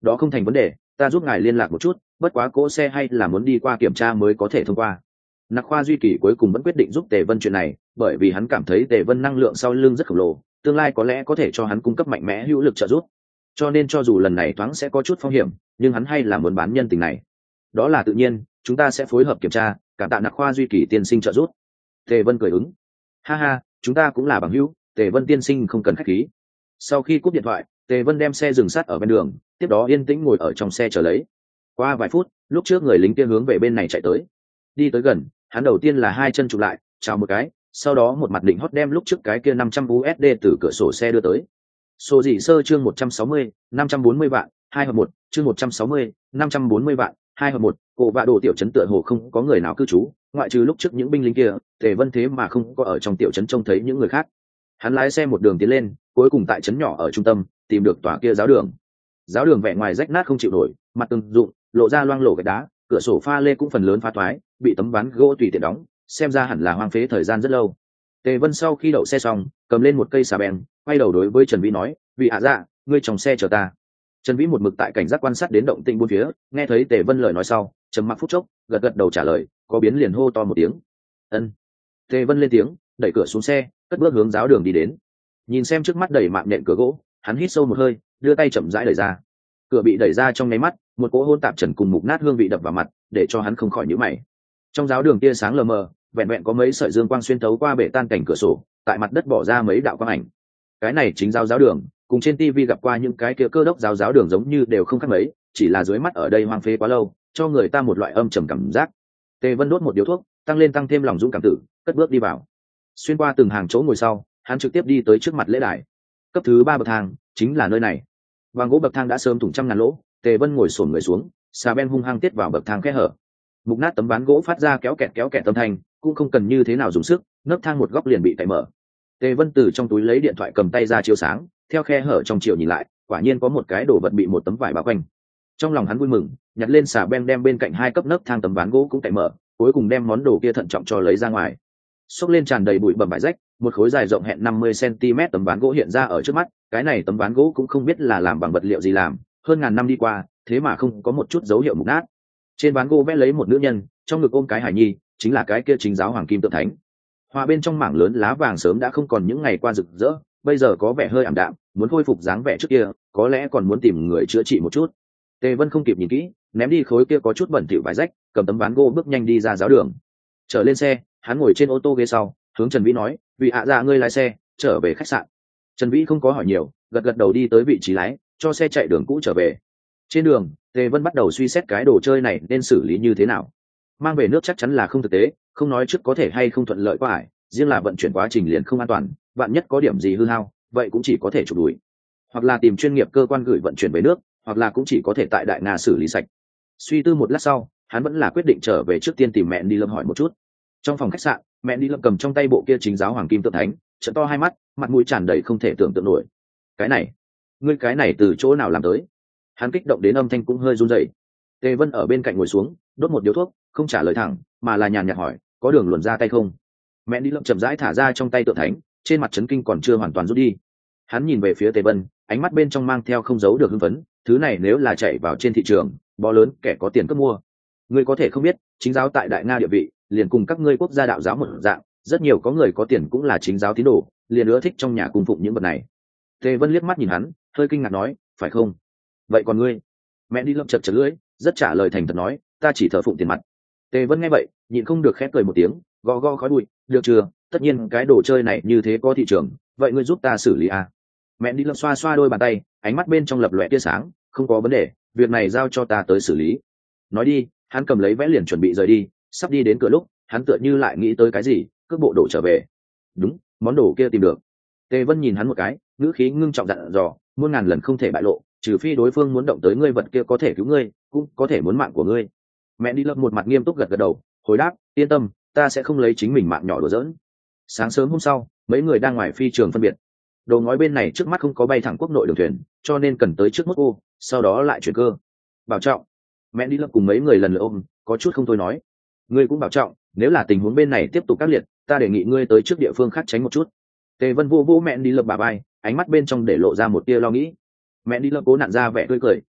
đó không thành vấn đề, ta giúp ngài liên lạc một chút, bất quá cỗ xe hay là muốn đi qua kiểm tra mới có thể thông qua. Nặc Khoa Duy Kỳ cuối cùng vẫn quyết định giúp Tề Vân chuyện này, bởi vì hắn cảm thấy Tề Vân năng lượng sau lưng rất khổng lồ, tương lai có lẽ có thể cho hắn cung cấp mạnh mẽ hữu lực trợ giúp. Cho nên cho dù lần này thoáng sẽ có chút phong hiểm, nhưng hắn hay là muốn bán nhân tình này. Đó là tự nhiên, chúng ta sẽ phối hợp kiểm tra, cảm tạ Nặc Khoa Duy Kỳ tiên sinh trợ giúp. Tề Vân cười ứng. Ha ha, chúng ta cũng là bằng hữu, Tề Vân tiên sinh không cần khách khí. Sau khi cúp điện thoại, Tề Vân đem xe dừng sát ở bên đường, tiếp đó yên tĩnh ngồi ở trong xe chờ lấy. Qua vài phút, lúc trước người lính kia hướng về bên này chạy tới. Đi tới gần, hắn đầu tiên là hai chân chụp lại, chào một cái, sau đó một mặt định hót đem lúc trước cái kia năm trăm u ét đê từ cửa sổ xe đưa tới. Số dị sơ chương một trăm sáu mươi, năm trăm bốn mươi vạn, hai hợp một, chương một trăm sáu mươi, năm trăm bốn mươi vạn, hai hợp một, cổ vạ đồ tiểu trấn tựa hồ không có người nào cư trú, ngoại trừ lúc trước những binh lính kia, Tề Vân thế mà không có ở trong tiểu trấn trông thấy những người khác. Hắn lái xe một đường tiến lên, cuối cùng tại trấn nhỏ ở trung tâm, tìm được tòa kia giáo đường. Giáo đường vẻ ngoài rách nát không chịu nổi, mặt tường rụng, lộ ra loang lổ gạch đá, cửa sổ pha lê cũng phần lớn phá toái, bị tấm ván gỗ tùy tiện đóng, xem ra hẳn là hoang phế thời gian rất lâu. Tề Vân sau khi đậu xe xong, cầm lên một cây xà beng, quay đầu đối với Trần Vĩ nói, "Vị hạ dạ, ngươi trong xe chờ ta." Trần Vĩ một mực tại cảnh giác quan sát đến động tĩnh bốn phía, nghe thấy Tề Vân lời nói sau, trầm mặc phút chốc, gật gật đầu trả lời, có biến liền hô to một tiếng. "Ân." Tề Vân lên tiếng, đẩy cửa xuống xe, cất bước hướng giáo đường đi đến. Nhìn xem trước mắt đầy mạng nhện cửa gỗ, hắn hít sâu một hơi, đưa tay chậm rãi đẩy ra. Cửa bị đẩy ra trong nháy mắt, một cỗ hôn tạp trần cùng mục nát hương vị đập vào mặt, để cho hắn không khỏi nhíu mày. Trong giáo đường tia sáng lờ mờ, vẹn vẹn có mấy sợi dương quang xuyên thấu qua bể tan cảnh cửa sổ, tại mặt đất bỏ ra mấy đạo quang ảnh. Cái này chính giáo giáo đường, cùng trên tivi gặp qua những cái kia cơ đốc giáo giáo đường giống như đều không khác mấy, chỉ là dưới mắt ở đây hoang phế quá lâu, cho người ta một loại âm trầm cảm giác. Tề Vân đốt một điếu thuốc, tăng lên tăng thêm lòng dũng cảm tử, cất bước đi vào. Xuyên qua từng hàng chỗ ngồi sau, hắn trực tiếp đi tới trước mặt lễ đài. Cấp thứ ba bậc thang chính là nơi này. Vàng gỗ bậc thang đã sớm thủng trăm ngàn lỗ, Tề Vân ngồi xổm người xuống, xà beng hung hăng tiết vào bậc thang kẽ hở. Mục nát tấm ván gỗ phát ra kéo kẹt kéo kẹt âm thanh, cũng không cần như thế nào dùng sức, nấc thang một góc liền bị cạy mở. Tề Vân từ trong túi lấy điện thoại cầm tay ra chiếu sáng, theo khe hở trong chiều nhìn lại, quả nhiên có một cái đồ vật bị một tấm vải bao quanh. Trong lòng hắn vui mừng, nhặt lên xà beng đem bên cạnh hai cấp nấc thang tấm ván gỗ cũng cạy mở, cuối cùng đem món đồ kia thận trọng cho lấy ra ngoài. Xốc lên tràn đầy bụi bặm vải rách, một khối dài rộng hẹn năm mươi xăng-ti-mét tấm ván gỗ hiện ra ở trước mắt. Cái này tấm ván gỗ cũng không biết là làm bằng vật liệu gì làm, hơn ngàn năm đi qua, thế mà không có một chút dấu hiệu mục nát. Trên ván gỗ vẽ lấy một nữ nhân, trong ngực ôm cái hải nhi, chính là cái kia chính giáo hoàng kim tự thánh. Hoa bên trong mảng lớn lá vàng sớm đã không còn những ngày qua rực rỡ, bây giờ có vẻ hơi ảm đạm, muốn khôi phục dáng vẻ trước kia, có lẽ còn muốn tìm người chữa trị một chút. Tề Vân không kịp nhìn kỹ, ném đi khối kia có chút bẩn thỉu vải rách, cầm tấm ván gỗ bước nhanh đi ra giáo đường. Trở lên xe, hắn ngồi trên ô tô ghế sau, hướng Trần Vĩ nói, "Vị hạ dạ ngươi lái xe, trở về khách sạn." Trần Vĩ không có hỏi nhiều, gật gật đầu đi tới vị trí lái, cho xe chạy đường cũ trở về. Trên đường, Tề Vân bắt đầu suy xét cái đồ chơi này nên xử lý như thế nào. Mang về nước chắc chắn là không thực tế, không nói trước có thể hay không thuận lợi qua ải, riêng là vận chuyển quá trình liền không an toàn, vạn nhất có điểm gì hư hao, vậy cũng chỉ có thể chụp đuổi, hoặc là tìm chuyên nghiệp cơ quan gửi vận chuyển về nước, hoặc là cũng chỉ có thể tại Đại Nga xử lý sạch. Suy tư một lát sau, hắn vẫn là quyết định trở về trước tiên tìm mẹ đi lâm hỏi một chút. Trong phòng khách sạn, mẹ đi lâm cầm trong tay bộ kia chính giáo hoàng kim tự thánh, trợn to hai mắt, mặt mũi tràn đầy không thể tưởng tượng nổi. Cái này, ngươi cái này từ chỗ nào làm tới? Hắn kích động đến âm thanh cũng hơi run rẩy. Tề Vân ở bên cạnh ngồi xuống, đốt một điếu thuốc, không trả lời thẳng, mà là nhàn nhạt hỏi, có đường luồn ra tay không? Mẹ đi lâm chậm rãi thả ra trong tay tượng thánh, trên mặt chấn kinh còn chưa hoàn toàn rút đi. Hắn nhìn về phía Tề Vân, ánh mắt bên trong mang theo không giấu được hưng phấn, thứ này nếu là chạy vào trên thị trường, bó lớn kẻ có tiền cướp mua. Ngươi có thể không biết, chính giáo tại Đại Nga địa vị, liền cùng các ngươi quốc gia đạo giáo một dạng, rất nhiều có người có tiền cũng là chính giáo tín đồ, liền ưa thích trong nhà cung phụng những vật này. Tề Vân liếc mắt nhìn hắn, hơi kinh ngạc nói, phải không? Vậy còn ngươi? Mẹ đi lâm chật chật lưỡi, rất trả lời thành thật nói, ta chỉ thờ phụng tiền mặt. Tề Vân nghe vậy, nhịn không được khép cười một tiếng, gõ gõ khói bụi, được chưa? Tất nhiên cái đồ chơi này như thế có thị trường, vậy ngươi giúp ta xử lý à? Mẹ đi lâm xoa xoa đôi bàn tay, ánh mắt bên trong lập lòe tia sáng, không có vấn đề, việc này giao cho ta tới xử lý. Nói đi, hắn cầm lấy vẽ liền chuẩn bị rời đi, sắp đi đến cửa lúc, hắn tựa như lại nghĩ tới cái gì, cước bộ đổ trở về. Đúng, món đồ kia tìm được. Tề Vân nhìn hắn một cái, ngữ khí ngưng trọng dặn dò, muôn ngàn lần không thể bại lộ, trừ phi đối phương muốn động tới ngươi vật kia có thể cứu ngươi, cũng có thể muốn mạng của ngươi. Mẹ đi lâm một mặt nghiêm túc gật gật đầu, hồi đáp, yên tâm, ta sẽ không lấy chính mình mạng nhỏ đùa giỡn. Sáng sớm hôm sau, mấy người đang ngoài phi trường phân biệt. Đầu ngói bên này trước mắt không có bay thẳng quốc nội đường thuyền, cho nên cần tới trước Moscow, sau đó lại chuyển cơ. Bảo trọng. Mẹ đi lâm cùng mấy người lần lượt ôm, có chút không thôi nói, ngươi cũng bảo trọng, nếu là tình huống bên này tiếp tục các liệt, ta đề nghị ngươi tới trước địa phương khác tránh một chút. Tề Vân vô vô mẹ đi lâm bà bay, ánh mắt bên trong để lộ ra một tia lo nghĩ. Mẹ đi lâm cố nặn ra vẻ tươi cười,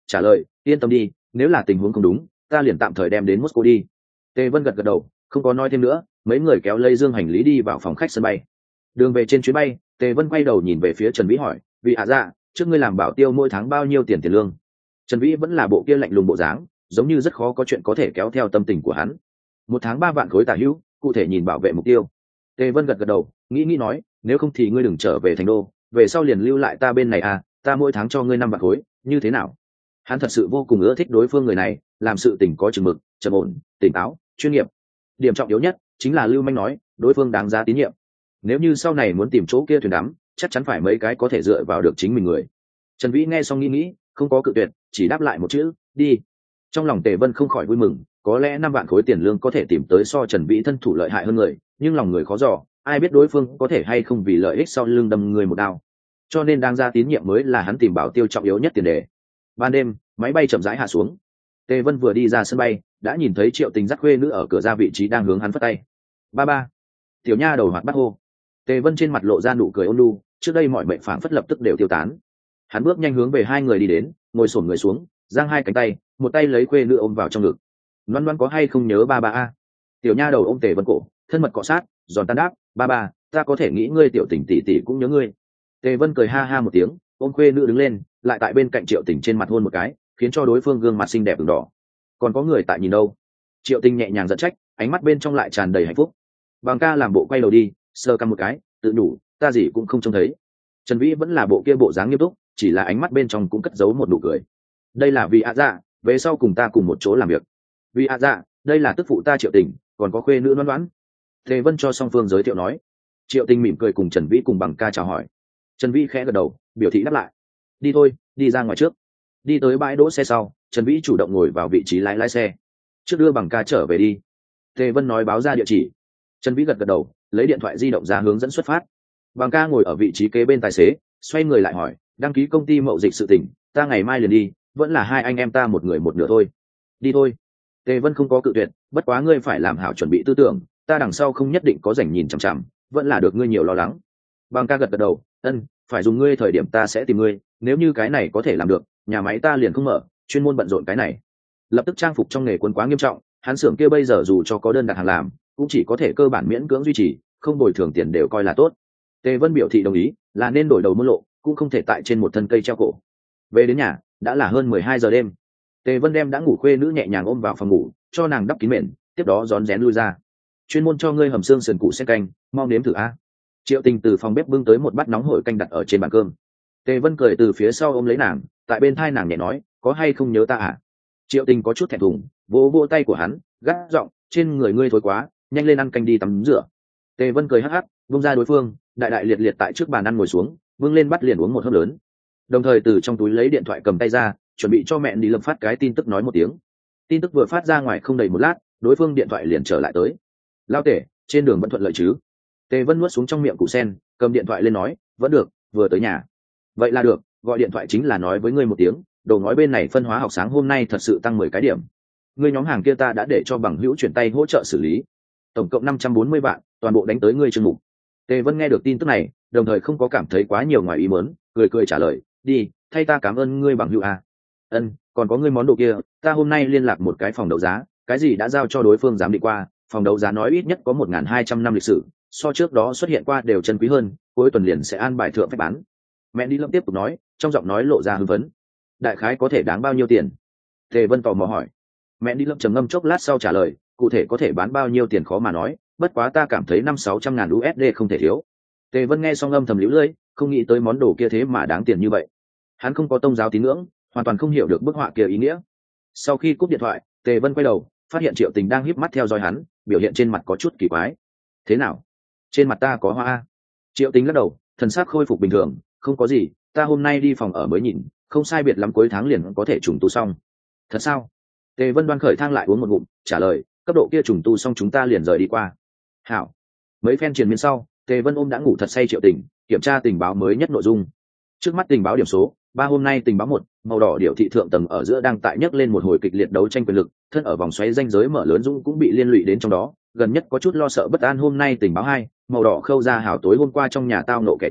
trả lời yên tâm đi, nếu là tình huống không đúng ta liền tạm thời đem đến Moscow đi. Tề Vân gật gật đầu, không có nói thêm nữa, mấy người kéo lây dương hành lý đi vào phòng khách sân bay. Đường về trên chuyến bay, Tề Vân quay đầu nhìn về phía Trần Vĩ hỏi, vị hạ dạ, trước ngươi làm bảo tiêu mỗi tháng bao nhiêu tiền tiền lương? Trần Vĩ vẫn là bộ kia lạnh lùng bộ dáng, giống như rất khó có chuyện có thể kéo theo tâm tình của hắn. Một tháng ba vạn khối tả hữu, cụ thể nhìn bảo vệ mục tiêu. Tề Vân gật gật đầu, nghĩ nghĩ nói, nếu không thì ngươi đừng trở về thành đô, về sau liền lưu lại ta bên này à, ta mỗi tháng cho ngươi năm vạn khối, như thế nào? Hắn thật sự vô cùng ưa thích đối phương người này, làm sự tình có chừng mực, trầm ổn, tỉnh táo, chuyên nghiệp. Điểm trọng yếu nhất chính là Lưu Manh nói, đối phương đáng giá tín nhiệm. Nếu như sau này muốn tìm chỗ kia thuyền đắm, chắc chắn phải mấy cái có thể dựa vào được chính mình người. Trần Vĩ nghe xong nghĩ nghĩ, không có cự tuyệt, chỉ đáp lại một chữ, đi. Trong lòng Tề Vân không khỏi vui mừng, có lẽ năm vạn khối tiền lương có thể tìm tới so Trần Vĩ thân thủ lợi hại hơn người, nhưng lòng người khó dò, ai biết đối phương có thể hay không vì lợi ích sau lưng đâm người một đao. Cho nên đáng ra tín nhiệm mới là hắn tìm bảo tiêu trọng yếu nhất tiền đề. Ban đêm, máy bay chậm rãi hạ xuống. Tề Vân vừa đi ra sân bay, đã nhìn thấy Triệu Tình dắt khuê nữ ở cửa ra vị trí đang hướng hắn phất tay. Ba ba. Tiểu nha đầu hoạt bát hô. Tề Vân trên mặt lộ ra nụ cười ôn nhu, trước đây mọi mệnh phảng phất lập tức đều tiêu tán. Hắn bước nhanh hướng về hai người đi đến, ngồi xổm người xuống, giang hai cánh tay, một tay lấy khuê nữ ôm vào trong ngực. Loan Loan có hay không nhớ ba ba a? Tiểu nha đầu ôm Tề Vân cổ, thân mật cọ sát, giòn tan đáp, ba ba, ta có thể nghĩ ngươi tiểu Tình tỷ tỷ cũng nhớ ngươi. Tề Vân cười ha ha một tiếng, ôm khuê nữ đứng lên, lại tại bên cạnh Triệu Tình trên mặt hôn một cái, khiến cho đối phương gương mặt xinh đẹp ửng đỏ. Còn có người tại nhìn đâu? Triệu Tình nhẹ nhàng giận trách, ánh mắt bên trong lại tràn đầy hạnh phúc. Bằng ca làm bộ quay đầu đi, sờ cằm một cái, tự đủ, ta gì cũng không trông thấy. Trần Vĩ vẫn là bộ kia bộ dáng nghiêm túc, chỉ là ánh mắt bên trong cũng cất giấu một nụ cười. Đây là vì ạ dạ, về sau cùng ta cùng một chỗ làm việc. Vì ạ dạ, đây là tức phụ ta Triệu Tình, còn có khuê nữ Loan Loan. Tề Vân cho song phương giới thiệu nói. Triệu Tình mỉm cười cùng Trần Vĩ cùng Bằng ca chào hỏi. Trần Vĩ khẽ gật đầu, biểu thị đáp lại. Đi thôi, đi ra ngoài trước. Đi tới bãi đỗ xe sau, Trần Vĩ chủ động ngồi vào vị trí lái lái xe. Trước đưa Bằng ca trở về đi. Tề Vân nói báo ra địa chỉ. Trần Vĩ gật gật đầu, lấy điện thoại di động ra hướng dẫn xuất phát. Bằng ca ngồi ở vị trí kế bên tài xế, xoay người lại hỏi, đăng ký công ty mậu dịch sự tỉnh, ta ngày mai liền đi, vẫn là hai anh em ta một người một nửa thôi. Đi thôi. Tề Vân không có cự tuyệt, bất quá ngươi phải làm hảo chuẩn bị tư tưởng, ta đằng sau không nhất định có rảnh nhìn chằm chằm, vẫn là được ngươi nhiều lo lắng. Bằng ca gật gật đầu, ân, phải dùng ngươi thời điểm ta sẽ tìm ngươi, nếu như cái này có thể làm được, nhà máy ta liền không mở, chuyên môn bận rộn cái này. Lập tức trang phục trong nghề quân quá nghiêm trọng, hắn xưởng kia bây giờ dù cho có đơn đặt hàng làm, cũng chỉ có thể cơ bản miễn cưỡng duy trì, không bồi thường tiền đều coi là tốt. Tề Vân biểu thị đồng ý, là nên đổi đầu môn lộ, cũng không thể tại trên một thân cây treo cổ. Về đến nhà, đã là hơn mười hai giờ đêm. Tề Vân đem đã ngủ khuê nữ nhẹ nhàng ôm vào phòng ngủ, cho nàng đắp kín mền, tiếp đó rón rén lui ra. Chuyên môn cho ngươi hầm xương sườn củ sen canh, mau nếm thử a. Triệu Tình từ phòng bếp bưng tới một bát nóng hổi canh đặt ở trên bàn cơm. Tề Vân cười từ phía sau ôm lấy nàng, tại bên thai nàng nhẹ nói, có hay không nhớ ta à? Triệu Tình có chút thẹn thùng, vỗ vỗ tay của hắn, gắt giọng, trên người ngươi thối quá, nhanh lên ăn canh đi tắm rửa. Tề Vân cười hắc hắc, vung ra đối phương, đại đại liệt liệt tại trước bàn ăn ngồi xuống, vâng lên bắt liền uống một hớp lớn. Đồng thời từ trong túi lấy điện thoại cầm tay ra, chuẩn bị cho mẹ đi lập phát cái tin tức nói một tiếng. Tin tức vừa phát ra ngoài không đầy một lát, đối phương điện thoại liền trở lại tới. Lao Tể, trên đường vẫn thuận lợi chứ? Tề Vân nuốt xuống trong miệng củ sen, cầm điện thoại lên nói, vẫn được, vừa tới nhà. Vậy là được, gọi điện thoại chính là nói với ngươi một tiếng, đầu ngói bên này phân hóa học sáng hôm nay thật sự tăng mười cái điểm. Ngươi nhóm hàng kia ta đã để cho bằng hữu chuyển tay hỗ trợ xử lý, tổng cộng năm trăm bốn mươi vạn, toàn bộ đánh tới ngươi chương mục. Tề Vân nghe được tin tức này, đồng thời không có cảm thấy quá nhiều ngoài ý muốn, cười cười trả lời, đi, thay ta cảm ơn ngươi bằng hữu à. Ân, còn có ngươi món đồ kia, ta hôm nay liên lạc một cái phòng đấu giá, cái gì đã giao cho đối phương giám định qua, phòng đấu giá nói ít nhất có một nghìn hai trăm năm lịch sử, so trước đó xuất hiện qua đều chân quý hơn, cuối tuần liền sẽ an bài thượng phép bán. Mẹ đi lâm tiếp tục nói, trong giọng nói lộ ra hưng phấn. Đại khái có thể đáng bao nhiêu tiền? Tề Vân tò mò hỏi. Mẹ đi lâm trầm ngâm chốc lát sau trả lời, cụ thể có thể bán bao nhiêu tiền khó mà nói, bất quá ta cảm thấy năm sáu trăm ngàn u ét đê không thể thiếu. Tề Vân nghe xong âm thầm liễu lưỡi, không nghĩ tới món đồ kia thế mà đáng tiền như vậy. Hắn không có tông giáo tín ngưỡng, hoàn toàn không hiểu được bức họa kia ý nghĩa. Sau khi cúp điện thoại, Tề Vân quay đầu, phát hiện Triệu Tình đang híp mắt theo dõi hắn, biểu hiện trên mặt có chút kỳ quái. Thế nào? Trên mặt ta có hoa? Triệu Tình lắc đầu, thần sắc khôi phục bình thường, không có gì, ta hôm nay đi phòng ở mới nhìn, không sai biệt lắm cuối tháng liền có thể trùng tu xong. Thật sao? Tề Vân đoan khởi thang lại uống một ngụm, trả lời, cấp độ kia trùng tu xong chúng ta liền rời đi qua. Hảo. Mấy phen truyền miên sau, Tề Vân ôm đã ngủ thật say Triệu Tình, kiểm tra tình báo mới nhất nội dung. Trước mắt tình báo điểm số ba, hôm nay tình báo một, màu đỏ điệu thị thượng tầng ở giữa đang tại nhấc lên một hồi kịch liệt đấu tranh quyền lực, thân ở vòng xoáy ranh giới mở lớn dũng cũng bị liên lụy đến trong đó, gần nhất có chút lo sợ bất an. Hôm nay tình báo hai, màu đỏ khâu ra hảo tối hôm qua trong nhà tao nộ kẻ trộm,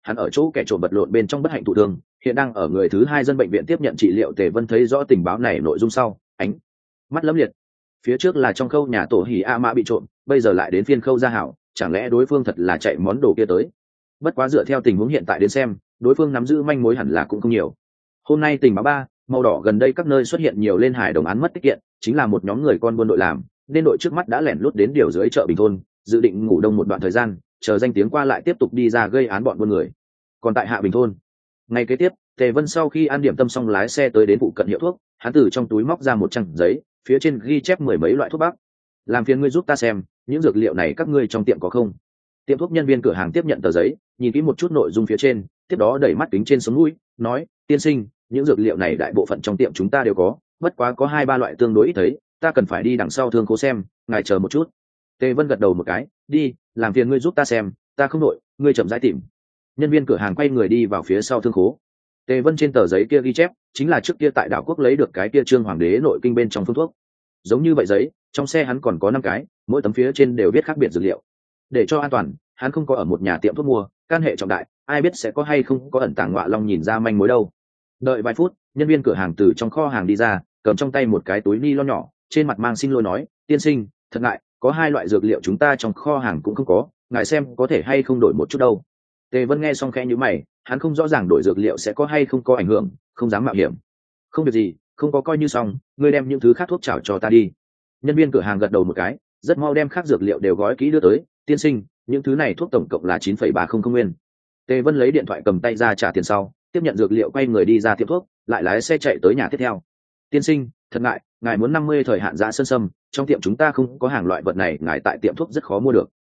hắn ở chỗ kẻ trộm vật lộn bên trong bất hạnh thụ thương, hiện đang ở người thứ hai dân bệnh viện tiếp nhận trị liệu. Tề Vân thấy rõ tình báo này nội dung sau, ánh mắt lấm liệt. Phía trước là trong khâu nhà tổ hỉ a mã bị trộm, bây giờ lại đến phiên khâu gia hảo, chẳng lẽ đối phương thật là chạy món đồ kia tới? Bất quá dựa theo tình huống hiện tại đến xem, đối phương nắm giữ manh mối hẳn là cũng không nhiều. Hôm nay tình báo ba, màu đỏ gần đây các nơi xuất hiện nhiều lên hài đồng án mất tích kiện, chính là một nhóm người con buôn đội làm, nên đội trước mắt đã lẻn lút đến điều dưới chợ Bình thôn, dự định ngủ đông một đoạn thời gian, chờ danh tiếng qua lại tiếp tục đi ra gây án bọn buôn người. Còn tại Hạ Bình thôn, ngày kế tiếp, Tề Vân sau khi ăn điểm tâm xong lái xe tới đến phụ cận hiệu thuốc, hắn từ trong túi móc ra một trang giấy, phía trên ghi chép mười mấy loại thuốc bắc. Làm phiền ngươi giúp ta xem, những dược liệu này các ngươi trong tiệm có không? Tiệm thuốc nhân viên cửa hàng tiếp nhận tờ giấy, nhìn kỹ một chút nội dung phía trên, tiếp đó đẩy mắt kính trên sống mũi, nói: tiên sinh, những dược liệu này đại bộ phận trong tiệm chúng ta đều có, bất quá có hai ba loại tương đối ít thấy, ta cần phải đi đằng sau thương khố xem, ngài chờ một chút. Tề Vân gật đầu một cái, đi, làm phiền ngươi giúp ta xem, ta không đội, ngươi chậm rãi tìm. Nhân viên cửa hàng quay người đi vào phía sau thương khố. Tề Vân trên tờ giấy kia ghi chép, chính là trước kia tại đảo quốc lấy được cái kia trương hoàng đế nội kinh bên trong phương thuốc. Giống như vậy giấy, trong xe hắn còn có năm cái, mỗi tấm phía trên đều viết khác biệt dược liệu. Để cho an toàn, hắn không có ở một nhà tiệm thuốc mua, can hệ trọng đại, ai biết sẽ có hay không có ẩn tàng ngọa long nhìn ra manh mối đâu. Đợi vài phút, nhân viên cửa hàng từ trong kho hàng đi ra, cầm trong tay một cái túi ni lông nhỏ, trên mặt mang xin lỗi nói: tiên sinh, thật ngại, có hai loại dược liệu chúng ta trong kho hàng cũng không có, ngài xem có thể hay không đổi một chút đâu. Tề Vân nghe xong khẽ nhíu mày, hắn không rõ ràng đổi dược liệu sẽ có hay không có ảnh hưởng, không dám mạo hiểm. Không việc gì, không có coi như xong, ngươi đem những thứ khác thuốc chảo cho ta đi. Nhân viên cửa hàng gật đầu một cái, rất mau đem khác dược liệu đều gói kỹ đưa tới. Tiên sinh, những thứ này thuốc tổng cộng là chín phẩy ba không không nguyên. Tề Vân lấy điện thoại cầm tay ra trả tiền sau, tiếp nhận dược liệu quay người đi ra tiệm thuốc, lại lái xe chạy tới nhà tiếp theo. Tiên sinh, thật ngại, ngài muốn năm mươi thời hạn giá sơn sâm, trong tiệm chúng ta không có hàng loại vật này, ngài tại tiệm thuốc rất khó mua được.